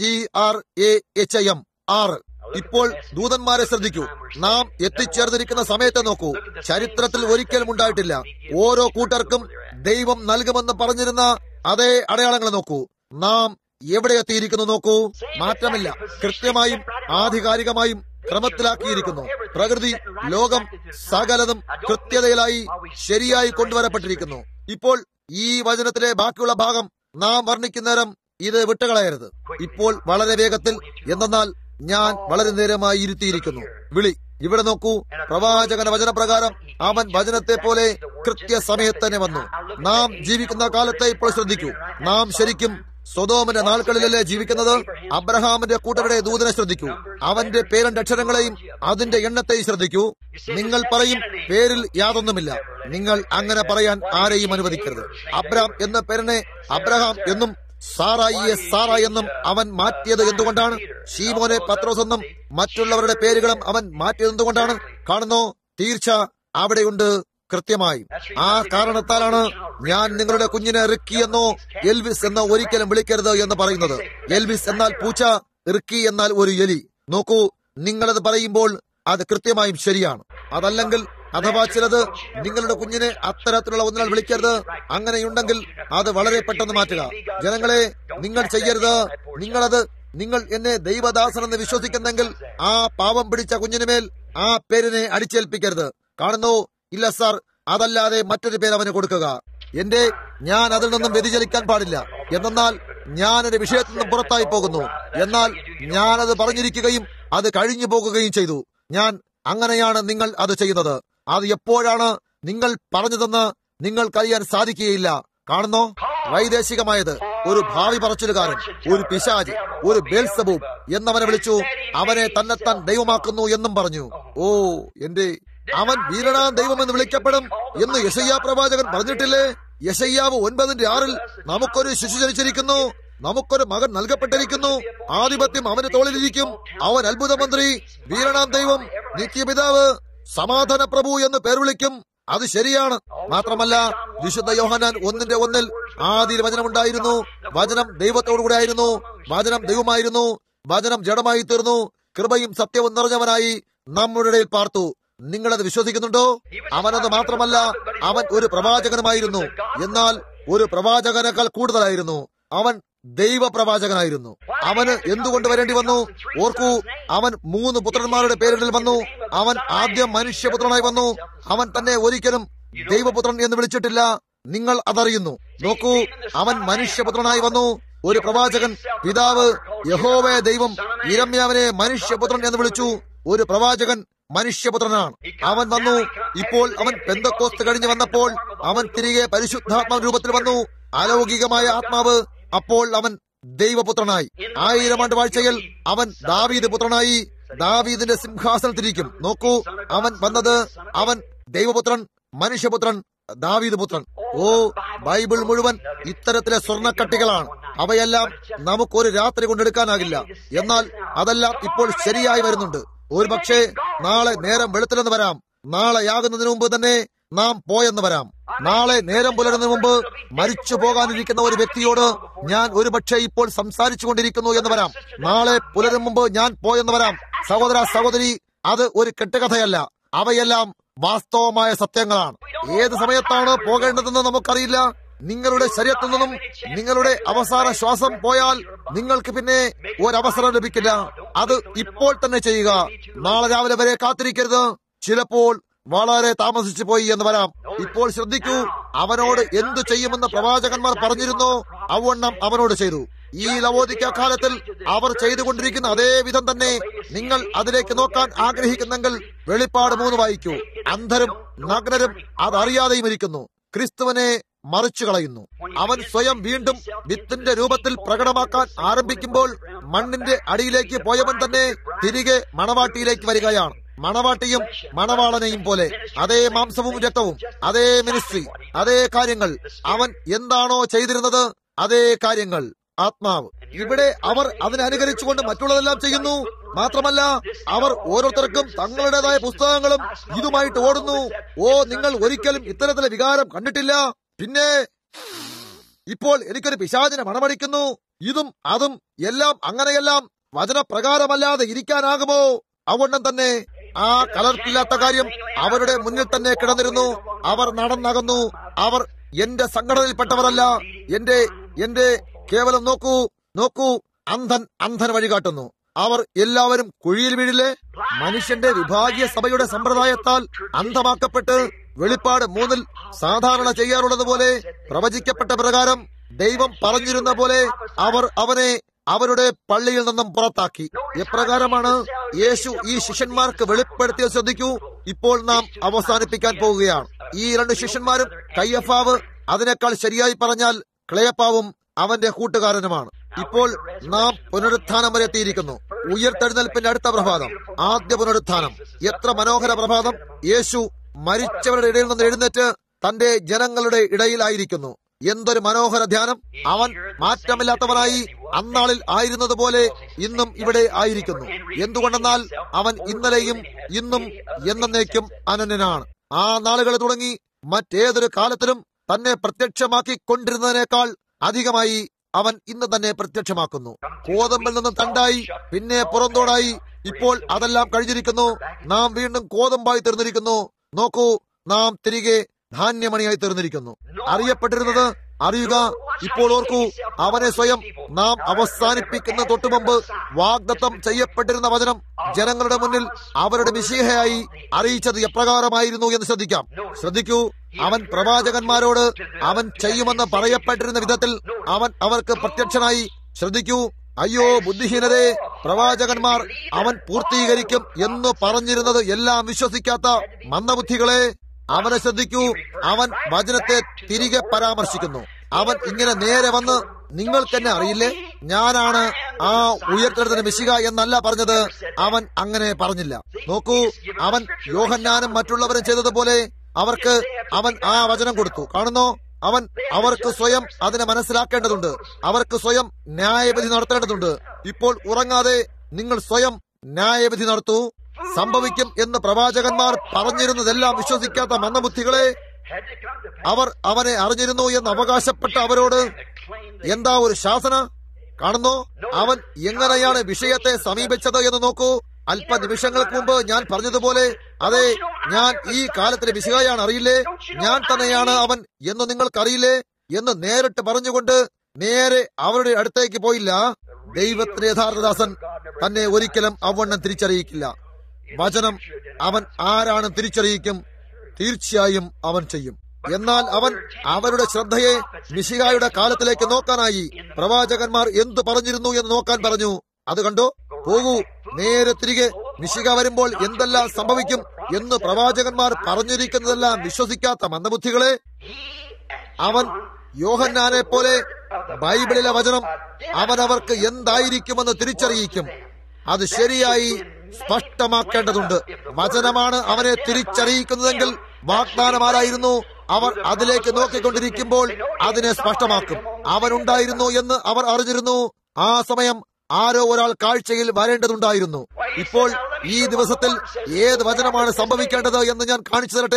GRAHAM 6. ഇപ്പോൾ ദൂതന്മാരെ ശ്രദ്ധിക്കൂ. നാം എത്തിച്ചേർന്നിരിക്കുന്ന സമയത്തെ നോക്കൂ. ചരിത്രത്തിൽ ഒരിക്കലും ഉണ്ടായിട്ടില്ല. ഓരോ കൂട്ടർക്കും ദൈവം നൽകുമെന്ന് പറഞ്ഞിരുന്ന അതേ അടയാളങ്ങൾ നോക്കൂ. നാം എവിടെ എത്തിയിരിക്കുന്നു നോക്കൂ. മാറ്റമില്ല. കൃത്യമായും ആധികാരികമായും ക്രമത്തിലാക്കിയിരിക്കുന്നു. പ്രകൃതി, ലോകം, സകലതും കൃത്യതയിലായി ശരിയായി കൊണ്ടുവരപ്പെട്ടിരിക്കുന്നു. ഇപ്പോൾ ഈ വചനത്തിലെ ബാക്കിയുള്ള ഭാഗം നാം വർണ്ണിക്കുന്നേരം ഇത് വിട്ടുകളയരുത്. ഇപ്പോൾ വളരെ വേഗത്തിൽ, എന്നാൽ ഞാൻ വളരെ നേരമായി ഇരുത്തിയിരിക്കുന്നു. വിളി ഇവിടെ നോക്കൂ. പ്രവാചകന വചനപ്രകാരം അവൻ വചനത്തെ പോലെ കൃത്യസമയത്ത് തന്നെ വന്നു. നാം ജീവിക്കുന്ന കാലത്തെ ഇപ്പോൾ ശ്രദ്ധിക്കൂ. നാം ശരിക്കും സൊദോമിന്റെ നാൾക്കളിലല്ലേ ജീവിക്കുന്നത്? അബ്രഹാമിന്റെ കൂട്ടരുടെ ദൂതനെ ശ്രദ്ധിക്കൂ. അവന്റെ പേരന്റെ അക്ഷരങ്ങളെയും അതിന്റെ എണ്ണത്തെയും ശ്രദ്ധിക്കൂ. നിങ്ങൾ പറയും, പേരിൽ യാതൊന്നുമില്ല. നിങ്ങൾ അങ്ങനെ പറയാൻ ആരെയും അനുവദിക്കരുത്. അബ്രാം എന്ന പേരിനെ അബ്രഹാം എന്നും സാറായിയെ സാറ എന്നും അവൻ മാറ്റിയത് എന്തുകൊണ്ടാണ്? ശീമോനെ പത്രോസ് എന്നും മറ്റുള്ളവരുടെ പേരുകളും അവൻ മാറ്റിയത് എന്തുകൊണ്ടാണ്? കാണുന്നോ? തീർച്ച അവിടെയുണ്ട് കൃത്യമായി. ആ കാരണത്താലാണ് ഞാൻ നിങ്ങളുടെ കുഞ്ഞിനെ റിക്കി എന്നോ എൽവിസ് എന്നോ ഒരിക്കലും വിളിക്കരുത് എന്ന് പറയുന്നത്. എൽവിസ് എന്നാൽ പൂച്ച, റിക്കി എന്നാൽ ഒരു എലി. നോക്കൂ, നിങ്ങളത് പറയുമ്പോൾ അത് കൃത്യമായും ശരിയാണ്. അതല്ലെങ്കിൽ അഥവാ ചിലത് നിങ്ങളുടെ കുഞ്ഞിനെ അത്തരത്തിലുള്ള ഒന്നിനാൽ വിളിക്കരുത്. അങ്ങനെയുണ്ടെങ്കിൽ അത് വളരെ പെട്ടെന്ന് മാറ്റുക. ജനങ്ങളെ, നിങ്ങൾ ചെയ്യരുത്. നിങ്ങൾ എന്നെ ദൈവദാസനെന്ന് വിശ്വസിക്കുന്നെങ്കിൽ ആ പാവം പിടിച്ച കുഞ്ഞിനുമേൽ ആ പേരിനെ അടിച്ചേൽപ്പിക്കരുത്. കാണുന്നു, ഇല്ല സാർ, അതല്ലാതെ മറ്റൊരു പേര് അവന് കൊടുക്കുക. ഞാൻ അതിൽ നിന്നും വ്യതിചലിക്കാൻ പാടില്ല. എന്നാൽ ഞാനൊരു വിഷയത്തിൽ നിന്നും പുറത്തായി പോകുന്നു. എന്നാൽ ഞാനത് പറഞ്ഞിരിക്കുകയും അത് കഴിഞ്ഞു പോകുകയും ചെയ്തു. അങ്ങനെയാണ് നിങ്ങൾ അത് ചെയ്യുന്നത്. അത് എപ്പോഴാണ് നിങ്ങൾ പറഞ്ഞതെന്ന് നിങ്ങൾക്കറിയാൻ സാധിക്കുകയില്ല. കാണുന്നോ? വൈദേശികമായത് ഒരു ഭാവി പറച്ചിലുകാരൻ, ഒരു പിശാച്, ഒരു ബേൽസബൂബ് എന്നവനെ വിളിച്ചു. അവനെ തന്നെത്താൻ ദൈവമാക്കുന്നു എന്നും പറഞ്ഞു. ഓ അവൻ വീരനാം ദൈവമെന്ന് വിളിക്കപ്പെടും എന്ന് യെശയ്യാ പ്രവാചകൻ പറഞ്ഞിട്ടില്ലേ? യെശയ്യാവ് 9:6 നമുക്കൊരു ശിശു ജനിച്ചിരിക്കുന്നു, നമുക്കൊരു മകൻ നൽകപ്പെട്ടിരിക്കുന്നു, ആധിപത്യം അവന്റെ തോളിലിരിക്കും, അവൻ അത്ഭുത മന്ത്രി, വീരനാം ദൈവം, നിത്യപിതാവ്, സമാധാന പ്രഭു എന്ന് പേർ വിളിക്കും. അത് ശരിയാണ്. മാത്രമല്ല, വിശുദ്ധ യോഹന്നാൻ 1:1 ആദിയിൽ വചനമുണ്ടായിരുന്നു, വചനം ദൈവത്തോടുകൂടെ ആയിരുന്നു, വചനം ദൈവമായിരുന്നു, വചനം ജഡമായി തീർന്നു, കൃപയും സത്യവും നിറഞ്ഞവനായി നമ്മുടെ ഇടയിൽ പാർത്തു. നിങ്ങളത് വിശ്വസിക്കുന്നുണ്ടോ? അവനത് മാത്രമല്ല, അവൻ ഒരു പ്രവാചകനുമായിരുന്നു. എന്നാൽ ഒരു പ്രവാചകനേക്കാൾ കൂടുതലായിരുന്നു. അവൻ ദൈവപ്രവാചകനായിരുന്നു. അവന് എന്തുകൊണ്ട് വരേണ്ടി വന്നു? ഓർക്കൂ, അവൻ 3 പുത്രന്മാരുടെ പേരുകളിൽ വന്നു. അവൻ ആദ്യം മനുഷ്യപുത്രനായി വന്നു. അവൻ തന്നെ ഒരിക്കലും ദൈവപുത്രൻ എന്ന് വിളിച്ചിട്ടില്ല. നിങ്ങൾ അതറിയുന്നു. നോക്കൂ, അവൻ മനുഷ്യപുത്രനായി വന്നു. ഒരു പ്രവാചകൻ, പിതാവ് യഹോവേ ദൈവം യിരെമ്യാവിനെ മനുഷ്യപുത്രൻ എന്ന് വിളിച്ചു. ഒരു പ്രവാചകൻ മനുഷ്യപുത്രനാണ്. അവൻ വന്നു. ഇപ്പോൾ അവൻ പെന്തക്കോസ്ത് കഴിഞ്ഞ് വന്നപ്പോൾ അവൻ തിരികെ പരിശുദ്ധാത്മാ രൂപത്തിൽ വന്നു. അലൗകികമായ ആത്മാവ്. അപ്പോൾ അവൻ ദൈവപുത്രനായി. 1000 ആണ്ട് വാഴ്ചയിൽ അവൻ ദാവീദ് പുത്രനായി. ദാവീദിന്റെ സിംഹാസനത്തിരിക്കും. നോക്കൂ, അവൻ വന്നത്, അവൻ ദൈവപുത്രൻ, മനുഷ്യപുത്രൻ, ദാവീദ് പുത്രൻ. ഓ, ബൈബിൾ മുഴുവൻ ഇത്തരത്തിലെ സ്വർണ്ണക്കട്ടികളാണ്. അവയെല്ലാം നമുക്കൊരു രാത്രി കൊണ്ടെടുക്കാനാകില്ല. എന്നാൽ അതെല്ലാം ഇപ്പോൾ ശരിയായി വരുന്നുണ്ട്. ഒരു പക്ഷേ നാളെ നേരം വെളുത്തിലെന്ന് വരാം. നാളെയാകുന്നതിന് മുമ്പ് തന്നെ നാം പോയെന്ന് വരാം. നാളെ നേരം പുലരുന്നതിന് മുമ്പ് മരിച്ചു പോകാനിരിക്കുന്ന ഒരു വ്യക്തിയോട് ഞാൻ ഒരുപക്ഷെ ഇപ്പോൾ സംസാരിച്ചു കൊണ്ടിരിക്കുന്നു എന്ന് വരാം. നാളെ പുലരും മുമ്പ് ഞാൻ പോയെന്ന് വരാം. സഹോദര സഹോദരി, അത് ഒരു കെട്ടുകഥയല്ല. അവയെല്ലാം വാസ്തവമായ സത്യങ്ങളാണ്. ഏത് സമയത്താണ് പോകേണ്ടതെന്ന് നമുക്കറിയില്ല. നിങ്ങളുടെ ശരീരത്തിൽ നിന്നും നിങ്ങളുടെ അവസാന ശ്വാസം പോയാൽ നിങ്ങൾക്ക് പിന്നെ ഒരവസരം ലഭിക്കില്ല. അത് ഇപ്പോൾ തന്നെ ചെയ്യുക. നാളെ രാവിലെ വരെ കാത്തിരിക്കരുത്. ചിലപ്പോൾ വളരെ താമസിച്ചു പോയി എന്ന് വരാം. ഇപ്പോൾ ശ്രദ്ധിക്കൂ, അവനോട് എന്തു ചെയ്യുമെന്ന് പ്രവാചകന്മാർ പറഞ്ഞിരുന്നു, അവണ്ണം അവനോട് ചെയ്തു. ഈ ലവോദിക്ക കാലത്തിൽ അവർ ചെയ്തുകൊണ്ടിരിക്കുന്ന അതേ വിധം തന്നെ നിങ്ങൾ അതിലേക്ക് നോക്കാൻ ആഗ്രഹിക്കുന്നെങ്കിൽ വെളിപ്പാട് 3 വായിക്കൂ. അന്ധരും നഗ്നരും അതറിയാതെയും ഇരിക്കുന്നു. ക്രിസ്തുവിനെ മറിച്ചു കളയുന്നു. അവൻ സ്വയം വീണ്ടും വിത്തിന്റെ രൂപത്തിൽ പ്രകടമാക്കാൻ ആരംഭിക്കുമ്പോൾ മണ്ണിന്റെ അടിയിലേക്ക് പോയവൻ തന്നെ തിരികെ മണവാട്ടിയിലേക്ക് വരികയാണ്. മണവാട്ടിയും മണവാളനെയും പോലെ അതേ മാംസവും രക്തവും, അതേ മിനിസ്ട്രി, അതേ കാര്യങ്ങൾ. അവൻ എന്താണോ ചെയ്തിരുന്നത് അതേ കാര്യങ്ങൾ. ആത്മാവ് ഇവിടെ അവർ അതിനനുകരിച്ചുകൊണ്ട് മറ്റുള്ളതെല്ലാം ചെയ്യുന്നു. മാത്രമല്ല, അവർ ഓരോരുത്തർക്കും തങ്ങളുടേതായ പുസ്തകങ്ങളും ഇതുമായിട്ട് ഓടുന്നു. ഓ, നിങ്ങൾ ഒരിക്കലും ഇത്തരത്തിലെ വികാരം കണ്ടിട്ടില്ല. പിന്നെ ഇപ്പോൾ എനിക്കൊരു പിശാചിനെ മണമടിക്കുന്നു. ഇതും അതും എല്ലാം അങ്ങനെയെല്ലാം വചനപ്രകാരമല്ലാതെ ഇരിക്കാനാകുമോ? അവണ്ണം തന്നെ ആ കലർപ്പില്ലാത്ത കാര്യം അവരുടെ മുന്നിൽ തന്നെ കിടന്നിരുന്നു. അവർ നടന്നകന്നു. അവർ എന്റെ സംഘടനയിൽപ്പെട്ടവരല്ല. എന്റെ കേവലം നോക്കൂ, അന്ധൻ വഴികാട്ടുന്നു. അവർ എല്ലാവരും കുഴിയിൽ വീഴില്ലേ? മനുഷ്യന്റെ വിഭാഗീയ സഭയുടെ സമ്പ്രദായത്താൽ അന്ധമാക്കപ്പെട്ട് വെളിപ്പാട് 3 സാധാരണ ചെയ്യാറുള്ളത് പോലെ പ്രവചിക്കപ്പെട്ട പ്രകാരം ദൈവം പറഞ്ഞിരുന്ന പോലെ അവർ അവനെ അവരുടെ പള്ളിയിൽ നിന്നും പുറത്താക്കി. എപ്രകാരമാണ് യേശു ഈ ശിഷ്യന്മാർക്ക് വെളിപ്പെടുത്തിയത് ശ്രദ്ധിക്കൂ. ഇപ്പോൾ നാം അവസാനിപ്പിക്കാൻ പോവുകയാണ്. ഈ 2 ശിഷ്യന്മാരും കയ്യഫാവ്, അതിനേക്കാൾ ശരിയായി പറഞ്ഞാൽ ക്ലെയപ്പാവും അവന്റെ കൂട്ടുകാരനുമാണ്. ഇപ്പോൾ നാം പുനരുത്ഥാനം വരെ എത്തിയിരിക്കുന്നു. ഉയർത്തെഴുന്നേൽപ്പിന്റെ അടുത്ത പ്രഭാതം, ആദ്യ പുനരുത്ഥാനം. എത്ര മനോഹര പ്രഭാതം! യേശു മരിച്ചവരുടെ ഇടയിൽ നിന്ന് എഴുന്നേറ്റ് തന്റെ ജനങ്ങളുടെ ഇടയിലായിരിക്കുന്നു. എന്തൊരു മനോഹര ധ്യാനം! അവൻ മാറ്റമില്ലാത്തവനായി അന്നാളിൽ ആയിരുന്നതുപോലെ ഇന്നും ഇവിടെ ആയിരിക്കുന്നു. എന്തുകൊണ്ടെന്നാൽ അവൻ ഇന്നലെയും ഇന്നും എന്നേക്കും അനന്യനാണ്. ആ നാളുകൾ തുടങ്ങി മറ്റേതൊരു കാലത്തിലും തന്നെ പ്രത്യക്ഷമാക്കിക്കൊണ്ടിരുന്നതിനേക്കാൾ അധികമായി അവൻ ഇന്ന് തന്നെ പ്രത്യക്ഷമാക്കുന്നു. കോതമ്പിൽ നിന്ന് തണ്ടായി, പിന്നെ പുറന്തോടായി. ഇപ്പോൾ അതെല്ലാം കഴിഞ്ഞിരിക്കുന്നു. നാം വീണ്ടും കോതമ്പായി തീർന്നിരിക്കുന്നു. നോക്കൂ, നാം തിരികെ ധാന്യമണിയായി തീർന്നിരിക്കുന്നു. അറിയപ്പെട്ടിരുന്നത് അറിയുക. ഇപ്പോൾ ഓർക്കൂ, അവനെ സ്വയം നാം അവസാനിപ്പിക്കുന്ന തൊട്ടുമുമ്പ് വാഗ്ദത്തം ചെയ്യപ്പെട്ടിരുന്ന വചനം ജനങ്ങളുടെ മുന്നിൽ അവരുടെ മിശിഹയായി അറിയിച്ചത് എപ്രകാരമായിരുന്നു എന്ന് ശ്രദ്ധിക്കൂ. അവൻ പ്രവാചകന്മാരോട് അവൻ ചെയ്യുമെന്ന് പറയപ്പെട്ടിരുന്ന വിധത്തിൽ അവൻ അവർക്ക് പ്രത്യക്ഷനായി. ശ്രദ്ധിക്കൂ, അയ്യോ ബുദ്ധിഹീനരെ! പ്രവാചകന്മാർ അവൻ പൂർത്തീകരിക്കും എന്ന് പറഞ്ഞിരുന്നത് എല്ലാം വിശ്വസിക്കാത്ത മന്ദബുദ്ധികളെ! അവനെ ശ്രദ്ധിക്കൂ. അവൻ വചനത്തെ തിരികെ പരാമർശിക്കുന്നു. അവൻ ഇങ്ങനെ നേരെ വന്ന്, നിങ്ങൾക്കെന്നെ അറിയില്ലേ, ഞാനാണ് ആ ഉയർത്തെഴുന്നേറ്റ മെശിഹ എന്നല്ല പറഞ്ഞത്. അവൻ അങ്ങനെ പറഞ്ഞില്ല. നോക്കൂ, അവൻ യോഹന്നാനും മറ്റുള്ളവരും ചെയ്തതുപോലെ അവർക്ക് അവൻ ആ വചനം കൊടുത്തു. കാണുന്നോ? അവർക്ക് സ്വയം അതിനെ മനസ്സിലാക്കേണ്ടതുണ്ട്. അവർക്ക് സ്വയം ന്യായവിധി നടത്തേണ്ടതുണ്ട്. ഇപ്പോൾ ഉറങ്ങാതെ നിങ്ങൾ സ്വയം ന്യായവിധി നടത്തൂ. സംഭവിക്കും എന്ന് പ്രവാചകന്മാർ പറഞ്ഞിരുന്നതെല്ലാം വിശ്വസിക്കാത്ത മന്ദബുദ്ധികളെ! അവർ അവനെ അറിഞ്ഞിരുന്നു എന്ന് അവകാശപ്പെട്ട അവരോട് എന്താ ഒരു ശാസന! കാണുന്നോ? അവൻ എങ്ങനെയാണ് വിഷയത്തെ സമീപിച്ചത് എന്ന് നോക്കൂ. അല്പനിമിഷങ്ങൾക്ക് മുമ്പ് ഞാൻ പറഞ്ഞതുപോലെ, അതെ, ഞാൻ ഈ കാലത്തിലെ വിശകയാണ്, അറിയില്ലേ, ഞാൻ തന്നെയാണ് അവൻ എന്ന് നിങ്ങൾക്കറിയില്ലേ എന്ന് നേരിട്ട് പറഞ്ഞുകൊണ്ട് നേരെ അവരുടെ അടുത്തേക്ക് പോയില്ല. ദൈവത്തിന്റെ യഥാർത്ഥദാസൻ തന്നെ ഒരിക്കലും അവണ്ണം തിരിച്ചറിയിക്കില്ല. വചനം അവൻ ആരാണ് തിരിച്ചറിയിക്കും. തീർച്ചയായും അവൻ ചെയ്യും. എന്നാൽ അവൻ അവരുടെ ശ്രദ്ധയെ മിശിഹായുടെ കാലത്തിലേക്ക് നോക്കാനായി പ്രവാചകന്മാർ എന്തു പറഞ്ഞിരുന്നു എന്ന് നോക്കാൻ പറഞ്ഞു. അത് കണ്ടോ? പോകൂ, നേരെ തിരികെ. മിശിഹ വരുമ്പോൾ എന്തെല്ലാം സംഭവിക്കും എന്ന് പ്രവാചകന്മാർ പറഞ്ഞിരിക്കുന്നതെല്ലാം വിശ്വസിക്കാത്ത മന്ദബുദ്ധികളെ! അവൻ യോഹന്നാനെ പോലെ ബൈബിളിലെ വചനം അവൻ അവർക്ക് എന്തായിരിക്കുമെന്ന് തിരിച്ചറിയിക്കും. അത് ശരിയായി സ്പഷ്ടമാക്കേണ്ടതുണ്ട്. വചനമാണ് അവനെ തിരിച്ചറിയിക്കുന്നതെങ്കിൽ വാഗ്ദാനമാരായിരുന്നു. അവർ അതിലേക്ക് നോക്കിക്കൊണ്ടിരിക്കുമ്പോൾ അതിനെ സ്പഷ്ടമാക്കും. അവനുണ്ടായിരുന്നു എന്ന് അവർ അറിഞ്ഞിരുന്നു. ആ സമയം ആരോ ഒരാൾ കാഴ്ചയിൽ വരേണ്ടതുണ്ടായിരുന്നു. ഇപ്പോൾ ഈ ദിവസത്തിൽ ഏത് വചനമാണ് സംഭവിക്കേണ്ടത് എന്ന് ഞാൻ കാണിച്ചു തരട്ടെ.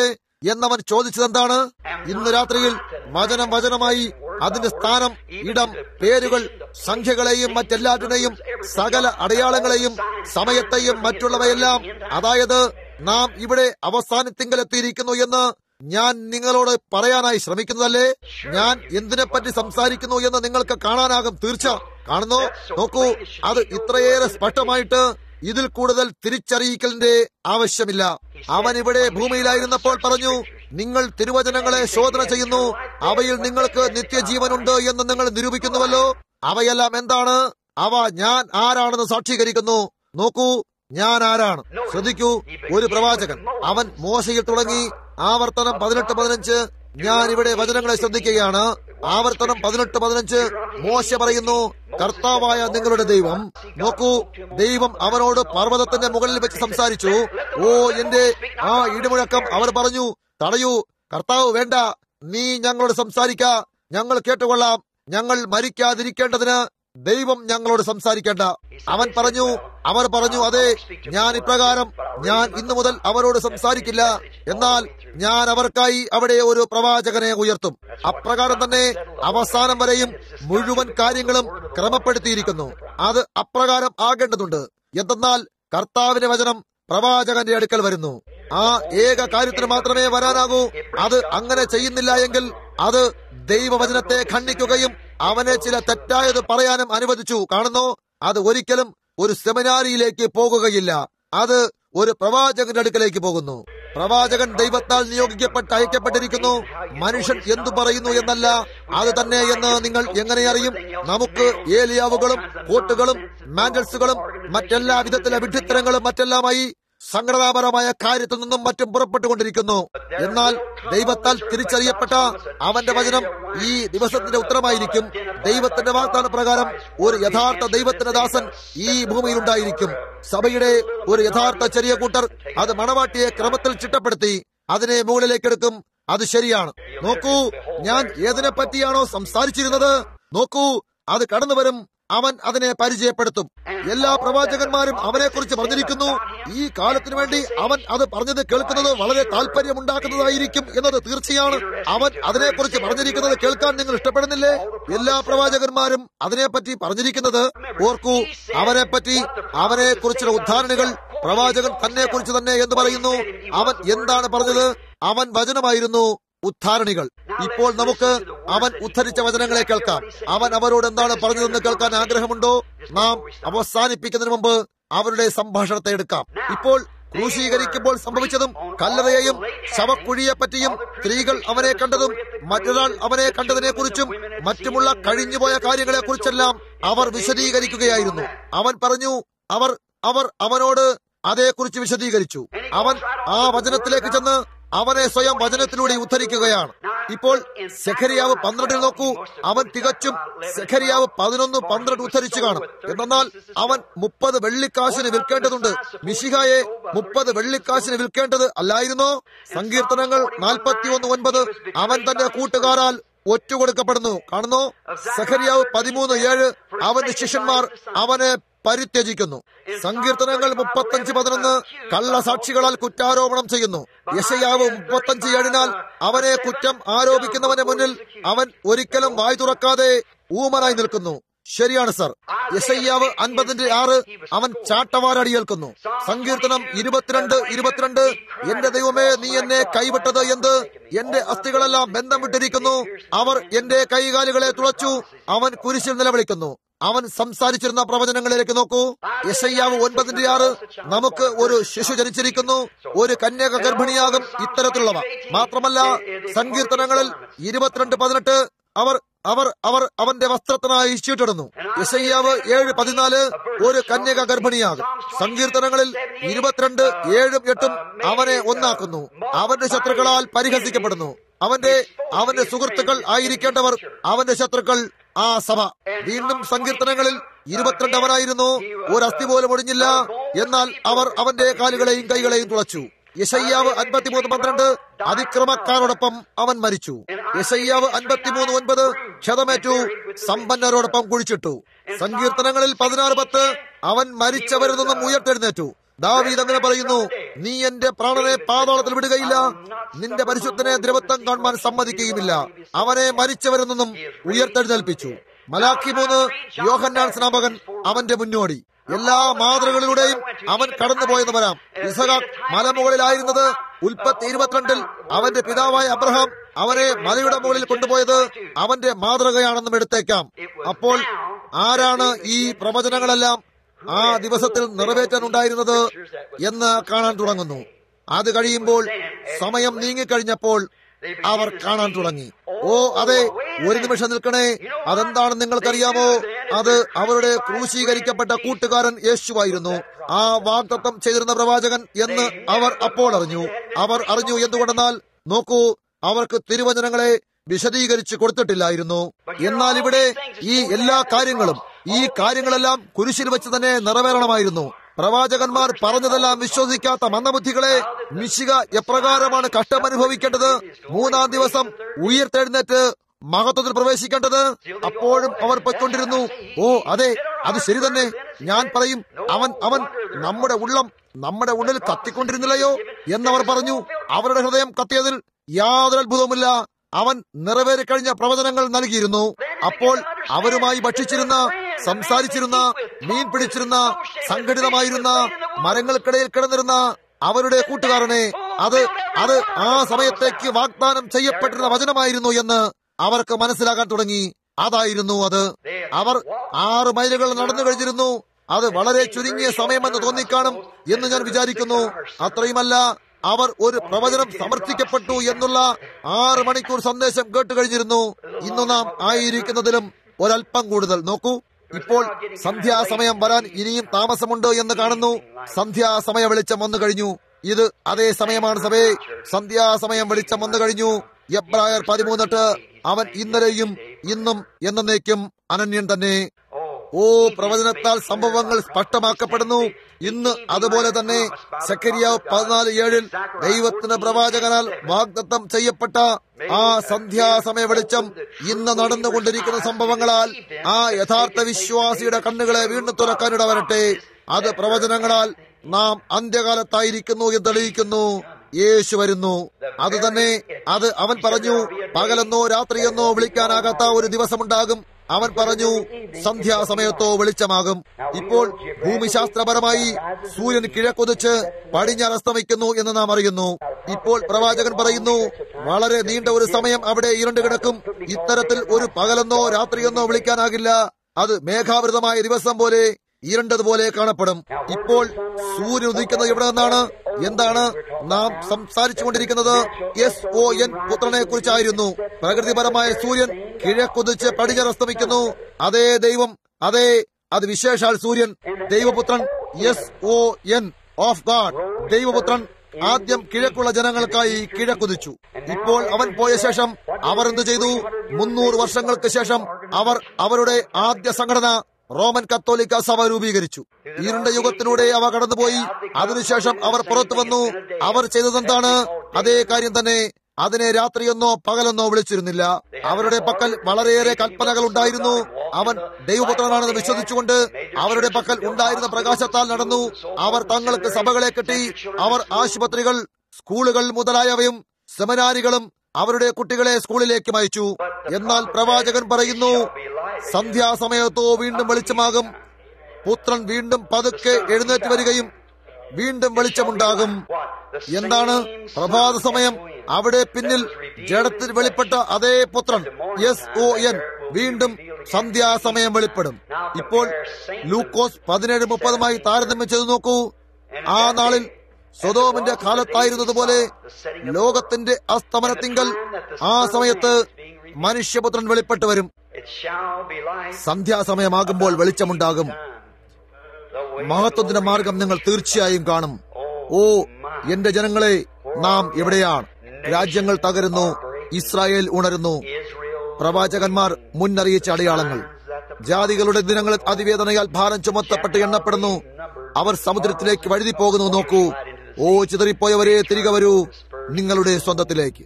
എന്നവൻ ചോദിച്ചതെന്താണ്? ഇന്ന് രാത്രിയിൽ വചനം വചനമായി അതിന്റെ സ്ഥാനം, ഇടം, പേരുകൾ, സംഖ്യകളെയും മറ്റെല്ലാറ്റിനെയും സകല അടയാളങ്ങളെയും സമയത്തെയും മറ്റുള്ളവയെല്ലാം, അതായത് നാം ഇവിടെ അവസാനത്തിങ്കലെത്തിയിരിക്കുന്നു എന്ന് ഞാൻ നിങ്ങളോട് പറയാനായി ശ്രമിക്കുന്നതല്ലേ? ഞാൻ എന്തിനെപ്പറ്റി സംസാരിക്കുന്നു എന്ന് നിങ്ങൾക്ക് കാണാനാകും. തീർച്ച കാണുന്നു. നോക്കൂ, അത് ഇത്രയേറെ സ്പഷ്ടമായിട്ട് ഇതിൽ കൂടുതൽ തിരിച്ചറിയിക്കലിന്റെ ആവശ്യമില്ല. അവൻ ഇവിടെ ഭൂമിയിലായിരുന്നപ്പോൾ പറഞ്ഞു, നിങ്ങൾ തിരുവചനങ്ങളെ ശോധന ചെയ്യുന്നു, അവയിൽ നിങ്ങൾക്ക് നിത്യജീവനുണ്ട് എന്ന് നിങ്ങൾ നിരൂപിക്കുന്നുവല്ലോ. അവയെല്ലാം എന്താണ്? അവ ഞാൻ ആരാണെന്ന് സാക്ഷീകരിക്കുന്നു. നോക്കൂ, ഞാൻ ആരാണ്? ശ്രദ്ധിക്കൂ, ഒരു പ്രവാചകൻ. അവൻ മോശയിൽ തുടങ്ങി. ആവർത്തനം 18:15. ഞാൻ ഇവിടെ വചനങ്ങളെ ശ്രദ്ധിക്കുകയാണ്. ആവർത്തനം 18:15 മോശ പറയുന്നു, കർത്താവായ നിങ്ങളുടെ ദൈവം. നോക്കൂ, ദൈവം അവനോട് പർവ്വതത്തിന്റെ മുകളിൽ വെച്ച് സംസാരിച്ചു. ഓ എന്റെ ആ ഇടിമുഴക്കം! അവർ പറഞ്ഞു, തടയൂ കർത്താവ്, വേണ്ട, നീ ഞങ്ങളോട് സംസാരിക്ക, ഞങ്ങൾ കേട്ടുകൊള്ളാം. ഞങ്ങൾ മരിക്കാതിരിക്കേണ്ടതിന് ദൈവം ഞങ്ങളോട് സംസാരിക്കേണ്ട. അവർ പറഞ്ഞു, അതെ, ഞാൻ ഇപ്രകാരം, ഞാൻ ഇന്നു മുതൽ അവരോട് സംസാരിക്കില്ല, എന്നാൽ ഞാൻ അവർക്കായി അവിടെ ഒരു പ്രവാചകനെ ഉയർത്തും. അപ്രകാരം തന്നെ അവസാനം വരെയും മുഴുവൻ കാര്യങ്ങളും ക്രമപ്പെടുത്തിയിരിക്കുന്നു. അത് അപ്രകാരം ആകേണ്ടതുണ്ട്. എന്തെന്നാൽ കർത്താവിന്റെ വചനം പ്രവാചകന്റെ അടുക്കൽ വരുന്നു. ആ ഏക കാര്യത്തിന് മാത്രമേ വരാനാകൂ. അത് അങ്ങനെ ചെയ്യുന്നില്ല എങ്കിൽ അത് ദൈവവചനത്തെ ഖണ്ഡിക്കുകയും അവനെ ചില തെറ്റായത് പറയാനും അനുവദിച്ചു. കാണുന്നു, അത് ഒരിക്കലും ഒരു സെമിനാരിയിലേക്ക് പോകുകയില്ല. അത് ഒരു പ്രവാചകന്റെ അടുക്കലേക്ക് പോകുന്നു. പ്രവാചകൻ ദൈവത്താൽ നിയോഗിക്കപ്പെട്ട് അയക്കപ്പെട്ടിരിക്കുന്നു. മനുഷ്യൻ എന്തു പറയുന്നു എന്നല്ല, അത് തന്നെ എന്ന് നിങ്ങൾ എങ്ങനെ അറിയും? നമുക്ക് ഏലിയാവുകളും കോട്ടുകളും മാൻഡൽസുകളും മറ്റെല്ലാ വിധത്തിലെ വിഡ്ഢിത്തരങ്ങളും മറ്റെല്ലാമായി സംഘടനാപരമായ കാര്യത്തിൽ നിന്നും മറ്റും പുറപ്പെട്ടുകൊണ്ടിരിക്കുന്നു. എന്നാൽ ദൈവത്താൽ തിരിച്ചറിയപ്പെട്ട അവന്റെ വചനം ഈ ദിവസത്തിന്റെ ഉത്തരമായിരിക്കും. ദൈവത്തിന്റെ വാഗ്ദാന പ്രകാരം ഒരു യഥാർത്ഥ ദൈവത്തിന്റെ ദാസൻ ഈ ഭൂമിയിൽ ഉണ്ടായിരിക്കും. സഭയുടെ ഒരു യഥാർത്ഥ ചെറിയ കൂട്ടർ അത് മണവാട്ടിയെ ക്രമത്തിൽ ചിട്ടപ്പെടുത്തി അതിനെ മുകളിലേക്കെടുക്കും. അത് ശരിയാണ്. നോക്കൂ, ഞാൻ ഏതിനെ പറ്റിയാണോ സംസാരിച്ചിരുന്നത്, നോക്കൂ, അത് കടന്നു വരും. അവൻ അതിനെ പരിചയപ്പെടുത്തും. എല്ലാ പ്രവാചകന്മാരും അവനെക്കുറിച്ച് പറഞ്ഞിരിക്കുന്നു. ഈ കാലത്തിനു വേണ്ടി അവൻ അത് പറഞ്ഞത് കേൾക്കുന്നത് വളരെ താല്പര്യമുണ്ടാക്കുന്നതായിരിക്കും എന്നത് തീർച്ചയാണ്. അവൻ അതിനെക്കുറിച്ച് പറഞ്ഞിരിക്കുന്നത് കേൾക്കാൻ നിങ്ങൾ ഇഷ്ടപ്പെടുന്നില്ലേ? എല്ലാ പ്രവാചകന്മാരും അതിനെപ്പറ്റി പറഞ്ഞിരിക്കുന്നത് ഓർക്കൂ. അവനെക്കുറിച്ചുള്ള ഉദ്ധാരണകൾ പ്രവാചകൻ തന്നെ കുറിച്ച് തന്നെ എന്ന് പറയുന്നു. അവൻ എന്താണ് പറഞ്ഞത്? അവൻ വചനമായിരുന്നു. ഉദ്ധാരണികൾ. ഇപ്പോൾ നമുക്ക് അവൻ ഉദ്ധരിച്ച വചനങ്ങളെ കേൾക്കാം. അവൻ അവരോട് എന്താണ് പറഞ്ഞതെന്ന് കേൾക്കാൻ ആഗ്രഹമുണ്ടോ? നാം അവസാനിപ്പിക്കുന്നതിന് മുമ്പ് അവരുടെ സംഭാഷണത്തെ എടുക്കാം. ഇപ്പോൾ ക്രൂശീകരിക്കുമ്പോൾ സംഭവിച്ചതും കല്ലറയെയും ശവക്കുഴിയെപ്പറ്റിയും സ്ത്രീകൾ അവനെ കണ്ടതും മറ്റൊരാൾ അവനെ കണ്ടതിനെ കുറിച്ചും മറ്റുമുള്ള കഴിഞ്ഞുപോയ കാര്യങ്ങളെ കുറിച്ചെല്ലാം അവർ വിശദീകരിക്കുകയായിരുന്നു. അവൻ പറഞ്ഞു, അവർ അവനോട് അതേക്കുറിച്ച് വിശദീകരിച്ചു. അവൻ ആ വചനത്തിലേക്ക് ചെന്ന് അവനെ സ്വയം വചനത്തിലൂടെ ഉദ്ധരിക്കുകയാണ്. ഇപ്പോൾ സെഖരിയാവ് 12 നോക്കൂ. അവൻ തികച്ചും സെഖരിയാവ് 11:12 ഉദ്ധരിച്ചു കാണും. എന്നാൽ അവൻ 30 വെള്ളിക്കാശിന് വിൽക്കേണ്ടതുണ്ട്. മിശിഹായെ 30 വെള്ളിക്കാശിന് വിൽക്കേണ്ടത് അല്ലായിരുന്നോ? സങ്കീർത്തനങ്ങൾ 41:9 അവൻ തന്റെ കൂട്ടുകാരാൽ ഒറ്റുകൊടുക്കപ്പെടുന്നു. കാണുന്നു, സെഖരിയാവ് 13:7 അവന്റെ ശിഷ്യന്മാർ അവനെ പരിത്യജിക്കുന്നു. സങ്കീർത്തനങ്ങൾ 35:11 കള്ളസാക്ഷികളാൽ കുറ്റാരോപണം ചെയ്യുന്നു. യെശയ്യാവ് 35:7 അവനെ കുറ്റം ആരോപിക്കുന്നവന്റെ മുന്നിൽ അവൻ ഒരിക്കലും വായ് തുറക്കാതെ ഊമനായി നിൽക്കുന്നു. ശരിയാണ് സർ. യെശയ്യാവ് 50:6 അവൻ ചാട്ടവാറടിയേൽക്കുന്നു. സങ്കീർത്തനം 22:22 എന്റെ ദൈവമേ, നീ എന്നെ കൈവിട്ടത് എന്ത്? എന്റെ അസ്ഥികളെല്ലാം ബന്ധം വിട്ടിരിക്കുന്നു. അവർ എന്റെ കൈകാലുകളെ തുളച്ചു. അവൻ കുരിശിൽ നിലവിളിക്കുന്നു. അവൻ സംസാരിച്ചിരുന്ന പ്രവചനങ്ങളിലേക്ക് നോക്കൂ. യെശയ്യാവ് 9:6 നമുക്ക് ഒരു ശിശു ജനിച്ചിരിക്കുന്നു, ഒരു കന്യക ഗർഭിണിയാകും, ഇത്തരത്തിലുള്ളവ. മാത്രമല്ല സങ്കീർത്തനങ്ങളിൽ 22:18 അവർ അവന്റെ വസ്ത്രത്തിനായി ചീട്ടിടുന്നു. യെശയ്യാവ് 7:14 ഒരു കന്യക ഗർഭിണിയാകും. സങ്കീർത്തനങ്ങളിൽ 22:7-8 അവനെ ഒന്നാക്കുന്നു. അവന്റെ ശത്രുക്കളാൽ പരിഹസിക്കപ്പെടുന്നു. അവന്റെ സുഹൃത്തുക്കൾ ആയിരിക്കേണ്ടവർ അവന്റെ ശത്രുക്കൾ, ആ സഭ. വീണ്ടും സങ്കീർത്തനങ്ങളിൽ 22 അവനായിരുന്നു. ഒരു അസ്ഥി പോലും ഒടിഞ്ഞില്ല. എന്നാൽ അവർ അവന്റെ കാലുകളെയും കൈകളെയും തുളച്ചു. യെശയ്യാവ് 53:12 അതിക്രമക്കാരോടൊപ്പം അവൻ മരിച്ചു. യെശയ്യാവ് 53:9 ക്ഷതമേറ്റു, സമ്പന്നരോടൊപ്പം കുഴിച്ചിട്ടു. സങ്കീർത്തനങ്ങളിൽ 16:10 അവൻ മരിച്ചവരിൽ നിന്നും ഉയർത്തെഴുന്നേറ്റു. ദാവീദ് അങ്ങനെ പറയുന്നു, നീ എന്റെ പ്രാണനെ പാതാളത്തിൽ വിടുകയില്ല, നിന്റെ പരിശുദ്ധനെ ദ്രവത്വം കാണുവാൻ സമ്മതിക്കുകയുമില്ല. അവനെ മരിച്ചവരിൽ നിന്നും ഉയർത്തെഴുന്നേൽപ്പിച്ചു. മലാക്കി 3 യോഹന്നാൻ സ്നാപകൻ അവന്റെ മുന്നോടി. എല്ലാ മാതൃകളിലൂടെയും അവൻ കടന്നുപോയെന്ന് വരാം. ഇസഹാക്ക് മലമുകളിലായിരുന്നത് ഉൽപ്പത്തി 22 അവന്റെ പിതാവായ അബ്രഹാം അവനെ മലയുടെ മുകളിൽ കൊണ്ടുപോയത് അവന്റെ മാതൃകയാണെന്നും എടുത്തേക്കാം. അപ്പോൾ ആരാണ് ഈ പ്രവചനങ്ങളെല്ലാം ആ ദിവസത്തിൽ നിറവേറ്റാനുണ്ടായിരുന്നത് എന്ന് കാണാൻ തുടങ്ങുന്നു. അത് കഴിയുമ്പോൾ, സമയം നീങ്ങിക്കഴിഞ്ഞപ്പോൾ അവർ കാണാൻ തുടങ്ങി. ഓ അതെ, ഒരു നിമിഷം നിൽക്കണേ, അതെന്താണെന്ന് നിങ്ങൾക്കറിയാമോ? അത് അവരുടെ ക്രൂശീകരിക്കപ്പെട്ട കൂട്ടുകാരൻ യേശുവായിരുന്നു, ആ വാഗ്ദത്തം ചെയ്തിരുന്ന പ്രവാചകൻ എന്ന് അവർ അപ്പോൾ അറിഞ്ഞു. അവർ അറിഞ്ഞു എന്തുകൊണ്ടെന്നാൽ, നോക്കൂ, അവർക്ക് തിരുവചനങ്ങളെ വിശദീകരിച്ചു കൊടുത്തിട്ടില്ലായിരുന്നു. എന്നാൽ ഇവിടെ ഈ എല്ലാ കാര്യങ്ങളും, ഈ കാര്യങ്ങളെല്ലാം കുരിശിൽ വെച്ച് തന്നെ നിറവേറണമായിരുന്നു. പ്രവാചകന്മാർ പറഞ്ഞതെല്ലാം വിശ്വസിക്കാത്ത മന്ദബുദ്ധികളെ മിശിഹ എപ്രകാരമാണ് കഷ്ടമനുഭവിക്കേണ്ടത്, 3-ാം ദിവസം ഉയർത്തെഴുന്നേറ്റ് മഹത്വത്തിൽ പ്രവേശിക്കേണ്ടത്, അപ്പോഴും അവർ പൊയ്ക്കൊണ്ടിരുന്നു. ഓ അതെ, അത് ശരി തന്നെ. ഞാൻ പറയും, അവൻ നമ്മുടെ ഉള്ളിൽ കത്തിക്കൊണ്ടിരുന്നില്ലയോ എന്നവർ പറഞ്ഞു. അവരുടെ ഹൃദയം കത്തിയതിൽ യാതൊരു അത്ഭുതവുമില്ല. അവൻ നിറവേറിക്കഴിഞ്ഞ പ്രവചനങ്ങൾ നൽകിയിരുന്നു. അപ്പോൾ അവരുമായി ഭക്ഷിച്ചിരുന്ന, സംസാരിച്ചിരുന്ന, മീൻ പിടിച്ചിരുന്ന, സംഘടിതമായിരുന്ന, മരങ്ങൾക്കിടയിൽ കിടന്നിരുന്ന അവരുടെ കൂട്ടുകാരനെ അത് ആ സമയത്തേക്ക് വാഗ്ദാനം ചെയ്യപ്പെട്ടിരുന്ന വചനമായിരുന്നു എന്ന് അവർക്ക് മനസ്സിലാക്കാൻ തുടങ്ങി. അതായിരുന്നു അത്. അവർ 6 മൈലുകൾ നടന്നു കഴിഞ്ഞിരുന്നു. അത് വളരെ ചുരുങ്ങിയ സമയമെന്ന് തോന്നിക്കാണും എന്ന് ഞാൻ വിചാരിക്കുന്നു. അത്രയുമല്ല, അവർ ഒരു പ്രവചനം സമർത്ഥിക്കപ്പെട്ടു എന്നുള്ള 6 മണിക്കൂർ സന്ദേശം കേട്ട് കഴിഞ്ഞിരുന്നു. ഇന്നു നാം ആയിരിക്കുന്നതിലും ഒരൽപ്പം കൂടുതൽ. നോക്കൂ, ഇപ്പോൾ സന്ധ്യാസമയം വരാൻ ഇനിയും താമസമുണ്ട് എന്ന് കാണുന്നു. സന്ധ്യാസമയ വെളിച്ചം വന്നു കഴിഞ്ഞു. ഇത് അതേ സമയമാണ് സഭയെ. സന്ധ്യാസമയം വെളിച്ചം വന്നു കഴിഞ്ഞു. എബ്രായർ 13:8 അവൻ ഇന്നലെയും ഇന്നും എന്നേക്കും അനന്യൻ തന്നെ. ഓ, പ്രവചനത്താൽ സംഭവങ്ങൾ സ്പഷ്ടമാക്കപ്പെടുന്നു. ഇന്ന് അതുപോലെ തന്നെ സെഖര്യാവ് 14:7 ദൈവത്തിന് പ്രവാചകനാൽ വാഗ്ദത്തം ചെയ്യപ്പെട്ട ആ സന്ധ്യാസമയ വെളിച്ചം ഇന്ന് നടന്നുകൊണ്ടിരിക്കുന്ന സംഭവങ്ങളാൽ ആ യഥാർത്ഥ വിശ്വാസിയുടെ കണ്ണുകളെ വീണ്ടും തുറക്കാനിട വരട്ടെ. അത് പ്രവചനങ്ങളാൽ നാം അന്ത്യകാലത്തായിരിക്കുന്നു എന്ന് തെളിയിക്കുന്നു. യേശു വരുന്നു. അത് തന്നെ, അത് അവൻ പറഞ്ഞു, പകലെന്നോ രാത്രിയെന്നോ വിളിക്കാനാകാത്ത ഒരു ദിവസമുണ്ടാകും. അവൻ പറഞ്ഞു, സന്ധ്യാസമയത്തോ വെളിച്ചമാകും. ഇപ്പോൾ ഭൂമിശാസ്ത്രപരമായി സൂര്യൻ കിഴക്കുതിച്ച് പടിഞ്ഞാറ് അസ്തമിക്കുന്നു എന്ന് നാം അറിയുന്നു. ഇപ്പോൾ പ്രവാചകൻ പറയുന്നു, വളരെ നീണ്ട ഒരു സമയം അവിടെ ഇരുണ്ട് കിടക്കും. ഇത്തരത്തിൽ ഒരു പകലെന്നോ രാത്രിയെന്നോ വിളിക്കാനാകില്ല. അത് മേഘാവൃതമായ ദിവസം പോലെ ഇരുണ്ടതുപോലെ കാണപ്പെടും. ഇപ്പോൾ സൂര്യൻ ഉദിക്കുന്നത് എവിടെ നിന്നാണ്? എന്താണ് നാം സംസാരിച്ചു കൊണ്ടിരിക്കുന്നത്? SON പുത്രനെ കുറിച്ചായിരുന്നു. പ്രകൃതിപരമായ സൂര്യൻ കിഴക്കുതിച്ച് പടിഞ്ഞാറ് അസ്തമിക്കുന്നു. അതേ ദൈവം, അതേ, അത് വിശേഷാൽ സൂര്യൻ, ദൈവപുത്രൻ, SON ഓഫ് ഗാഡ്, ദൈവപുത്രൻ ആദ്യം കിഴക്കുള്ള ജനങ്ങൾക്കായി കിഴക്കുതിച്ചു. ഇപ്പോൾ അവൻ പോയ ശേഷം അവർ എന്തു ചെയ്തു? 300 വർഷങ്ങൾക്ക് ശേഷം അവർ അവരുടെ ആദ്യ സംഘടന റോമൻ കത്തോലിക്ക സഭ രൂപീകരിച്ചു. ഇരുണ്ട യുഗത്തിലൂടെ അവ കടന്നുപോയി. അതിനുശേഷം അവർ പുറത്തു വന്നു. അവർ ചെയ്തതെന്താണ്? അതേ കാര്യം തന്നെ. അതിനെ രാത്രിയെന്നോ പകലെന്നോ വിളിച്ചിരുന്നില്ല. അവരുടെ പക്കൽ വളരെയേറെ കൽപ്പനകൾ ഉണ്ടായിരുന്നു. അവൻ ദൈവപുത്രനാണെന്ന് വിശ്വസിച്ചുകൊണ്ട് അവരുടെ പക്കൽ ഉണ്ടായിരുന്ന പ്രകാശത്താൽ നടന്നു. അവർ തങ്ങൾക്ക് സഭകളെ കെട്ടി. അവർ ആശുപത്രികൾ, സ്കൂളുകൾ മുതലായവയും സെമിനാരികളും അവരുടെ കുട്ടികളെ സ്കൂളിലേക്ക് അയച്ചു. എന്നാൽ പ്രവാചകൻ പറയുന്നു, സന്ധ്യാസമയത്തോ വീണ്ടും വെളിച്ചമാകും. പുത്രൻ വീണ്ടും പതുക്കെ എഴുന്നേറ്റ് വരികയും വീണ്ടും വെളിച്ചമുണ്ടാകും. എന്താണ് പ്രഭാത സമയം? അവിടെ പിന്നിൽ ജഡത്തിൽ വെളിപ്പെട്ട അതേ പുത്രൻ SON വീണ്ടും സന്ധ്യാസമയം വെളിപ്പെടും. ഇപ്പോൾ ലൂക്കോസ് 17:30 താരതമ്യം ചെയ്തു നോക്കൂ. ആ നാളിൽ സൊദോമിന്റെ കാലത്തായിരുന്നതുപോലെ ലോകത്തിന്റെ അസ്തമനത്തിങ്കൽ ആ സമയത്ത് മനുഷ്യപുത്രൻ വെളിപ്പെട്ടു വരും. സന്ധ്യാസമയമാകുമ്പോൾ വെളിച്ചമുണ്ടാകും. മഹത്വത്തിന്റെ മാർഗം നിങ്ങൾ തീർച്ചയായും കാണും. ഓ എന്റെ ജനങ്ങളെ, നാം എവിടെയാണ്? രാജ്യങ്ങൾ തകരുന്നു, ഇസ്രായേൽ ഉണരുന്നു. പ്രവാചകന്മാർ മുന്നറിയിച്ച അടയാളങ്ങൾ. ജാതികളുടെ ദിനങ്ങൾ അതിവേദനയാൽ ഭാരം ചുമത്തപ്പെട്ട് എണ്ണപ്പെടുന്നു. അവർ സമുദ്രത്തിലേക്ക് വഴുതി പോകുന്നു. നോക്കൂ, ഓ ചിതറിപ്പോയവരെ, തിരികെ വരൂ നിങ്ങളുടെ സ്വന്തത്തിലേക്ക്.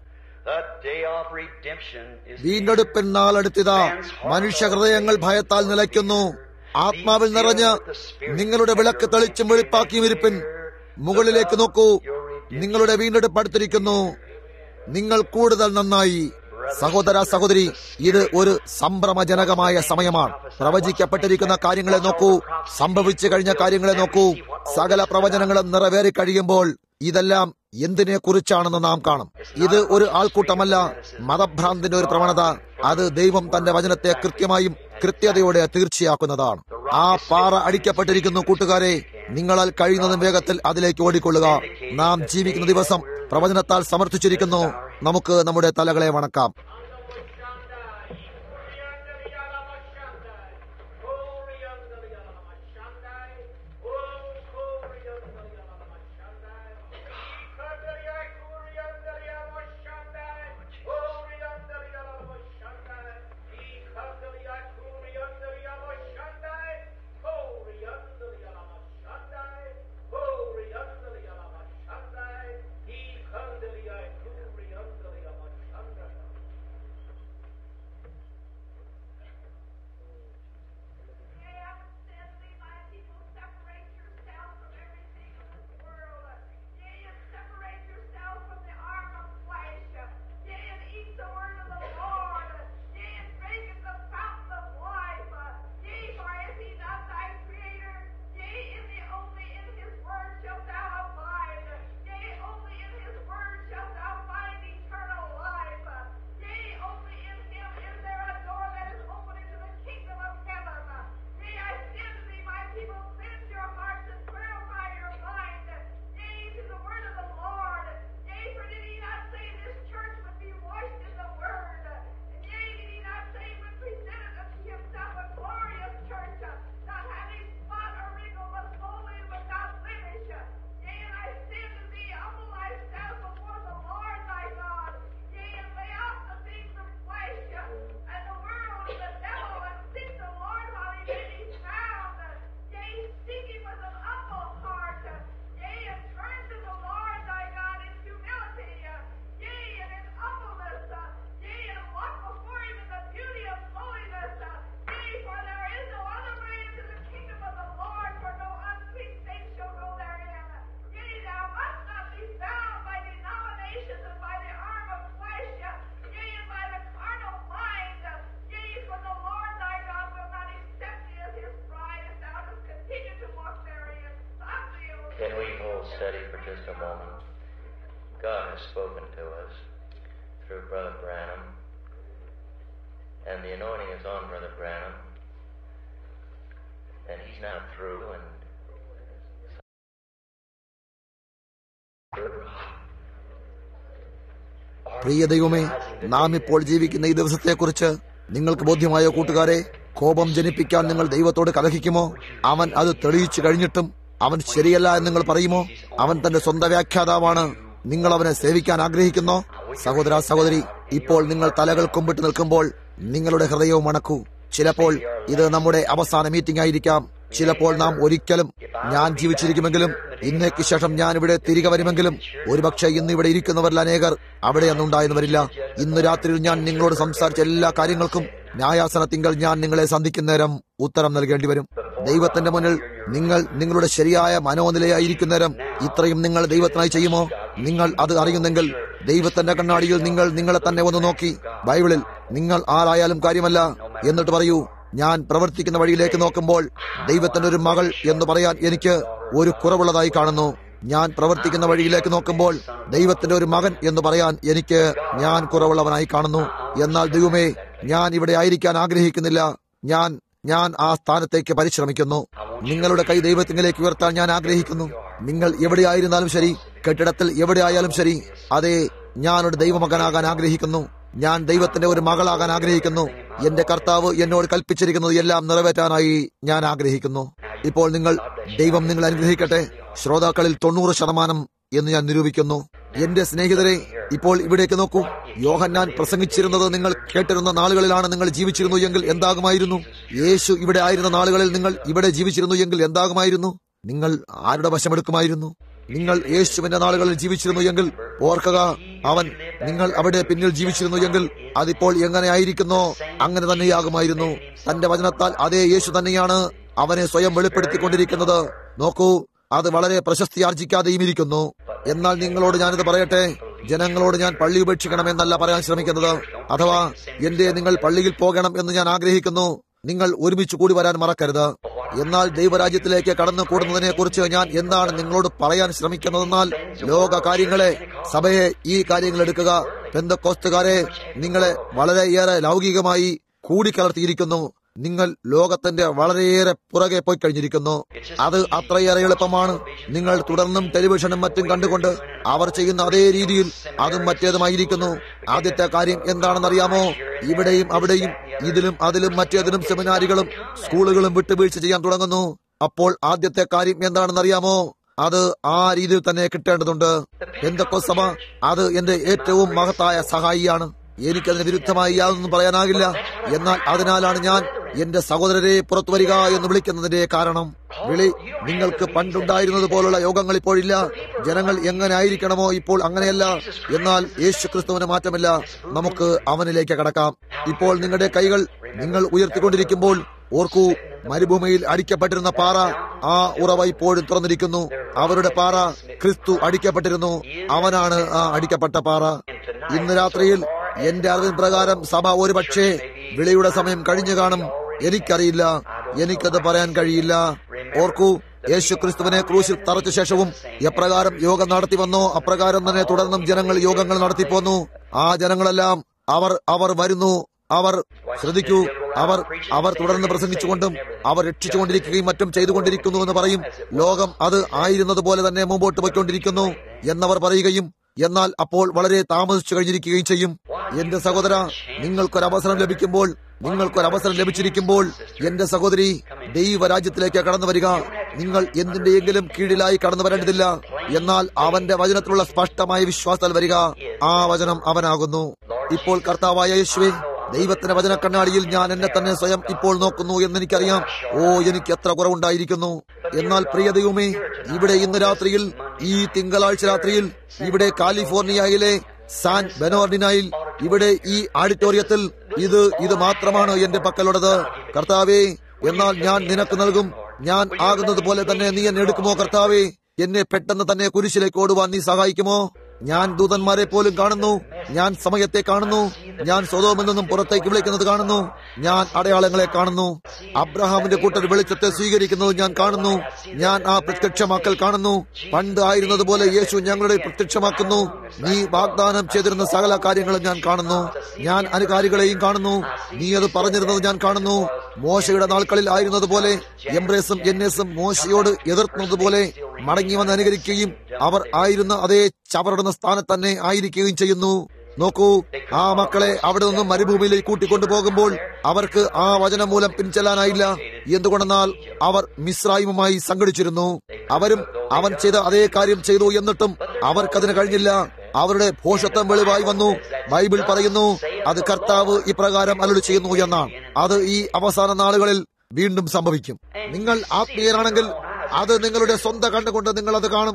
വീണ്ടെടുപ്പിൻ നാളെടുത്തിതാ. മനുഷ്യ ഹൃദയങ്ങൾ ഭയത്താൽ നിലയ്ക്കുന്നു. ആത്മാവിൽ നിറഞ്ഞ് നിങ്ങളുടെ വിളക്ക് തെളിച്ചും വെളിപ്പാക്കിയും ഇരിപ്പിൻ. മുകളിലേക്ക് നോക്കൂ. നിങ്ങളുടെ വീണ്ടെടുപ്പ് അടുത്തിരിക്കുന്നു. നിങ്ങൾ കൂടുതൽ നന്നായി. സഹോദര സഹോദരി, ഇത് ഒരു സംഭ്രമജനകമായ സമയമാണ്. പ്രവചിക്കപ്പെട്ടിരിക്കുന്ന കാര്യങ്ങളെ നോക്കൂ, സംഭവിച്ചു കഴിഞ്ഞ കാര്യങ്ങളെ നോക്കൂ. സകല പ്രവചനങ്ങളും നിറവേറി കഴിയുമ്പോൾ ഇതെല്ലാം എന്തിനെ കുറിച്ചാണെന്ന് നാം കാണും. ഇത് ഒരു ആൾക്കൂട്ടമല്ല, മതഭ്രാന്തിന്റെ ഒരു പ്രവണത. അത് ദൈവം തന്റെ വചനത്തെ കൃത്യമായും കൃത്യതയോടെ തീർച്ചയാക്കുന്നതാണ്. ആ പാറ അടിക്കപ്പെട്ടിരിക്കുന്നു. കൂട്ടുകാരെ, നിങ്ങളാൽ കഴിയുന്നതും വേഗത്തിൽ അതിലേക്ക് ഓടിക്കൊള്ളുക. നാം ജീവിക്കുന്ന ദിവസം പ്രവചനത്താൽ സമർത്ഥിച്ചിരിക്കുന്നു. നമുക്ക് നമ്മുടെ തലകളെ വണക്കാം.
Can we hold steady for just a moment? God has spoken to us through Brother Branham, and the anointing is on Brother Branham, and he's now through, and
പ്രിയ ദൈവമേ, നാം ഇപ്പോൾ ജീവിക്കുന്ന ഈ ദിവസത്തെക്കുറിച്ച് നിങ്ങൾക്ക് ബോധ്യമായോ? കൂട്ടുകാരെ, കോപം ജനിപ്പിക്കാൻ നിങ്ങൾ ദൈവത്തോട് കലഹിക്കുമോ? അവൻ അത് തെളിയിച്ചു കഴിഞ്ഞിട്ടും അവൻ ശരിയല്ല എന്ന് നിങ്ങൾ പറയുമോ? അവൻ തന്റെ സ്വന്തം വ്യാഖ്യാതാവാണ്. നിങ്ങൾ അവനെ സേവിക്കാൻ ആഗ്രഹിക്കുന്നോ? സഹോദര സഹോദരി, ഇപ്പോൾ നിങ്ങൾ തലകൾ കുമ്പിട്ട് നിൽക്കുമ്പോൾ നിങ്ങളുടെ ഹൃദയവും അണക്കൂ. ചിലപ്പോൾ ഇത് നമ്മുടെ അവസാന മീറ്റിംഗ് ആയിരിക്കാം. ചിലപ്പോൾ നാം ഒരിക്കലും, ഞാൻ ജീവിച്ചിരിക്കുമെങ്കിലും ഇന്നേക്ക് ശേഷം ഞാൻ ഇവിടെ തിരികെ വരുമെങ്കിലും ഒരുപക്ഷെ ഇന്ന് ഇവിടെ ഇരിക്കുന്നവരിൽ അനേകർ അവിടെ ഒന്നുണ്ടായെന്ന് വരില്ല. ഇന്ന് രാത്രിയിൽ ഞാൻ നിങ്ങളോട് സംസാരിച്ച എല്ലാ കാര്യങ്ങൾക്കും ന്യായാസനത്തിങ്കൽ ഞാൻ നിങ്ങളെ സന്ധിക്കുന്നേരം ഉത്തരം നൽകേണ്ടി വരും. ദൈവത്തിന്റെ മുന്നിൽ നിങ്ങൾ നിങ്ങളുടെ ശരിയായ മനോനിലയായിരിക്കുന്നേരം ഇത്രയും നിങ്ങൾ ദൈവത്തിനായി ചെയ്യുമോ? നിങ്ങൾ അത് അറിയുന്നെങ്കിൽ ദൈവത്തിന്റെ കണ്ണാടിയിൽ നിങ്ങൾ നിങ്ങളെ തന്നെ ഒന്ന് നോക്കി ബൈബിളിൽ നിങ്ങൾ ആരായാലും കാര്യമല്ല എന്നിട്ട് പറയൂ, ഞാൻ പ്രവർത്തിക്കുന്ന വഴിയിലേക്ക് നോക്കുമ്പോൾ ദൈവത്തിന്റെ ഒരു മകൾ എന്ന് പറയാൻ എനിക്ക് ഒരു കുറവുള്ളതായി കാണുന്നു. ഞാൻ പ്രവർത്തിക്കുന്ന വഴിയിലേക്ക് നോക്കുമ്പോൾ ദൈവത്തിന്റെ ഒരു മകൻ എന്ന് പറയാൻ ഞാൻ കുറവുള്ളവനായി കാണുന്നു. എന്നാൽ ദൈവമേ, ഞാൻ ഇവിടെ ആയിരിക്കാൻ ആഗ്രഹിക്കുന്നില്ല. ഞാൻ ആ സ്ഥാനത്തേക്ക് പരിശ്രമിക്കുന്നു. നിങ്ങളുടെ കൈ ദൈവത്തിലേക്ക് ഉയർത്താൻ ഞാൻ ആഗ്രഹിക്കുന്നു. നിങ്ങൾ എവിടെയായിരുന്നാലും ശരി, കെട്ടിടത്തിൽ എവിടെയായാലും ശരി, അതെ, ഞാനൊരു ദൈവമകനാകാൻ ആഗ്രഹിക്കുന്നു. ഞാൻ ദൈവത്തിന്റെ ഒരു മകളാകാൻ ആഗ്രഹിക്കുന്നു. എന്റെ കർത്താവ് എന്നോട് കൽപ്പിച്ചിരിക്കുന്നത് എല്ലാം നിറവേറ്റാനായി ഞാൻ ആഗ്രഹിക്കുന്നു. ഇപ്പോൾ ദൈവം നിങ്ങളെ അനുഗ്രഹിക്കട്ടെ. ശ്രോതാക്കളിൽ 90% എന്ന് ഞാൻ നിരൂപിക്കുന്നു. എന്റെ സ്നേഹിതരെ, ഇപ്പോൾ ഇവിടേക്ക് നോക്കൂ. യോഹന്നാൻ പ്രസംഗിച്ചിരുന്നത് നിങ്ങൾ കേട്ടിരുന്ന നാളുകളിലാണ് നിങ്ങൾ ജീവിച്ചിരുന്നു എങ്കിൽ എന്താകുമായിരുന്നു? യേശു ഇവിടെ ആയിരുന്ന നാളുകളിൽ നിങ്ങൾ ഇവിടെ ജീവിച്ചിരുന്നു എങ്കിൽ എന്താകുമായിരുന്നു? നിങ്ങൾ ആരുടെ വശമെടുക്കുമായിരുന്നു? നിങ്ങൾ യേശുവിന്റെ നാളുകളിൽ ജീവിച്ചിരുന്നു എങ്കിൽ ഓർക്കുക, നിങ്ങൾ അവിടെ പിന്നിൽ ജീവിച്ചിരുന്നു എങ്കിൽ അതിപ്പോൾ എങ്ങനെ ആയിരിക്കുന്നോ അങ്ങനെ തന്നെയാകുമായിരുന്നു. തന്റെ വചനത്താൽ അതേ യേശു തന്നെയാണ് അവനെ സ്വയം വെളിപ്പെടുത്തിക്കൊണ്ടിരിക്കുന്നത്. നോക്കൂ, അത് വളരെ പ്രശസ്തി ആർജിക്കാതെയും ഇരിക്കുന്നു. എന്നാൽ നിങ്ങളോട് ഞാനിത് പറയട്ടെ, ജനങ്ങളോട് ഞാൻ പള്ളി ഉപേക്ഷിക്കണമെന്നല്ല പറയാൻ ശ്രമിക്കുന്നത്, അഥവാ നിങ്ങൾ പള്ളിയിൽ പോകണം എന്ന് ഞാൻ ആഗ്രഹിക്കുന്നു. നിങ്ങൾ ഒരുമിച്ച് കൂടി വരാൻ മറക്കരുത്. എന്നാൽ ദൈവരാജ്യത്തിലേക്ക് കടന്നു കൂടുന്നതിനെ കുറിച്ച് ഞാൻ എന്താണ് നിങ്ങളോട് പറയാൻ ശ്രമിക്കുന്നതെന്നാൽ, ലോക കാര്യങ്ങളെ, സഭയെ, ഈ കാര്യങ്ങൾ എടുക്കുക. പെന്തക്കോസ്തുകാരെ, നിങ്ങളെ വളരെയേറെ ലൗകികമായി കൂടിക്കലർത്തിയിരിക്കുന്നു. നിങ്ങൾ ലോകത്തിന്റെ വളരെയേറെ പുറകെ പോയി കഴിഞ്ഞിരിക്കുന്നു. അത് അത്രയേറെ എളുപ്പമാണ്. നിങ്ങൾ തുടർന്നും ടെലിവിഷനും മറ്റും കണ്ടുകൊണ്ട് അവർ ചെയ്യുന്ന അതേ രീതിയിൽ അതും മറ്റേതുമായിരിക്കുന്നു. ആദ്യത്തെ കാര്യം എന്താണെന്നറിയാമോ? ഇവിടെയും അവിടെയും ഇതിലും അതിലും മറ്റേതിലും സെമിനാരികളും സ്കൂളുകളും വിട്ടുവീഴ്ച ചെയ്യാൻ തുടങ്ങുന്നു. അപ്പോൾ ആദ്യത്തെ കാര്യം എന്താണെന്നറിയാമോ? അത് ആ രീതിയിൽ തന്നെ കിട്ടേണ്ടതുണ്ട്. പെന്തക്കോസ്ത് സഭ അത് എന്റെ ഏറ്റവും മഹത്തായ സഹായിയാണ്. എനിക്കതിന് വിരുദ്ധമായി യാതൊന്നും പറയാനാകില്ല. എന്നാൽ അതിനാലാണ് ഞാൻ എന്റെ സഹോദരരെ പുറത്തു വരിക എന്ന് വിളിക്കുന്നതിന്റെ കാരണം. നിങ്ങൾക്ക് പണ്ടുണ്ടായിരുന്നത് പോലുള്ള യോഗങ്ങൾ ഇപ്പോഴില്ല. ജനങ്ങൾ എങ്ങനെ ആയിരിക്കണമോ ഇപ്പോൾ അങ്ങനെയല്ല. എന്നാൽ യേശു ക്രിസ്തുവിന് മാറ്റമില്ല. നമുക്ക് അവനിലേക്ക് കടക്കാം. ഇപ്പോൾ നിങ്ങളുടെ കൈകൾ നിങ്ങൾ ഉയർത്തിക്കൊണ്ടിരിക്കുമ്പോൾ ഓർക്കൂ, മരുഭൂമിയിൽ അടിക്കപ്പെട്ടിരുന്ന പാറ, ആ ഉറവ ഇപ്പോഴും തുറന്നിരിക്കുന്നു. അവരുടെ പാറ ക്രിസ്തു അടിക്കപ്പെട്ടിരുന്നു. അവനാണ് ആ അടിക്കപ്പെട്ട പാറ. ഇന്ന് രാത്രിയിൽ എന്റെ അറിവിൻ പ്രകാരം സഭ ഒരുപക്ഷേ വിളിയുടെ സമയം കഴിഞ്ഞു കാണും. എനിക്കറിയില്ല, എനിക്കത് പറയാൻ കഴിയില്ല. ഓർക്കൂ, യേശു ക്രിസ്തുവിനെ ക്രൂശിൽ തറച്ച ശേഷവും എപ്രകാരം യോഗം നടത്തി വന്നോ അപ്രകാരം തന്നെ തുടർന്നും ജനങ്ങൾ യോഗങ്ങൾ നടത്തിപ്പോന്നു. ആ ജനങ്ങളെല്ലാം അവർ വരുന്നു. അവർ ശ്രദ്ധിക്കൂ, അവർ തുടർന്ന് പ്രസംഗിച്ചുകൊണ്ടും അവർ രക്ഷിച്ചുകൊണ്ടിരിക്കുകയും മറ്റും ചെയ്തുകൊണ്ടിരിക്കുന്നു എന്ന് പറയും. ലോകം അത് ആയിരുന്നതുപോലെ തന്നെ മുമ്പോട്ട് പോയിക്കൊണ്ടിരിക്കുന്നു എന്നവർ പറയുകയും എന്നാൽ അപ്പോൾ വളരെ താമസിച്ചു കഴിഞ്ഞിരിക്കുകയും ചെയ്യും. എന്റെ സഹോദര, നിങ്ങൾക്കൊരവസരം ലഭിച്ചിരിക്കുമ്പോൾ എന്റെ സഹോദരി, ദൈവരാജ്യത്തിലേക്ക് കടന്നു വരിക. നിങ്ങൾ എന്തിന്റെയെങ്കിലും കീഴിലായി കടന്നു വരേണ്ടതില്ല. എന്നാൽ അവന്റെ വചനത്തിലുള്ള സ്പഷ്ടമായ വിശ്വാസത്താൽ വരിക. ആ വചനം അവനാകുന്നു. ഇപ്പോൾ കർത്താവായ യേശുവേ, ദൈവത്തിന്റെ വചന കണ്ണാടിയിൽ ഞാൻ എന്നെ തന്നെ സ്വയം ഇപ്പോൾ നോക്കുന്നു എന്നെനിക്കറിയാം. എനിക്ക് എത്ര കുറവുണ്ടായിരിക്കുന്നു. എന്നാൽ പ്രിയ ദൈവമേ, ഇവിടെ ഇന്ന് രാത്രിയിൽ, ഈ തിങ്കളാഴ്ച രാത്രിയിൽ, ഇവിടെ കാലിഫോർണിയയിലെ സാൻ ബെർണാർഡിനോയിൽ, ഇവിടെ ഈ ഓഡിറ്റോറിയത്തിൽ ഇത് മാത്രമാണ് എന്റെ പക്കലുള്ളത്. കർത്താവേ, എന്നാൽ ഞാൻ നിനക്ക് നൽകും. ഞാൻ ആകുന്നത് പോലെ തന്നെ നീ എന്നെ എടുക്കുമോ കർത്താവേ? എന്നെ പെട്ടെന്ന് തന്നെ കുരിശിലേക്ക് ഓടുവാൻ നീ സഹായിക്കുമോ? ഞാൻ ദൂതന്മാരെ പോലും കാണുന്നു. ഞാൻ സമയത്തെ കാണുന്നു. ഞാൻ സൊദോമിൽ നിന്നും പുറത്തേക്ക് വിളിക്കുന്നത് കാണുന്നു. ഞാൻ അടയാളങ്ങളെ കാണുന്നു. അബ്രഹാമിന്റെ കൂട്ടർ വെളിച്ചത്തെ സ്വീകരിക്കുന്നത് ഞാൻ കാണുന്നു. ഞാൻ ആ പ്രത്യക്ഷമാക്കൽ കാണുന്നു. പണ്ട് ആയിരുന്നതുപോലെ യേശു ഞങ്ങളുടെ പ്രത്യക്ഷമാക്കുന്നു. നീ വാഗ്ദാനം ചെയ്തിരുന്ന സകല കാര്യങ്ങളും ഞാൻ കാണുന്നു. ഞാൻ അനുകാരികളെയും കാണുന്നു. നീ അത് പറഞ്ഞിരുന്നത് ഞാൻ കാണുന്നു. മോശയുടെ നാൾക്കളിൽ ആയിരുന്നതുപോലെ എംബ്രേസും എന്നേസും മോശയോട് എതിർക്കുന്നതുപോലെ മടങ്ങി വന്ന് അനുകരിക്കുകയും അവർ ആയിരുന്ന അതേ ചവറുന്ന സ്ഥാനത്ത് തന്നെ ആയിരിക്കുകയും ചെയ്യുന്നു. നോക്കൂ, ആ മക്കളെ അവിടെ നിന്നും മരുഭൂമിയിലേക്ക് കൂട്ടിക്കൊണ്ടുപോകുമ്പോൾ അവർക്ക് ആ വചനം മൂലം പിൻചെല്ലാനായില്ല. എന്തുകൊണ്ടെന്നാൽ അവർ മിസ്രൈമുമായി സംഘടിച്ചിരുന്നു. അവൻ ചെയ്ത അതേ കാര്യം ചെയ്തു. എന്നിട്ടും അവർക്കതിന് കഴിഞ്ഞില്ല. അവരുടെ ഭോഷത്വം വെളിവായി വന്നു. ബൈബിൾ പറയുന്നു, അത് കർത്താവ് ഇപ്രകാരം അരുളി ചെയ്യുന്നു എന്നാണ്. അത് ഈ അവസാന നാളുകളിൽ വീണ്ടും സംഭവിക്കും. നിങ്ങൾ ആത്മീയരാണെങ്കിൽ അത് നിങ്ങളുടെ സ്വന്തം കണ്ടുകൊണ്ട് നിങ്ങൾ അത് കാണും.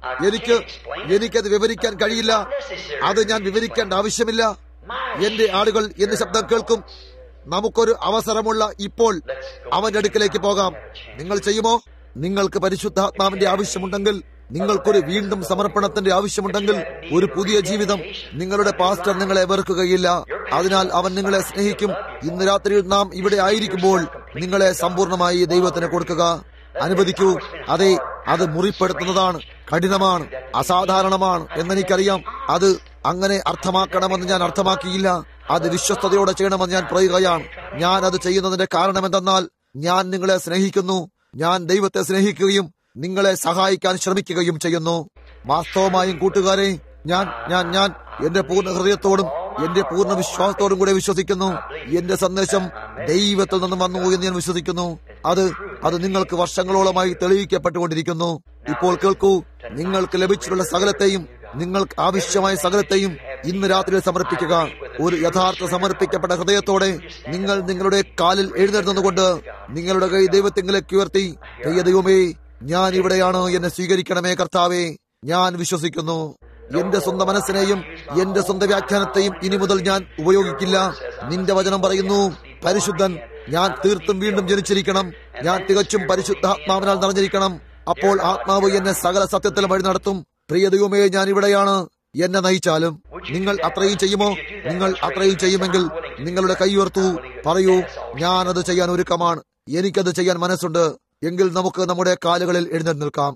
എനിക്കത് വിവരിക്കാൻ കഴിയില്ല. അത് ഞാൻ വിവരിക്കേണ്ട ആവശ്യമില്ല. എന്റെ ആളുകൾ എന്റെ ശബ്ദം കേൾക്കും. നമുക്കൊരു അവസരമുള്ള ഇപ്പോൾ അവന്റെ അടുക്കിലേക്ക് പോകാം. നിങ്ങൾ ചെയ്യുമോ? നിങ്ങൾക്ക് പരിശുദ്ധാത്മാവിന്റെ ആവശ്യമുണ്ടെങ്കിൽ, നിങ്ങൾക്കൊരു വീണ്ടും സമർപ്പണത്തിന്റെ ആവശ്യമുണ്ടെങ്കിൽ, ഒരു പുതിയ ജീവിതം, നിങ്ങളുടെ പാസ്റ്റർ നിങ്ങളെ വെറുക്കുകയില്ല. അതിനാൽ അവൻ നിങ്ങളെ സ്നേഹിക്കും. ഇന്ന് രാത്രിയിൽ നാം ഇവിടെ ആയിരിക്കുമ്പോൾ നിങ്ങളെ സമ്പൂർണമായി ദൈവത്തിന് കൊടുക്കുക. അനുവദിക്കൂ. അതെ, അത് മുറിപ്പെടുത്തുന്നതാണ്, കഠിനമാണ്, അസാധാരണമാണ് എന്നെനിക്കറിയാം. അത് അങ്ങനെ അർത്ഥമാക്കണമെന്ന് ഞാൻ അർത്ഥമാക്കിയില്ല. അത് വിശ്വസ്തയോടെ ചെയ്യണമെന്ന് ഞാൻ പറയുകയാണ്. ഞാൻ അത് ചെയ്യുന്നതിന്റെ കാരണം എന്തെന്നാൽ, ഞാൻ നിങ്ങളെ സ്നേഹിക്കുന്നു. ഞാൻ ദൈവത്തെ സ്നേഹിക്കുകയും നിങ്ങളെ സഹായിക്കാൻ ശ്രമിക്കുകയും ചെയ്യുന്നു. വാസ്തവമായും കൂട്ടുകാരെ, ഞാൻ എന്റെ പൂർണ്ണ ഹൃദയത്തോടും എന്റെ പൂർണ്ണ വിശ്വാസത്തോടും കൂടെ വിശ്വസിക്കുന്നു. എന്റെ സന്ദേശം ദൈവത്തിൽ നിന്നും വന്നു എന്ന് ഞാൻ വിശ്വസിക്കുന്നു. അത് നിങ്ങൾക്ക് വർഷങ്ങളോളമായി തെളിയിക്കപ്പെട്ടുകൊണ്ടിരിക്കുന്നു. ഇപ്പോൾ കേൾക്കൂ, നിങ്ങൾക്ക് ലഭിച്ചിട്ടുള്ള സകലത്തെയും, നിങ്ങൾക്ക് ആവശ്യമായ സകലത്തെയും ഇന്ന് രാത്രി സമർപ്പിക്കുക. ഒരു യഥാർത്ഥ സമർപ്പിക്കപ്പെട്ട ഹൃദയത്തോടെ നിങ്ങൾ നിങ്ങളുടെ കാലിൽ എഴുന്നേൽക്കുന്നതുകൊണ്ട് നിങ്ങളുടെ കൈ ദൈവത്തിലേക്ക് ഉയർത്തി, പ്രിയ ദൈവമേ, ഞാൻ ഇവിടെയാണ്, എന്നെ സ്വീകരിക്കണമേ കർത്താവേ. ഞാൻ വിശ്വസിക്കുന്നു. എന്റെ സ്വന്തം മനസ്സിനെയും എന്റെ സ്വന്തം വ്യാഖ്യാനത്തെയും ഇനി മുതൽ ഞാൻ ഉപയോഗിക്കില്ല. നിന്റെ വചനം പറയുന്നു, പരിശുദ്ധൻ, ഞാൻ തീർത്തും വീണ്ടും ജനിച്ചിരിക്കണം. ഞാൻ തികച്ചും പരിശുദ്ധാത്മാവിനാൽ നിറഞ്ഞിരിക്കണം. അപ്പോൾ ആത്മാവ് എന്നെ സകല സത്യത്തിലും വഴി നടത്തും. പ്രിയ ദൈവമേ, ഞാൻ ഇവിടെയാണ്, എന്നെ നയിച്ചാലും. നിങ്ങൾ അത്രയും ചെയ്യുമോ? നിങ്ങൾ അത്രയും ചെയ്യുമെങ്കിൽ നിങ്ങളുടെ കൈ ഉയർത്തൂ, പറയൂ, ഞാനത് ചെയ്യാൻ ഒരുക്കമാണ്, എനിക്കത് ചെയ്യാൻ മനസ്സുണ്ട്. എങ്കിൽ നമുക്ക് നമ്മുടെ കാലുകളിൽ എഴുന്നേറ്റ് നിൽക്കാം.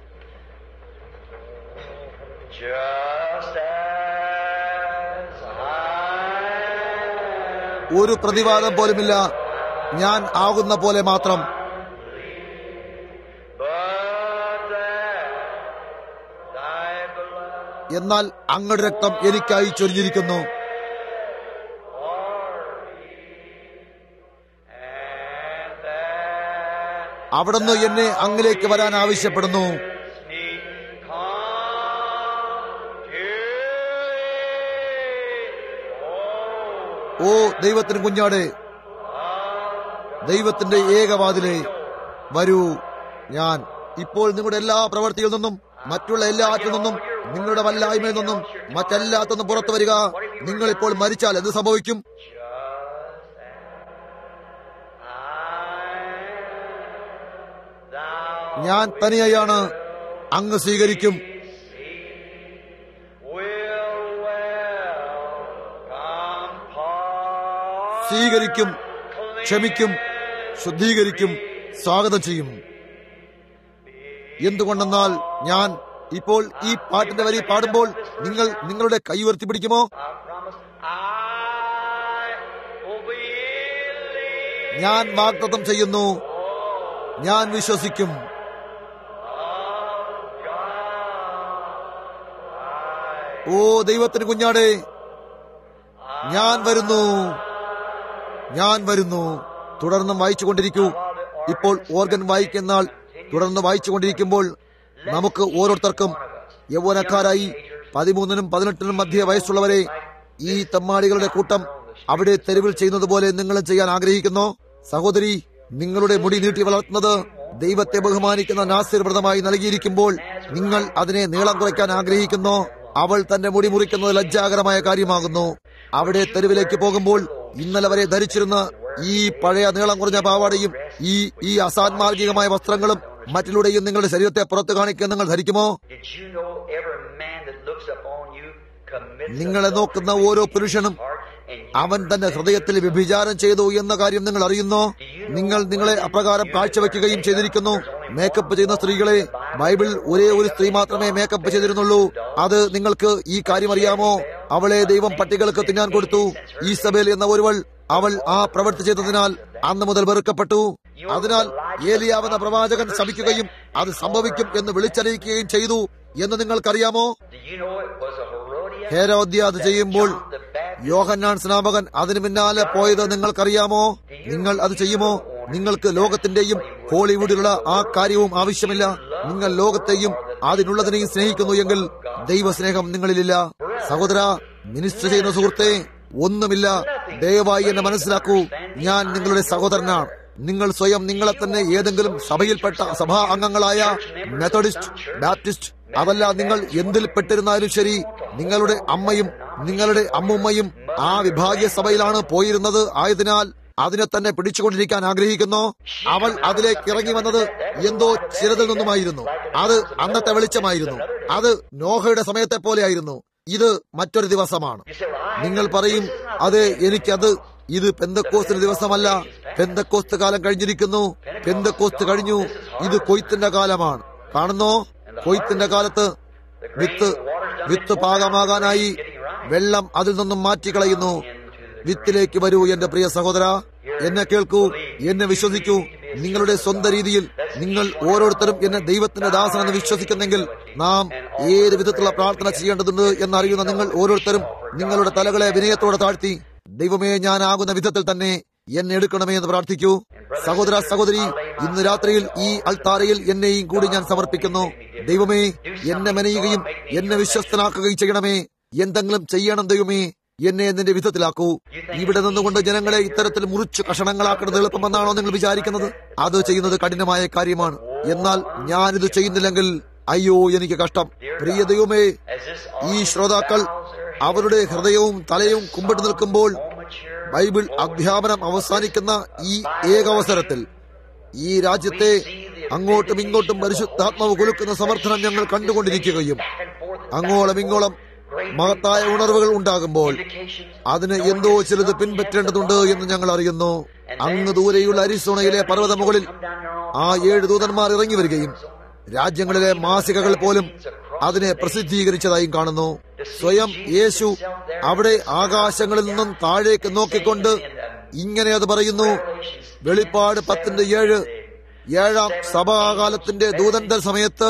ഒരു പ്രതിവാദം പോലുമില്ല, ഞാൻ ആകുന്ന പോലെ മാത്രം. എന്നാൽ അങ്ങയുടെ രക്തം എനിക്കായി ചൊരിഞ്ഞിരിക്കുന്നു. അവിടുന്ന് എന്നെ അങ്ങിലേക്ക് വരാൻ ആവശ്യപ്പെടുന്നു. ഓ ദൈവത്തിന് കുഞ്ഞാടെ, ദൈവത്തിന്റെ ഏകവാതിലെ വരൂ. ഞാൻ ഇപ്പോൾ നിങ്ങളുടെ എല്ലാ പ്രവൃത്തിയിൽ നിന്നും, മറ്റുള്ള എല്ലാറ്റിൽ നിന്നും, നിങ്ങളുടെ വല്ലായ്മയിൽ നിന്നും, മറ്റെല്ലാത്തൊന്നും പുറത്തു വരിക. നിങ്ങൾ ഇപ്പോൾ മരിച്ചാൽ എന്ത് സംഭവിക്കും? ഞാൻ തനിയായാണ്, അങ്ങ് സ്വീകരിക്കും. സ്വീകരിക്കും, ക്ഷമിക്കും, ശുദ്ധീകരിക്കും, സ്വാഗതം ചെയ്യും. എന്തുകൊണ്ടെന്നാൽ ഞാൻ ഇപ്പോൾ ഈ പാട്ടിന്റെ വരി പാടുമ്പോൾ നിങ്ങൾ നിങ്ങളുടെ കൈ ഉയർത്തി പിടിക്കുമോ? ഞാൻ വാഗ്ദത്തം ചെയ്യുന്നു, ഞാൻ വിശ്വസിക്കും. ഓ ദൈവത്തിന് കുഞ്ഞാടെ, ഞാൻ വരുന്നു, ഞാൻ വരുന്നു. തുടർന്നും വായിച്ചുകൊണ്ടിരിക്കൂ. ഇപ്പോൾ ഓർഗൻ വായിക്കുന്ന ആൾ തുടർന്ന് വായിച്ചുകൊണ്ടിരിക്കുമ്പോൾ നമുക്ക് ഓരോരുത്തർക്കും യൗവനക്കാരായി 13-നും 18-നും മധ്യ വയസ്സുള്ളവരെ ഈ തെമ്മാടികളുടെ കൂട്ടം അവിടെ തെരുവിൽ ചെയ്യുന്നത് പോലെ നിങ്ങൾ ചെയ്യാൻ ആഗ്രഹിക്കുന്നു. സഹോദരി, നിങ്ങളുടെ മുടി നീട്ടി വളർത്തുന്നത് ദൈവത്തെ ബഹുമാനിക്കുന്ന നാസിർ വ്രതമായി നൽകിയിരിക്കുമ്പോൾ നിങ്ങൾ അതിനെ നീളം കുറയ്ക്കാൻ ആഗ്രഹിക്കുന്നു. അവൾ തന്റെ മുടി മുറിക്കുന്നത് ലജ്ജാകരമായ കാര്യമാകുന്നു. അവിടെ തെരുവിലേക്ക് പോകുമ്പോൾ ഇന്നലെ വരെ ധരിച്ചിരുന്ന ഈ പഴയ നീളം കുറഞ്ഞ പാവാടയും ഈ അസാന്മാർഗികമായ വസ്ത്രങ്ങളും മറ്റിലൂടെയും നിങ്ങളുടെ ശരീരത്തെ പുറത്തു കാണിക്കാൻ നിങ്ങൾ ധരിക്കുമോ? നിങ്ങളെ നോക്കുന്ന ഓരോ പുരുഷനും അവൻ തന്റെ ഹൃദയത്തിൽ വ്യഭിചാരം ചെയ്തു എന്ന കാര്യം നിങ്ങൾ അറിയുന്നോ? നിങ്ങൾ നിങ്ങളെ അപ്രകാരം കാഴ്ചവെക്കുകയും ചെയ്തിരിക്കുന്നു. മേക്കപ്പ് ചെയ്യുന്ന സ്ത്രീകളെ, ബൈബിൾ ഒരേ ഒരു സ്ത്രീ മാത്രമേ മേക്കപ്പ് ചെയ്തിരുന്നുള്ളൂ. അത് നിങ്ങൾക്ക് ഈ കാര്യം അറിയാമോ? അവളെ ദൈവം പട്ടികൾക്ക് തിന്നാൻ കൊടുത്തു. ഈസബേൽ എന്ന ഒരുവൾ, അവൾ ആ പ്രവൃത്തി ചെയ്തതിനാൽ അന്ന് മുതൽ വെറുക്കപ്പെട്ടു. അതിനാൽ ഏലിയാവെന്ന പ്രവാചകൻ ശപിക്കുകയും അത് സംഭവിക്കും എന്ന് വിളിച്ചറിയിക്കുകയും ചെയ്തു എന്ന് നിങ്ങൾക്കറിയാമോ? ഹേരോദ്യ ചെയ്യുമ്പോൾ യോഹന്നാൻ സ്നാപകൻ അതിന് പിന്നാലെ പോയത് നിങ്ങൾക്കറിയാമോ? നിങ്ങൾ അത് ചെയ്യുമോ? നിങ്ങൾക്ക് ലോകത്തിന്റെയും ഹോളിവുഡിലുള്ള ആ കാര്യവും ആവശ്യമില്ല. നിങ്ങൾ ലോകത്തെയും അതിനുള്ളതിനെയും സ്നേഹിക്കുന്നു എങ്കിൽ ദൈവസ്നേഹം നിങ്ങളിലില്ല. സഹോദര, മിനിസ്റ്റർ ചെയ്യുന്ന സുഹൃത്തെ, ഒന്നുമില്ല. ദയവായി എന്നെ മനസ്സിലാക്കൂ. ഞാൻ നിങ്ങളുടെ സഹോദരനാണ്. നിങ്ങൾ സ്വയം നിങ്ങളെ തന്നെ ഏതെങ്കിലും സഭയിൽപ്പെട്ട സഭാ അംഗങ്ങളായ മെത്തഡിസ്റ്റ്, ബാപ്റ്റിസ്റ്റ്, അതല്ല നിങ്ങൾ എന്തിൽ പെട്ടിരുന്നാലും ശരി, നിങ്ങളുടെ അമ്മയും നിങ്ങളുടെ അമ്മുമ്മയും ആ വിഭാഗീയ സഭയിലാണ് പോയിരുന്നത് ആയതിനാൽ അതിനെ തന്നെ പിടിച്ചുകൊണ്ടിരിക്കാൻ ആഗ്രഹിക്കുന്നു. അവൾ അതിലേക്ക് ഇറങ്ങി വന്നത് എന്തോ ചിലതിൽ നിന്നുമായിരുന്നു. അത് അന്നത്തെ വെളിച്ചമായിരുന്നു. അത് നോഹയുടെ സമയത്തെ പോലെയായിരുന്നു. ഇത് മറ്റൊരു ദിവസമാണ്. നിങ്ങൾ പറയും, അതെ എനിക്കത്, ഇത് പെന്തക്കോസ്തിന്റെ ദിവസമല്ല. പെന്തക്കോസ്ത് കാലം കഴിഞ്ഞിരിക്കുന്നു. പെന്തക്കോസ്ത് കഴിഞ്ഞു. ഇത് കൊയ്ത്തിന്റെ കാലമാണ്. കാണുന്നോ? കൊയ്ത്തിന്റെ കാലത്ത് വിത്ത് പാകമാകാനായി വെള്ളം അതിൽ നിന്നും മാറ്റിക്കളയുന്നു. വിത്തിലേക്ക് വരൂ എന്റെ പ്രിയ സഹോദര, എന്നെ കേൾക്കൂ, എന്നെ വിശ്വസിക്കൂ. നിങ്ങളുടെ സ്വന്തം രീതിയിൽ നിങ്ങൾ ഓരോരുത്തരും എന്നെ ദൈവത്തിന്റെ ദാസനെന്ന് വിശ്വസിക്കുന്നെങ്കിൽ നാം ഏത് വിധത്തിലുള്ള പ്രാർത്ഥന ചെയ്യേണ്ടതുണ്ട് എന്നറിയുന്ന നിങ്ങൾ ഓരോരുത്തരും നിങ്ങളുടെ തലകളെ വിനയത്തോടെ താഴ്ത്തി, ദൈവമേ, ഞാനാകുന്ന വിധത്തിൽ തന്നെ എന്നെ എടുക്കണമേ എന്ന് പ്രാർത്ഥിക്കൂ. സഹോദര, സഹോദരി, ഇന്ന് രാത്രിയിൽ ഈ അൾത്താരയിൽ എന്നെയും കൂടി ഞാൻ സമർപ്പിക്കുന്നു. ദൈവമേ, എന്നെ മെനയുകയും എന്നെ വിശ്വസ്തനാക്കുകയും ചെയ്യണമേ. എന്തെങ്കിലും ചെയ്യണം ദൈവമേ, എന്നെ നിന്റെ വിധത്തിലാക്കൂ. ഇവിടെ നിന്നുകൊണ്ട് ജനങ്ങളെ ഇത്തരത്തിൽ മുറിച്ചു കഷണങ്ങളാക്കുന്നത് എളുപ്പമെന്നാണോ നിങ്ങൾ വിചാരിക്കുന്നത്? അത് ചെയ്യുന്നത് കഠിനമായ കാര്യമാണ്. എന്നാൽ ഞാനിത് ചെയ്യുന്നില്ലെങ്കിൽ അയ്യോ എനിക്ക് കഷ്ടം. പ്രിയ ദൈവമേ, ഈ ശ്രോതാക്കൾ അവരുടെ ഹൃദയവും തലയും കുമ്പിട്ട് നിൽക്കുമ്പോൾ ബൈബിൾ അധ്യാപനം അവസാനിക്കുന്ന ഈ ഏകവസരത്തിൽ ഈ രാജ്യത്തെ അങ്ങോട്ടും ഇങ്ങോട്ടും പരിശുദ്ധാത്മാവ് കുലുക്കുന്ന സമർത്ഥനം ഞങ്ങൾ കണ്ടുകൊണ്ടിരിക്കുകയും അങ്ങോളം ഇങ്ങോളം മഹത്തായ ഉണർവുകൾ ഉണ്ടാകുമ്പോൾ അതിന് എന്തോ ചിലത് പിൻപറ്റേണ്ടതുണ്ട് എന്ന് ഞങ്ങൾ അറിയുന്നു. അങ്ങ് ദൂരെയുള്ള അരിസോണയിലെ പർവ്വത മുകളിൽ ആ 7 ദൂതന്മാർ ഇറങ്ങി വരികയും രാജ്യങ്ങളിലെ മാസികകൾ പോലും അതിനെ പ്രസിദ്ധീകരിച്ചതായും കാണുന്നു. സ്വയം യേശു അവിടെ ആകാശങ്ങളിൽ നിന്നും താഴേക്ക് നോക്കിക്കൊണ്ട് ഇങ്ങനെ അത് പറയുന്നു. വെളിപ്പാട് 10:7 ഏഴാം സഭാകാലത്തിന്റെ ദൂതന്റെ സമയത്ത്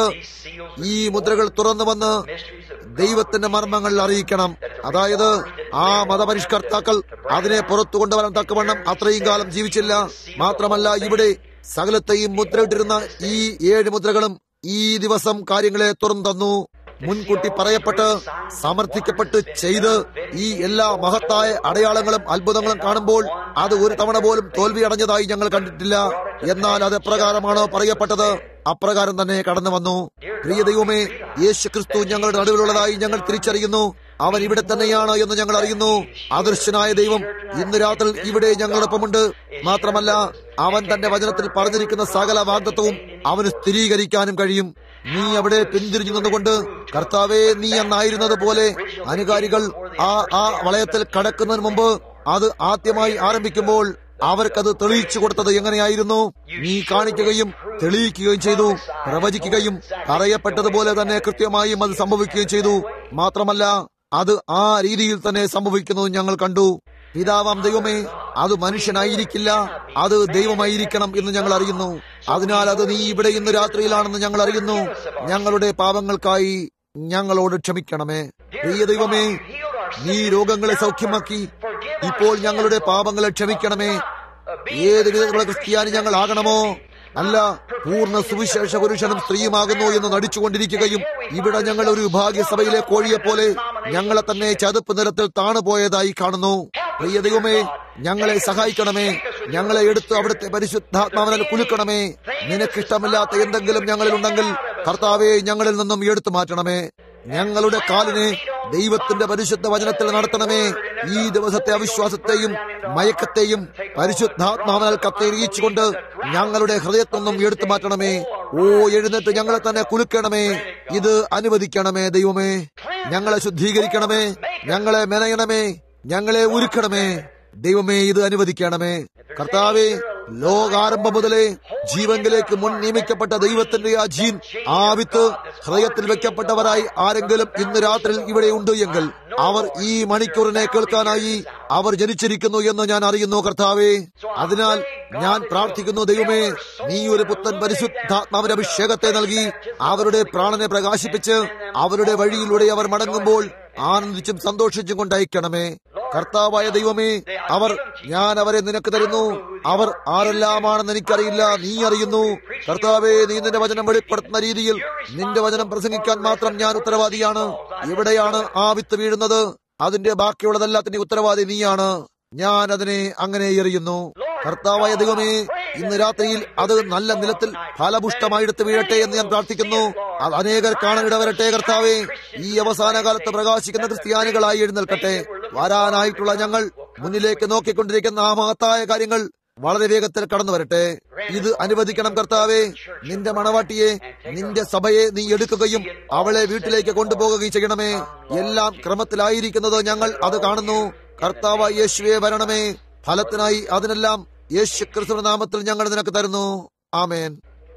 ഈ മുദ്രകൾ തുറന്നു വന്ന് ദൈവത്തിന്റെ മർമ്മങ്ങൾ അറിയിക്കണം. അതായത് ആ മതപരിഷ്കർത്താക്കൾ അതിനെ പുറത്തു കൊണ്ടുവരാൻ തക്കവണ്ണം അത്രയും കാലം ജീവിച്ചില്ല. മാത്രമല്ല ഇവിടെ സകലത്തെയും മുദ്രയിട്ടിരുന്ന ഈ 7 മുദ്രകളും ഈ ദിവസം കാര്യങ്ങളെ തുറന്നു തന്നു. മുൻകൂട്ടി പറയപ്പെട്ട് സമർത്ഥിക്കപ്പെട്ട് ചെയ്ത് ഈ എല്ലാ മഹത്തായ അടയാളങ്ങളും അത്ഭുതങ്ങളും കാണുമ്പോൾ അത് ഒരു തവണ പോലും തോൽവി അടഞ്ഞതായി ഞങ്ങൾ കണ്ടിട്ടില്ല. എന്നാൽ അത് എപ്രകാരമാണോ പറയപ്പെട്ടത് അപ്രകാരം തന്നെ കടന്നു വന്നു. പ്രിയ ദൈവമേ, യേശു ക്രിസ്തു ഞങ്ങളുടെ നടുവിലുള്ളതായി ഞങ്ങൾ തിരിച്ചറിയുന്നു. അവൻ ഇവിടെ തന്നെയാണ് എന്ന് ഞങ്ങൾ അറിയുന്നു. അദൃശ്യനായ ദൈവം ഇന്ന് രാത്രി ഇവിടെ ഞങ്ങളോടൊപ്പമുണ്ട്. മാത്രമല്ല അവൻ തന്റെ വചനത്തിൽ പറഞ്ഞിരിക്കുന്ന സകല വാഗ്ദത്തവും അവന് സ്ഥിരീകരിക്കാനും കഴിയും. നീ അവിടെ പിന്തിരിഞ്ഞു നിന്നുകൊണ്ട് കർത്താവേ, നീ അന്നായിരുന്നത് പോലെ അനുകാരികൾ ആ വളയത്തിൽ കടക്കുന്നതിന് മുമ്പ് അത് ആദ്യമായി ആരംഭിക്കുമ്പോൾ അവർക്കത് തെളിയിച്ചു കൊടുത്തത് എങ്ങനെയായിരുന്നു? നീ കാണിക്കുകയും തെളിയിക്കുകയും ചെയ്തു. പ്രവചിക്കുകയും പറയപ്പെട്ടതുപോലെ തന്നെ കൃത്യമായും അത് സംഭവിക്കുകയും ചെയ്തു. മാത്രമല്ല അത് ആ രീതിയിൽ തന്നെ സംഭവിക്കുന്നത് ഞങ്ങൾ കണ്ടു. പിതാവാം ദൈവമേ, അത് മനുഷ്യനായിരിക്കില്ല, അത് ദൈവമായിരിക്കണം എന്ന് ഞങ്ങൾ അറിയുന്നു. അതിനാൽ അത് നീ ഇവിടെ ഇന്ന് രാത്രിയിലാണെന്ന് ഞങ്ങൾ അറിയുന്നു. ഞങ്ങളുടെ പാപങ്ങൾക്കായി ഞങ്ങളോട് ക്ഷമിക്കണമേ. പ്രിയ ദൈവമേ, നീ രോഗങ്ങളെ സൗഖ്യമാക്കി ഇപ്പോൾ ഞങ്ങളുടെ പാപങ്ങളെ ക്ഷമിക്കണമേ. ഏത് വിധത്തിലുള്ള ക്രിസ്ത്യാനി ഞങ്ങൾ ആകണമോ അല്ല, പൂർണ്ണ സുവിശേഷ പുരുഷനും സ്ത്രീയുമാകുന്നു എന്ന് നടിച്ചുകൊണ്ടിരിക്കുകയും ഇവിടെ ഞങ്ങൾ ഒരു ഭാഗ്യസഭയിലെ കോഴിയെപ്പോലെ ഞങ്ങളെ തന്നെ ചതുപ്പ് നിലത്തിൽ താണുപോയതായി കാണുന്നു. പ്രിയ ദൈവമേ, ഞങ്ങളെ സഹായിക്കണമേ. ഞങ്ങളെ എടുത്ത് അവിടുത്തെ പരിശുദ്ധാത്മാവിനാൽ കുലുക്കണമേ. നിനക്കിഷ്ടമില്ലാത്ത എന്തെങ്കിലും ഞങ്ങളിൽ ഉണ്ടെങ്കിൽ കർത്താവെ ഞങ്ങളിൽ നിന്നും എടുത്തു മാറ്റണമേ. ഞങ്ങളുടെ കാലിനെ ദൈവത്തിന്റെ പരിശുദ്ധ വചനത്തിൽ നടത്തണമേ. ഈ ദിവസത്തെ അവിശ്വാസത്തെയും മയക്കത്തെയും പരിശുദ്ധാത്മാവിനാൽ കത്തെറിയിച്ചുകൊണ്ട് ഞങ്ങളുടെ ഹൃദയത്തിൽ നിന്നും എടുത്തു മാറ്റണമേ. എഴുന്നേറ്റ് ഞങ്ങളെ തന്നെ കുലുക്കണമേ. ഇത് അനുവദിക്കണമേ. ദൈവമേ, ഞങ്ങളെ ശുദ്ധീകരിക്കണമേ. ഞങ്ങളെ മെനയണമേ. ഞങ്ങളെ ഒരുക്കണമേ. ദൈവമേ, ഇത് അനുവദിക്കണമേ. കർത്താവേ, ലോകാരംഭം മുതലേ ജീവനിലേക്ക് മുൻ നിയമിക്കപ്പെട്ട ദൈവത്തിന്റെ ആ ജീൻ, ആ വിത്ത് ഹൃദയത്തിൽ വെക്കപ്പെട്ടവരായി ആരെങ്കിലും ഇന്ന് രാത്രി ഇവിടെ ഉണ്ട് എങ്കിൽ അവർ ഈ മണിക്കൂറിനെ കേൾക്കാനായി അവർ ജനിച്ചിരിക്കുന്നു എന്ന് ഞാൻ അറിയുന്നു. കർത്താവേ, അതിനാൽ ഞാൻ പ്രാർത്ഥിക്കുന്നു. ദൈവമേ, നീ ഒരു പുത്തൻ പരിശുദ്ധാത്മാവിന്റെ അഭിഷേകത്തെ നൽകി അവരുടെ പ്രാണനെ പ്രകാശിപ്പിച്ച് അവരുടെ വഴിയിലൂടെ അവർ മടങ്ങുമ്പോൾ ആനന്ദിച്ചും സന്തോഷിച്ചും കൊണ്ടയക്കണമേ. കർത്താവായ ദൈവമേ, ഞാൻ അവരെ നിനക്ക് തരുന്നു. അവർ ആരെല്ലാമാണെന്ന് എനിക്കറിയില്ല, നീ അറിയുന്നു. കർത്താവേ, നീ നിന്റെ വചനം വെളിപ്പെടുത്തുന്ന രീതിയിൽ നിന്റെ വചനം പ്രസംഗിക്കാൻ മാത്രം ഞാൻ ഉത്തരവാദിയാണ്. എവിടെയാണ് ആ വിത്ത് വീഴുന്നത്, അതിന്റെ ബാക്കിയുള്ളതെല്ലാത്തിന്റെ ഉത്തരവാദി നീയാണ്. ഞാൻ അതിനെ അങ്ങനെ എറിയുന്നു. കർത്താവായ ദൈവമേ, ഇന്ന് രാത്രിയിൽ അത് നല്ല നിലത്തിൽ ഫലപുഷ്ടമായെടുത്ത് വീഴട്ടെ എന്ന് ഞാൻ പ്രാർത്ഥിക്കുന്നു. അത് അനേകർ കാണാനിടവരട്ടെ. കർത്താവേ, ഈ അവസാന കാലത്ത് പ്രകാശിക്കുന്ന ക്രിസ്ത്യാനികളായി എഴുന്നേൽക്കട്ടെ. വരാനായിട്ടുള്ള ഞങ്ങൾ മുന്നിലേക്ക് നോക്കിക്കൊണ്ടിരിക്കുന്ന ആ മഹത്തായ കാര്യങ്ങൾ വളരെ വേഗത്തിൽ കടന്നു വരട്ടെ. ഇത് അനുവദിക്കണം കർത്താവേ. നിന്റെ മണവാട്ടിയെ, നിന്റെ സഭയെ നീ എടുക്കുകയും അവളെ വീട്ടിലേക്ക് കൊണ്ടുപോകുകയും ചെയ്യണമേ. എല്ലാം ക്രമത്തിലായിരിക്കുന്നത് ഞങ്ങൾ അത് കാണുന്നു. കർത്താവായ യേശുവേ, വരണമേ. ഫലത്തിനായി അതിനെല്ലാം യേശു ക്രിസ്തുവിന്റെ നാമത്തിൽ ഞങ്ങൾ നിനക്ക് തരുന്നു. ആമേൻ.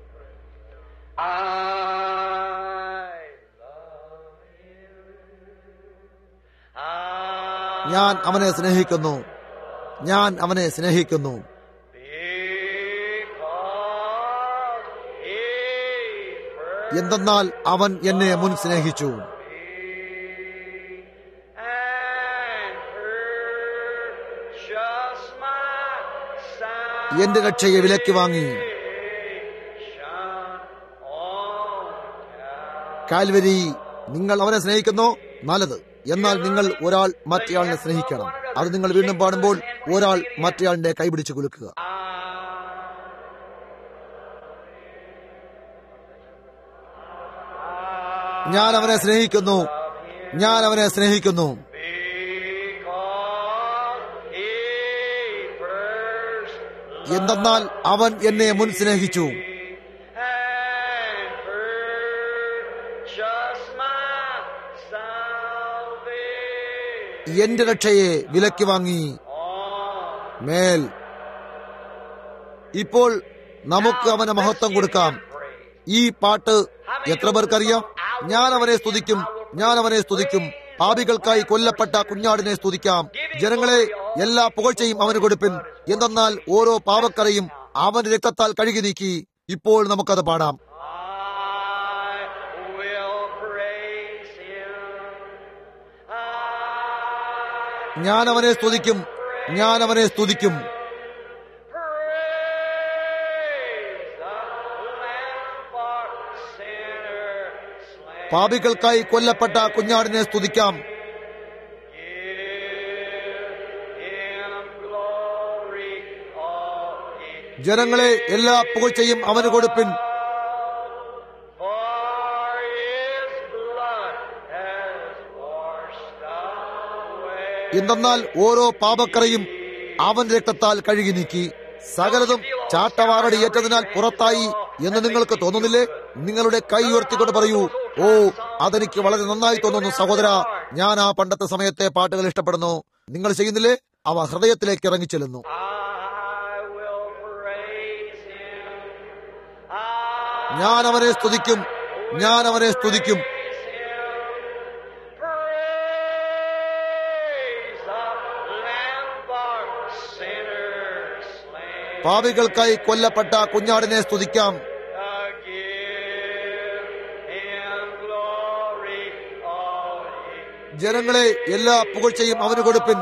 ഞാൻ അവനെ സ്നേഹിക്കുന്നു. ഞാൻ അവനെ സ്നേഹിക്കുന്നു. എന്തെന്നാൽ അവൻ എന്നെ മുൻ സ്നേഹിച്ചു. എന്റെ രക്ഷയെ വിലയ്ക്ക് വാങ്ങി. കാൽവരി, നിങ്ങൾ അവനെ സ്നേഹിക്കുന്നു, നല്ലത്. എന്നാൽ നിങ്ങൾ ഒരാൾ മറ്റേയാളിനെ സ്നേഹിക്കണം. അത് നിങ്ങൾ വീണ്ടും പാടുമ്പോൾ ഒരാൾ മറ്റേയാളിന്റെ കൈപിടിച്ച് കുലുക്കുക. ഞാൻ അവനെ സ്നേഹിക്കുന്നു. ഞാൻ അവനെ സ്നേഹിക്കുന്നു. എന്തെന്നാൽ അവൻ എന്നെ മുൻ സ്നേഹിച്ചു. എന്റെ രക്ഷയെ വിലയ്ക്ക് വാങ്ങി. മേൽ ഇപ്പോൾ നമുക്ക് അവന് മഹത്വം കൊടുക്കാം. ഈ പാട്ട് എത്ര പേർക്കറിയാം? ഞാൻ അവനെ സ്തുതിക്കും, ഞാൻ അവനെ സ്തുതിക്കും. പാപികൾക്കായി കൊല്ലപ്പെട്ട കുഞ്ഞാടിനെ സ്തുതിക്കാം. ജനങ്ങളെ, എല്ലാ പുകഴ്ചയും അവന് കൊടുപ്പിൻ. എന്തെന്നാൽ ഓരോ പാപക്കറയും അവന്റെ രക്തത്താൽ കഴുകി നീക്കി. ഇപ്പോൾ നമുക്കത് പാടാം. ഞാൻ അവനെ സ്തുതിക്കും, ഞാൻ അവനെ സ്തുതിക്കും. പാപികൾക്കായി കൊല്ലപ്പെട്ട കുഞ്ഞാടിനെ സ്തുതിക്കാം. ജനങ്ങളെ, എല്ലാ പുകഴ്ചയും അവന് കൊടുപ്പിൻ. എന്തെന്നാൽ ഓരോ പാപക്കറയും അവൻ രക്തത്താൽ കഴുകി നീക്കി. സകലതും ചാട്ടവാറടി ഏറ്റതിനാൽ പുറത്തായി എന്ന് നിങ്ങൾക്ക് തോന്നുന്നില്ലേ? നിങ്ങളുടെ കൈ ഉയർത്തിക്കൊണ്ട് പറയൂ, ഓ, അതെനിക്ക് വളരെ നന്നായി തോന്നുന്നു സഹോദര. ഞാൻ ആ പണ്ടത്തെ സമയത്തെ പാട്ടുകൾ ഇഷ്ടപ്പെടുന്നു. നിങ്ങൾ ചെയ്യുന്നില്ലേ? അവ ഹൃദയത്തിലേക്ക് ഇറങ്ങിച്ചെല്ലുന്നു. ഞാൻ അവനെ സ്തുതിക്കും, ഞാൻ അവനെ സ്തുതിക്കും. പാപികൾക്കായി കൊല്ലപ്പെട്ട കുഞ്ഞാടിനെ സ്തുതിക്കാം. ജനങ്ങളെ, എല്ലാ പുകഴ്ചയും അവന് കൊടുപ്പിൻ.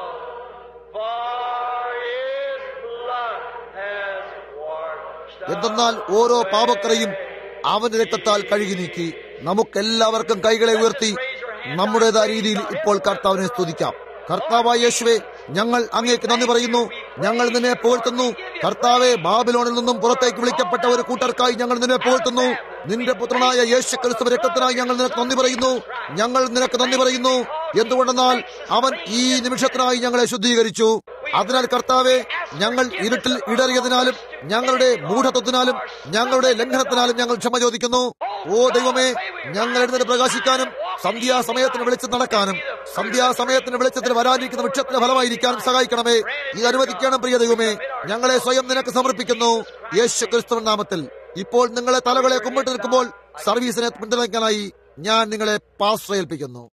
എന്തെന്നാൽ ഓരോ പാപക്കറയും അവന്റെ രക്തത്താൽ കഴുകി നീക്കി. നമുക്കെല്ലാവർക്കും കൈകളെ ഉയർത്തി നമ്മുടേതായ രീതിയിൽ ഇപ്പോൾ കർത്താവിനെ സ്തുതിക്കാം. കർത്താവായ യേശുവേ, ഞങ്ങൾ അങ്ങേക്ക് നന്ദി പറയുന്നു. ഞങ്ങൾ നിന്നെ പുകഴ്ത്തുന്നു. കർത്താവെ, ബാബിലോണിൽ നിന്നും പുറത്തേക്ക് വിളിക്കപ്പെട്ട ഒരു കൂട്ടർക്കായി ഞങ്ങൾ നിന്നെ പുകഴ്ത്തുന്നു. നിന്റെ പുത്രനായ യേശു ക്രിസ്തു രക്തത്തിനായി ഞങ്ങൾ നിനക്ക് നന്ദി പറയുന്നു. ഞങ്ങൾ നിനക്ക് നന്ദി പറയുന്നു. എന്തുകൊണ്ടെന്നാൽ അവൻ ഈ നിമിഷത്തിനായി ഞങ്ങളെ ശുദ്ധീകരിച്ചു. അതിനാൽ കർത്താവെ, ഞങ്ങൾ ഇരുട്ടിൽ ഇടറിയതിനാലും ഞങ്ങളുടെ മൂഢത്വത്തിനാലും ഞങ്ങളുടെ ലംഘനത്തിനാലും ഞങ്ങൾ ക്ഷമ ചോദിക്കുന്നു. ഓ ദൈവമേ, ഞങ്ങൾ എഴുന്നേറ്റ് പ്രകാശിക്കാനും സന്ധ്യാസമയത്തിന് വെളിച്ചം നടക്കാനും സന്ധ്യാസമയത്തിന് വെളിച്ചത്തിന് വരാനിരിക്കുന്ന വൃക്ഷത്തിന്റെ ഫലമായിരിക്കാനും സഹായിക്കണമേ. ഇത് അനുവദിക്കണം പ്രിയ ദൈവമേ. ഞങ്ങളെ സ്വയം നിനക്ക് സമർപ്പിക്കുന്നു യേശു ക്രിസ്തുവിന്റെ നാമത്തിൽ. ഇപ്പോൾ നിങ്ങളെ തലകളെ കുമ്പിട്ട് നിൽക്കുമ്പോൾ സർവീസിനെ പിന്തുണയ്ക്കാനായി ഞാൻ നിങ്ങളെ പാസ്റ്റർ ഏൽപ്പിക്കുന്നു.